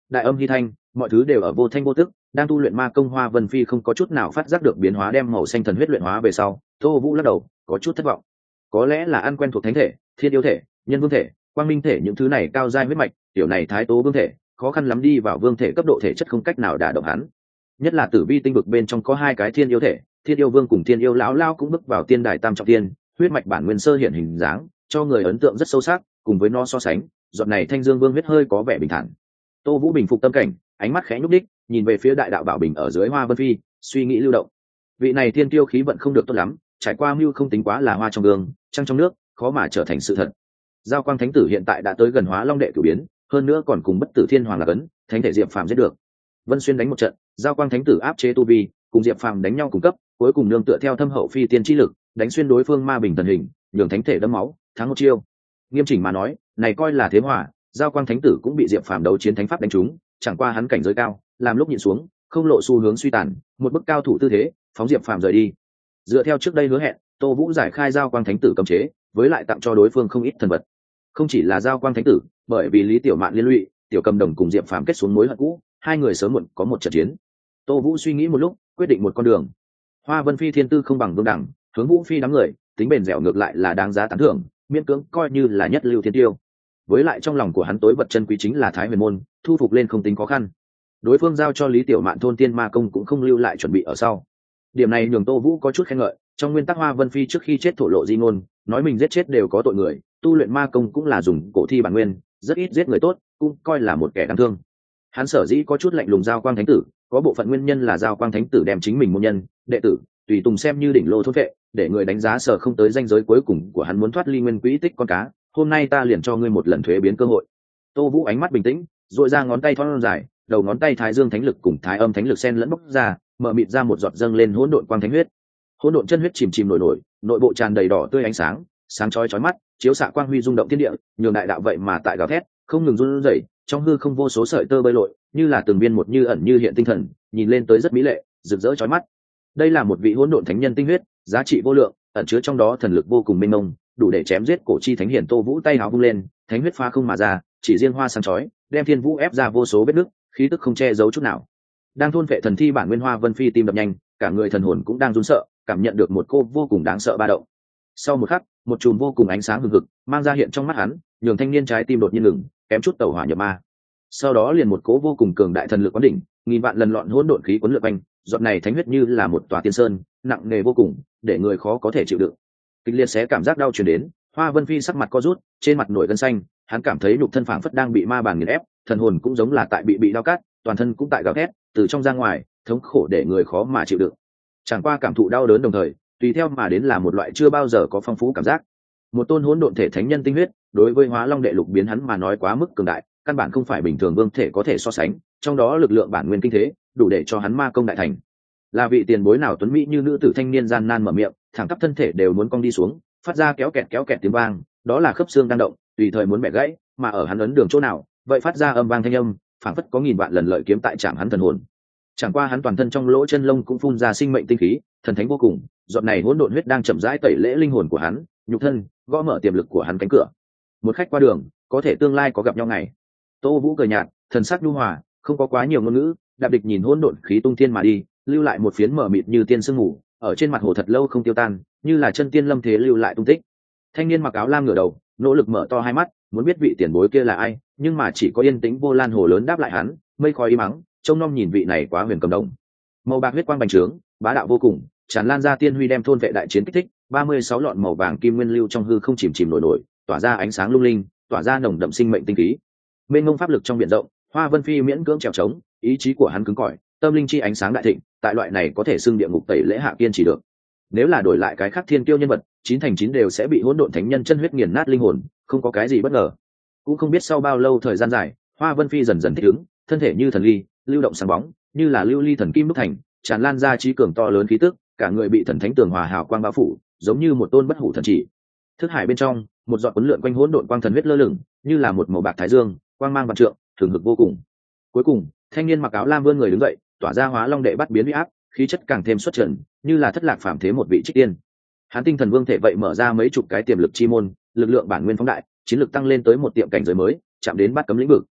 [SPEAKER 1] đại âm hy thanh, mọi thứ đều ở vô thanh vô tức. Đang tu luyện ma công Hoa Vân Phi không có chút nào phát giác được biến hóa, đem màu xanh thần huyết luyện hóa về sau, Tô Vũ lắc đầu, có chút thất vọng. Có lẽ là ăn quen thuộc thánh thể, thiên yêu thể, nhân vương thể, quang minh thể những thứ này cao giai huyết mạch, tiểu này thái tố vương thể, khó khăn lắm đi vào vương thể cấp độ thể chất không cách nào đả động hắn. Nhất là Tử Vi tinh vực bên trong có hai cái thiên yêu thể, thiên yêu vương cùng thiên yêu lão lao cũng bước vào tiên đài tam trọng tiên, huyết mạch bản nguyên sơ hiện hình dáng, cho người ấn tượng rất sâu sắc. Cùng với nó so sánh, giọt này thanh dương vương huyết hơi có vẻ bình thản. Tô Vũ bình phục tâm cảnh, ánh mắt khẽ nhúc đích, nhìn về phía đại đạo bảo bình ở dưới Hoa Vân Phi, suy nghĩ lưu động. Vị này thiên tiêu khí vận không được tốt lắm, trải qua mưu không tính quá là hoa trong gương, trăng trong nước, khó mà trở thành sự thật. Giao Quang Thánh Tử hiện tại đã tới gần Hóa Long đệ cửu biến, hơn nữa còn cùng Bất Tử Thiên Hoàng là cấn, thánh thể Diệp Phàm giết được. Vân Xuyên đánh một trận, Giao Quang Thánh Tử áp chế tu vi, cùng Diệp Phàm đánh nhau cùng cấp, cuối cùng nương tựa theo thâm hậu phi tiên chi lực, đánh xuyên đối phương ma bình thần hình, nhường thánh thể đẫm máu, thắng một chiêu. Nghiêm chỉnh mà nói, này coi là thế hòa, Giao Quang Thánh Tử cũng bị Diệp Phàm đấu chiến thánh pháp đánh trúng, chẳng qua hắn cảnh giới cao, làm lúc nhịn xuống, không lộ xu hướng suy tàn, một bức cao thủ tư thế, phóng Diệp Phàm rời đi. Dựa theo trước đây hứa hẹn, Tô Vũ giải khai Giao Quang Thánh Tử cấm chế, với lại tặng cho đối phương không ít thần vật. Không chỉ là Giao Quang Thánh Tử, bởi vì Lý Tiểu Mạn liên lụy, Tiểu Cầm Đồng cùng Diệp Phàm kết xuống mối hận cũ, hai người sớm muộn có một trận chiến. Tô Vũ suy nghĩ một lúc, quyết định một con đường. Hoa Vân Phi thiên tư không bằng Vương Đẳng, Hướng Vũ Phi đám người, tính bền dẻo ngược lại là đáng giá tán thưởng, miễn cưỡng coi như là nhất lưu thiên tiêu. Với lại trong lòng của hắn tối vật chân quý chính là Thái Huyền môn, thu phục lên không tính khó khăn. Đối phương giao cho Lý Tiểu Mạn thôn tiên ma công cũng không lưu lại chuẩn bị ở sau. Điểm này nhường Tô Vũ có chút khen ngợi, trong nguyên tắc Hoa Vân Phi trước khi chết thổ lộ di ngôn, nói mình giết chết đều có tội người, tu luyện ma công cũng là dùng cổ thi bản nguyên, rất ít giết người tốt, cũng coi là một kẻ đáng thương. Hắn sở dĩ có chút lạnh lùng Giao Quang Thánh Tử, có bộ phận nguyên nhân là Giao Quang Thánh Tử đem chính mình môn nhân, đệ tử, tùy tùng xem như đỉnh lô thôn vệ, để người đánh giá sở không tới ranh giới cuối cùng của hắn muốn thoát ly nguyên quỹ tích con cá. Hôm nay ta liền cho ngươi một lần thuế biến cơ hội. Tô Vũ ánh mắt bình tĩnh, duỗi ra ngón tay thon dài, đầu ngón tay Thái Dương Thánh lực cùng Thái Âm Thánh lực xen lẫn bốc ra, mở mịt ra một giọt dâng lên hỗn độn quang thánh huyết. Hỗn độn chân huyết chìm chìm nổi nổi, nội bộ tràn đầy đỏ tươi ánh sáng, sáng chói chói mắt, chiếu xạ quang huy rung động thiên địa, nhường đại đạo vậy mà tại gào thét, không ngừng run rẩy, trong hư không vô số sợi tơ bơi lội, như là từng viên một như ẩn như hiện tinh thần, nhìn lên tới rất mỹ lệ, rực rỡ chói mắt. Đây là một vị hỗn độn thánh nhân tinh huyết, giá trị vô lượng, ẩn chứa trong đó thần lực vô cùng mênh mông, đủ để chém giết cổ chi thánh hiển. Tô Vũ tay áo vung lên, thánh huyết pha không mà ra, chỉ riêng hoa sáng chói, đem thiên vũ ép ra vô số vết nứt, khí tức không che giấu chút nào. Đang thôn vệ thần thi bản nguyên Hoa Vân Phi tim đập nhanh, cả người thần hồn cũng đang run sợ, cảm nhận được một cô vô cùng đáng sợ ba động. Sau một khắc, một chùm vô cùng ánh sáng hừng hực mang ra hiện trong mắt hắn, nhường thanh niên trái tim đột nhiên ngừng, kém chút tẩu hỏa nhập ma. Sau đó liền một cỗ vô cùng cường đại thần lực quán đỉnh, nghìn vạn lần loạn hỗn độn khí cuốn lượn quanh, giọt này thánh huyết như là một tòa tiên sơn, nặng nề vô cùng, để người khó có thể chịu đựng. Kịch liệt xé cảm giác đau truyền đến, Hoa Vân Phi sắc mặt co rút, trên mặt nổi gân xanh, hắn cảm thấy nhục thân phảng phất đang bị ma bản nghiền ép, thần hồn cũng giống là tại bị đau cắt, toàn thân cũng tại gào thét, từ trong ra ngoài, thống khổ để người khó mà chịu đựng. Chẳng qua cảm thụ đau đớn đồng thời, tùy theo mà đến là một loại chưa bao giờ có phong phú cảm giác. Một tôn hỗn độn thể thánh nhân tinh huyết, đối với Hóa Long đệ lục biến hắn mà nói quá mức cường đại, căn bản không phải bình thường vương thể có thể so sánh, trong đó lực lượng bản nguyên kinh thế, đủ để cho hắn ma công đại thành. Là vị tiền bối nào tuấn mỹ như nữ tử thanh niên gian nan mở miệng, thẳng tắp thân thể đều muốn cong đi xuống, phát ra kéo kẹt tiếng vang, đó là khớp xương đang động, tùy thời muốn bẻ gãy, mà ở hắn ấn đường chỗ nào, vậy phát ra âm vang thanh âm, phảng phất có nghìn vạn lần lợi kiếm tại chạm hắn thần hồn. Chẳng qua hắn toàn thân trong lỗ chân lông cũng phun ra sinh mệnh tinh khí, thần thánh vô cùng, giọt này hỗn độn huyết đang chậm rãi tẩy lễ linh hồn của hắn, nhục thân, gõ mở tiềm lực của hắn cánh cửa. Một khách qua đường, có thể tương lai có gặp nhau ngày. Tô Vũ cười nhạt, thần sắc nhu hòa, không có quá nhiều ngôn ngữ, đạp địch nhìn hỗn độn khí tung thiên mà đi, lưu lại một phiến mờ mịt như tiên sương ngủ, ở trên mặt hồ thật lâu không tiêu tan, như là chân tiên lâm thế lưu lại tung tích. Thanh niên mặc áo lam ngửa đầu, nỗ lực mở to hai mắt, muốn biết vị tiền bối kia là ai, nhưng mà chỉ có yên tĩnh vô lan hồ lớn đáp lại hắn, mây khói im mắng, trông nom nhìn vị này quá huyền cầm đồng. Màu bạc huyết quang bành trướng, bá đạo vô cùng, tràn lan ra tiên huy đem thôn vệ đại chiến kích thích, 36 lọn màu vàng kim nguyên lưu trong hư không chìm chìm nổi nổi, tỏa ra ánh sáng lung linh, tỏa ra nồng đậm sinh mệnh tinh khí. Mênh mông pháp lực trong biển rộng, Hoa Vân Phi miễn cưỡng trèo trống, ý chí của hắn cứng cỏi, tâm linh chi ánh sáng đại thịnh, tại loại này có thể xưng địa ngục tẩy lễ hạ kiên chỉ được. Nếu là đổi lại cái khác thiên kiêu nhân vật, 9 thành 9 đều sẽ bị hỗn độn thánh nhân chân huyết nghiền nát linh hồn, không có cái gì bất ngờ. Cũng không biết sau bao lâu thời gian dài, Hoa Vân Phi dần dần thích ứng, thân thể như thần ly, lưu động sáng bóng, như là lưu ly thần kim đúc thành, tràn lan ra trí cường to lớn khí tức, cả người bị thần thánh tường hòa hào quang bao phủ, giống như một tôn bất hủ thần chỉ. Thức hải bên trong, một giọt cuốn lượn quanh hỗn độn quang thần huyết lơ lửng, như là một màu bạc thái dương, quang mang vạn trượng, thường hực vô cùng. Cuối cùng, thanh niên mặc áo lam vươn người đứng dậy, tỏa ra Hóa Long đệ bắt biến uy áp, khí chất càng thêm xuất trần, như là thất lạc phàm thế một vị trích tiên. Hắn tinh thần vương thể vậy mở ra mấy chục cái tiềm lực chi môn, lực lượng bản nguyên phóng đại, chiến lực tăng lên tới một tiệm cảnh giới mới, chạm đến bát cấm lĩnh vực.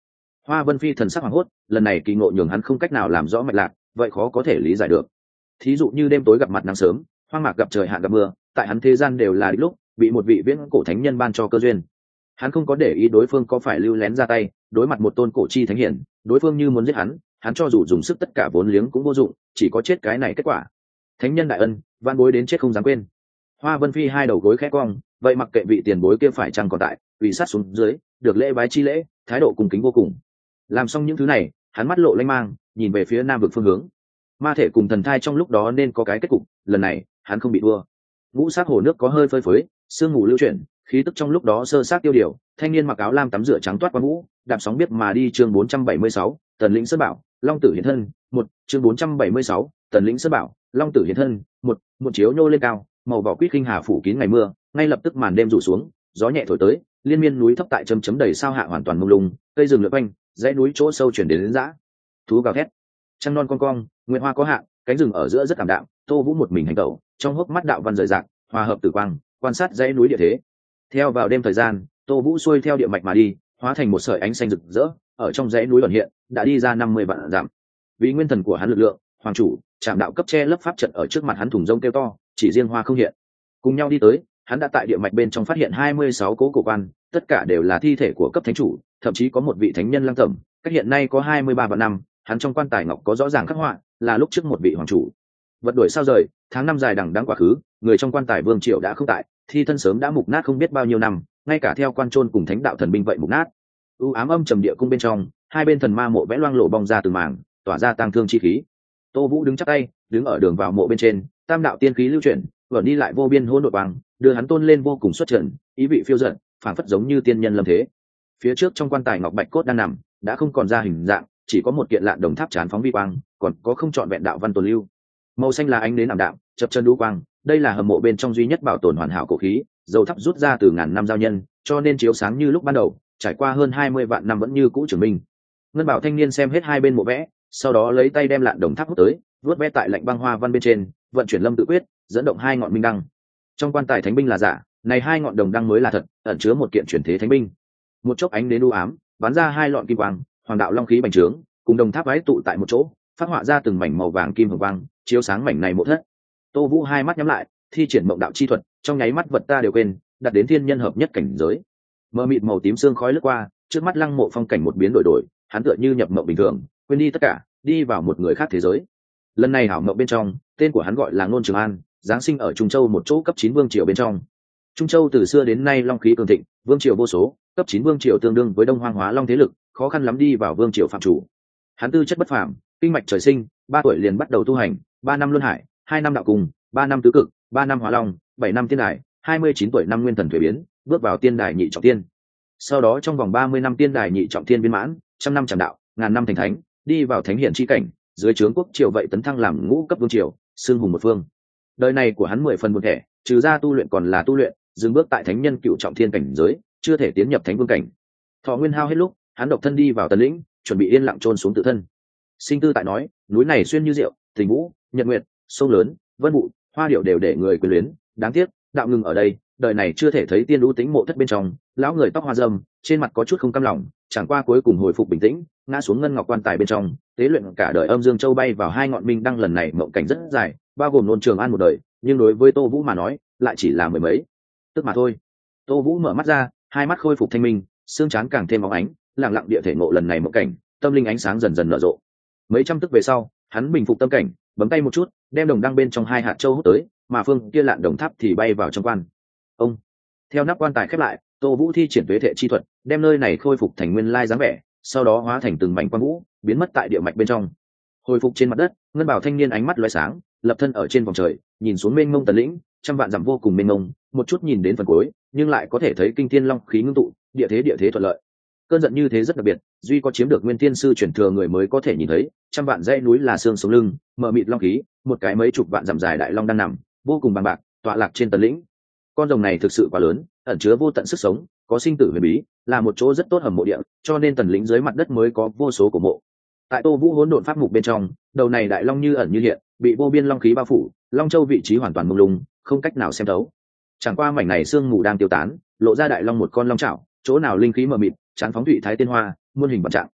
[SPEAKER 1] Hoa Vân Phi thần sắc hoảng hốt, lần này kỳ ngộ nhường hắn không cách nào làm rõ mạch lạc, vậy khó có thể lý giải được. Thí dụ như đêm tối gặp mặt nắng sớm, hoang mạc gặp trời hạn gặp mưa, tại hắn thế gian đều là đích lúc, bị một vị viễn cổ thánh nhân ban cho cơ duyên. Hắn không có để ý đối phương có phải lưu lén ra tay, đối mặt một tôn cổ chi thánh hiển, đối phương như muốn giết hắn cho dù dùng sức tất cả vốn liếng cũng vô dụng, chỉ có chết cái này kết quả. Thánh nhân đại ân, van bối đến chết không dám quên. Hoa Vân Phi hai đầu gối khẽ cong, vậy mặc kệ vị tiền bối kia phải chăng còn tại, vì sát xuống dưới, được lễ bái chi lễ, thái độ cung kính vô cùng. Làm xong những thứ này, hắn mắt lộ lanh mang, nhìn về phía nam vực phương hướng. Ma thể cùng thần thai trong lúc đó nên có cái kết cục, lần này hắn không bị thua. Ngũ sắc hồ nước có hơi phơi phới, sương mù lưu chuyển, khí tức trong lúc đó sơ sát tiêu điều. Thanh niên mặc áo lam tắm rửa trắng toát qua vũ, đạp sóng biết mà đi. Chương 476, Tần Lĩnh Sơn Bảo, Long Tử Hiển Thân. Chương 476, Tần Lĩnh Sơn Bảo, Long Tử Hiển Thân. Một chiếu nhô lên cao, màu vỏ quýt khinh hà phủ kín ngày mưa, ngay lập tức màn đêm rủ xuống, gió nhẹ thổi tới, liên miên núi thấp tại chấm đầy sao hạ hoàn toàn mông lung, cây rừng lượn quanh, dãy núi chỗ sâu chuyển đến dã thú gào thét, trăng non con cong, nguyệt hoa có hạn, cánh rừng ở giữa rất ảm đạm. Tô Vũ một mình hành tẩu, trong hốc mắt đạo văn rời rạc, hòa hợp tử quang, quan sát dãy núi địa thế. Theo vào đêm thời gian, Tô Vũ xuôi theo địa mạch mà đi, hóa thành một sợi ánh xanh rực rỡ, ở trong dãy núi ẩn hiện, đã đi ra 50 vạn dặm. Vì nguyên thần của hắn lực lượng, hoàng chủ, Trảm Đạo cấp che lớp pháp trận ở trước mặt hắn thùng rông kêu to, chỉ riêng hoa không hiện. Cùng nhau đi tới, hắn đã tại địa mạch bên trong phát hiện 26 cố cổ quan, tất cả đều là thi thể của cấp thánh chủ, thậm chí có một vị thánh nhân lăng tẩm, cách hiện nay có 23 vạn năm, hắn trong quan tài ngọc có rõ ràng khắc họa, là lúc trước một vị hoàng chủ. Vật đuổi sao rời, tháng năm dài đằng đẵng quá khứ, người trong quan tài Vương Triều đã không tại, thi thân sớm đã mục nát không biết bao nhiêu năm, ngay cả theo quan chôn cùng thánh đạo thần binh vậy mục nát. Ám âm trầm địa cung bên trong, hai bên thần ma mộ vẽ loang lộ bong ra từ màng, tỏa ra tang thương chi khí. Tô Vũ đứng chắp tay, đứng ở đường vào mộ bên trên, tam đạo tiên khí lưu chuyển, vẩn đi lại vô biên hỗn độn quang, đưa hắn tôn lên vô cùng xuất trần, ý vị phiêu dật, phảng phất giống như tiên nhân lâm thế. Phía trước trong quan tài ngọc bạch cốt đang nằm, đã không còn ra hình dạng, chỉ có một kiện lạ đồng tháp chán phóng vi quang, còn có không trọn vẹn đạo văn tồn lưu. Màu xanh là ánh đến ảm đạm, chập chân đu quang, đây là hầm mộ bên trong duy nhất bảo tồn hoàn hảo cổ khí, dầu thắp rút ra từ ngàn năm giao nhân, cho nên chiếu sáng như lúc ban đầu, trải qua hơn 20 vạn năm vẫn như cũ trưởng minh. Ngân Bảo thanh niên xem hết hai bên mộ vẽ, sau đó lấy tay đem lạn đồng tháp hút tới, vuốt vẽ tại lạnh băng hoa văn bên trên, vận chuyển lâm tự quyết, dẫn động hai ngọn minh đăng. Trong quan tài thánh binh là giả, này hai ngọn đồng đăng mới là thật, ẩn chứa một kiện chuyển thế thánh binh. Một chốc ánh đến u ám, bắn ra hai lọn kim quang, hoàng đạo long khí bành trướng, cùng đồng tháp vái tụ tại một chỗ, phát họa ra từng mảnh màu vàng kim hồng quang, chiếu sáng mảnh này mộ thất. Tô Vũ hai mắt nhắm lại, thi triển mộng đạo chi thuật, trong nháy mắt vật ta đều quên, đạt đến thiên nhân hợp nhất cảnh giới. Mờ mịt màu tím sương khói lướt qua, trước mắt lăng mộ phong cảnh một biến đổi, hắn tựa như nhập mộng bình thường, quên đi tất cả, đi vào một người khác thế giới. Lần này hảo mộng bên trong, tên của hắn gọi là Ngôn Trường An, giáng sinh ở Trung Châu một chỗ cấp 9 vương triều bên trong. Trung Châu từ xưa đến nay long khí cường thịnh, vương triều vô số, cấp 9 vương triều tương đương với Đông Hoang Hóa Long thế lực, khó khăn lắm đi vào vương triều phạm chủ. Hắn tư chất bất phàm, kinh mạch trời sinh, 3 tuổi liền bắt đầu tu hành, 3 năm luân hải, 2 năm đạo cùng, 3 năm tứ cực, 3 năm Hóa Long, 7 năm tiên đài, 29 tuổi năm nguyên thần thuế biến, bước vào tiên đài nhị trọng tiên. Sau đó trong vòng 30 năm tiên đài nhị trọng tiên viên mãn, trăm năm trảm đạo, ngàn năm thành thánh, đi vào thánh hiển chi cảnh, dưới trướng quốc triều vậy tấn thăng làm ngũ cấp vương triều, xưng hùng một phương. Đời này của hắn 10 phần buồn thẻ, trừ ra tu luyện còn là tu luyện, dừng bước tại thánh nhân cựu trọng thiên cảnh giới, chưa thể tiến nhập thánh vương cảnh. Thọ nguyên hao hết lúc, hắn độc thân đi vào Tần Lĩnh, chuẩn bị yên lặng chôn xuống tự thân. Sinh tư tại nói, núi này xuyên như rượu, tình vũ, nhật nguyệt, sông lớn, vân vụ, hoa điệu đều để người quyến luyến, đáng tiếc, đạo ngừng ở đây, đời này chưa thể thấy tiên lũ tính mộ thất bên trong, lão người tóc hoa râm, trên mặt có chút không cam lòng, chẳng qua cuối cùng hồi phục bình tĩnh, ngã xuống ngân ngọc quan tài bên trong, tế luyện cả đời âm dương châu bay vào hai ngọn minh đăng. Lần này mộng cảnh rất dài, bao gồm Ngôn Trường An một đời, nhưng đối với Tô Vũ mà nói, lại chỉ là mười mấy tức mà thôi. Tô Vũ mở mắt ra, hai mắt khôi phục thanh minh, xương trán càng thêm óng ánh, lặng lặng địa thể ngộ lần này mộng cảnh, tâm linh ánh sáng dần dần nở rộ. Mấy trăm tức về sau, hắn bình phục tâm cảnh, bấm tay một chút, đem đồng đăng bên trong hai hạt châu hút tới, mà phương kia lạn đồng tháp thì bay vào trong quan. Ông theo nắp quan tài khép lại, Tô Vũ thi triển tuế thể chi thuật, đem nơi này khôi phục thành nguyên lai dáng vẻ, sau đó hóa thành từng mảnh quang vũ, biến mất tại địa mạch bên trong. Hồi phục trên mặt đất, Ngân Bảo thanh niên ánh mắt lóe sáng, lập thân ở trên vòng trời, nhìn xuống mênh mông Tần Lĩnh, trăm vạn dặm vô cùng mênh mông, một chút nhìn đến phần cuối, nhưng lại có thể thấy kinh thiên long khí ngưng tụ, địa thế thuận lợi. Cơn giận như thế rất đặc biệt, duy có chiếm được nguyên thiên sư truyền thừa người mới có thể nhìn thấy, trăm vạn dãy núi là xương sống lưng, mờ mịt long khí, một cái mấy chục vạn dặm dài đại long đang nằm, vô cùng bằng bạc, tọa lạc trên Tần Lĩnh. Con rồng này thực sự quá lớn, ẩn chứa vô tận sức sống, có sinh tử huyền bí, là một chỗ rất tốt hầm mộ địa, cho nên Tần Lĩnh dưới mặt đất mới có vô số cổ mộ. Tại Tô Vũ hỗn độn pháp mục bên trong, đầu này đại long như ẩn như hiện, bị vô biên long khí bao phủ, long châu vị trí hoàn toàn mông lung, không cách nào xem thấu. Chẳng qua mảnh này sương mù đang tiêu tán, lộ ra đại long một con long chảo, chỗ nào linh khí mờ mịt, chán phóng thủy thái tiên hoa, muôn hình vạn trạng.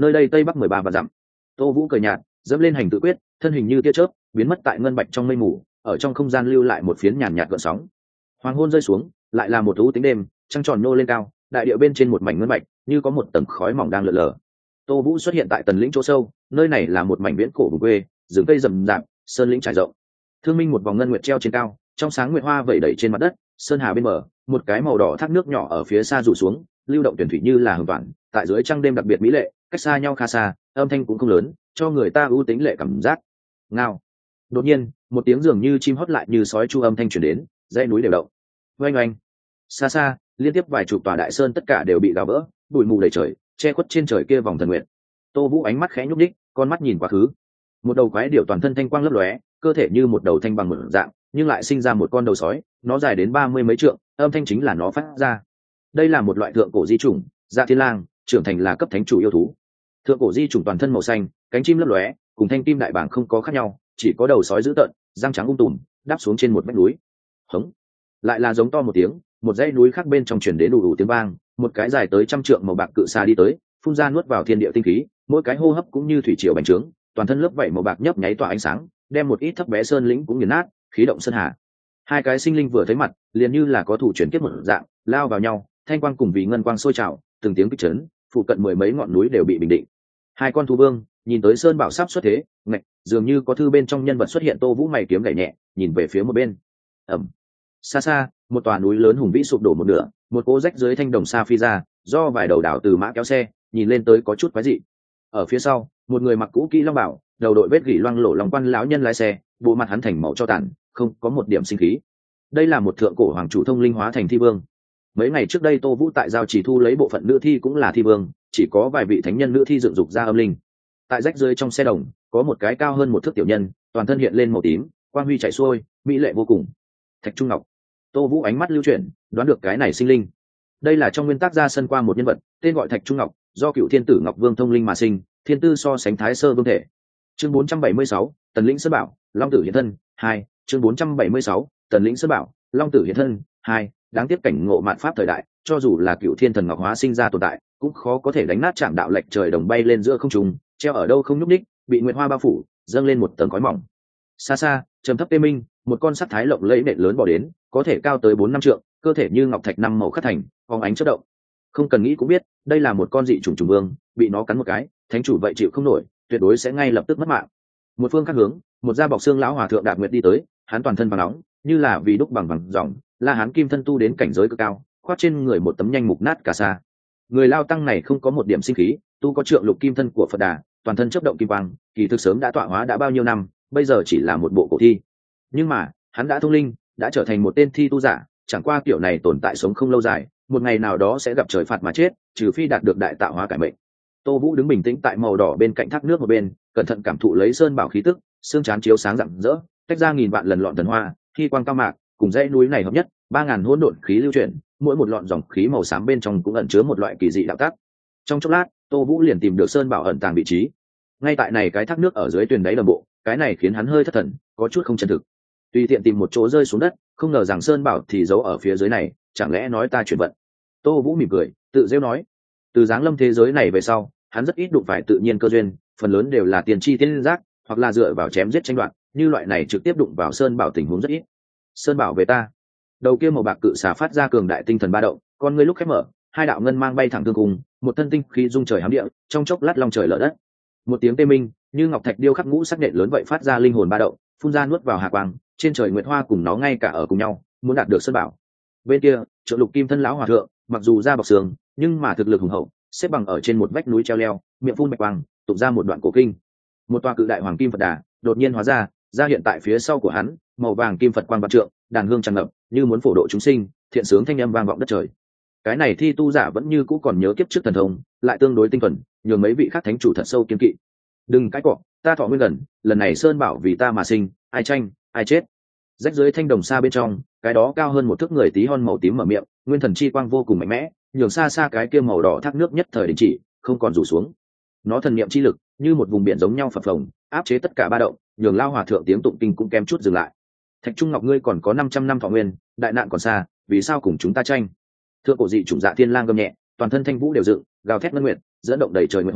[SPEAKER 1] nơi đây tây bắc 13 và dặm. Tô Vũ cười nhạt, dẫm lên hành tự quyết, thân hình như tia chớp biến mất tại ngân bạch trong mây mù, ở trong không gian lưu lại một phiến nhàn nhạt gợn sóng. Hoàng hôn rơi xuống, lại là một u tính đêm, trăng tròn nô lên cao, đại địa bên trên một mảnh ngân bạch, như có một tầng khói mỏng đang lượn lờ. Tô Vũ xuất hiện tại Tần lĩnh chỗ sâu, nơi này là một mảnh viễn cổ vùng quê, rừng cây rậm rạp, sơn lĩnh trải rộng. Thương minh một vòng ngân nguyệt treo trên cao, trong sáng nguyệt hoa vẩy đẩy trên mặt đất, sơn hà bên bờ, một cái màu đỏ thác nước nhỏ ở phía xa rủ xuống, lưu động tuyển thủy như là hồng vạn, tại dưới trăng đêm đặc biệt mỹ lệ, cách xa nhau khá xa, âm thanh cũng không lớn, cho người ta ưu tính lệ cảm giác. Ngao. Đột nhiên, một tiếng dường như chim hót lại như sói chu âm thanh truyền đến, dãy núi đều động. Oanh oanh. Xa xa, liên tiếp vài chục tòa đại sơn tất cả đều bị gào vỡ, bụi mù đầy trời, che khuất trên trời kia vòng thần nguyện. Tô Vũ ánh mắt khẽ nhúc nhích, con mắt nhìn quá khứ. Một đầu quái điểu toàn thân thanh quang lấp lóe, cơ thể như một đầu thanh bằng một dạng, nhưng lại sinh ra một con đầu sói, nó dài đến 30 mấy trượng, âm thanh chính là nó phát ra. Đây là một loại thượng cổ di chủng, Dạ Thiên Lang, trưởng thành là cấp thánh chủ yêu thú. Thượng cổ di chủng toàn thân màu xanh, cánh chim lấp lóe, cùng thanh kim đại bảng không có khác nhau, chỉ có đầu sói dữ tợn, răng trắng tùm, đáp xuống trên một vách núi. Hống. Lại là giống to một tiếng, một dãy núi khác bên trong truyền đến đủ tiếng vang, một cái dài tới 100 trượng màu bạc cự xà đi tới, phun ra nuốt vào thiên địa tinh khí, mỗi cái hô hấp cũng như thủy triều bành trướng, toàn thân lớp vảy màu bạc nhấp nháy tỏa ánh sáng, đem một ít thấp bé sơn lĩnh cũng nghiền nát, khí động sơn hà. Hai cái sinh linh vừa thấy mặt, liền như là có thủ chuyển kiếp một dạng, lao vào nhau, thanh quang cùng vì ngân quang sôi trào, từng tiếng kích chấn, phụ cận mười mấy ngọn núi đều bị bình định. Hai con thú vương nhìn tới sơn bảo sắp xuất thế, ngạch, dường như có thư bên trong nhân vật xuất hiện. Tô Vũ mày kiếm gảy nhẹ, nhìn về phía một bên. Ầm. Xa xa, một tòa núi lớn hùng vĩ sụp đổ một nửa, một cỗ rách dưới thanh đồng sa phi ra, do vài đầu đảo từ mã kéo xe, nhìn lên tới có chút quái dị. Ở phía sau, một người mặc cũ kỹ long bảo, đầu đội vết gỉ loang lổ lòng quan lão nhân lái xe, bộ mặt hắn thành màu cho tàn, không có một điểm sinh khí. Đây là một thượng cổ hoàng chủ thông linh hóa thành thi vương. Mấy ngày trước đây Tô Vũ tại giao chỉ thu lấy bộ phận nữ thi cũng là thi vương, chỉ có vài vị thánh nhân nữ thi dựng dục ra âm linh. Tại rách dưới trong xe đồng, có một cái cao hơn một thước tiểu nhân, toàn thân hiện lên màu tím, quang huy chảy xuôi, mỹ lệ vô cùng. Thạch Trung Ngọc. Tô Vũ ánh mắt lưu chuyển, đoán được cái này sinh linh. Đây là trong nguyên tắc ra sân qua một nhân vật, tên gọi Thạch Trung Ngọc, do cựu thiên tử Ngọc Vương thông linh mà sinh, thiên tư so sánh Thái Sơ Vương thể. Chương 476, Tần lĩnh Sơn Bảo, Long tử hiện thân 2. Chương 476, Tần lĩnh Sơn Bảo, Long tử hiện thân 2. Đáng tiếc cảnh ngộ mạn pháp thời đại, cho dù là cựu thiên thần ngọc hóa sinh ra tồn tại, cũng khó có thể đánh nát Trảm đạo lệch trời đồng bay lên giữa không trung, treo ở đâu không nhúc nhích, bị nguyệt hoa bao phủ, dâng lên một tầng khói mỏng. Xa xa, trầm thấp tê minh, một con sắt thái lộng lẫy nện lớn bỏ đến, có thể cao tới 4-5 trượng, cơ thể như ngọc thạch năm màu khắc thành, phóng ánh chớp động. Không cần nghĩ cũng biết, đây là một con dị trùng trùng vương, bị nó cắn một cái, thánh chủ vậy chịu không nổi, tuyệt đối sẽ ngay lập tức mất mạng. Một phương khác hướng, một da bọc xương lão hòa thượng Đạt Nguyệt đi tới, hắn toàn thân vàng nóng, như là vì đúc bằng vàng ròng, là hắn kim thân tu đến cảnh giới cực cao, khoác trên người một tấm nhanh mục nát cả sa. Người lao tăng này không có một điểm sinh khí, tu có trượng lục kim thân của Phật Đà, toàn thân chớp động kim quang, kỳ thực sớm đã tọa hóa đã bao nhiêu năm, bây giờ chỉ là một bộ cổ thi. Nhưng mà, hắn đã thông linh, đã trở thành một tên thi tu giả, chẳng qua kiểu này tồn tại sống không lâu dài, một ngày nào đó sẽ gặp trời phạt mà chết, trừ phi đạt được đại tạo hóa cải mệnh. Tô Vũ đứng bình tĩnh tại màu đỏ bên cạnh thác nước một bên, cẩn thận cảm thụ lấy sơn bảo khí tức, xương chán chiếu sáng rạng rỡ, tách ra nghìn vạn lần lọn thần hoa, khi quang cao mạc, cùng dãy núi này hợp nhất, 3000 hỗn độn khí lưu chuyển, mỗi một lọn dòng khí màu xám bên trong cũng ẩn chứa một loại kỳ dị đạo tác. Trong chốc lát, Tô Vũ liền tìm được sơn bảo ẩn tàng vị trí. Ngay tại này cái thác nước ở dưới tuyền đáy đầm bộ, cái này khiến hắn hơi thất thần, có chút không chân thực. Tùy tiện tìm một chỗ rơi xuống đất, không ngờ rằng sơn bảo thì giấu ở phía dưới này, chẳng lẽ nói ta chuyển vận. Tô Vũ mỉm cười, tự giễu nói, từ giáng lâm thế giới này về sau, hắn rất ít đụng phải tự nhiên cơ duyên, phần lớn đều là tiền chi tiên giác, hoặc là dựa vào chém giết tranh đoạt, như loại này trực tiếp đụng vào sơn bảo tình huống rất ít. Sơn bảo về ta. Đầu kia màu bạc cự xà phát ra cường đại tinh thần ba động, con ngươi lúc khép mở, hai đạo ngân mang bay thẳng thương cùng, một thân tinh khí dung trời hám địa, trong chốc lát long trời lở đất. Một tiếng tê minh, như ngọc thạch điêu khắc ngũ sắc nện lớn vậy phát ra linh hồn ba động, phun ra nuốt vào hà quang, trên trời nguyệt hoa cùng nó ngay cả ở cùng nhau, muốn đạt được sơn bảo. Bên kia, trượng lục kim thân lão hòa thượng, mặc dù da bọc xương, nhưng mà thực lực hùng hậu, xếp bằng ở trên một vách núi treo leo, miệng phun bạch quang, tụng ra một đoạn cổ kinh. Một tòa cự đại hoàng kim Phật Đà đột nhiên hóa ra hiện tại phía sau của hắn, màu vàng kim Phật quang vạn trượng, đàn hương tràn ngập, như muốn phổ độ chúng sinh, thiện sướng thanh âm vang vọng đất trời. Cái này thi tu giả vẫn như cũ còn nhớ kiếp trước thần thông, lại tương đối tinh thuần, nhường mấy vị khác thánh chủ thật sâu kiên kỵ. Đừng cãi cọ, ta thọ nguyên gần, lần này sơn bảo vì ta mà sinh, ai tranh, ai chết. Rách dưới thanh đồng xa bên trong, cái đó cao hơn một thước người tí hon màu tím mở miệng, nguyên thần chi quang vô cùng mạnh mẽ, nhường xa xa cái kia màu đỏ thác nước nhất thời đình chỉ, không còn rủ xuống. Nó thần niệm chi lực như một vùng biển giống nhau phập phồng, áp chế tất cả ba động, nhường lao hòa thượng tiếng tụng kinh cũng kém chút dừng lại. Thạch Trung Ngọc, ngươi còn có 500 năm thọ nguyên, đại nạn còn xa, vì sao cùng chúng ta tranh? Thượng cổ dị chủng Dạ Thiên Lang gầm nhẹ, toàn thân thanh vũ đều dựng, gào thét ngân nguyệt, dẫn động đầy trời nguyệt hoa,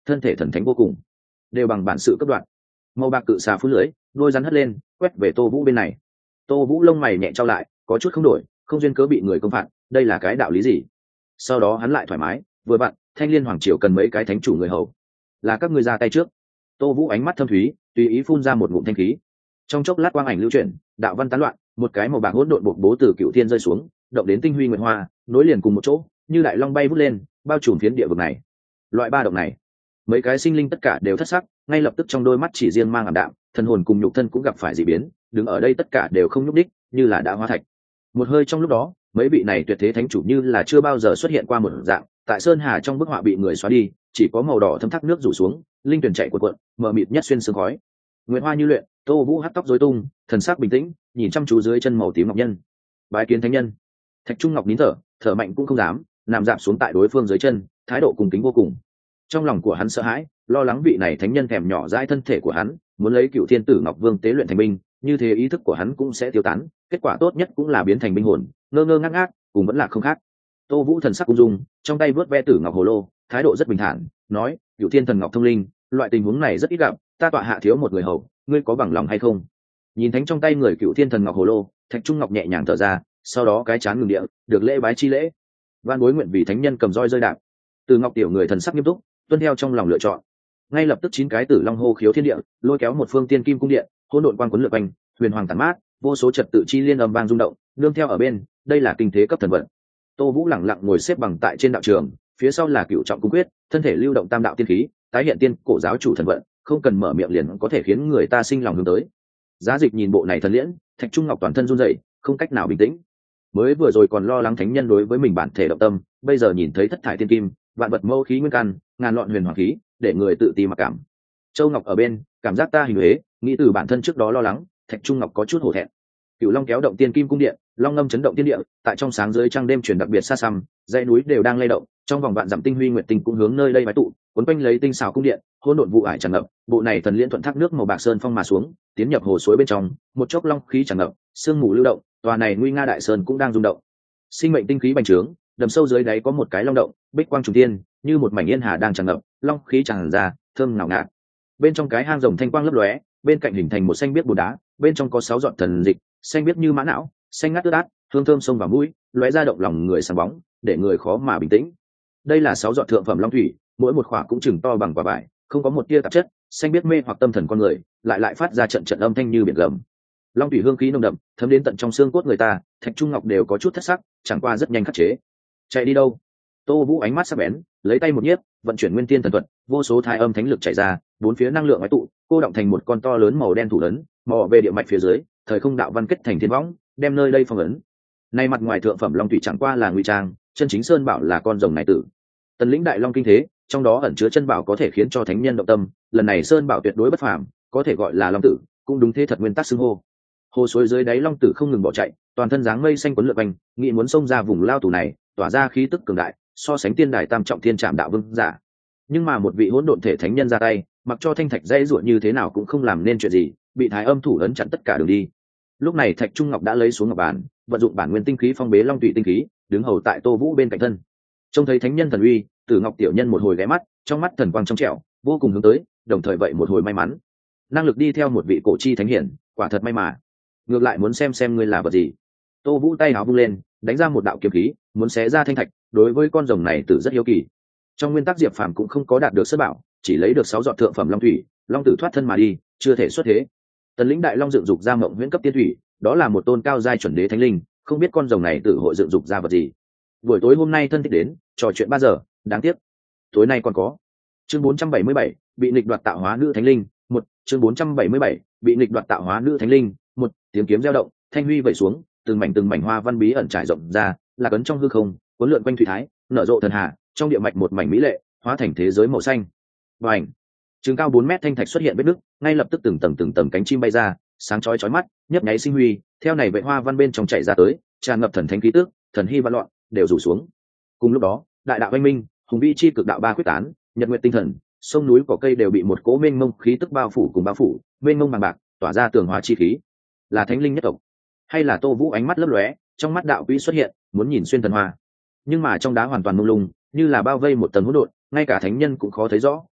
[SPEAKER 1] thân thể thần thánh vô cùng, đều bằng bản sự cấp đoạn. Màu bạc cự xà phun lưới, đôi rắn hất lên, quét về Tô Vũ bên này. Tô Vũ lông mày nhẹ trao lại, có chút không đổi, không duyên cớ bị người công phạt, đây là cái đạo lý gì? Sau đó hắn lại thoải mái, vừa vặn, Thanh Liên hoàng triều cần mấy cái thánh chủ người hầu, là các ngươi ra tay trước. Tô Vũ ánh mắt thâm thúy, tùy ý phun ra một ngụm thanh khí. Trong chốc lát quang ảnh lưu chuyển, đạo văn tán loạn, một cái màu bạc hỗn độn bộc bố từ cựu thiên rơi xuống, động đến tinh huy nguyệt hoa, nối liền cùng một chỗ, như đại long bay vút lên, bao trùm phiến địa vực này. Loại ba động này, mấy cái sinh linh tất cả đều thất sắc, ngay lập tức trong đôi mắt chỉ riêng mang ảm đạm, thần hồn cùng nhục thân cũng gặp phải dị biến, đứng ở đây tất cả đều không nhúc đích, như là đã hóa thạch. Một hơi trong lúc đó, mấy vị này tuyệt thế thánh chủ như là chưa bao giờ xuất hiện qua một dạng, tại sơn hà trong bức họa bị người xóa đi, chỉ có màu đỏ thấm thác nước rủ xuống, linh tuyển chạy cuộn, mờ mịt nhất xuyên sương khói. Nguyệt hoa như luyện, Tô Vũ hắt tóc rối tung, thần sắc bình tĩnh, nhìn chăm chú dưới chân màu tím ngọc nhân. Bái kiến thánh nhân. Thạch Trung Ngọc nín thở, thở mạnh cũng không dám, nằm dạp xuống tại đối phương dưới chân, thái độ cung kính vô cùng. Trong lòng của hắn sợ hãi, lo lắng vị này thánh nhân thèm nhỏ dãi thân thể của hắn, muốn lấy Cựu Thiên Tử Ngọc Vương tế luyện thành binh, như thế ý thức của hắn cũng sẽ tiêu tán, kết quả tốt nhất cũng là biến thành binh hồn, ngơ ngơ ngác ngác, cùng vẫn là không khác. Tô Vũ thần sắc ung dung, trong tay vớt ve Tử Ngọc Hồ Lô, thái độ rất bình thản, nói: "Cựu Thiên Thần Ngọc thông linh, loại tình huống này rất ít gặp, ta tọa hạ thiếu một người hầu, ngươi có bằng lòng hay không?" Nhìn thánh trong tay người Cựu Thiên Thần Ngọc Hồ Lô, Thạch Trung Ngọc nhẹ nhàng thở ra, sau đó cái chán ngừng địa, được lễ bái chi lễ. Van bối nguyện vì thánh nhân cầm roi rơi đạp. Từ Ngọc tiểu người thần sắc nghiêm túc, tuân theo trong lòng lựa chọn. Ngay lập tức 9 cái Tử Long hô khiếu thiên địa, lôi kéo một phương tiên kim cung điện, hỗn độn quang quấn lượn quanh, huyền hoàng tản mát, vô số trật tự chi liên âm vang rung động, nương theo ở bên, đây là kinh thế cấp thần vận. Tô Vũ lẳng lặng ngồi xếp bằng tại trên đạo trường, phía sau là Cựu Trọng cung quyết, thân thể lưu động tam đạo tiên khí, tái hiện tiên cổ giáo chủ thần vận, không cần mở miệng liền có thể khiến người ta sinh lòng hướng tới. Giá Dịch nhìn bộ này thần liễn, Thạch Trung Ngọc toàn thân run rẩy, không cách nào bình tĩnh. Mới vừa rồi còn lo lắng thánh nhân đối với mình bản thể động tâm, bây giờ nhìn thấy thất thải tiên kim, vạn vật mâu khí nguyên căn, ngàn loạn huyền hoàng khí, để người tự ti mặc cảm. Châu Ngọc ở bên, cảm giác ta hình huế, nghĩ từ bản thân trước đó lo lắng, Thạch Trung Ngọc có chút hổ thẹn. Cửu Long kéo động tiên kim cung điện, long ngâm chấn động tiên địa, tại trong sáng dưới trăng đêm truyền đặc biệt xa xăm, dãy núi đều đang lay động, trong vòng vạn dặm tinh huy nguyệt tinh cũng hướng nơi đây bái tụ, cuốn quanh lấy tinh xảo cung điện, hỗn độn vụ ải tràn ngập, bộ này thần liễn thuận thác nước màu bạc sơn phong mà xuống, tiến nhập hồ suối bên trong, một chốc long khí tràn ngập, sương mù lưu động, tòa này nguy nga đại sơn cũng đang rung động. Sinh mệnh tinh khí bành trướng, đầm sâu dưới đáy có một cái long động, bích quang trùng thiên, như một mảnh yên hà đang tràn ngập, long khí tràn ra, thơm ngào ngạt. Bên trong cái hang rồng thanh quang lấp lóe, bên cạnh hình thành một xanh biếc bùn đá, bên trong có 6 giọt thần dịch, xanh biếc như mã não, xanh ngắt ướt át, hương thơm xông vào mũi, lóe ra động lòng người sáng bóng, để người khó mà bình tĩnh. Đây là 6 giọt thượng phẩm long thủy, mỗi một khỏa cũng chừng to bằng quả vải, không có một tia tạp chất, xanh biếc mê hoặc tâm thần con người, lại phát ra trận trận âm thanh như biển gầm. Long thủy hương khí nồng đậm, thấm đến tận trong xương cốt người ta, Thạch Trung Ngọc đều có chút thất sắc, chẳng qua rất nhanh khắc chế. Chạy đi đâu? Tô Vũ ánh mắt sắc bén, lấy tay một nhiếp, vận chuyển nguyên tiên thần thuật, vô số thái âm thánh lực chảy ra, bốn phía năng lượng ngoại tụ, cô động thành một con to lớn màu đen thủ lớn, mò về địa mạch phía dưới, thời không đạo văn kết thành thiên võng, đem nơi đây phong ấn. Nay mặt ngoài thượng phẩm long thủy chẳng qua là ngụy trang, chân chính sơn bảo là con rồng này tử. Tần lĩnh đại long kinh thế, trong đó ẩn chứa chân bảo có thể khiến cho thánh nhân động tâm, lần này sơn bảo tuyệt đối bất phàm, có thể gọi là long tử, cũng đúng thế thật nguyên tắc xưng hô. Hồ suối dưới đáy long tử không ngừng bỏ chạy, toàn thân dáng mây xanh quấn lượn quanh, nghĩ muốn xông ra vùng lao tù này, tỏa ra khí tức cường đại, so sánh tiên đài tam trọng thiên trạm đạo vương giả. Nhưng mà một vị hỗn độn thể thánh nhân ra tay, mặc cho thanh thạch dây ruột như thế nào cũng không làm nên chuyện gì, bị thái âm thủ ấn chặn tất cả đường đi. Lúc này Thạch Trung Ngọc đã lấy xuống ngọc bàn, vận dụng bản nguyên tinh khí phong bế long tụy tinh khí, đứng hầu tại Tô Vũ bên cạnh thân. Trông thấy thánh nhân thần uy, Tử Ngọc tiểu nhân một hồi ghé mắt, trong mắt thần quang trong trẻo, vô cùng hướng tới, đồng thời vậy một hồi may mắn. Năng lực đi theo một vị cổ chi thánh hiển, quả thật may mà. Ngược lại muốn xem ngươi là vật gì. Tô Vũ tay áo vung lên, đánh ra một đạo kiếm khí, muốn xé ra thanh thạch, đối với con rồng này Tử rất hiếu kỳ. Trong nguyên tắc Diệp Phàm cũng không có đạt được sơ bảo, chỉ lấy được 6 giọt thượng phẩm long thủy, long tử thoát thân mà đi, chưa thể xuất thế. Tần lĩnh đại long dựng dục ra mộng huyễn cấp tiên thủy, đó là một tôn cao giai chuẩn đế thánh linh, không biết con rồng này Tử hội dựng dục ra vật gì. Buổi tối hôm nay thân thích đến, trò chuyện 3 giờ, đáng tiếc. Tối nay còn có. Chương 477, bị nghịch đoạt tạo hóa nữ thánh linh, 1, chương 477, bị nghịch đoạt tạo hóa nữ thánh linh, 1, tiếng kiếm reo động, thanh huy vẩy xuống, từng mảnh hoa văn bí ẩn trải rộng ra, là cấn trong hư không, cuốn lượn quanh thủy thái, nở rộ thần hà, trong địa mạch một mảnh mỹ lệ, hóa thành thế giới màu xanh. Bành! Trường cao 4 mét thanh thạch xuất hiện vết nứt, ngay lập tức từng tầng cánh chim bay ra, sáng chói chói mắt, nhấp nháy sinh huy, theo này vệ hoa văn bên trong chảy ra tới, tràn ngập thần thánh khí tức, thần hy văn loạn, đều rủ xuống. Cùng lúc đó, đại đạo anh minh, hùng vĩ chi cực đạo ba quyết tán, nhật nguyệt tinh thần, sông núi cỏ cây đều bị một cỗ mênh mông khí tức bao phủ, mênh mông bằng bạc, tỏa ra tường hóa chi khí. Là thánh linh nhất tộc, hay là Tô Vũ ánh mắt lấp lóe, trong mắt đạo quỹ xuất hiện, muốn nhìn xuyên thần hoa. Nhưng mà trong đá hoàn toàn mông lung, như là bao vây một tầng hỗn độn, ngay cả thánh nhân cũng khó thấy rõ,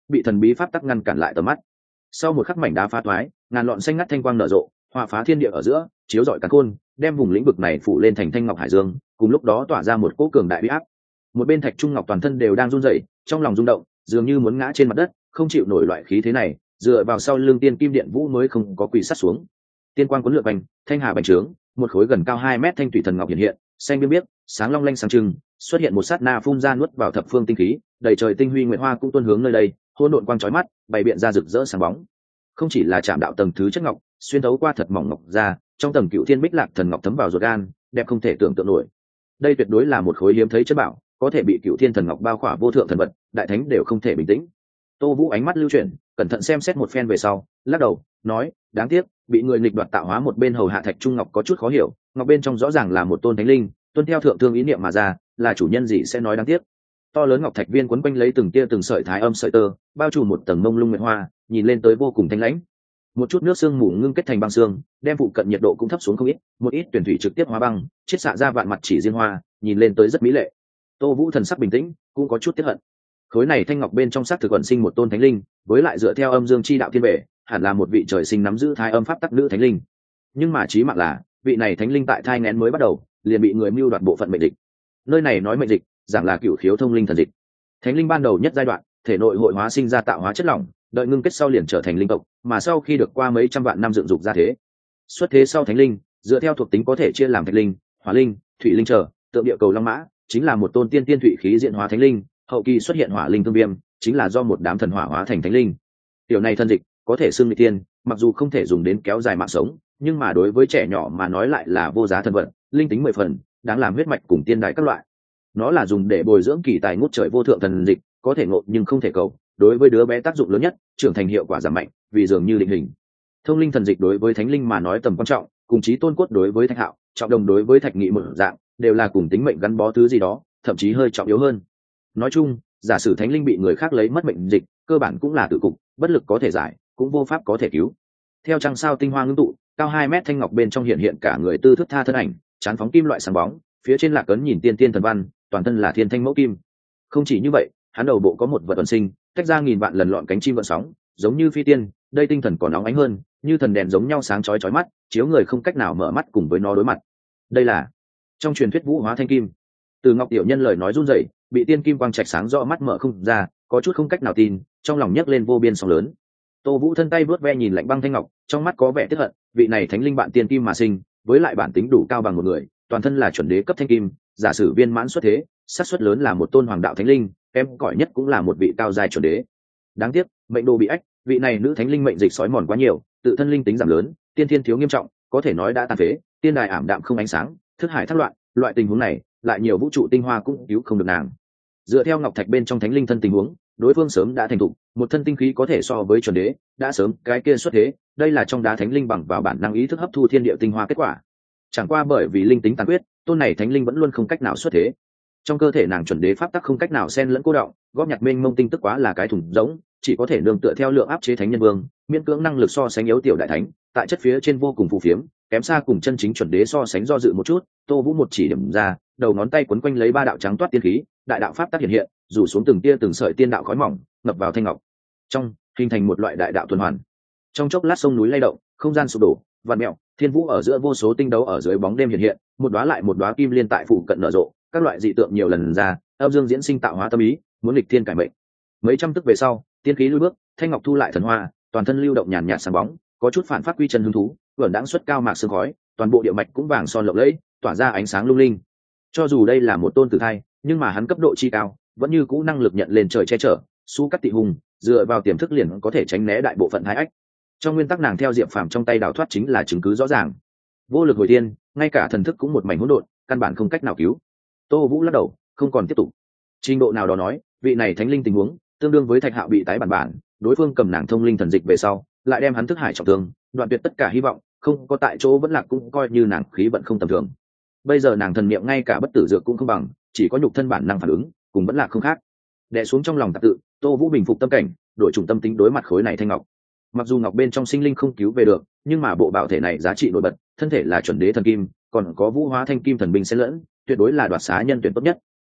[SPEAKER 1] bị thần bí pháp tắc ngăn cản lại tầm mắt. Sau một khắc mảnh đá phá thoái, ngàn lọn xanh ngắt thanh quang nở rộ, hòa phá thiên địa ở giữa, chiếu rọi càn khôn, đem vùng lĩnh vực này phủ lên thành thanh ngọc hải dương, cùng lúc đó tỏa ra một cỗ cường đại uy áp. Một bên Thạch Trung Ngọc toàn thân đều đang run rẩy, trong lòng rung động, dường như muốn ngã trên mặt đất, không chịu nổi loại khí thế này, dựa vào sau lưng tiên kim điện vũ mới không có quỳ sát xuống. Tiên quang cuốn lượn bành, thanh hà bành trướng, một khối gần cao 2 mét thanh thủy thần ngọc hiện hiện, xanh biếc biếc, sáng long lanh sáng trưng, xuất hiện một sát na phun ra nuốt vào thập phương tinh khí, đầy trời tinh huy nguyệt hoa cũng tuôn hướng nơi đây, hỗn độn quang chói mắt, bày biện ra rực rỡ sáng bóng. Không chỉ là chạm đạo tầng thứ chất ngọc, xuyên thấu qua thật mỏng ngọc ra, trong tầng cựu thiên bích lạc thần ngọc thấm vào ruột gan, đẹp không thể tưởng tượng nổi. Đây tuyệt đối là một khối hiếm thấy chất bảo, có thể bị cựu thiên thần ngọc bao khỏa vô thượng thần vật, đại thánh đều không thể bình tĩnh. Tô Vũ ánh mắt lưu chuyển, cẩn thận xem xét một phen về sau, lắc đầu, nói, đáng tiếc, bị người nghịch đoạt tạo hóa một bên hầu hạ Thạch Trung Ngọc có chút khó hiểu, ngọc bên trong rõ ràng là một tôn thánh linh, tuân theo thượng thương ý niệm mà ra, là chủ nhân gì sẽ nói đáng tiếc. To lớn ngọc thạch viên quấn quanh lấy từng tia từng sợi thái âm sợi tơ, bao trùm một tầng mông lung nguyệt hoa, nhìn lên tới vô cùng thanh lãnh. Một chút nước sương mù ngưng kết thành băng sương, đem phụ cận nhiệt độ cũng thấp xuống không ít, một ít tuyển thủy trực tiếp hóa băng, chiết xạ ra vạn mặt chỉ diên hoa, nhìn lên tới rất mỹ lệ. Tô Vũ thần sắc bình tĩnh, cũng có chút tiếc hận. Khối này thanh ngọc bên trong xác thực ẩn sinh một tôn thánh linh, với lại dựa theo âm dương chi đạo thiên về, hẳn là một vị trời sinh nắm giữ thái âm pháp tắc nữ thánh linh. Nhưng mà chí mạng là, vị này thánh linh tại thai nghén mới bắt đầu, liền bị người mưu đoạt bộ phận mệnh dịch. Nơi này nói mệnh dịch, giảng là cửu khiếu thông linh thần dịch. Thánh linh ban đầu nhất giai đoạn, thể nội hội hóa sinh ra tạo hóa chất lỏng, đợi ngưng kết sau liền trở thành linh tộc, mà sau khi được qua mấy trăm vạn năm dựng dục ra thế. Xuất thế sau thánh linh, dựa theo thuộc tính có thể chia làm thạch linh, hỏa linh, thủy linh trở, tượng địa cầu long mã, chính là một tôn tiên tiên thủy khí diễn hóa thánh linh, hậu kỳ xuất hiện hỏa linh tương viêm, chính là do một đám thần hỏa hóa thành thánh linh. Tiểu này thân dịch, có thể xưng nghịch tiên, mặc dù không thể dùng đến kéo dài mạng sống, nhưng mà đối với trẻ nhỏ mà nói lại là vô giá thần vật, linh tính 10 phần, đáng làm huyết mạch cùng tiên đại các loại. Nó là dùng để bồi dưỡng kỳ tài ngút trời vô thượng thần dịch, có thể ngộ nhưng không thể cầu, đối với đứa bé tác dụng lớn nhất, trưởng thành hiệu quả giảm mạnh, vì dường như định hình. Thông linh thần dịch đối với thánh linh mà nói tầm quan trọng, cùng chí tôn cốt đối với Thạch Hạo, trọng đồng đối với Thạch Nghị một dạng, đều là cùng tính mệnh gắn bó thứ gì đó, thậm chí hơi trọng yếu hơn. Nói chung, giả sử thánh linh bị người khác lấy mất mệnh dịch, cơ bản cũng là tự cục, bất lực có thể giải, cũng vô pháp có thể cứu. Theo trăng sao tinh hoa ngưng tụ, cao 2 mét thanh ngọc bên trong hiện hiện cả người tư thức tha thân ảnh, chán phóng kim loại sáng bóng, phía trên lạc ấn nhìn tiên tiên thần văn, toàn thân là thiên thanh mẫu kim. Không chỉ như vậy, hắn đầu bộ có một vật ẩn sinh, tách ra nghìn vạn lần lọn cánh chim vận sóng, giống như phi tiên, đây tinh thần còn nóng ánh hơn, như thần đèn giống nhau sáng chói chói mắt, chiếu người không cách nào mở mắt cùng với nó đối mặt. Đây là trong truyền thuyết vũ hóa thanh kim. Từ Ngọc tiểu nhân lời nói run rẩy, bị tiên kim quang trạch sáng rõ mắt mở không ra, có chút không cách nào tin, trong lòng nhấc lên vô biên sóng lớn. Tô Vũ thân tay vớt ve nhìn lạnh băng thanh ngọc, trong mắt có vẻ tiếc hận, vị này thánh linh bạn tiên kim mà sinh, với lại bản tính đủ cao bằng một người, toàn thân là chuẩn đế cấp thanh kim, giả sử viên mãn xuất thế, xác suất lớn là một tôn hoàng đạo thánh linh, em cõi nhất cũng là một vị cao giai chuẩn đế. Đáng tiếc, mệnh đồ bị ách, vị này nữ thánh linh mệnh dịch sói mòn quá nhiều, tự thân linh tính giảm lớn, tiên thiên thiếu nghiêm trọng, có thể nói đã tàn phế, tiên đài ảm đạm không ánh sáng, thức hải thất loạn, loại tình huống này, lại nhiều vũ trụ tinh hoa cũng cứu không được nàng. Dựa theo ngọc thạch bên trong thánh linh thân tình huống, đối phương sớm đã thành thục, một thân tinh khí có thể so với chuẩn đế, đã sớm cái kia xuất thế, đây là trong đá thánh linh bằng vào bản năng ý thức hấp thu thiên địa tinh hoa kết quả. Chẳng qua bởi vì linh tính tàn quyết, tôn này thánh linh vẫn luôn không cách nào xuất thế. Trong cơ thể nàng chuẩn đế pháp tắc không cách nào xen lẫn cô động, góp nhặt mênh mông tinh tức quá là cái thùng rỗng, chỉ có thể nương tựa theo lượng áp chế thánh nhân vương, miễn cưỡng năng lực so sánh yếu tiểu đại thánh, tại chất phía trên vô cùng phù phiếm, kém xa cùng chân chính chuẩn đế so sánh do dự một chút. Tô Vũ một chỉ điểm ra, đầu ngón tay quấn quanh lấy 3 đạo trắng toát tiên khí, đại đạo pháp tắc hiện hiện, rủ xuống từng tia từng sợi tiên đạo khói mỏng, ngập vào thanh ngọc, trong hình thành một loại đại đạo tuần hoàn. Trong chốc lát sông núi lay động, không gian sụp đổ, vạn mèo, thiên vũ ở giữa vô số tinh đấu ở dưới bóng đêm hiện hiện, một đóa lại một đóa kim liên tại phụ cận nở rộ, các loại dị tượng nhiều lần ra, âm dương diễn sinh tạo hóa tâm ý, muốn nghịch thiên cải mệnh. Mấy trăm tức về sau, tiên khí lui bước, thanh ngọc thu lại thần hoa, toàn thân lưu động nhàn nhạt sáng bóng, có chút phản phát quy chân hứng thú, vẩn đãng xuất cao mạc sương khói, toàn bộ địa mạch cũng vàng son lộng lẫy, tỏa ra ánh sáng lung linh. Cho dù đây là một tôn tử thai, nhưng mà hắn cấp độ chi cao, vẫn như cũ năng lực nhận lên trời che chở, su cắt tị hùng, dựa vào tiềm thức liền có thể tránh né đại bộ phận thái ách. Trong nguyên tắc nàng theo diệp phàm trong tay đào thoát chính là chứng cứ rõ ràng. Vô lực hồi tiên, ngay cả thần thức cũng một mảnh hỗn độn, căn bản không cách nào cứu. Tô Vũ lắc đầu, không còn tiếp tục. Trình độ nào đó nói, vị này thánh linh tình huống tương đương với Thạch Hạo bị tái bản, đối phương cầm nàng thông linh thần dịch về sau, lại đem hắn thức hải trọng thương, đoạn tuyệt tất cả hy vọng, không có tại chỗ vẫn lạc cũng coi như nàng khí vận không tầm thường. Bây giờ nàng thần niệm ngay cả bất tử dược cũng không bằng, chỉ có nhục thân bản năng phản ứng, cùng vẫn lạc không khác. Đè xuống trong lòng tạp tự, Tô Vũ bình phục tâm cảnh, đổi chủng tâm tính đối mặt khối này thanh ngọc. Mặc dù ngọc bên trong sinh linh không cứu về được, nhưng mà bộ bảo thể này giá trị nổi bật, thân thể là chuẩn đế thần kim, còn có vũ hóa thanh kim thần binh xen lẫn, tuyệt đối là đoạt xá nhân tuyển tốt nhất.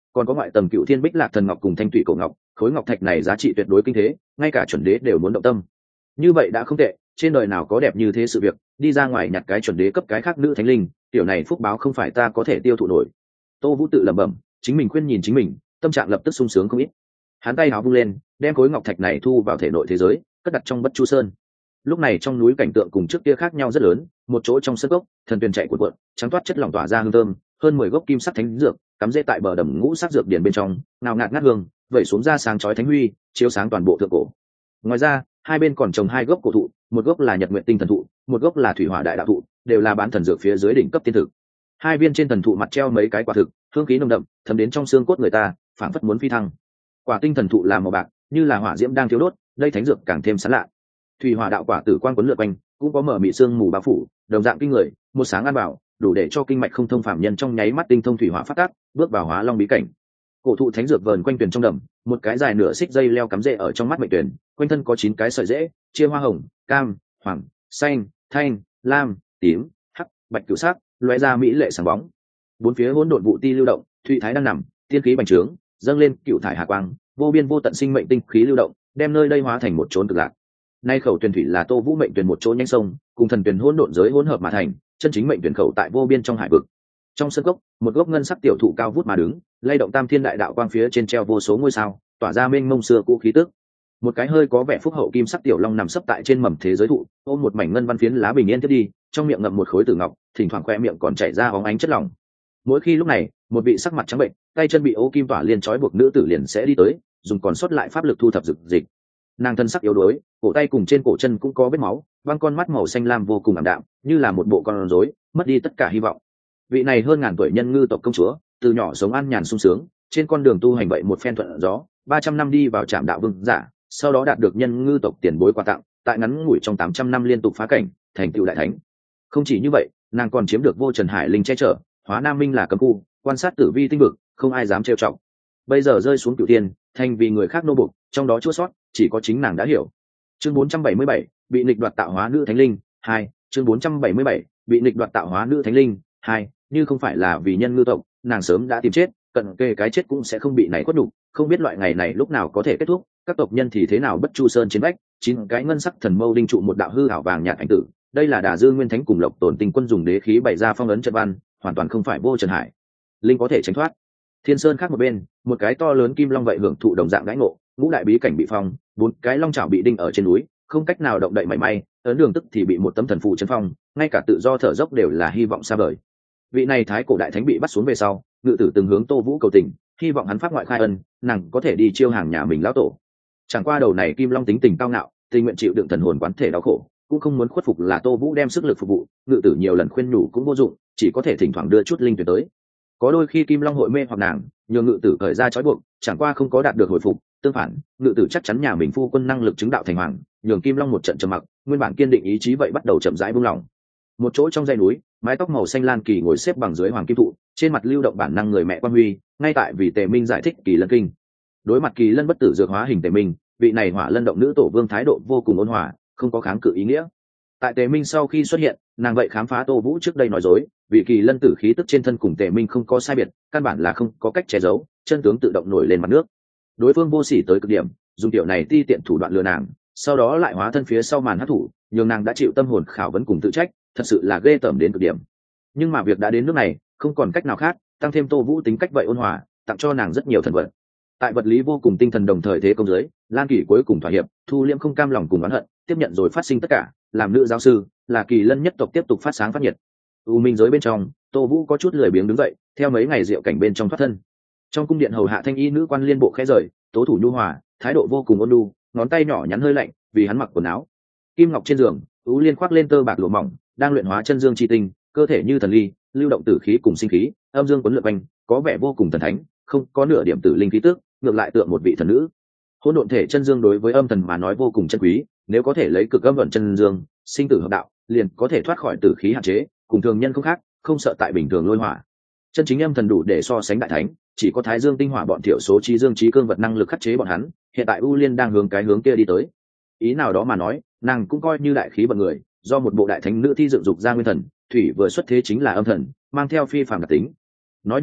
[SPEAKER 1] còn có ngoại tầng cựu thiên bích lạc thần ngọc cùng thanh thủy cổ ngọc, khối ngọc thạch này giá trị tuyệt đối kinh thế, ngay cả chuẩn đế đều muốn động tâm. Như vậy đã không tệ, trên đời nào có đẹp như thế sự việc, đi ra ngoài nhặt cái chuẩn đế cấp cái khác nữ thánh linh, tiểu này phúc báo không phải ta có thể tiêu thụ nổi. Tô Vũ tự lẩm bẩm, chính mình khuyên nhìn chính mình, tâm trạng lập tức sung sướng không ít. Hắn tay áo vung lên, đem khối ngọc thạch này thu vào thể nội thế giới, cất đặt trong Bất Chu Sơn. Lúc này trong núi cảnh tượng cùng trước kia khác nhau rất lớn, một chỗ trong sân gốc, thần tuyền chạy cuộn cuộn, trắng toát chất lỏng tỏa ra hương thơm, hơn 10 gốc kim sắc thánh dược cắm rễ tại bờ đầm ngũ sắc dược điển bên trong, nào ngạt ngát hương, vẩy xuống ra sáng chói thánh huy, chiếu sáng toàn bộ thượng cổ. Ngoài ra, hai bên còn trồng hai gốc cổ thụ, một gốc là Nhật Nguyệt Tinh thần thụ, một gốc là Thủy Hỏa đại đạo thụ, đều là bán thần dược phía dưới đỉnh cấp tiên thực. Hai viên trên thần thụ mặt treo mấy cái quả thực, hương khí nồng đậm, thấm đến trong xương cốt người ta, phảng phất muốn phi thăng. Quả tinh thần thụ là màu bạc, như là hỏa diễm đang thiêu đốt, đây thánh dược càng thêm sáng lạ. Thủy Hỏa đạo quả tử quang quấn lượn quanh, cũng có mở mị sương mù bao phủ, đồng dạng kinh người, một sáng an bảo, đủ để cho kinh mạch không thông phàm nhân trong nháy mắt tinh thông thủy hỏa phát tác, bước vào hóa long bí cảnh. Cổ thụ thánh dược vờn quanh tuyển trong đầm, một cái dài nửa xích dây leo cắm rễ ở trong mắt mệnh tuyển, quanh thân có 9 cái sợi rễ, chia hoa hồng, cam, hoàng, xanh, thanh, lam, tím, hắc, bạch cửu sắc, lóe ra mỹ lệ sáng bóng. Bốn phía hỗn độn vụ ti lưu động, thủy thái đang nằm, tiên khí bành trướng, dâng lên cựu thải hà quang, vô biên vô tận sinh mệnh tinh khí lưu động, đem nơi đây hóa thành một chốn cực lạc. Nay khẩu tuyển thủy là Tô Vũ mệnh tuyển một chỗ nhanh sông, cùng thần tuyển hỗn độn giới hỗn hợp mà thành, chân chính mệnh tuyển khẩu tại vô biên trong hải vực. Trong sân gốc, một gốc ngân sắc tiểu thụ cao vút mà đứng, lay động tam thiên đại đạo quang phía trên treo vô số ngôi sao, tỏa ra mênh mông xưa cũ khí tức. Một cái hơi có vẻ phúc hậu kim sắc tiểu long nằm sấp tại trên mầm thế giới thụ, ôm một mảnh ngân văn phiến lá bình yên tiếp đi, trong miệng ngậm một khối tử ngọc, thỉnh thoảng khoe miệng còn chảy ra óng ánh chất lỏng. Mỗi khi lúc này, một vị sắc mặt trắng bệnh, tay chân bị ố kim tỏa liên trói buộc nữ tử liền sẽ đi tới, dùng còn sót lại pháp lực thu thập dược dịch. Nàng thân sắc yếu đuối, cổ tay cùng trên cổ chân cũng có vết máu, băng con mắt màu xanh lam vô cùng ảm đạm, như là một bộ con rối, mất đi tất cả hy vọng. Vị này hơn ngàn tuổi nhân ngư tộc công chúa, từ nhỏ sống an nhàn sung sướng, trên con đường tu hành vậy một phen thuận gió, 300 năm đi vào trạm đạo vương giả, sau đó đạt được nhân ngư tộc tiền bối quà tặng, tại ngắn ngủi trong 800 năm liên tục phá cảnh, thành tựu đại thánh. Không chỉ như vậy, nàng còn chiếm được vô trần hải linh che chở, hóa nam minh là cấm khu, quan sát tử vi tinh vực, không ai dám trêu chọc. Bây giờ rơi xuống cửu thiên, thành vì người khác nô bộc, trong đó chua sót, chỉ có chính nàng đã hiểu. Chương 477, bị nghịch đoạt tạo hóa nữ thánh linh 2. Chương 477, bị nghịch đoạt tạo hóa nữ thánh linh 2. Như không phải là vì nhân ngư tộc, nàng sớm đã tìm chết, cận kề cái chết cũng sẽ không bị này quất đủ. Không biết loại ngày này lúc nào có thể kết thúc, các tộc nhân thì thế nào Bất Chu Sơn chiến bách, 9 cái ngân sắc thần mâu đinh trụ một đạo hư ảo vàng nhạt ảnh tử. Đây là Đả Dương Nguyên Thánh cùng Lộc Tồn Tinh Quân dùng đế khí bày ra phong ấn trận văn, hoàn toàn không phải vô trần hải linh có thể tránh thoát. Thiên Sơn khác một bên, một cái to lớn kim long vậy hưởng thụ đồng dạng đãi ngộ, ngũ đại bí cảnh bị phong, 4 cái long chảo bị đinh ở trên núi, không cách nào động đậy mảy may, ấn đường tức thì bị một tấm thần phù chấn phong, ngay cả tự do thở dốc đều là hy vọng xa vời. Vị này thái cổ đại thánh bị bắt xuống về sau, ngự tử từng hướng Tô Vũ cầu tình, hy vọng hắn phát ngoại khai ân, nàng có thể đi chiêu hàng nhà mình lão tổ. Chẳng qua đầu này kim long tính tình cao ngạo, tình nguyện chịu đựng thần hồn quán thể đau khổ, cũng không muốn khuất phục là Tô Vũ đem sức lực phục vụ, ngự tử nhiều lần khuyên nhủ cũng vô dụng, chỉ có thể thỉnh thoảng đưa chút linh tuyển tới. Có đôi khi kim long hội mê hoặc nàng, nhường ngự tử cởi ra trói buộc, chẳng qua không có đạt được hồi phục, tương phản, ngự tử chắc chắn nhà mình phu quân năng lực chứng đạo thành hoàng, nhường kim long một trận trầm mặc, nguyên bản kiên định ý chí vậy bắt đầu chậm rãi buông lỏng. Một chỗ trong dãy núi, mái tóc màu xanh lan kỳ ngồi xếp bằng dưới hoàng kim thụ, trên mặt lưu động bản năng người mẹ quan huy, ngay tại vì Tề Minh giải thích kỳ lân kinh. Đối mặt kỳ lân bất tử dược hóa hình Tề Minh, vị này hỏa lân động nữ tổ vương thái độ vô cùng ôn hòa, không có kháng cự ý nghĩa. Tại Tề Minh sau khi xuất hiện, nàng vậy khám phá Tô Vũ trước đây nói dối, vị kỳ lân tử khí tức trên thân cùng Tề Minh không có sai biệt, căn bản là không có cách che giấu, chân tướng tự động nổi lên mặt nước. Đối phương vô sỉ tới cực điểm, dùng tiểu này ti tiện thủ đoạn lừa nàng, sau đó lại hóa thân phía sau màn hắc thủ, nhường nàng đã chịu tâm hồn khảo vấn cùng tự trách, thật sự là ghê tởm đến cực điểm. Nhưng mà việc đã đến nước này, không còn cách nào khác, tăng thêm Tô Vũ tính cách vậy ôn hòa, tặng cho nàng rất nhiều thần vật. Tại vật lý vô cùng tinh thần đồng thời thế công giới, Lan Kỳ cuối cùng thỏa hiệp, thu liễm không cam lòng cùng oán hận, tiếp nhận rồi phát sinh tất cả, làm nữ giáo sư, là kỳ lân nhất tộc tiếp tục phát sáng phát nhiệt. U minh giới bên trong, Tô Vũ có chút lười biếng đứng dậy, theo mấy ngày diệu cảnh bên trong thoát thân. Trong cung điện hầu hạ thanh y nữ quan liên bộ khẽ rời, tố thủ nhu hòa, thái độ vô cùng ôn nhu, ngón tay nhỏ nhắn hơi lạnh, vì hắn mặc quần áo. Kim ngọc trên giường, U Liên khoác lên tơ bạc lụa mỏng, đang luyện hóa chân dương chi tinh, cơ thể như thần ly, lưu động tử khí cùng sinh khí, âm dương quấn lượn quanh, có vẻ vô cùng thần thánh, không có nửa điểm tử linh khí tức, ngược lại tượng một vị thần nữ. Hỗn độn thể chân dương đối với âm thần mà nói vô cùng chân quý, nếu có thể lấy cực âm vận chân dương, sinh tử hợp đạo, liền có thể thoát khỏi tử khí hạn chế, cùng thường nhân không khác, không sợ tại bình thường lôi hỏa. Chân chính âm thần đủ để so sánh đại thánh, chỉ có thái dương tinh hỏa bọn thiểu số trí dương trí cương vật năng lực khắc chế bọn hắn, hiện tại U Liên đang hướng cái hướng kia đi tới. Ý nào đó mà nói, nàng cũng coi như đại khí vận người, do một bộ đại thánh nữ thi dựng dục ra nguyên thần, thủy vừa xuất thế chính là âm thần, mang theo phi phàm đặc tính. Nói như vậy,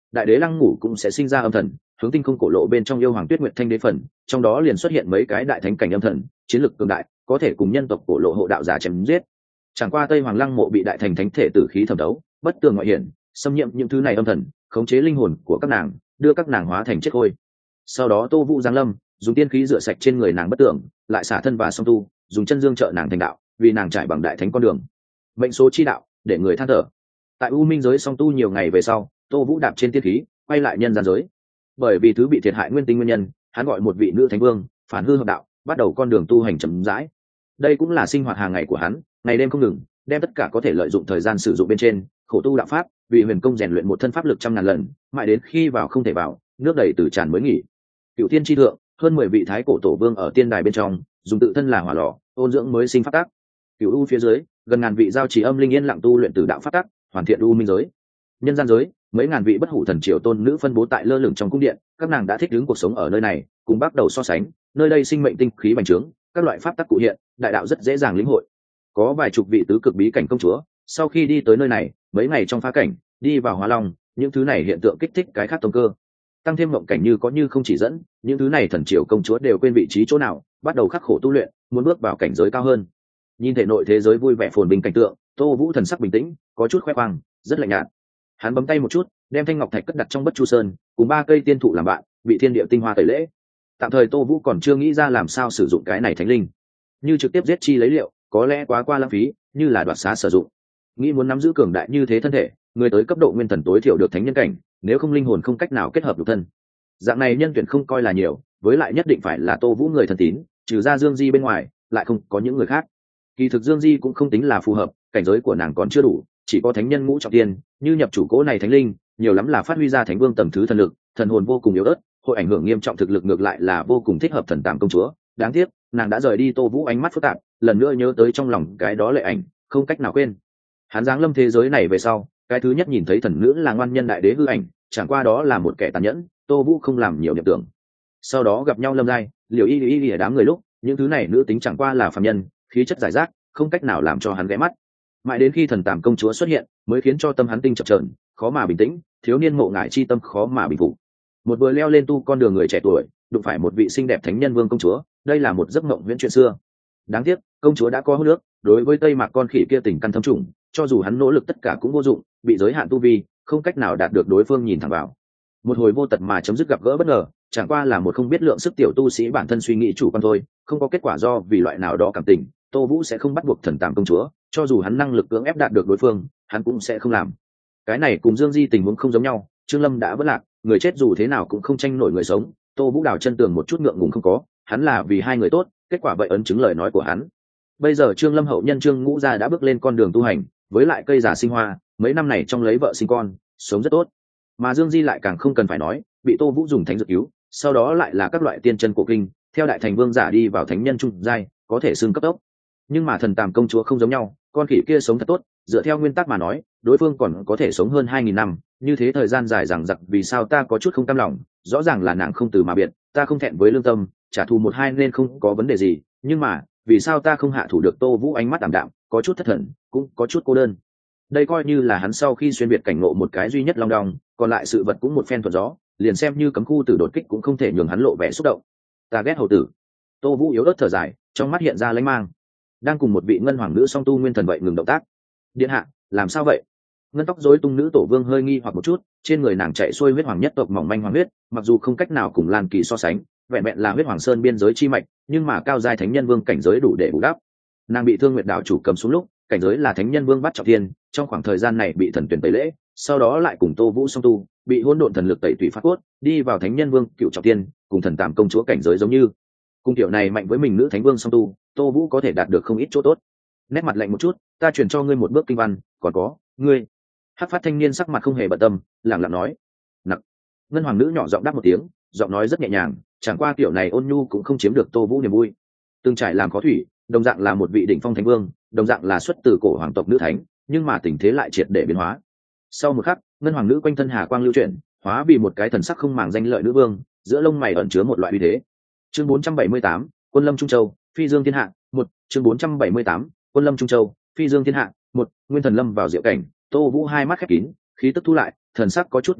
[SPEAKER 1] đại đế lăng ngủ cũng sẽ sinh ra âm thần, hướng tinh không cổ lộ bên trong yêu hoàng tuyết nguyệt thanh đế phần, trong đó liền xuất hiện mấy cái đại thánh cảnh âm thần, chiến lực cường đại, có thể cùng nhân tộc cổ lộ hộ đạo giả chém giết. Chẳng qua Tây Hoàng Lăng mộ bị đại thành thánh thể tử khí thẩm đấu, bất tường ngoại hiển, xâm nhiễm những thứ này âm thần, khống chế linh hồn của các nàng, đưa các nàng hóa thành chết khôi. Sau đó Tô Vũ giáng lâm, dùng tiên khí rửa sạch trên người nàng bất tưởng, lại xả thân và song tu, dùng chân dương trợ nàng thành đạo, vì nàng trải bằng đại thánh con đường. Mệnh số chi đạo, để người than thở. Tại U Minh giới song tu nhiều ngày về sau, Tô Vũ đạp trên tiên khí, quay lại nhân gian giới. Bởi vì thứ bị thiệt hại nguyên tinh nguyên nhân, hắn gọi một vị nữ thánh vương, phản hư hợp đạo, bắt đầu con đường tu hành chậm rãi. Đây cũng là sinh hoạt hàng ngày của hắn, ngày đêm không ngừng, đem tất cả có thể lợi dụng thời gian sử dụng bên trên, khổ tu đạo pháp, vì huyền công rèn luyện một thân pháp lực trăm ngàn lần, mãi đến khi vào không thể vào, nước đầy từ tràn mới nghỉ. Cựu tiên tri thượng, hơn 10 vị thái cổ tổ vương ở tiên đài bên trong, dùng tự thân là hỏa lò, ôn dưỡng mới sinh pháp tắc. Cựu u phía dưới, gần ngàn vị giao trì âm linh yên lặng tu luyện từ đạo pháp tắc, hoàn thiện u minh giới. Nhân gian giới, mấy ngàn vị bất hủ thần triều tôn nữ phân bố tại lơ lửng trong cung điện, các nàng đã thích ứng cuộc sống ở nơi này, cùng bắt đầu so sánh, nơi đây sinh mệnh tinh khí bành trướng, các loại pháp tắc cụ hiện, đại đạo rất dễ dàng lĩnh hội. Có vài chục vị tứ cực bí cảnh công chúa, sau khi đi tới nơi này, mấy ngày trong phá cảnh, đi vào hóa long, những thứ này hiện tượng kích thích cái khác tông cơ. Tăng thêm mộng cảnh như có như không chỉ dẫn, những thứ này thần triều công chúa đều quên vị trí chỗ nào, bắt đầu khắc khổ tu luyện, muốn bước vào cảnh giới cao hơn. Nhìn thể nội thế giới vui vẻ phồn bình cảnh tượng, Tô Vũ thần sắc bình tĩnh, có chút khoe khoang, rất lạnh nhạt. Hắn bấm tay một chút, đem thanh ngọc thạch cất đặt trong Bất Chu Sơn, cùng 3 cây tiên thụ làm bạn, bị thiên địa tinh hoa tẩy lễ. Tạm thời Tô Vũ còn chưa nghĩ ra làm sao sử dụng cái này thánh linh, như trực tiếp giết chi lấy liệu, có lẽ quá qua lãng phí, như là đoạt xá sử dụng. Nghĩ muốn nắm giữ cường đại như thế thân thể, người tới cấp độ nguyên thần tối thiểu được thánh nhân cảnh, nếu không linh hồn không cách nào kết hợp được thân. Dạng này nhân tuyển không coi là nhiều, với lại nhất định phải là Tô Vũ người thân tín, trừ ra Dương Di bên ngoài, lại không có những người khác. Kỳ thực Dương Di cũng không tính là phù hợp, cảnh giới của nàng còn chưa đủ, chỉ có thánh nhân ngũ trọng thiên, như nhập chủ cỗ này thánh linh, nhiều lắm là phát huy ra thánh vương tầng thứ thần lực, thần hồn vô cùng yếu ớt, hội ảnh hưởng nghiêm trọng thực lực, ngược lại là vô cùng thích hợp thần tàm công chúa. Đáng tiếc, nàng đã rời đi. Tô Vũ ánh mắt phức tạp, lần nữa nhớ tới trong lòng cái đó lệ ảnh, không cách nào quên. Hắn giáng lâm thế giới này về sau, cái thứ nhất nhìn thấy thần nữ là ngoan nhân đại đế hư ảnh, chẳng qua đó là một kẻ tàn nhẫn, Tô Vũ không làm nhiều niệm tưởng. Sau đó gặp nhau Lâm Giai, Liễu Y ở đám người lúc, những thứ này nữ tính chẳng qua là phàm nhân, khí chất giải rác, không cách nào làm cho hắn ghé mắt. Mãi đến khi thần tàm công chúa xuất hiện, mới khiến cho tâm hắn tinh chập chờn, khó mà bình tĩnh, thiếu niên ngộ ngại chi tâm khó mà bình phục. Một vừa leo lên tu con đường người trẻ tuổi, đụng phải một vị xinh đẹp thánh nhân vương công chúa, đây là một giấc mộng viễn chuyện xưa. Đáng tiếc, công chúa đã có hôn nước, đối với Tây Mạc con khỉ kia tình căn thâm trùng, cho dù hắn nỗ lực tất cả cũng vô dụng, bị giới hạn tu vi, không cách nào đạt được đối phương nhìn thẳng vào. Một hồi vô tật mà chấm dứt gặp gỡ bất ngờ, chẳng qua là một không biết lượng sức tiểu tu sĩ bản thân suy nghĩ chủ quan thôi, không có kết quả do vì loại nào đó cảm tình, Tô Vũ sẽ không bắt buộc thần tàm công chúa, cho dù hắn năng lực cưỡng ép đạt được đối phương, hắn cũng sẽ không làm. Cái này cùng Dương Di tình huống không giống nhau, Trương Lâm đã vỡ lạc, người chết dù thế nào cũng không tranh nổi người sống, Tô Vũ đào chân tường một chút ngượng ngùng không có, hắn là vì hai người tốt, kết quả vậy ấn chứng lời nói của hắn. Bây giờ Trương Lâm hậu nhân Trương Ngũ gia đã bước lên con đường tu hành, với lại cây giả sinh hoa, mấy năm này trong lấy vợ sinh con, sống rất tốt. Mà Dương Di lại càng không cần phải nói, bị Tô Vũ dùng thánh dược cứu, sau đó lại là các loại tiên chân cổ kinh, theo đại thành vương giả đi vào thánh nhân trung giai, có thể xưng cấp tốc. Nhưng mà thần tàm công chúa không giống nhau, con khỉ kia sống thật tốt, dựa theo nguyên tắc mà nói, đối phương còn có thể sống hơn 2000 năm, như thế thời gian dài dằng dặc, vì sao ta có chút không cam lòng, rõ ràng là nàng không từ mà biệt, ta không thẹn với lương tâm, trả thù một hai nên không có vấn đề gì, nhưng mà, vì sao ta không hạ thủ được? Tô Vũ ánh mắt ảm đạm, có chút thất thần, cũng có chút cô đơn. Đây coi như là hắn sau khi xuyên việt cảnh ngộ một cái duy nhất long đong, còn lại sự vật cũng một phen thuận gió, liền xem như cấm khu tử đột kích cũng không thể nhường hắn lộ vẻ xúc động. Ta ghét hầu tử. Tô Vũ yếu ớt thở dài, trong mắt hiện ra lãnh mang. Đang cùng một vị ngân hoàng nữ song tu nguyên thần vậy ngừng động tác. Điện hạ, làm sao vậy? Ngân tóc rối tung nữ tổ vương hơi nghi hoặc một chút, trên người nàng chạy xuôi huyết hoàng nhất tộc mỏng manh hoàng huyết, mặc dù không cách nào cùng Lan Kỳ so sánh, vẹn vẹn là huyết hoàng sơn biên giới chi mạch, nhưng mà cao giai thánh nhân vương cảnh giới đủ để bù đắp. Nàng bị Thương Nguyệt đạo chủ cầm xuống lúc, cảnh giới là thánh nhân vương bắt trọng thiên, trong khoảng thời gian này bị thần tuyển tẩy lễ, sau đó lại cùng Tô Vũ song tu, bị hỗn độn thần lực tẩy tủy phát cốt, đi vào thánh nhân vương cựu trọng thiên, cùng thần tàm công chúa cảnh giới giống như. Cung tiểu này mạnh với mình nữ thánh vương song tu, Tô Vũ có thể đạt được không ít chỗ tốt. Nét mặt lạnh một chút, ta truyền cho ngươi một bước kinh văn, còn có, ngươi. Hắc phát thanh niên sắc mặt không hề bận tâm, lẳng lặng nói. Nặc. Ngân hoàng nữ nhỏ giọng đáp một tiếng, giọng nói rất nhẹ nhàng, chẳng qua kiểu này ôn nhu cũng không chiếm được Tô Vũ niềm vui. Từng trải làm khó thủy, đồng dạng là một vị đỉnh phong thánh vương, đồng dạng là xuất từ cổ hoàng tộc nữ thánh, nhưng mà tình thế lại triệt để biến hóa. Sau một khắc, ngân hoàng nữ quanh thân hà quang lưu chuyển, hóa vì một cái thần sắc không màng danh lợi nữ vương, giữa lông mày ẩn chứa một loại uy thế. Chương 478, Quân Lâm Trung Châu, Phi Dương Thiên Hạ, 1, chương 478, Quân Lâm Trung Châu, Phi Dương Thiên Hạ, 1, Nguyên Thần lâm vào diệu cảnh, Tô Vũ hai mắt khép kín, khí tức thu lại, thần sắc có chút vắng vẻ,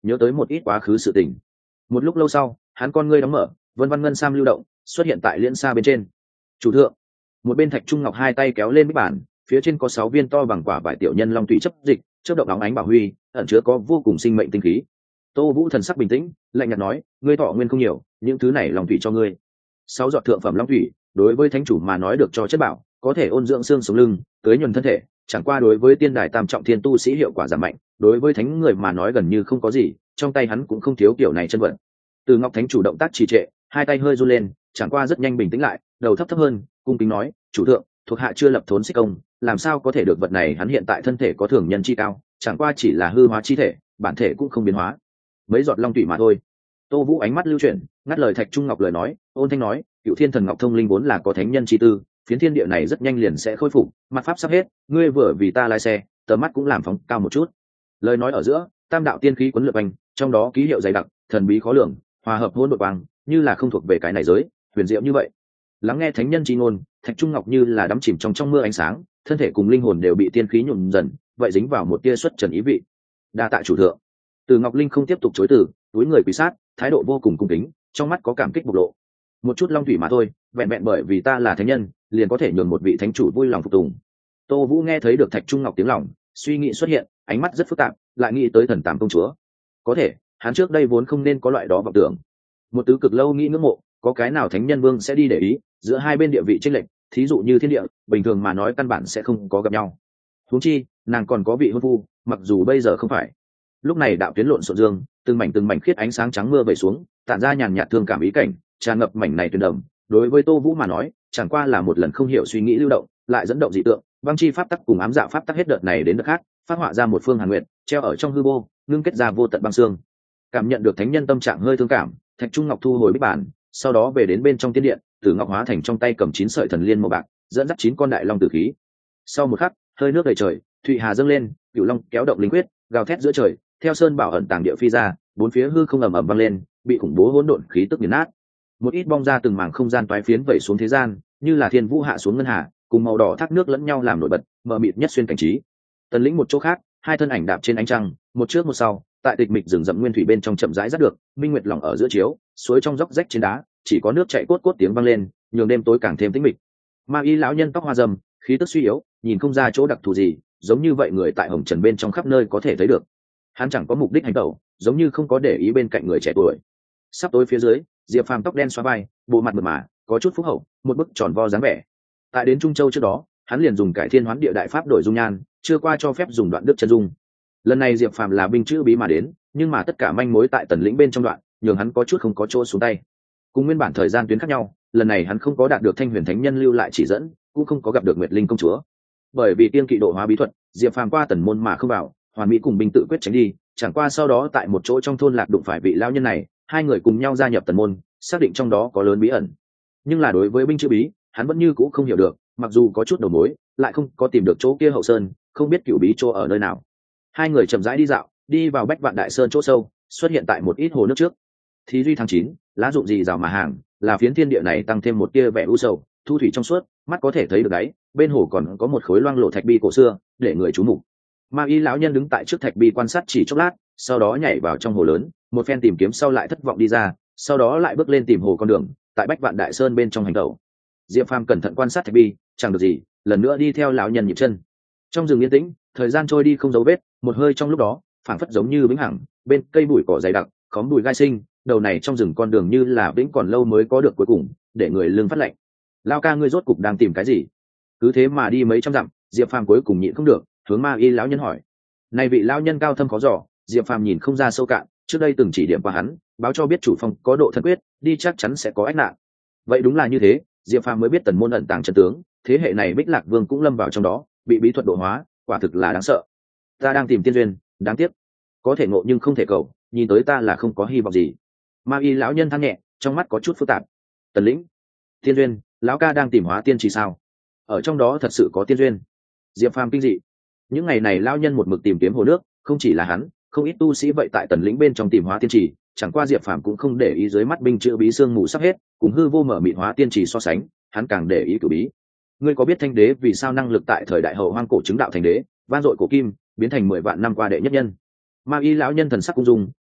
[SPEAKER 1] nhớ tới một ít quá khứ sự tình. Một lúc lâu sau, hắn con ngươi đóng mở, vân vân ngân sam lưu động, xuất hiện tại liễn xa bên trên. Chủ thượng. Một bên Thạch Trung Ngọc hai tay kéo lên bích bản, phía trên có 6 viên to bằng quả vải tiểu nhân long thủy chấp dịch, chớp động óng ánh bảo huy, ẩn chứa có vô cùng sinh mệnh tinh khí. Tô Vũ thần sắc bình tĩnh, lạnh nhạt nói, ngươi thọ nguyên không nhiều, những thứ này long thủy cho ngươi. 6 giọt thượng phẩm long thủy, đối với thánh chủ mà nói được cho chất bảo, có thể ôn dưỡng xương sống lưng, tưới nhuần thân thể, chẳng qua đối với tiên đài tam trọng thiên tu sĩ hiệu quả giảm mạnh, đối với thánh người mà nói gần như không có gì, trong tay hắn cũng không thiếu kiểu này chân vận. Từ Ngọc Thánh chủ động tác trì trệ, hai tay hơi run lên, chẳng qua rất nhanh bình tĩnh lại, đầu thấp thấp hơn, cung kính nói, chủ thượng, thuộc hạ chưa lập thốn xích công, làm sao có thể được vật này, hắn hiện tại thân thể có thường nhân chi cao, chẳng qua chỉ là hư hóa chi thể, bản thể cũng không biến hóa. Mấy giọt long thủy mà thôi. Tô Vũ ánh mắt lưu chuyển, ngắt lời Thạch Trung Ngọc lời nói, ôn thanh nói, Cựu Thiên Thần Ngọc Thông Linh vốn là có thánh nhân chi tư, phiến thiên địa này rất nhanh liền sẽ khôi phục, mặt pháp sắp hết, ngươi vừa vì ta lái xe, tầm mắt cũng làm phóng cao một chút. Lời nói ở giữa, tam đạo tiên khí quấn lượn quanh, trong đó ký hiệu dày đặc, thần bí khó lường, hòa hợp hỗn độn quang, như là không thuộc về cái này giới, huyền diệu như vậy. Lắng nghe thánh nhân chi ngôn, Thạch Trung Ngọc như là đắm chìm trong mưa ánh sáng, thân thể cùng linh hồn đều bị tiên khí nhuộm dần, vậy dính vào một tia xuất trần ý vị. Đa tạ chủ thượng. Từ Ngọc Linh không tiếp tục chối từ, túi người quỳ sát, thái độ vô cùng cung kính, trong mắt có cảm kích bộc lộ. Một chút long thủy mà thôi, vẹn vẹn bởi vì ta là thánh nhân, liền có thể nhường một vị thánh chủ vui lòng phục tùng. Tô Vũ nghe thấy được Thạch Trung Ngọc tiếng lòng, suy nghĩ xuất hiện, ánh mắt rất phức tạp, lại nghĩ tới Thần Tàm công chúa. Có thể, hắn trước đây vốn không nên có loại đó vọng tưởng. Một tứ cực lâu nghĩ ngưỡng mộ, có cái nào thánh nhân vương sẽ đi để ý, giữa hai bên địa vị chênh lệch, thí dụ như thiên địa, bình thường mà nói căn bản sẽ không có gặp nhau. Huống chi, nàng còn có vị hôn phu, mặc dù bây giờ không phải. Lúc này đạo tuyến lộn xộn dương, từng mảnh khiết ánh sáng trắng mưa về xuống, tản ra nhàn nhạt thương cảm ý cảnh, tràn ngập mảnh này tuyền đầm. Đối với Tô Vũ mà nói, chẳng qua là một lần không hiểu suy nghĩ lưu động, lại dẫn động dị tượng, băng chi pháp tắc cùng ám dạ pháp tắc hết đợt này đến đợt khác, phát họa ra một phương hàn nguyệt, treo ở trong hư vô, ngưng kết ra vô tận băng xương. Cảm nhận được thánh nhân tâm trạng hơi thương cảm, Thạch Trung Ngọc thu hồi bích bản, sau đó về đến bên trong tiên điện, Tử Ngọc hóa thành trong tay cầm 9 sợi thần liên màu bạc, dẫn dắt 9 con đại long tử khí. Sau một khắc, hơi nước đầy trời, thụy hà dâng lên, cửu long kéo động linh quyết, gào thét giữa trời, theo sơn bảo ẩn tàng địa phi ra, bốn phía hư không ầm ầm vang lên, bị khủng bố hỗn độn khí tức nghiền nát. Một ít bong ra từng mảng không gian toái phiến vẩy xuống thế gian, như là thiên vũ hạ xuống ngân hà, cùng màu đỏ thác nước lẫn nhau làm nổi bật, mờ mịt nhất xuyên cảnh trí. Tần Lĩnh một chỗ khác, hai thân ảnh đạp trên ánh trăng, một trước một sau, tại tịch mịch rừng rậm nguyên thủy bên trong chậm rãi dắt được, minh nguyệt lỏng ở giữa chiếu, suối trong róc rách trên đá, chỉ có nước chảy cốt cốt tiếng vang lên, nhường đêm tối càng thêm tĩnh mịch. Ma Y lão nhân tóc hoa râm, khí tức suy yếu, nhìn không ra chỗ đặc thù gì, giống như vậy người tại hồng trần bên trong khắp nơi có thể thấy được. Hắn chẳng có mục đích hành động, giống như không có để ý bên cạnh người trẻ tuổi. Sắp tối phía dưới, Diệp Phàm tóc đen xóa vai, bộ mặt mượt mà, có chút phúc hậu, một bức tròn vo dáng vẻ. Tại đến Trung Châu trước đó, hắn liền dùng cải thiên hoán địa đại pháp đổi dung nhan, chưa qua cho phép dùng đoạn đức chân dung. Lần này Diệp Phàm là binh chữ bí mà đến, nhưng mà tất cả manh mối tại Tần Lĩnh bên trong đoạn, nhường hắn có chút không có chỗ xuống tay. Cùng nguyên bản thời gian tuyến khác nhau, lần này hắn không có đạt được Thanh Huyền Thánh Nhân lưu lại chỉ dẫn, cũng không có gặp được Nguyệt Linh công chúa. Bởi vì kiêng kỵ độ hóa bí thuật, Diệp Phàm qua tần môn mà không vào, Hoàn Mỹ cùng binh tự quyết tránh đi, chẳng qua sau đó tại một chỗ trong thôn lạc đụng phải vị lão nhân này, hai người cùng nhau gia nhập tần môn, xác định trong đó có lớn bí ẩn. Nhưng là đối với binh chữ bí, hắn vẫn như cũ không hiểu được, mặc dù có chút đầu mối, lại không có tìm được chỗ kia hậu sơn, không biết cửu bí chỗ ở nơi nào. Hai người chậm rãi đi dạo, đi vào Bách Vạn Đại Sơn chỗ sâu, xuất hiện tại một ít hồ nước trước. Thì duy tháng 9, lá dụng gì rào mà hàng, là phiến thiên địa này tăng thêm một tia vẻ u sầu, thu thủy trong suốt, mắt có thể thấy được đáy, bên hồ còn có một khối loang lổ thạch bi cổ xưa, để người chú mục. Ma Y lão nhân đứng tại trước thạch bi quan sát chỉ chốc lát, sau đó nhảy vào trong hồ lớn, một phen tìm kiếm sau lại thất vọng đi ra, sau đó lại bước lên tìm hồ con đường, tại Bách Vạn Đại Sơn bên trong hành tẩu. Diệp Phàm cẩn thận quan sát thạch bi, chẳng được gì, lần nữa đi theo lão nhân nhịp chân. Trong rừng yên tĩnh, thời gian trôi đi không dấu vết, một hơi trong lúc đó, phảng phất giống như vĩnh hằng, bên cây bụi cỏ dày đặc, khóm bụi gai sinh, đầu này trong rừng con đường như là vĩnh còn lâu mới có được cuối cùng, để người lưng phát lạnh. Lao ca ngươi rốt cục đang tìm cái gì? Cứ thế mà đi mấy trăm dặm, Diệp Phàm cuối cùng nhịn không được, hướng Ma Y lão nhân hỏi. Này vị lão nhân cao thâm khó dò, Diệp Phàm nhìn không ra sâu cạn, trước đây từng chỉ điểm qua hắn, báo cho biết chủ phong có độ thân quyết, đi chắc chắn sẽ có ách nạn. Vậy đúng là như thế, Diệp Phàm mới biết tần môn ẩn tàng chân tướng, thế hệ này Bích Lạc Vương cũng lâm vào trong đó, bị bí thuật độ hóa, quả thực là đáng sợ. Ta đang tìm tiên duyên, đáng tiếc, có thể ngộ nhưng không thể cầu, nhìn tới ta là không có hy vọng gì. Ma Y lão nhân than nhẹ, trong mắt có chút phức tạp. Tần Lĩnh, tiên duyên, lão ca đang tìm hóa tiên chỉ sao? Ở trong đó thật sự có tiên duyên? Diệp Phàm kinh dị. Những ngày này lão nhân một mực tìm kiếm hồ nước, không chỉ là hắn, không ít tu sĩ vậy tại Tần Lĩnh bên trong tìm hóa tiên chỉ, chẳng qua Diệp Phàm cũng không để ý dưới mắt binh chữ bí xương mù sắp hết, cùng hư vô mở mịt hóa tiên chỉ so sánh, hắn càng để ý cửu bí. Ngươi có biết Thanh Đế vì sao năng lực tại thời đại hậu hoang cổ chứng đạo thành đế, van dội cổ kim, biến thành 10 vạn năm qua đệ nhất nhân? Ma Y lão nhân thần sắc cung dung,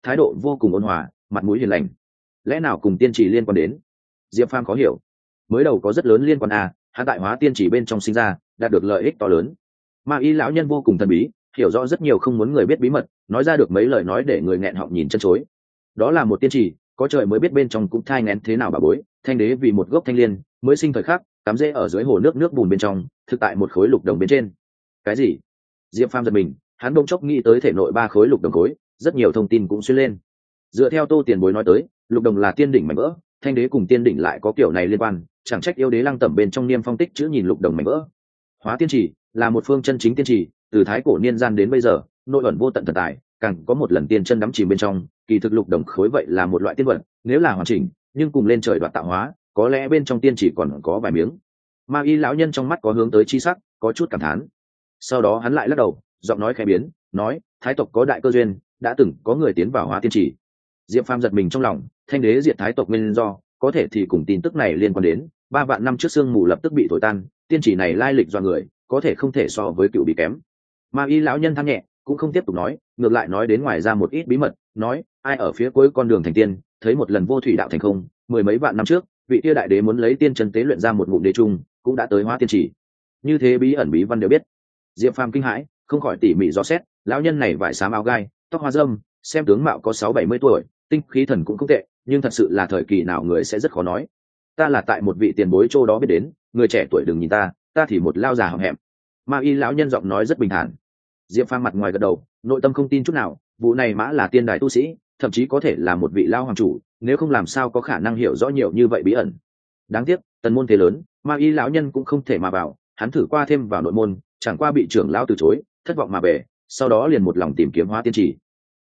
[SPEAKER 1] thái độ vô cùng ôn hòa, mặt mũi hiền lành. Lẽ nào cùng tiên chỉ liên quan đến? Diệp Phàm khó hiểu. Mới đầu có rất lớn liên quan à, hắn tại hóa tiên chỉ bên trong sinh ra, đạt được lợi ích to lớn. Ma y lão nhân vô cùng thần bí, hiểu rõ rất nhiều không muốn người biết bí mật, nói ra được mấy lời nói để người nghẹn họng nhìn chân chối. Đó là một tiên chỉ, có trời mới biết bên trong cũng thai nghén thế nào bà bối. Thanh đế vì một gốc thanh liên mới sinh thời khắc, cắm rễ ở dưới hồ nước bùn bên trong, thực tại một khối lục đồng bên trên. Cái gì? Diệp Phàm giật mình, hắn bỗng chốc nghĩ tới thể nội 3 khối lục đồng khối, rất nhiều thông tin cũng xuyên lên. Dựa theo Tô Tiền Bối nói tới, lục đồng là tiên đỉnh mảnh vỡ, thanh đế cùng tiên đỉnh lại có kiểu này liên quan, chẳng trách yêu đế lăng tẩm bên trong niêm phong tích chữ nhìn lục đồng mảnh vỡ. Hóa tiên chỉ là một phương chân chính tiên chỉ, từ thái cổ niên gian đến bây giờ, nội ẩn vô tận thần tài, càng có một lần tiên chân đắm chìm bên trong, kỳ thực lục đồng khối vậy là một loại tiên vật, nếu là hoàn chỉnh, nhưng cùng lên trời đoạt tạo hóa, có lẽ bên trong tiên chỉ còn có vài miếng. Ma y lão nhân trong mắt có hướng tới chi sắc, có chút cảm thán. Sau đó hắn lại lắc đầu, giọng nói khẽ biến, nói: thái tộc có đại cơ duyên, đã từng có người tiến vào hóa tiên chỉ. Diệp Phàm giật mình trong lòng, thanh đế diệt thái tộc nguyên do có thể thì cùng tin tức này liên quan đến. 3 vạn năm trước sương mù lập tức bị thổi tan, tiên chỉ này lai lịch do người, có thể không thể so với cựu bị kém. Ma y lão nhân than nhẹ, cũng không tiếp tục nói, ngược lại nói đến ngoài ra một ít bí mật, nói: ai ở phía cuối con đường thành tiên, thấy một lần vô thủy đạo thành không, 10 mấy vạn năm trước, vị kia đại đế muốn lấy tiên chân tế luyện ra một ngụm đế trung, cũng đã tới hóa tiên chỉ. Như thế bí ẩn bí văn đều biết. Diệp Phàm kinh hãi, không khỏi tỉ mỉ dò xét, lão nhân này vải xám áo gai, tóc hoa râm, xem tướng mạo có 6-70 tuổi, tinh khí thần cũng không tệ, nhưng thật sự là thời kỳ nào người sẽ rất khó nói. Ta là tại một vị tiền bối chỗ đó biết đến, người trẻ tuổi đừng nhìn ta thì một lao già hậm hẹm. Ma y lão nhân giọng nói rất bình thản. Diệp Phàm mặt ngoài gật đầu, nội tâm không tin chút nào, vụ này mã là tiên đài tu sĩ, thậm chí có thể là một vị lao hoàng chủ, nếu không làm sao có khả năng hiểu rõ nhiều như vậy bí ẩn. Đáng tiếc, tần môn thế lớn, Ma y lão nhân cũng không thể mà vào, hắn thử qua thêm vào nội môn, chẳng qua bị trưởng lão từ chối, thất vọng mà về, sau đó liền một lòng tìm kiếm hóa tiên chỉ,